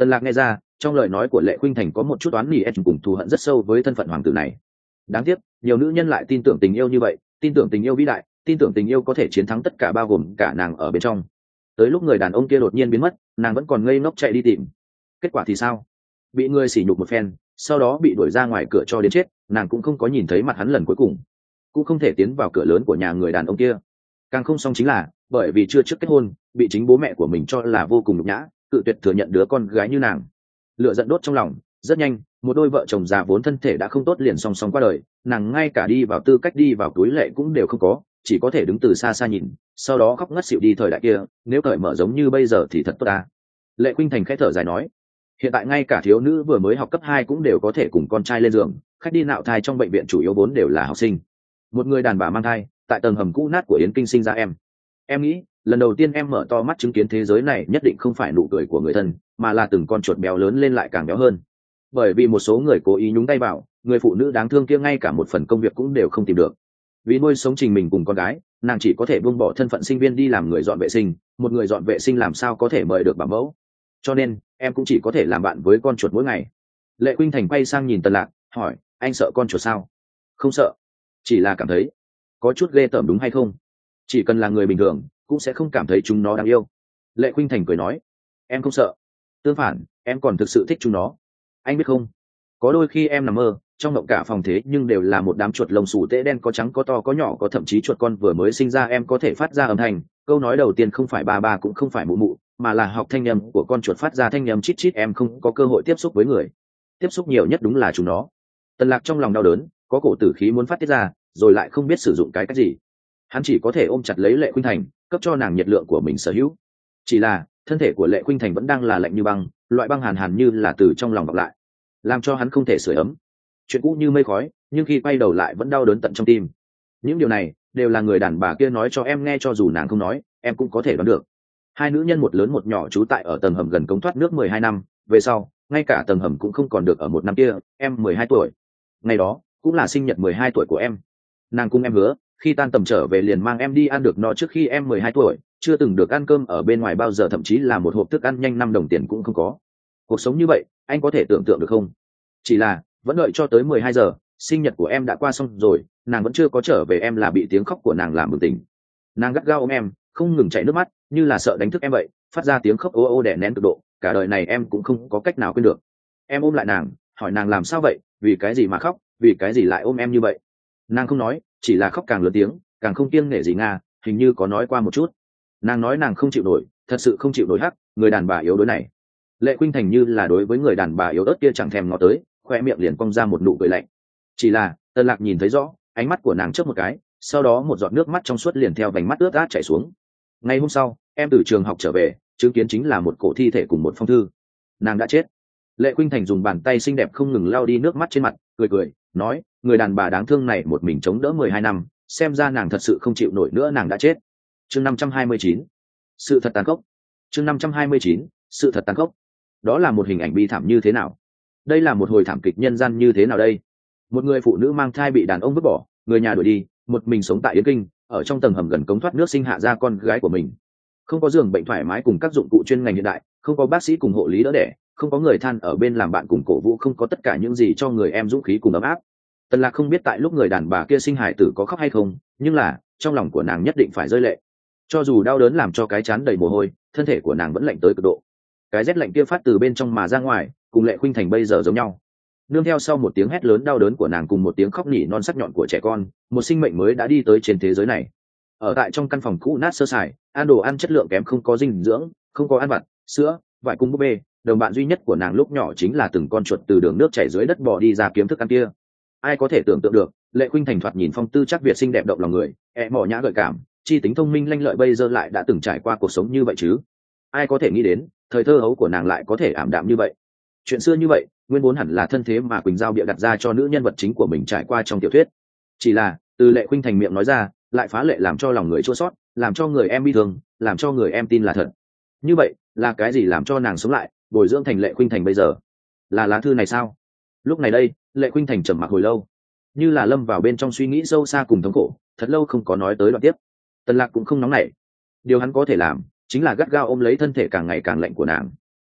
A: Tần Lạc nghe ra trong lời nói của Lệ Khuynh Thành có một chút oán nỉ cùng thù hận rất sâu với thân phận hoàng tử này. Đáng tiếc nhiều nữ nhân lại tin tưởng tình yêu như vậy, tin tưởng tình yêu vĩ đại, tin tưởng tình yêu có thể chiến thắng tất cả, bao gồm cả nàng ở bên trong. Tới lúc người đàn ông kia đột nhiên biến mất, nàng vẫn còn ngây ngốc chạy đi tìm. Kết quả thì sao? Bị người sỉ nhục một phen, sau đó bị đuổi ra ngoài cửa cho đến chết, nàng cũng không có nhìn thấy mặt hắn lần cuối cùng, cũng không thể tiến vào cửa lớn của nhà người đàn ông kia. Càng không xong chính là bởi vì chưa trước kết hôn, bị chính bố mẹ của mình cho là vô cùng nhục nhã, cự tuyệt thừa nhận đứa con gái như nàng. Lửa giận đốt trong lòng, rất nhanh một đôi vợ chồng già vốn thân thể đã không tốt liền song song qua đời, nàng ngay cả đi vào tư cách đi vào túi lệ cũng đều không có, chỉ có thể đứng từ xa xa nhìn, sau đó khóc ngất xỉu đi. Thời đại kia nếu cởi mở giống như bây giờ thì thật tốt ta. Lệ Khuynh Thành khẽ thở dài nói, hiện tại ngay cả thiếu nữ vừa mới học cấp 2 cũng đều có thể cùng con trai lên giường, khách đi nạo thai trong bệnh viện chủ yếu vốn đều là học sinh. Một người đàn bà mang thai tại tầng hầm cũ nát của Yến Kinh sinh ra em nghĩ lần đầu tiên em mở to mắt chứng kiến thế giới này nhất định không phải nụ cười của người thân, mà là từng con chuột béo lớn lên lại càng béo hơn. Bởi vì một số người cố ý nhúng tay vào, người phụ nữ đáng thương kia ngay cả một phần công việc cũng đều không tìm được. Vì nuôi sống trình mình cùng con gái, nàng chỉ có thể buông bỏ thân phận sinh viên đi làm người dọn vệ sinh. Một người dọn vệ sinh làm sao có thể mời được bảo mẫu, cho nên em cũng chỉ có thể làm bạn với con chuột mỗi ngày. Lệ Khuynh Thành quay sang nhìn Tần Lạc hỏi, anh sợ con chuột sao? Không sợ, chỉ là cảm thấy có chút ghê tởm đúng hay không? Chỉ cần là người bình thường cũng sẽ không cảm thấy chúng nó đáng yêu. Lệ Khuynh Thành cười nói, em không sợ, tương phản em còn thực sự thích chúng nó. Anh biết không, có đôi khi em nằm mơ trong mộng cả phòng thế nhưng đều là một đám chuột lông xù tễ đen, có trắng có to có nhỏ, có thậm chí chuột con vừa mới sinh ra em có thể phát ra âm thanh. Câu nói đầu tiên không phải ba ba cũng không phải mụ mụ, mà là học thanh âm của con chuột phát ra thanh âm chít chít. Em không có cơ hội tiếp xúc với người, tiếp xúc nhiều nhất đúng là chúng nó. Tần Lạc trong lòng đau đớn, có cổ tử khí muốn phát tiết ra, rồi lại không biết sử dụng cái cách gì. Hắn chỉ có thể ôm chặt lấy Lệ Khuynh Thành, cấp cho nàng nhiệt lượng của mình sở hữu. Chỉ là thân thể của Lệ Khuynh Thành vẫn đang là lạnh như băng, loại băng hàn hàn như là từ trong lòng vọng lại, làm cho hắn không thể sưởi ấm. Chuyện cũ như mây khói, nhưng khi quay đầu lại vẫn đau đớn tận trong tim. Những điều này đều là người đàn bà kia nói cho em nghe, cho dù nàng không nói em cũng có thể đoán được. Hai nữ nhân một lớn một nhỏ trú tại ở tầng hầm gần cống thoát nước 12 năm về sau, ngay cả tầng hầm cũng không còn được. Ở một năm kia em 12 tuổi, ngày đó cũng là sinh nhật 12 tuổi của em. Nàng cùng em hứa khi tan tầm trở về liền mang em đi ăn được no. Trước khi em 12 tuổi chưa từng được ăn cơm ở bên ngoài bao giờ, thậm chí là một hộp thức ăn nhanh 5 đồng tiền cũng không có. Cuộc sống như vậy anh có thể tưởng tượng được không? Chỉ là vẫn đợi cho tới 12 giờ, sinh nhật của em đã qua xong rồi, nàng vẫn chưa có trở về. Em là bị tiếng khóc của nàng làm bừng tỉnh. Nàng gắt gao ôm em, không ngừng chảy nước mắt, như là sợ đánh thức em vậy, phát ra tiếng khóc ô ô đè nén cực độ, cả đời này em cũng không có cách nào quên được. Em ôm lại nàng, hỏi nàng làm sao vậy, vì cái gì mà khóc, vì cái gì lại ôm em như vậy. Nàng không nói, chỉ là khóc càng lớn tiếng, càng không kiêng nể gì. Nga hình như có nói qua một chút. Nàng nói nàng không chịu nổi, thật sự không chịu nổi. Hắc, người đàn bà yếu đuối này. Lệ Khuynh Thành như là đối với người đàn bà yếu ớt kia chẳng thèm ngó tới, khoe miệng liền cong ra một nụ cười lạnh. Chỉ là Tần Lạc nhìn thấy rõ, ánh mắt của nàng chớp một cái, sau đó một giọt nước mắt trong suốt liền theo vành mắt ướt át chảy xuống. Ngày hôm sau em từ trường học trở về, chứng kiến chính là một cổ thi thể cùng một phong thư. Nàng đã chết. Lệ Khuynh Thành dùng bàn tay xinh đẹp không ngừng lau đi nước mắt trên mặt, cười cười nói, người đàn bà đáng thương này một mình chống đỡ 12 năm, xem ra nàng thật sự không chịu nổi nữa, nàng đã chết. Chương 529, sự thật tàn khốc. Chương 529, sự thật tàn khốc. Đó là một hình ảnh bi thảm như thế nào? Đây là một hồi thảm kịch nhân gian như thế nào đây? Một người phụ nữ mang thai bị đàn ông vứt bỏ, người nhà đuổi đi, một mình sống tại Yến Kinh, ở trong tầng hầm gần cống thoát nước sinh hạ ra con gái của mình. Không có giường bệnh thoải mái cùng các dụng cụ chuyên ngành hiện đại, không có bác sĩ cùng hộ lý đỡ đẻ, không có người than ở bên làm bạn cùng cổ vũ, không có tất cả những gì cho người em dũng khí cùng ấm áp. Tần Lạc không biết tại lúc người đàn bà kia sinh hải tử có khóc hay không, nhưng là trong lòng của nàng nhất định phải rơi lệ. Cho dù đau đớn làm cho cái trán đầy mồ hôi, thân thể của nàng vẫn lạnh tới cực độ. Cái rét lạnh kia phát từ bên trong mà ra ngoài, cùng Lệ Khuynh Thành bây giờ giống nhau. Nương theo sau một tiếng hét lớn đau đớn của nàng cùng một tiếng khóc nỉ non sắc nhọn của trẻ con, một sinh mệnh mới đã đi tới trên thế giới này. Ở tại trong căn phòng cũ nát sơ sài, ăn đồ ăn chất lượng kém, không có dinh dưỡng, không có ăn vặt, sữa, vải cùng búp bê. Đồng bạn duy nhất của nàng lúc nhỏ chính là từng con chuột từ đường nước chảy dưới đất bò đi ra kiếm thức ăn kia. Ai có thể tưởng tượng được, Lệ Khuynh Thành thoạt nhìn phong tư chắc Việt xinh đẹp động lòng người, mỏ nhã gợi cảm, chi tính thông minh lanh lợi, bây giờ lại đã từng trải qua cuộc sống như vậy chứ? Ai có thể nghĩ đến, thời thơ hấu của nàng lại có thể ảm đạm như vậy? Chuyện xưa như vậy, nguyên vốn hẳn là thân thế mà Quỳnh Giao bịa đặt ra cho nữ nhân vật chính của mình trải qua trong tiểu thuyết. Chỉ là từ Lệ Khuynh Thành miệng nói ra, lại phá lệ làm cho lòng người chua xót, làm cho người em bi thương, làm cho người em tin là thật. Như vậy, là cái gì làm cho nàng sống lại, bồi dưỡng thành Lệ Khuynh Thành bây giờ? Là lá thư này sao? Lúc này đây, Lệ Khuynh Thành trầm mặc hồi lâu, như là lâm vào bên trong suy nghĩ sâu xa cùng thống khổ, thật lâu không có nói tới đoạn tiếp. Tần Lạc cũng không nóng nảy, điều hắn có thể làm chính là gắt gao ôm lấy thân thể càng ngày càng lạnh của nàng.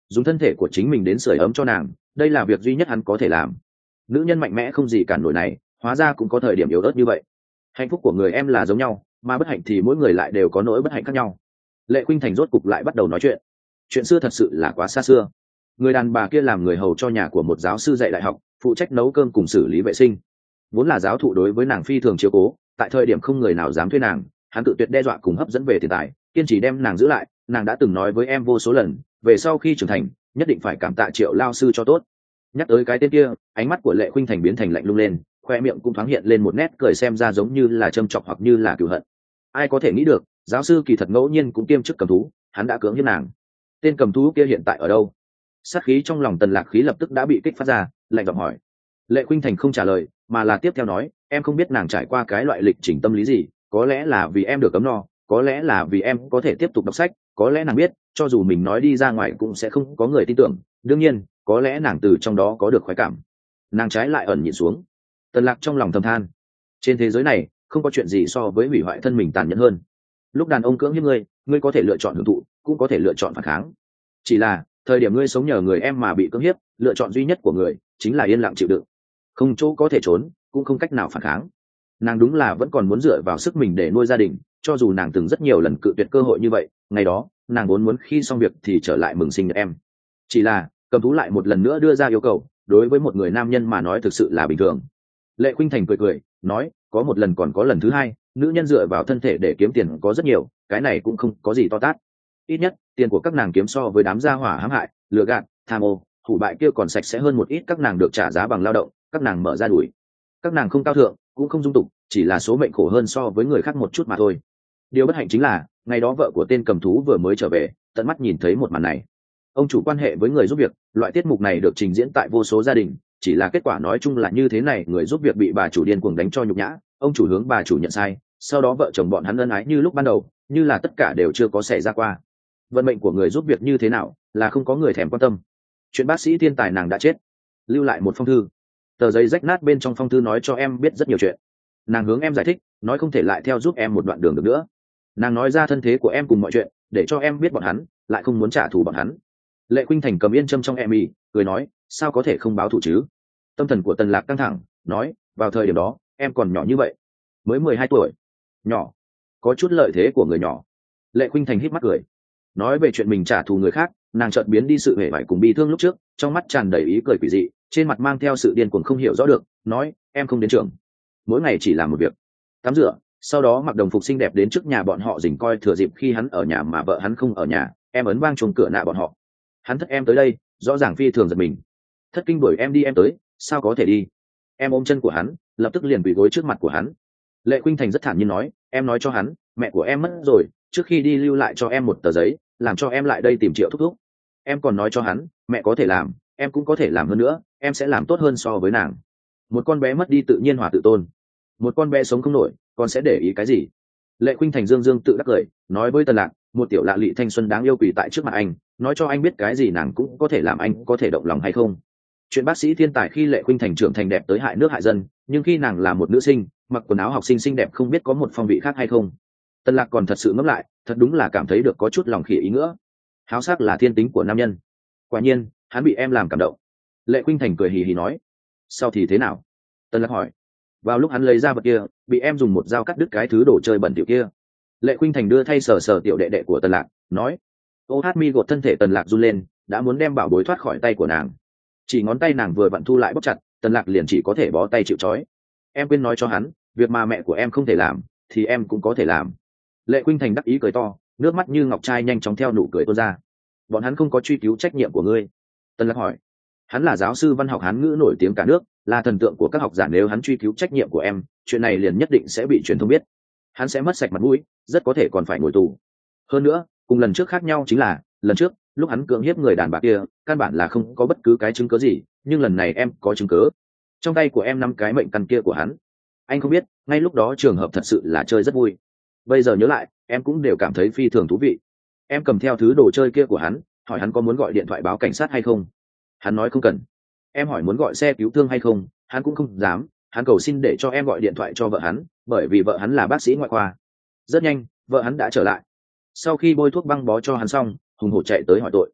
A: dùng thân thể của chính mình đến sưởi ấm cho nàng, đây là việc duy nhất hắn có thể làm. Nữ nhân mạnh mẽ không gì cản nổi này hóa ra cũng có thời điểm yếu ớt như vậy. Hạnh phúc của người em là giống nhau, mà bất hạnh thì mỗi người lại đều có nỗi bất hạnh khác nhau. Lệ Khuynh Thành rốt cục lại bắt đầu nói chuyện xưa thật sự là quá xa xưa. Người đàn bà kia làm người hầu cho nhà của một giáo sư dạy đại học, phụ trách nấu cơm cùng xử lý vệ sinh. Vốn là giáo thụ đối với nàng phi thường chiếu cố, tại thời điểm không người nào dám thuê nàng, hắn tự tuyệt đe dọa cùng hấp dẫn về tiền tài, kiên trì đem nàng giữ lại. Nàng đã từng nói với em vô số lần, về sau khi trưởng thành nhất định phải cảm tạ Triệu lao sư cho tốt. Nhắc tới cái tên kia, ánh mắt của Lệ Khuynh Thành biến thành lạnh lùng lên, khoe miệng cũng thoáng hiện lên một nét cười xem ra giống như là châm chọc hoặc như là cừu hận. Ai có thể nghĩ được, giáo sư kỳ thật ngẫu nhiên cũng kiêm chức cầm thú, hắn đã cưỡng hiếp nàng. Tên cầm thú kia hiện tại ở đâu? Sát khí trong lòng Tần Lạc Khí lập tức đã bị kích phát ra, lạnh giọng hỏi. Lệ Khuynh Thành không trả lời, mà là tiếp theo nói, em không biết nàng trải qua cái loại lịch trình tâm lý gì, có lẽ là vì em được cấm no, có lẽ là vì em có thể tiếp tục đọc sách, có lẽ nàng biết cho dù mình nói đi ra ngoài cũng sẽ không có người tin tưởng, đương nhiên có lẽ nàng từ trong đó có được khoái cảm. Nàng trái lại ẩn nhịn xuống. Tần Lạc trong lòng thầm than, trên thế giới này không có chuyện gì so với hủy hoại thân mình tàn nhẫn hơn. Lúc đàn ông cưỡng hiếp ngươi có thể lựa chọn hưởng thụ, cũng có thể lựa chọn phản kháng. Chỉ là thời điểm ngươi sống nhờ người em mà bị cưỡng hiếp, lựa chọn duy nhất của người chính là yên lặng chịu đựng, không chỗ có thể trốn, cũng không cách nào phản kháng. Nàng đúng là vẫn còn muốn dựa vào sức mình để nuôi gia đình, cho dù nàng từng rất nhiều lần cự tuyệt cơ hội như vậy. Ngày đó nàng vốn muốn khi xong việc thì trở lại mừng sinh nhật em, chỉ là cầm thú lại một lần nữa đưa ra yêu cầu, đối với một người nam nhân mà nói thực sự là bình thường. Lệ Khuynh Thành cười cười nói, có một lần còn có lần thứ hai, nữ nhân dựa vào thân thể để kiếm tiền có rất nhiều, cái này cũng không có gì to tát. Ít nhất tiền của các nàng kiếm so với đám gia hỏa hãm hại, lừa gạt, tham ô, hủ bại kia còn sạch sẽ hơn một ít. Các nàng được trả giá bằng lao động, các nàng mở ra đuổi, các nàng không cao thượng cũng không dung tục, chỉ là số mệnh khổ hơn so với người khác một chút mà thôi. Điều bất hạnh chính là ngày đó vợ của tên cầm thú vừa mới trở về, tận mắt nhìn thấy một màn này. Ông chủ quan hệ với người giúp việc, loại tiết mục này được trình diễn tại vô số gia đình, chỉ là kết quả nói chung là như thế này, người giúp việc bị bà chủ điên cuồng đánh cho nhục nhã, ông chủ hướng bà chủ nhận sai, sau đó vợ chồng bọn hắn ân ái như lúc ban đầu, như là tất cả đều chưa có xảy ra qua. Vận mệnh của người giúp việc như thế nào là không có người thèm quan tâm. Chuyện bác sĩ thiên tài nàng đã chết, lưu lại một phong thư. Tờ giấy rách nát bên trong phong thư nói cho em biết rất nhiều chuyện. Nàng hướng em giải thích, nói không thể lại theo giúp em một đoạn đường được nữa. Nàng nói ra thân thế của em cùng mọi chuyện, để cho em biết bọn hắn lại không muốn trả thù bọn hắn. Lệ Khuynh Thành cầm yên châm trong em y, cười nói, sao có thể không báo thù chứ? Tâm thần của Tần Lạc căng thẳng, nói, vào thời điểm đó em còn nhỏ như vậy, mới 12 tuổi. Nhỏ? Có chút lợi thế của người nhỏ. Lệ Khuynh Thành híp mắt cười, nói về chuyện mình trả thù người khác, nàng chợt biến đi sự hề vải cùng bi thương lúc trước, trong mắt tràn đầy ý cười quỷ dị, trên mặt mang theo sự điên cuồng không hiểu rõ được, nói, em không đến trường, mỗi ngày chỉ làm một việc, tắm rửa, sau đó mặc đồng phục xinh đẹp đến trước nhà bọn họ rình coi thừa dịp khi hắn ở nhà mà vợ hắn không ở nhà, em ấn vang chuông cửa nạ bọn họ. Hắn thất em tới đây, rõ ràng phi thường giật mình. Thất kinh đuổi em đi, em tới, sao có thể đi? Em ôm chân của hắn, lập tức liền quỳ gối trước mặt của hắn. Lệ Khuynh Thành rất thản nhiên nói, em nói cho hắn, mẹ của em mất rồi, trước khi đi lưu lại cho em một tờ giấy, làm cho em lại đây tìm Triệu thúc thúc. Em còn nói cho hắn, mẹ có thể làm, em cũng có thể làm hơn nữa, em sẽ làm tốt hơn so với nàng. Một con bé mất đi tự nhiên hòa tự tôn, một con bé sống không nổi còn sẽ để ý cái gì? Lệ Khuynh Thành dương dương tự đắc cười, nói với Tần Lạc, một tiểu lạ lị thanh xuân đáng yêu quỳ tại trước mặt anh, nói cho anh biết cái gì nàng cũng có thể làm, anh có thể động lòng hay không? Chuyện bác sĩ thiên tài khi Lệ Khuynh Thành trưởng thành đẹp tới hại nước hại dân, nhưng khi nàng là một nữ sinh, mặc quần áo học sinh xinh đẹp không biết có một phong vị khác hay không. Tần Lạc còn thật sự ngẫm lại, thật đúng là cảm thấy được có chút lòng khỉ ý nữa. Háo sắc là thiên tính của nam nhân. Quả nhiên, hắn bị em làm cảm động. Lệ Khuynh Thành cười hì hì nói. Sau thì thế nào? Tần Lạc hỏi. Vào lúc hắn lấy ra vật kia, bị em dùng một dao cắt đứt cái thứ đồ chơi bẩn tiểu kia. Lệ Khuynh Thành đưa thay sờ sờ tiểu đệ đệ của Tần Lạc, nói. Ô hát mi gột thân thể Tần Lạc run lên, đã muốn đem bảo bối thoát khỏi tay của nàng. Chỉ ngón tay nàng vừa vặn thu lại bóp chặt, Tần Lạc liền chỉ có thể bó tay chịu trói. Em quên nói cho hắn, việc mà mẹ của em không thể làm thì em cũng có thể làm. Lệ Khuynh Thành đắc ý cười to, nước mắt như ngọc trai nhanh chóng theo nụ cười tuôn ra. Bọn hắn không có truy cứu trách nhiệm của ngươi? Tần Lạc hỏi. Hắn là giáo sư văn học Hán ngữ nổi tiếng cả nước, là thần tượng của các học giả, nếu hắn truy cứu trách nhiệm của em, chuyện này liền nhất định sẽ bị truyền thông biết, hắn sẽ mất sạch mặt mũi, rất có thể còn phải ngồi tù. Hơn nữa, cùng lần trước khác nhau chính là, lần trước lúc hắn cưỡng hiếp người đàn bà kia, căn bản là không có bất cứ cái chứng cớ gì, nhưng lần này em có chứng cớ. Trong tay của em 5 cái mệnh căn kia của hắn. Anh không biết, ngay lúc đó trường hợp thật sự là chơi rất vui. Bây giờ nhớ lại, em cũng đều cảm thấy phi thường thú vị. Em cầm theo thứ đồ chơi kia của hắn, hỏi hắn có muốn gọi điện thoại báo cảnh sát hay không. Hắn nói không cần. Em hỏi muốn gọi xe cứu thương hay không, hắn cũng không dám, hắn cầu xin để cho em gọi điện thoại cho vợ hắn, bởi vì vợ hắn là bác sĩ ngoại khoa. Rất nhanh, vợ hắn đã trở lại. Sau khi bôi thuốc băng bó cho hắn xong, hùng hổ chạy tới hỏi tội.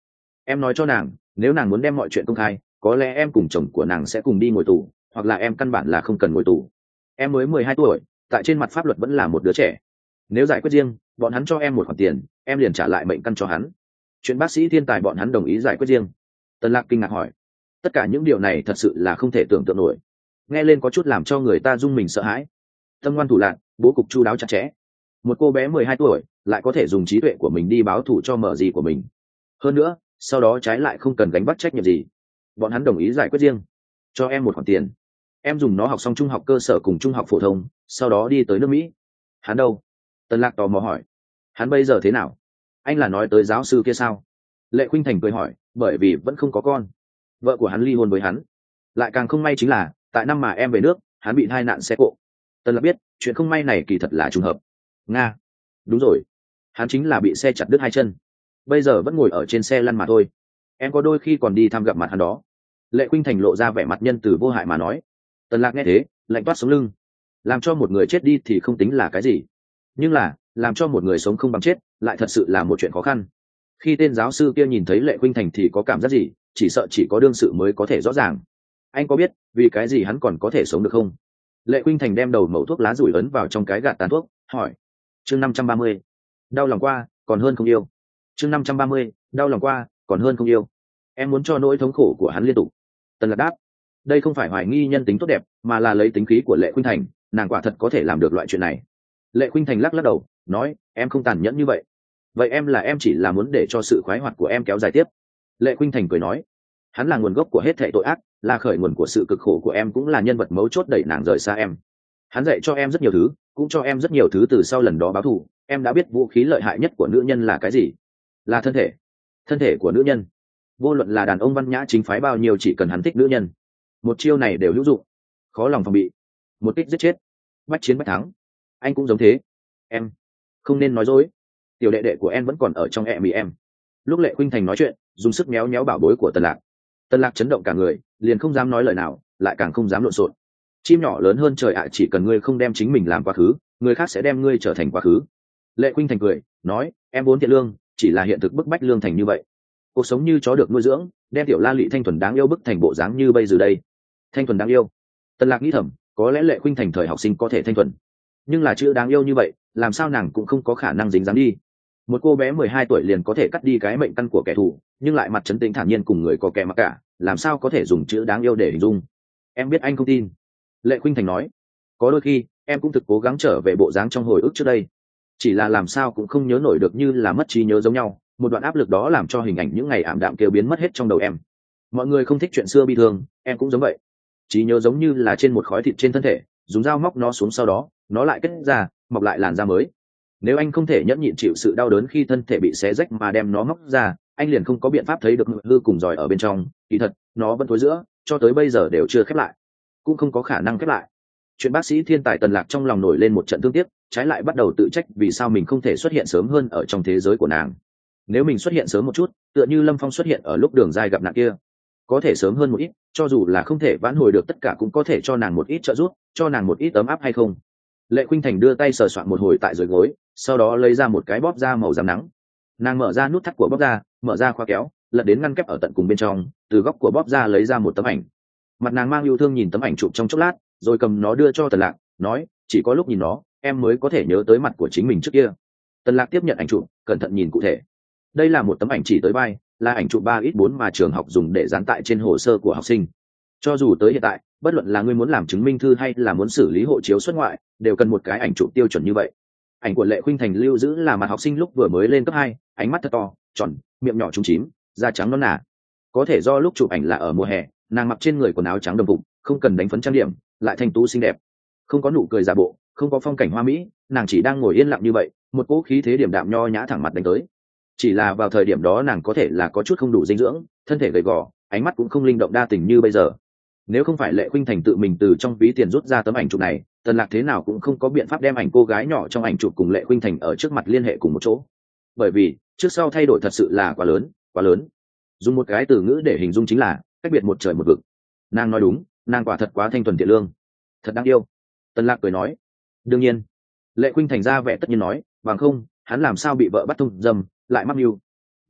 A: Em nói cho nàng, nếu nàng muốn đem mọi chuyện công khai, có lẽ em cùng chồng của nàng sẽ cùng đi ngồi tù, hoặc là em căn bản là không cần ngồi tù. Em mới 12 tuổi, tại trên mặt pháp luật vẫn là một đứa trẻ. Nếu giải quyết riêng, bọn hắn cho em một khoản tiền, em liền trả lại mệnh căn cho hắn. Chuyện bác sĩ thiên tài bọn hắn đồng ý giải quyết riêng. Tần Lạc kinh ngạc hỏi. Tất cả những điều này thật sự là không thể tưởng tượng nổi, nghe lên có chút làm cho người ta rung mình sợ hãi. Tâm ngoan thủ lạn, bố cục chu đáo chặt chẽ. Một cô bé 12 tuổi lại có thể dùng trí tuệ của mình đi báo thù cho mở gì của mình. Hơn nữa, sau đó trái lại không cần gánh vác trách nhiệm gì. Bọn hắn đồng ý giải quyết riêng, cho em một khoản tiền, em dùng nó học xong trung học cơ sở cùng trung học phổ thông, sau đó đi tới nước Mỹ. Hắn đâu? Tần Lạc tò mò hỏi. Hắn bây giờ thế nào? Anh là nói tới giáo sư kia sao? Lệ Khuynh Thành cười hỏi, bởi vì vẫn không có con. Vợ của hắn ly hôn với hắn. Lại càng không may chính là, tại năm mà em về nước, hắn bị tai nạn xe cộ. Tần Lạc biết, chuyện không may này kỳ thật là trùng hợp. Nga. Đúng rồi. Hắn chính là bị xe chặt đứt hai chân. Bây giờ vẫn ngồi ở trên xe lăn mà thôi. Em có đôi khi còn đi thăm gặp mặt hắn đó. Lệ Khuynh Thành lộ ra vẻ mặt nhân từ vô hại mà nói. Tần Lạc nghe thế, lạnh toát sống lưng. Làm cho một người chết đi thì không tính là cái gì, nhưng là làm cho một người sống không bằng chết lại thật sự là một chuyện khó khăn. Khi tên giáo sư kia nhìn thấy Lệ Khuynh Thành thì có cảm giác gì, chỉ sợ chỉ có đương sự mới có thể rõ ràng. Anh có biết vì cái gì hắn còn có thể sống được không? Lệ Khuynh Thành đem đầu mẩu thuốc lá rủi ấn vào trong cái gạt tàn thuốc, hỏi. Chương 530. Đau lòng qua còn hơn không yêu. Chương 530. Đau lòng qua còn hơn không yêu. Em muốn cho nỗi thống khổ của hắn liên tục. Tần Lạc đáp. Đây không phải hoài nghi nhân tính tốt đẹp, mà là lấy tính khí của Lệ Khuynh Thành, nàng quả thật có thể làm được loại chuyện này. Lệ Khuynh Thành lắc lắc đầu, nói, em không tàn nhẫn như vậy. Vậy em chỉ là muốn để cho sự khoái hoạt của em kéo dài tiếp. Lệ Khuynh Thành cười nói, hắn là nguồn gốc của hết thảy tội ác, là khởi nguồn của sự cực khổ của em, cũng là nhân vật mấu chốt đẩy nàng rời xa em. Hắn dạy cho em rất nhiều thứ, cũng cho em rất nhiều thứ từ sau lần đó báo thù. Em đã biết vũ khí lợi hại nhất của nữ nhân là cái gì? Là thân thể. Thân thể của nữ nhân. Vô luận là đàn ông văn nhã chính phái bao nhiêu, chỉ cần hắn thích nữ nhân, một chiêu này đều hữu dụng, khó lòng phòng bị, một kích giết chết, bách chiến bách thắng. Anh cũng giống thế. Em không nên nói dối, tiểu đệ đệ của em vẫn còn ở trong mì em. Lúc Lệ Khuynh Thành nói chuyện, dùng sức méo méo bảo bối của Tần Lạc. Tần Lạc chấn động cả người, liền không dám nói lời nào, lại càng không dám lộn xộn. Chim nhỏ lớn hơn trời ạ, chỉ cần ngươi không đem chính mình làm quá khứ, người khác sẽ đem ngươi trở thành quá khứ. Lệ Khuynh Thành cười nói, em vốn thiện lương, chỉ là hiện thực bức bách lương thành như vậy. Cuộc sống như chó được nuôi dưỡng, đem tiểu la lị thanh thuần đáng yêu bức thành bộ dáng như bây giờ đây. Thanh thuần đáng yêu. Tần Lạc nghĩ thầm, có lẽ Lệ Khuynh Thành thời học sinh có thể thanh thuần, nhưng là chữ đáng yêu như vậy, làm sao nàng cũng không có khả năng dính dáng đi. Một cô bé 12 tuổi liền có thể cắt đi cái mệnh căn của kẻ thù, nhưng lại mặt trấn tĩnh thản nhiên cùng người có kẻ mặc cả, làm sao có thể dùng chữ đáng yêu để hình dung. Em biết anh không tin. Lệ Khuynh Thành nói, có đôi khi em cũng thực cố gắng trở về bộ dáng trong hồi ức trước đây, chỉ là làm sao cũng không nhớ nổi được, như là mất trí nhớ giống nhau. Một đoạn áp lực đó làm cho hình ảnh những ngày ảm đạm kêu biến mất hết trong đầu em. Mọi người không thích chuyện xưa bi thương, em cũng giống vậy. Trí nhớ giống như là trên một khói thịt trên thân thể, dùng dao móc nó xuống, sau đó nó lại kết ra, mọc lại làn da mới. Nếu anh không thể nhẫn nhịn chịu sự đau đớn khi thân thể bị xé rách mà đem nó móc ra, anh liền không có biện pháp thấy được hư cùng giỏi ở bên trong. Kỳ thật nó vẫn thối giữa, cho tới bây giờ đều chưa khép lại, cũng không có khả năng khép lại. Chuyện bác sĩ thiên tài Tần Lạc trong lòng nổi lên một trận thương tiếc, trái lại bắt đầu tự trách vì sao mình không thể xuất hiện sớm hơn ở trong thế giới của nàng. Nếu mình xuất hiện sớm một chút, tựa như Lâm Phong xuất hiện ở lúc Đường Giai gặp nạn kia, có thể sớm hơn một ít, cho dù là không thể vãn hồi được tất cả, cũng có thể cho nàng một ít trợ giúp, cho nàng một ít ấm áp hay không. Lệ Khuynh Thành đưa tay sờ soạn một hồi tại dưới gối, sau đó lấy ra một cái bóp da màu rám nắng. Nàng mở ra nút thắt của bóp da, mở ra khóa kéo, lật đến ngăn kép ở tận cùng bên trong, từ góc của bóp da lấy ra một tấm ảnh. Mặt nàng mang yêu thương nhìn tấm ảnh chụp trong chốc lát, rồi cầm nó đưa cho Tần Lạc, nói, chỉ có lúc nhìn nó, em mới có thể nhớ tới mặt của chính mình trước kia. Tần Lạc tiếp nhận ảnh chụp, cẩn thận nhìn cụ thể. Đây là một tấm ảnh chỉ tới vai, là ảnh chụp 3x4 mà trường học dùng để dán tại trên hồ sơ của học sinh. Cho dù tới hiện tại, bất luận là ngươi muốn làm chứng minh thư hay là muốn xử lý hộ chiếu xuất ngoại, đều cần một cái ảnh chụp tiêu chuẩn như vậy. Ảnh của Lệ Khuynh Thành lưu giữ là mặt học sinh lúc vừa mới lên cấp 2, ánh mắt thật to, tròn, miệng nhỏ trúng chím, da trắng nõn nà. Có thể do lúc chụp ảnh là ở mùa hè, nàng mặc trên người quần áo trắng đồng phục, không cần đánh phấn trang điểm, lại thanh tú xinh đẹp, không có nụ cười giả bộ, không có phong cảnh hoa mỹ, nàng chỉ đang ngồi yên lặng như vậy, một cỗ khí thế điềm đạm nho nhã thẳng mặt đánh tới. Chỉ là vào thời điểm đó nàng có thể là có chút không đủ dinh dưỡng, thân thể gầy gò, ánh mắt cũng không linh động đa tình như bây giờ. Nếu không phải Lệ Khuynh Thành tự mình từ trong ví tiền rút ra tấm ảnh chụp này, Tần Lạc thế nào cũng không có biện pháp đem ảnh cô gái nhỏ trong ảnh chụp cùng Lệ Khuynh Thành ở trước mặt liên hệ cùng một chỗ. Bởi vì trước sau thay đổi thật sự là quá lớn, quá lớn. Dùng một cái từ ngữ để hình dung chính là cách biệt một trời một vực. Nàng nói đúng, nàng quả thật quá thanh thuần thiện lương, thật đáng yêu. Tần Lạc cười nói, đương nhiên. Lệ Khuynh Thành ra vẻ tất nhiên nói, bằng không hắn làm sao bị vợ bắt thông dâm, lại mắc mưu.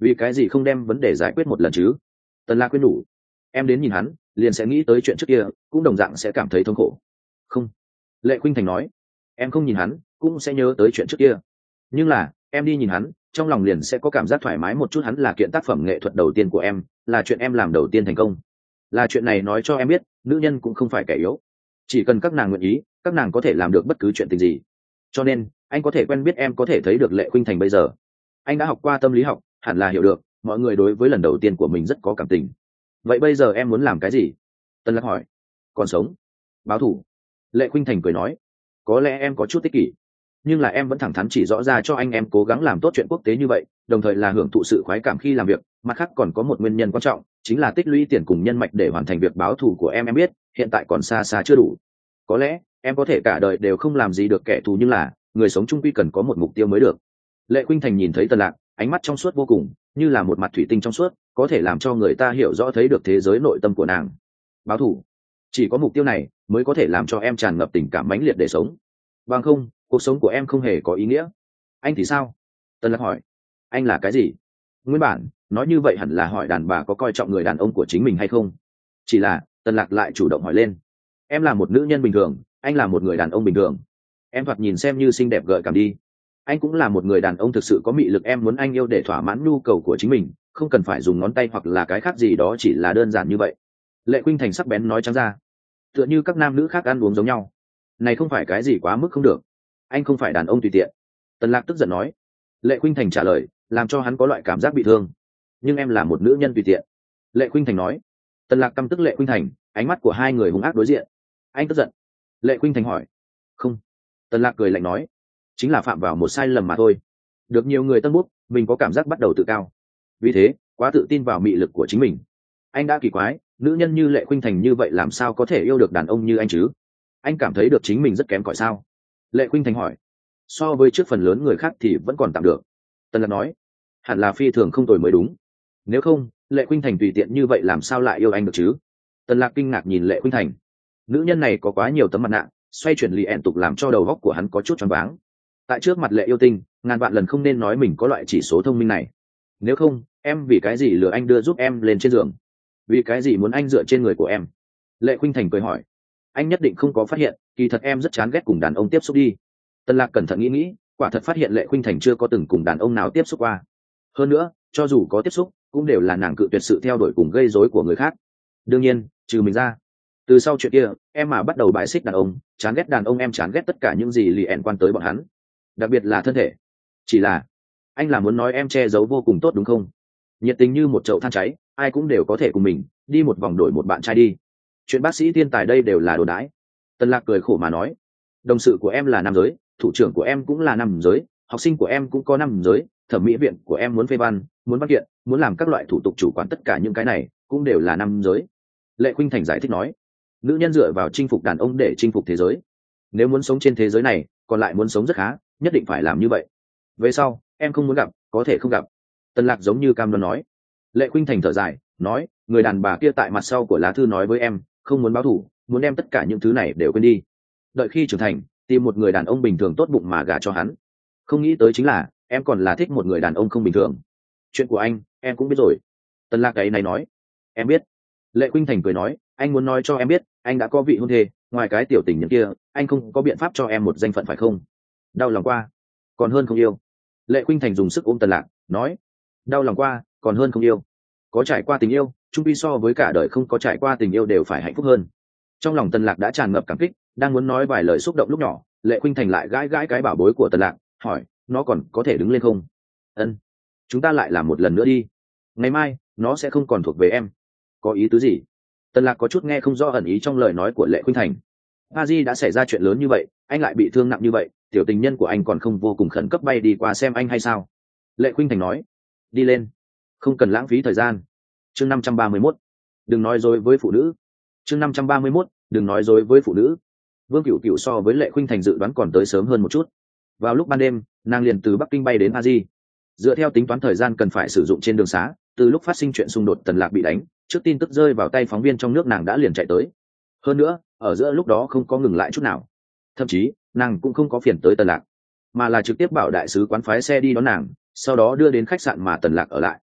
A: vì cái gì không đem vấn đề giải quyết một lần chứ? Tần Lạc khuyên nhủ. Em đến nhìn hắn liền sẽ nghĩ tới chuyện trước kia, cũng đồng dạng sẽ cảm thấy thống khổ. Không, Lệ Khuynh Thành nói, em không nhìn hắn cũng sẽ nhớ tới chuyện trước kia, nhưng là em đi nhìn hắn trong lòng liền sẽ có cảm giác thoải mái một chút. Hắn là kiện tác phẩm nghệ thuật đầu tiên của em, là chuyện em làm đầu tiên thành công, là chuyện này nói cho em biết nữ nhân cũng không phải kẻ yếu, chỉ cần các nàng nguyện ý các nàng có thể làm được bất cứ chuyện tình gì. Cho nên anh có thể quen biết em, có thể thấy được Lệ Khuynh Thành bây giờ. Anh đã học qua tâm lý học, hẳn là hiểu được mọi người đối với lần đầu tiên của mình rất có cảm tình. Vậy bây giờ em muốn làm cái gì? Tân Lạc hỏi. Còn sống, báo thù. Lệ Khuynh Thành cười nói, có lẽ em có chút ích kỷ, nhưng là em vẫn thẳng thắn chỉ rõ ra cho anh em cố gắng làm tốt chuyện quốc tế như vậy, đồng thời là hưởng thụ sự khoái cảm khi làm việc. Mặt khác còn có một nguyên nhân quan trọng, chính là tích lũy tiền cùng nhân mạch để hoàn thành việc báo thù của em. Em biết hiện tại còn xa xa chưa đủ, có lẽ em có thể cả đời đều không làm gì được kẻ thù, nhưng là người sống chung quy cần có một mục tiêu mới được. Lệ Khuynh Thành nhìn thấy Tần Lạc, ánh mắt trong suốt vô cùng, như là một mặt thủy tinh trong suốt, có thể làm cho người ta hiểu rõ thấy được thế giới nội tâm của nàng. Báo thù, chỉ có mục tiêu này mới có thể làm cho em tràn ngập tình cảm mãnh liệt để sống, bằng không cuộc sống của em không hề có ý nghĩa. Anh thì sao? Tần Lạc hỏi. Anh là cái gì? Nguyên bản nói như vậy hẳn là hỏi đàn bà có coi trọng người đàn ông của chính mình hay không, chỉ là Tần Lạc lại chủ động hỏi lên. Em là một nữ nhân bình thường, anh là một người đàn ông bình thường. Em thoạt nhìn xem như xinh đẹp gợi cảm đi, anh cũng là một người đàn ông thực sự có mị lực. Em muốn anh yêu để thỏa mãn nhu cầu của chính mình, không cần phải dùng ngón tay hoặc là cái khác gì đó, chỉ là đơn giản như vậy. Lệ Khuynh Thành sắc bén nói trắng ra, tựa như các nam nữ khác ăn uống giống nhau, này không phải cái gì quá mức không được. Anh không phải đàn ông tùy tiện. Tần Lạc tức giận nói. Lệ Khuynh Thành trả lời làm cho hắn có loại cảm giác bị thương. Nhưng em là một nữ nhân tùy tiện, Lệ Khuynh Thành nói. Tần Lạc căm tức Lệ Khuynh Thành, ánh mắt của hai người hung ác đối diện. Anh tức giận? Lệ Khuynh Thành hỏi. Không. Tần Lạc cười lạnh nói, chính là phạm vào một sai lầm mà thôi. Được nhiều người tân bút, mình có cảm giác bắt đầu tự cao, vì thế quá tự tin vào mị lực của chính mình. Anh đã kỳ quái, nữ nhân như Lệ Khuynh Thành như vậy làm sao có thể yêu được đàn ông như anh chứ? Anh cảm thấy được chính mình rất kém cỏi sao? Lệ Khuynh Thành hỏi. So với trước phần lớn người khác thì vẫn còn tạm được, Tần Lạc nói. Hẳn là phi thường không tồi mới đúng, nếu không Lệ Khuynh Thành tùy tiện như vậy làm sao lại yêu anh được chứ? Tần Lạc kinh ngạc nhìn Lệ Khuynh Thành, nữ nhân này có quá nhiều tấm mặt nạ, xoay chuyển lì ẹn tục làm cho đầu óc của hắn có chút choáng váng. Tại trước mặt Lệ yêu tinh, ngàn vạn lần không nên nói mình có loại chỉ số thông minh này. Nếu không em vì cái gì lừa anh đưa giúp em lên trên giường, vì cái gì muốn anh dựa trên người của em? Lệ Khuynh Thành cười hỏi. Anh nhất định không có phát hiện kỳ thật em rất chán ghét cùng đàn ông tiếp xúc đi. Tần Lạc cẩn thận nghĩ, quả thật phát hiện Lệ Khuynh Thành chưa có từng cùng đàn ông nào tiếp xúc qua. Hơn nữa cho dù có tiếp xúc cũng đều là nàng cự tuyệt sự theo đuổi cùng gây rối của người khác. Đương nhiên trừ mình ra. Từ sau chuyện kia em mà bắt đầu bài xích đàn ông, chán ghét đàn ông. Em chán ghét tất cả những gì liên quan tới bọn hắn, đặc biệt là thân thể. Chỉ là anh là muốn nói em che giấu vô cùng tốt đúng không? Nhiệt tình như một chậu than cháy, ai cũng đều có thể cùng mình đi một vòng đổi một bạn trai đi. Chuyện bác sĩ thiên tài đây đều là đồ đãi. Tần Lạc cười khổ mà nói. Đồng sự của em là nam giới, thủ trưởng của em cũng là nam giới, học sinh của em cũng có nam giới, thẩm mỹ viện của em muốn phê văn, muốn văn kiện, muốn làm các loại thủ tục chủ quản, tất cả những cái này cũng đều là nam giới. Lệ Khuynh Thành giải thích nói. Nữ nhân dựa vào chinh phục đàn ông để chinh phục thế giới. Nếu muốn sống trên thế giới này, còn lại muốn sống rất khá, nhất định phải làm như vậy. Về sau em không muốn gặp có thể không gặp. Tần Lạc giống như cam đoan nói. Lệ Khuynh Thành thở dài nói, người đàn bà kia tại mặt sau của lá thư nói với em không muốn báo thù, muốn đem tất cả những thứ này đều quên đi, đợi khi trưởng thành tìm một người đàn ông bình thường tốt bụng mà gả cho hắn. Không nghĩ tới chính là em còn là thích một người đàn ông không bình thường. Chuyện của anh em cũng biết rồi. Tần Lạc cái này nói. Em biết. Lệ Khuynh Thành cười nói, anh muốn nói cho em biết anh đã có vị hôn thê, ngoài cái tiểu tình nhân kia anh không có biện pháp cho em một danh phận phải không? Đau lòng qua còn hơn không yêu. Lệ Khuynh Thành dùng sức ôm Tần Lạc nói. Đau lòng qua còn hơn không yêu, có trải qua tình yêu chung quy so với cả đời không có trải qua tình yêu đều phải hạnh phúc hơn. Trong lòng Tần Lạc đã tràn ngập cảm kích, đang muốn nói vài lời xúc động lúc nhỏ, Lệ Khuynh Thành lại gãi gãi cái bảo bối của Tần Lạc, hỏi, nó còn có thể đứng lên không? Ân, chúng ta lại làm một lần nữa đi, ngày mai nó sẽ không còn thuộc về em. Có ý tứ gì? Tần Lạc có chút nghe không rõ ẩn ý trong lời nói của Lệ Khuynh Thành. A Di đã xảy ra chuyện lớn như vậy, anh lại bị thương nặng như vậy, tiểu tình nhân của anh còn không vô cùng khẩn cấp bay đi qua xem anh hay sao? Lệ Khuynh Thành nói. Đi lên, không cần lãng phí thời gian. Chương 531, đừng nói dối với phụ nữ. Chương 531, đừng nói dối với phụ nữ. Vương Cửu Cửu so với Lệ Khuynh Thành dự đoán còn tới sớm hơn một chút. Vào lúc ban đêm, nàng liền từ Bắc Kinh bay đến A Di. Dựa theo tính toán thời gian cần phải sử dụng trên đường xá, từ lúc phát sinh chuyện xung đột Tần Lạc bị đánh, trước tin tức rơi vào tay phóng viên trong nước nàng đã liền chạy tới. Hơn nữa, ở giữa lúc đó không có ngừng lại chút nào. Thậm chí, nàng cũng không có phiền tới Tần Lạc, mà là trực tiếp bảo đại sứ quán phái xe đi đón nàng, sau đó đưa đến khách sạn mà Tần Lạc ở lại.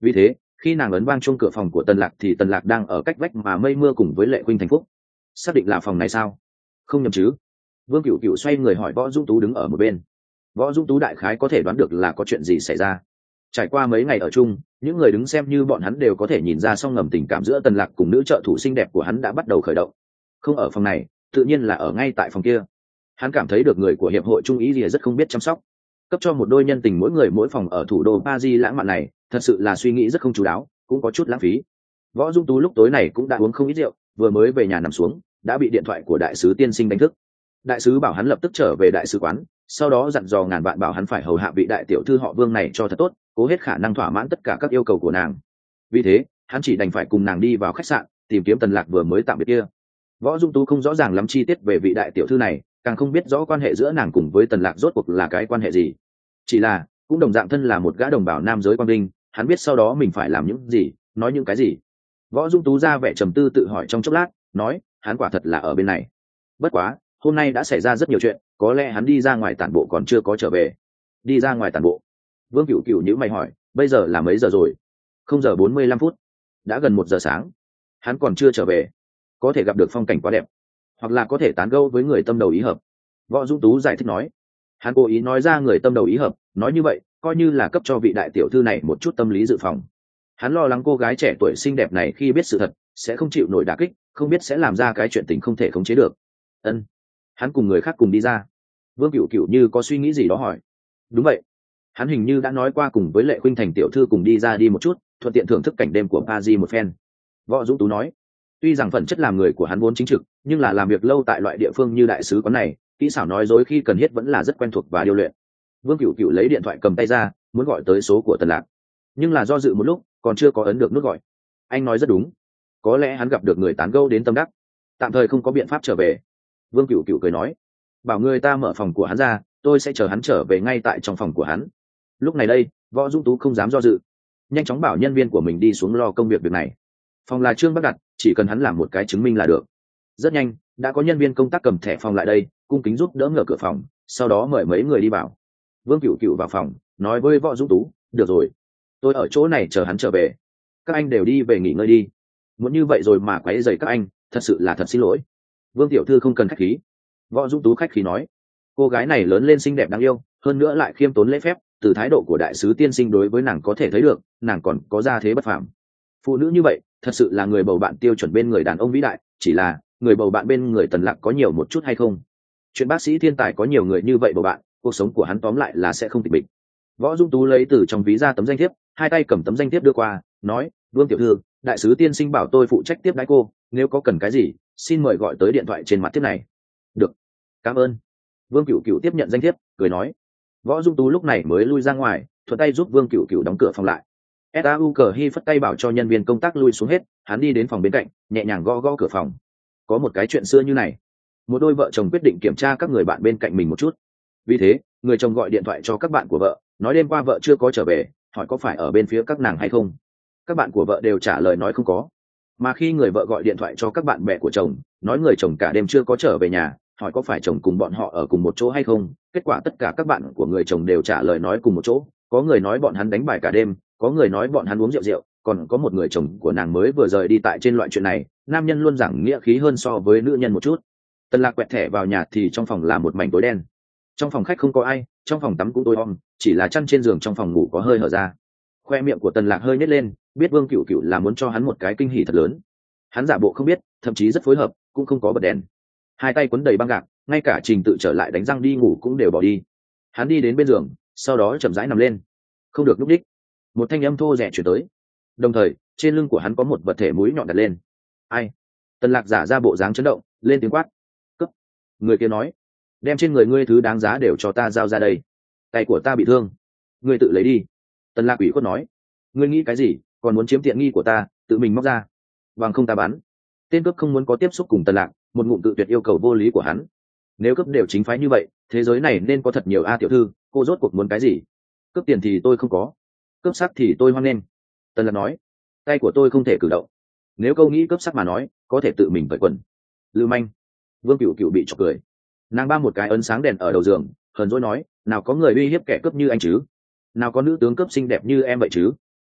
A: Vì thế khi nàng ấn vang chuông cửa phòng của Tần Lạc thì Tần Lạc đang ở cách vách mà mây mưa cùng với Lệ Khuynh Thành Phúc. Xác định là phòng này sao? Không nhầm chứ? Vương Cửu Cửu xoay người hỏi Võ Dung Tú đứng ở một bên. Võ Dung Tú đại khái có thể đoán được là có chuyện gì xảy ra. Trải qua mấy ngày ở chung, những người đứng xem như bọn hắn đều có thể nhìn ra song ngầm tình cảm giữa Tần Lạc cùng nữ trợ thủ xinh đẹp của hắn đã bắt đầu khởi động. Không ở phòng này, tự nhiên là ở ngay tại phòng kia. Hắn cảm thấy được người của hiệp hội trung ý gì rất không biết chăm sóc, cấp cho một đôi nhân tình mỗi người mỗi phòng ở thủ đô Paris lãng mạn này, thật sự là suy nghĩ rất không chú đáo, cũng có chút lãng phí. Võ Dung Tú lúc tối này cũng đã uống không ít rượu, vừa mới về nhà nằm xuống, đã bị điện thoại của đại sứ tiên sinh đánh thức. Đại sứ bảo hắn lập tức trở về đại sứ quán, sau đó dặn dò ngàn vạn bảo hắn phải hầu hạ vị đại tiểu thư họ Vương này cho thật tốt, cố hết khả năng thỏa mãn tất cả các yêu cầu của nàng. Vì thế hắn chỉ đành phải cùng nàng đi vào khách sạn tìm kiếm Tần Lạc vừa mới tạm biệt kia. Võ Dung Tú không rõ ràng lắm chi tiết về vị đại tiểu thư này, càng không biết rõ quan hệ giữa nàng cùng với Tần Lạc rốt cuộc là cái quan hệ gì. Chỉ là cũng đồng dạng thân là một gã đồng bào nam giới quang vinh, hắn biết sau đó mình phải làm những gì, nói những cái gì. Võ Dung Tú ra vẻ trầm tư tự hỏi trong chốc lát, nói hắn quả thật là ở bên này. Bất quá hôm nay đã xảy ra rất nhiều chuyện, có lẽ hắn đi ra ngoài tản bộ còn chưa có trở về. Đi ra ngoài tản bộ? Vương Cửu Cửu nhíu mày hỏi, bây giờ là mấy giờ rồi? 0:45, đã gần 1 giờ sáng. Hắn còn chưa trở về, có thể gặp được phong cảnh quá đẹp, hoặc là có thể tán gẫu với người tâm đầu ý hợp. Võ Dung Tú giải thích nói. Hắn cố ý nói ra người tâm đầu ý hợp, nói như vậy coi như là cấp cho vị đại tiểu thư này một chút tâm lý dự phòng. Hắn lo lắng cô gái trẻ tuổi xinh đẹp này khi biết sự thật sẽ không chịu nổi đả kích, không biết sẽ làm ra cái chuyện tình không thể khống chế được. Hắn cùng người khác cùng đi ra? Vương Cửu Cửu như có suy nghĩ gì đó hỏi. Đúng vậy, hắn hình như đã nói qua cùng với Lệ Khuynh Thành tiểu thư cùng đi ra đi một chút, thuận tiện thưởng thức cảnh đêm của Paris một phen. Võ Dũng Tú nói. Tuy rằng phần chất làm người của hắn vốn chính trực, nhưng là làm việc lâu tại loại địa phương như đại sứ quán này, kỹ xảo nói dối khi cần thiết vẫn là rất quen thuộc và điêu luyện. Vương Cửu Cửu lấy điện thoại cầm tay ra, muốn gọi tới số của Tần Lạc, nhưng là do dự một lúc, còn chưa có ấn được nút gọi. Anh nói rất đúng, có lẽ hắn gặp được người tán gẫu đến tâm đắc, tạm thời không có biện pháp trở về. Vương Cửu Cửu cười nói, bảo người ta mở phòng của hắn ra, tôi sẽ chờ hắn trở về ngay tại trong phòng của hắn. Lúc này đây Võ Dung Tú không dám do dự, nhanh chóng bảo nhân viên của mình đi xuống lo công việc này. Phòng là Trương Bắc đặt, chỉ cần hắn làm một cái chứng minh là được. Rất nhanh đã có nhân viên công tác cầm thẻ phòng lại đây, cung kính giúp đỡ mở cửa phòng, sau đó mời mấy người đi vào. Vương Cửu Cửu vào phòng nói với Võ Dung Tú, được rồi, tôi ở chỗ này chờ hắn trở về, các anh đều đi về nghỉ ngơi đi, muốn như vậy rồi mà quấy rầy các anh, thật sự là thật xin lỗi. Vương tiểu thư không cần khách khí. Võ Dung Tú khách khí nói, cô gái này lớn lên xinh đẹp đáng yêu, hơn nữa lại khiêm tốn lễ phép, từ thái độ của đại sứ tiên sinh đối với nàng có thể thấy được nàng còn có gia thế bất phàm. Phụ nữ như vậy thật sự là người bầu bạn tiêu chuẩn bên người đàn ông vĩ đại, chỉ là người bầu bạn bên người Tần Lạc có nhiều một chút hay không. Chuyện bác sĩ thiên tài có nhiều người như vậy bầu bạn, cuộc sống của hắn tóm lại là sẽ không tịch mịch. Võ Dung Tú lấy từ trong ví ra tấm danh thiếp, hai tay cầm tấm danh thiếp đưa qua, nói, Vương tiểu thư, đại sứ tiên sinh bảo tôi phụ trách tiếp đãi cô, nếu có cần cái gì xin mời gọi tới điện thoại trên mặt thiếp này. Được, cảm ơn. Vương Cửu Cửu tiếp nhận danh thiếp, cười nói. Võ Dung Tú lúc này mới lui ra ngoài, thuận tay giúp Vương Cửu Cửu đóng cửa phòng lại. S.A.U. Cờ Hy phất tay bảo cho nhân viên công tác lui xuống hết, hắn đi đến phòng bên cạnh, nhẹ nhàng gõ gõ cửa phòng. Có một cái chuyện xưa như này, một đôi vợ chồng quyết định kiểm tra các người bạn bên cạnh mình một chút. Vì thế người chồng gọi điện thoại cho các bạn của vợ, nói đêm qua vợ chưa có trở về, hỏi có phải ở bên phía các nàng hay không. Các bạn của vợ đều trả lời nói không có. Mà khi người vợ gọi điện thoại cho các bạn bè của chồng, nói người chồng cả đêm chưa có trở về nhà, hỏi có phải chồng cùng bọn họ ở cùng một chỗ hay không, kết quả tất cả các bạn của người chồng đều trả lời nói cùng một chỗ. Có người nói bọn hắn đánh bài cả đêm, có người nói bọn hắn uống rượu, còn có một người chồng của nàng mới vừa rời đi. Tại trên loại chuyện này, nam nhân luôn giảng nghĩa khí hơn so với nữ nhân một chút. Tần Lạc quẹt thẻ vào nhà thì trong phòng là một mảnh tối đen. Trong phòng khách không có ai, trong phòng tắm cũng tối om, chỉ là chăn trên giường trong phòng ngủ có hơi hở ra. Khoe miệng của Tần Lạc hơi nhếch lên, biết Vương Cửu Cửu là muốn cho hắn một cái kinh hỉ thật lớn. Hắn giả bộ không biết, thậm chí rất phối hợp, cũng không có bật đèn. Hai tay quấn đầy băng gạc, ngay cả trình tự trở lại đánh răng đi ngủ cũng đều bỏ đi. Hắn đi đến bên giường, sau đó chậm rãi nằm lên. Không được lúc đích. Một thanh âm thô rẻ truyền tới. Đồng thời, trên lưng của hắn có một vật thể mũi nhọn đặt lên. Ai? Tần Lạc giả ra bộ dáng chấn động, lên tiếng quát. Cướp. Người kia nói, đem trên người ngươi thứ đáng giá đều cho ta giao ra đây. Tay của ta bị thương, ngươi tự lấy đi. Tần Lạc ủy khuất nói, ngươi nghĩ cái gì, còn muốn chiếm tiện nghi của ta, tự mình móc ra. Bằng không ta bắn. Tên cướp không muốn có tiếp xúc cùng Tần Lạc, một ngụm tự tuyệt yêu cầu vô lý của hắn. Nếu cướp đều chính phái như vậy, thế giới này nên có thật nhiều a tiểu thư, cô rốt cuộc muốn cái gì? Cướp tiền thì tôi không có, cướp sắc thì tôi hoan nghênh. Tần Lạc nói, tay của tôi không thể cử động. Nếu câu nghĩ cướp sắc mà nói, có thể tự mình cởi quần. Lưu manh. Vương Cửu Cửu bị chọc cười. Nàng ba một cái ấn sáng đèn ở đầu giường, hờn dỗi nói, nào có người uy hiếp kẻ cướp như anh chứ, nào có nữ tướng cướp xinh đẹp như em vậy chứ.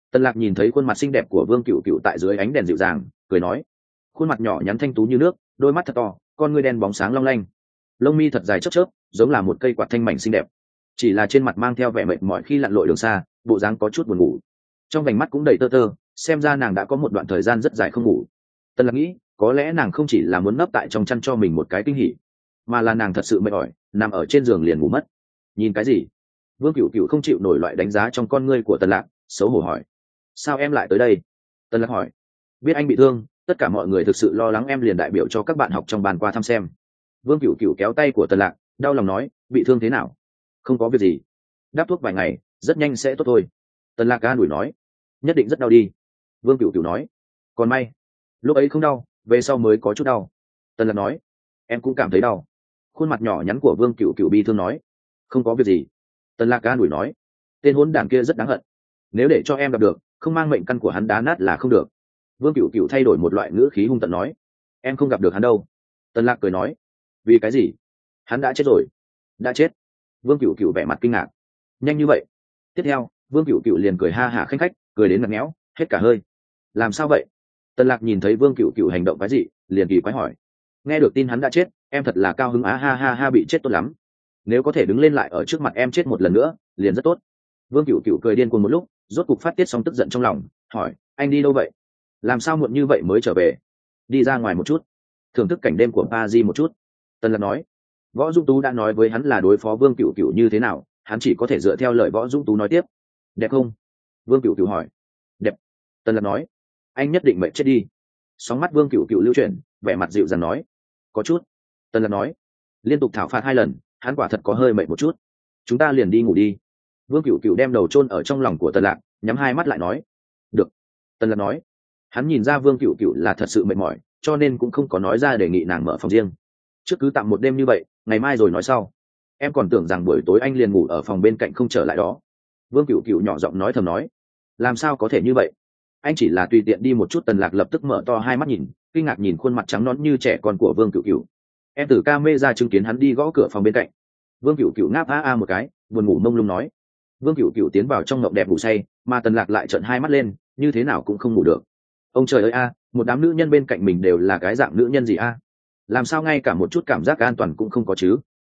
A: Tần Lạc nhìn thấy khuôn mặt xinh đẹp của Vương Cửu Cửu tại dưới ánh đèn dịu dàng, cười nói, khuôn mặt nhỏ nhắn thanh tú như nước, đôi mắt thật to, con ngươi đen bóng sáng long lanh, lông mi thật dài chớp chớp, giống là một cây quạt thanh mảnh xinh đẹp. Chỉ là trên mặt mang theo vẻ mệt mỏi khi lặn lội đường xa, bộ dáng có chút buồn ngủ. Trong vành mắt cũng đầy tơ tơ, xem ra nàng đã có một đoạn thời gian rất dài không ngủ. Tần Lạc nghĩ, có lẽ nàng không chỉ là muốn nấp tại trong chăn cho mình một cái kinh hỉ, mà là nàng thật sự mệt mỏi, nằm ở trên giường liền ngủ mất. Nhìn cái gì? Vương Cửu Cửu không chịu nổi loại đánh giá trong con ngươi của Tần Lạc, xấu hổ hỏi, sao em lại tới đây? Tần Lạc hỏi, biết anh bị thương, tất cả mọi người thực sự lo lắng em liền đại biểu cho các bạn học trong ban qua thăm xem. Vương Cửu Cửu kéo tay của Tần Lạc, đau lòng nói, bị thương thế nào? Không có việc gì, đắp thuốc vài ngày rất nhanh sẽ tốt thôi. Tần Lạc an ủi nói, nhất định rất đau đi. Vương Cửu Cửu nói, còn may lúc ấy không đau, về sau mới có chút đau. Tần Lạc nói, em cũng cảm thấy đau. Khuôn mặt nhỏ nhắn của Vương Cửu Cửu bi thương nói, không có việc gì. Tần Lạc an ủi nói, tên hỗn đản kia rất đáng hận, nếu để cho em gặp được, không mang mệnh căn của hắn đá nát là không được. Vương Cửu Cửu thay đổi một loại ngữ khí hung tợn nói, em không gặp được hắn đâu. Tần Lạc cười nói, vì cái gì? Hắn đã chết rồi. Đã chết? Vương Cửu Cửu vẻ mặt kinh ngạc, nhanh như vậy? Tiếp theo Vương Cửu Cửu liền cười ha hả khanh khách, cười đến ngặt nghẽo hết cả hơi. Làm sao vậy? Tần Lạc nhìn thấy Vương Cửu Cửu hành động cái gì, liền kỳ quái hỏi, nghe được tin hắn đã chết, em thật là cao hứng á, ha ha ha, bị chết tốt lắm, nếu có thể đứng lên lại ở trước mặt em chết một lần nữa liền rất tốt. Vương Cửu Cửu cười điên cuồng một lúc, rốt cục phát tiết xong tức giận trong lòng, hỏi, anh đi đâu vậy? Làm sao muộn như vậy mới trở về? Đi ra ngoài một chút, thưởng thức cảnh đêm của Paris một chút. Tần Lạc nói, Võ Dung Tú đã nói với hắn là đối phó Vương Cửu Cửu như thế nào, hắn chỉ có thể dựa theo lời Võ Dung Tú nói tiếp. Đẹp không? Vương Cửu Cửu hỏi. Đẹp. Tần Lạc nói, anh nhất định mệt chết đi. Sóng mắt Vương Cửu Cửu lưu chuyển, vẻ mặt dịu dàng nói, có chút. Tần Lạc nói, liên tục thảo phạt 2 lần, hắn quả thật có hơi mệt một chút, chúng ta liền đi ngủ đi. Vương Cửu Cửu đem đầu chôn ở trong lòng của Tần Lạc, nhắm 2 mắt lại nói, được. Tần Lạc nói, hắn nhìn ra Vương Cửu Cửu là thật sự mệt mỏi, cho nên cũng không có nói ra đề nghị nàng mở phòng riêng. Trước cứ tạm một đêm như vậy, ngày mai rồi nói sau. Em còn tưởng rằng buổi tối anh liền ngủ ở phòng bên cạnh không trở lại đó. Vương Cửu Cửu nhỏ giọng nói thầm nói, làm sao có thể như vậy? Anh chỉ là tùy tiện đi một chút. Tần Lạc lập tức mở to 2 mắt nhìn, kinh ngạc nhìn khuôn mặt trắng nõn như trẻ con của Vương Cửu Cửu. Em từ camera chứng kiến hắn đi gõ cửa phòng bên cạnh. Vương Cửu Cửu ngáp a a một cái, buồn ngủ mông lung nói. Vương Cửu Cửu tiến vào trong ngộng đẹp ngủ say, mà Tần Lạc lại trợn 2 mắt lên, như thế nào cũng không ngủ được. Ông trời ơi a, một đám nữ nhân bên cạnh mình đều là cái dạng nữ nhân gì a? Làm sao ngay cả một chút cảm giác an toàn cũng không có chứ?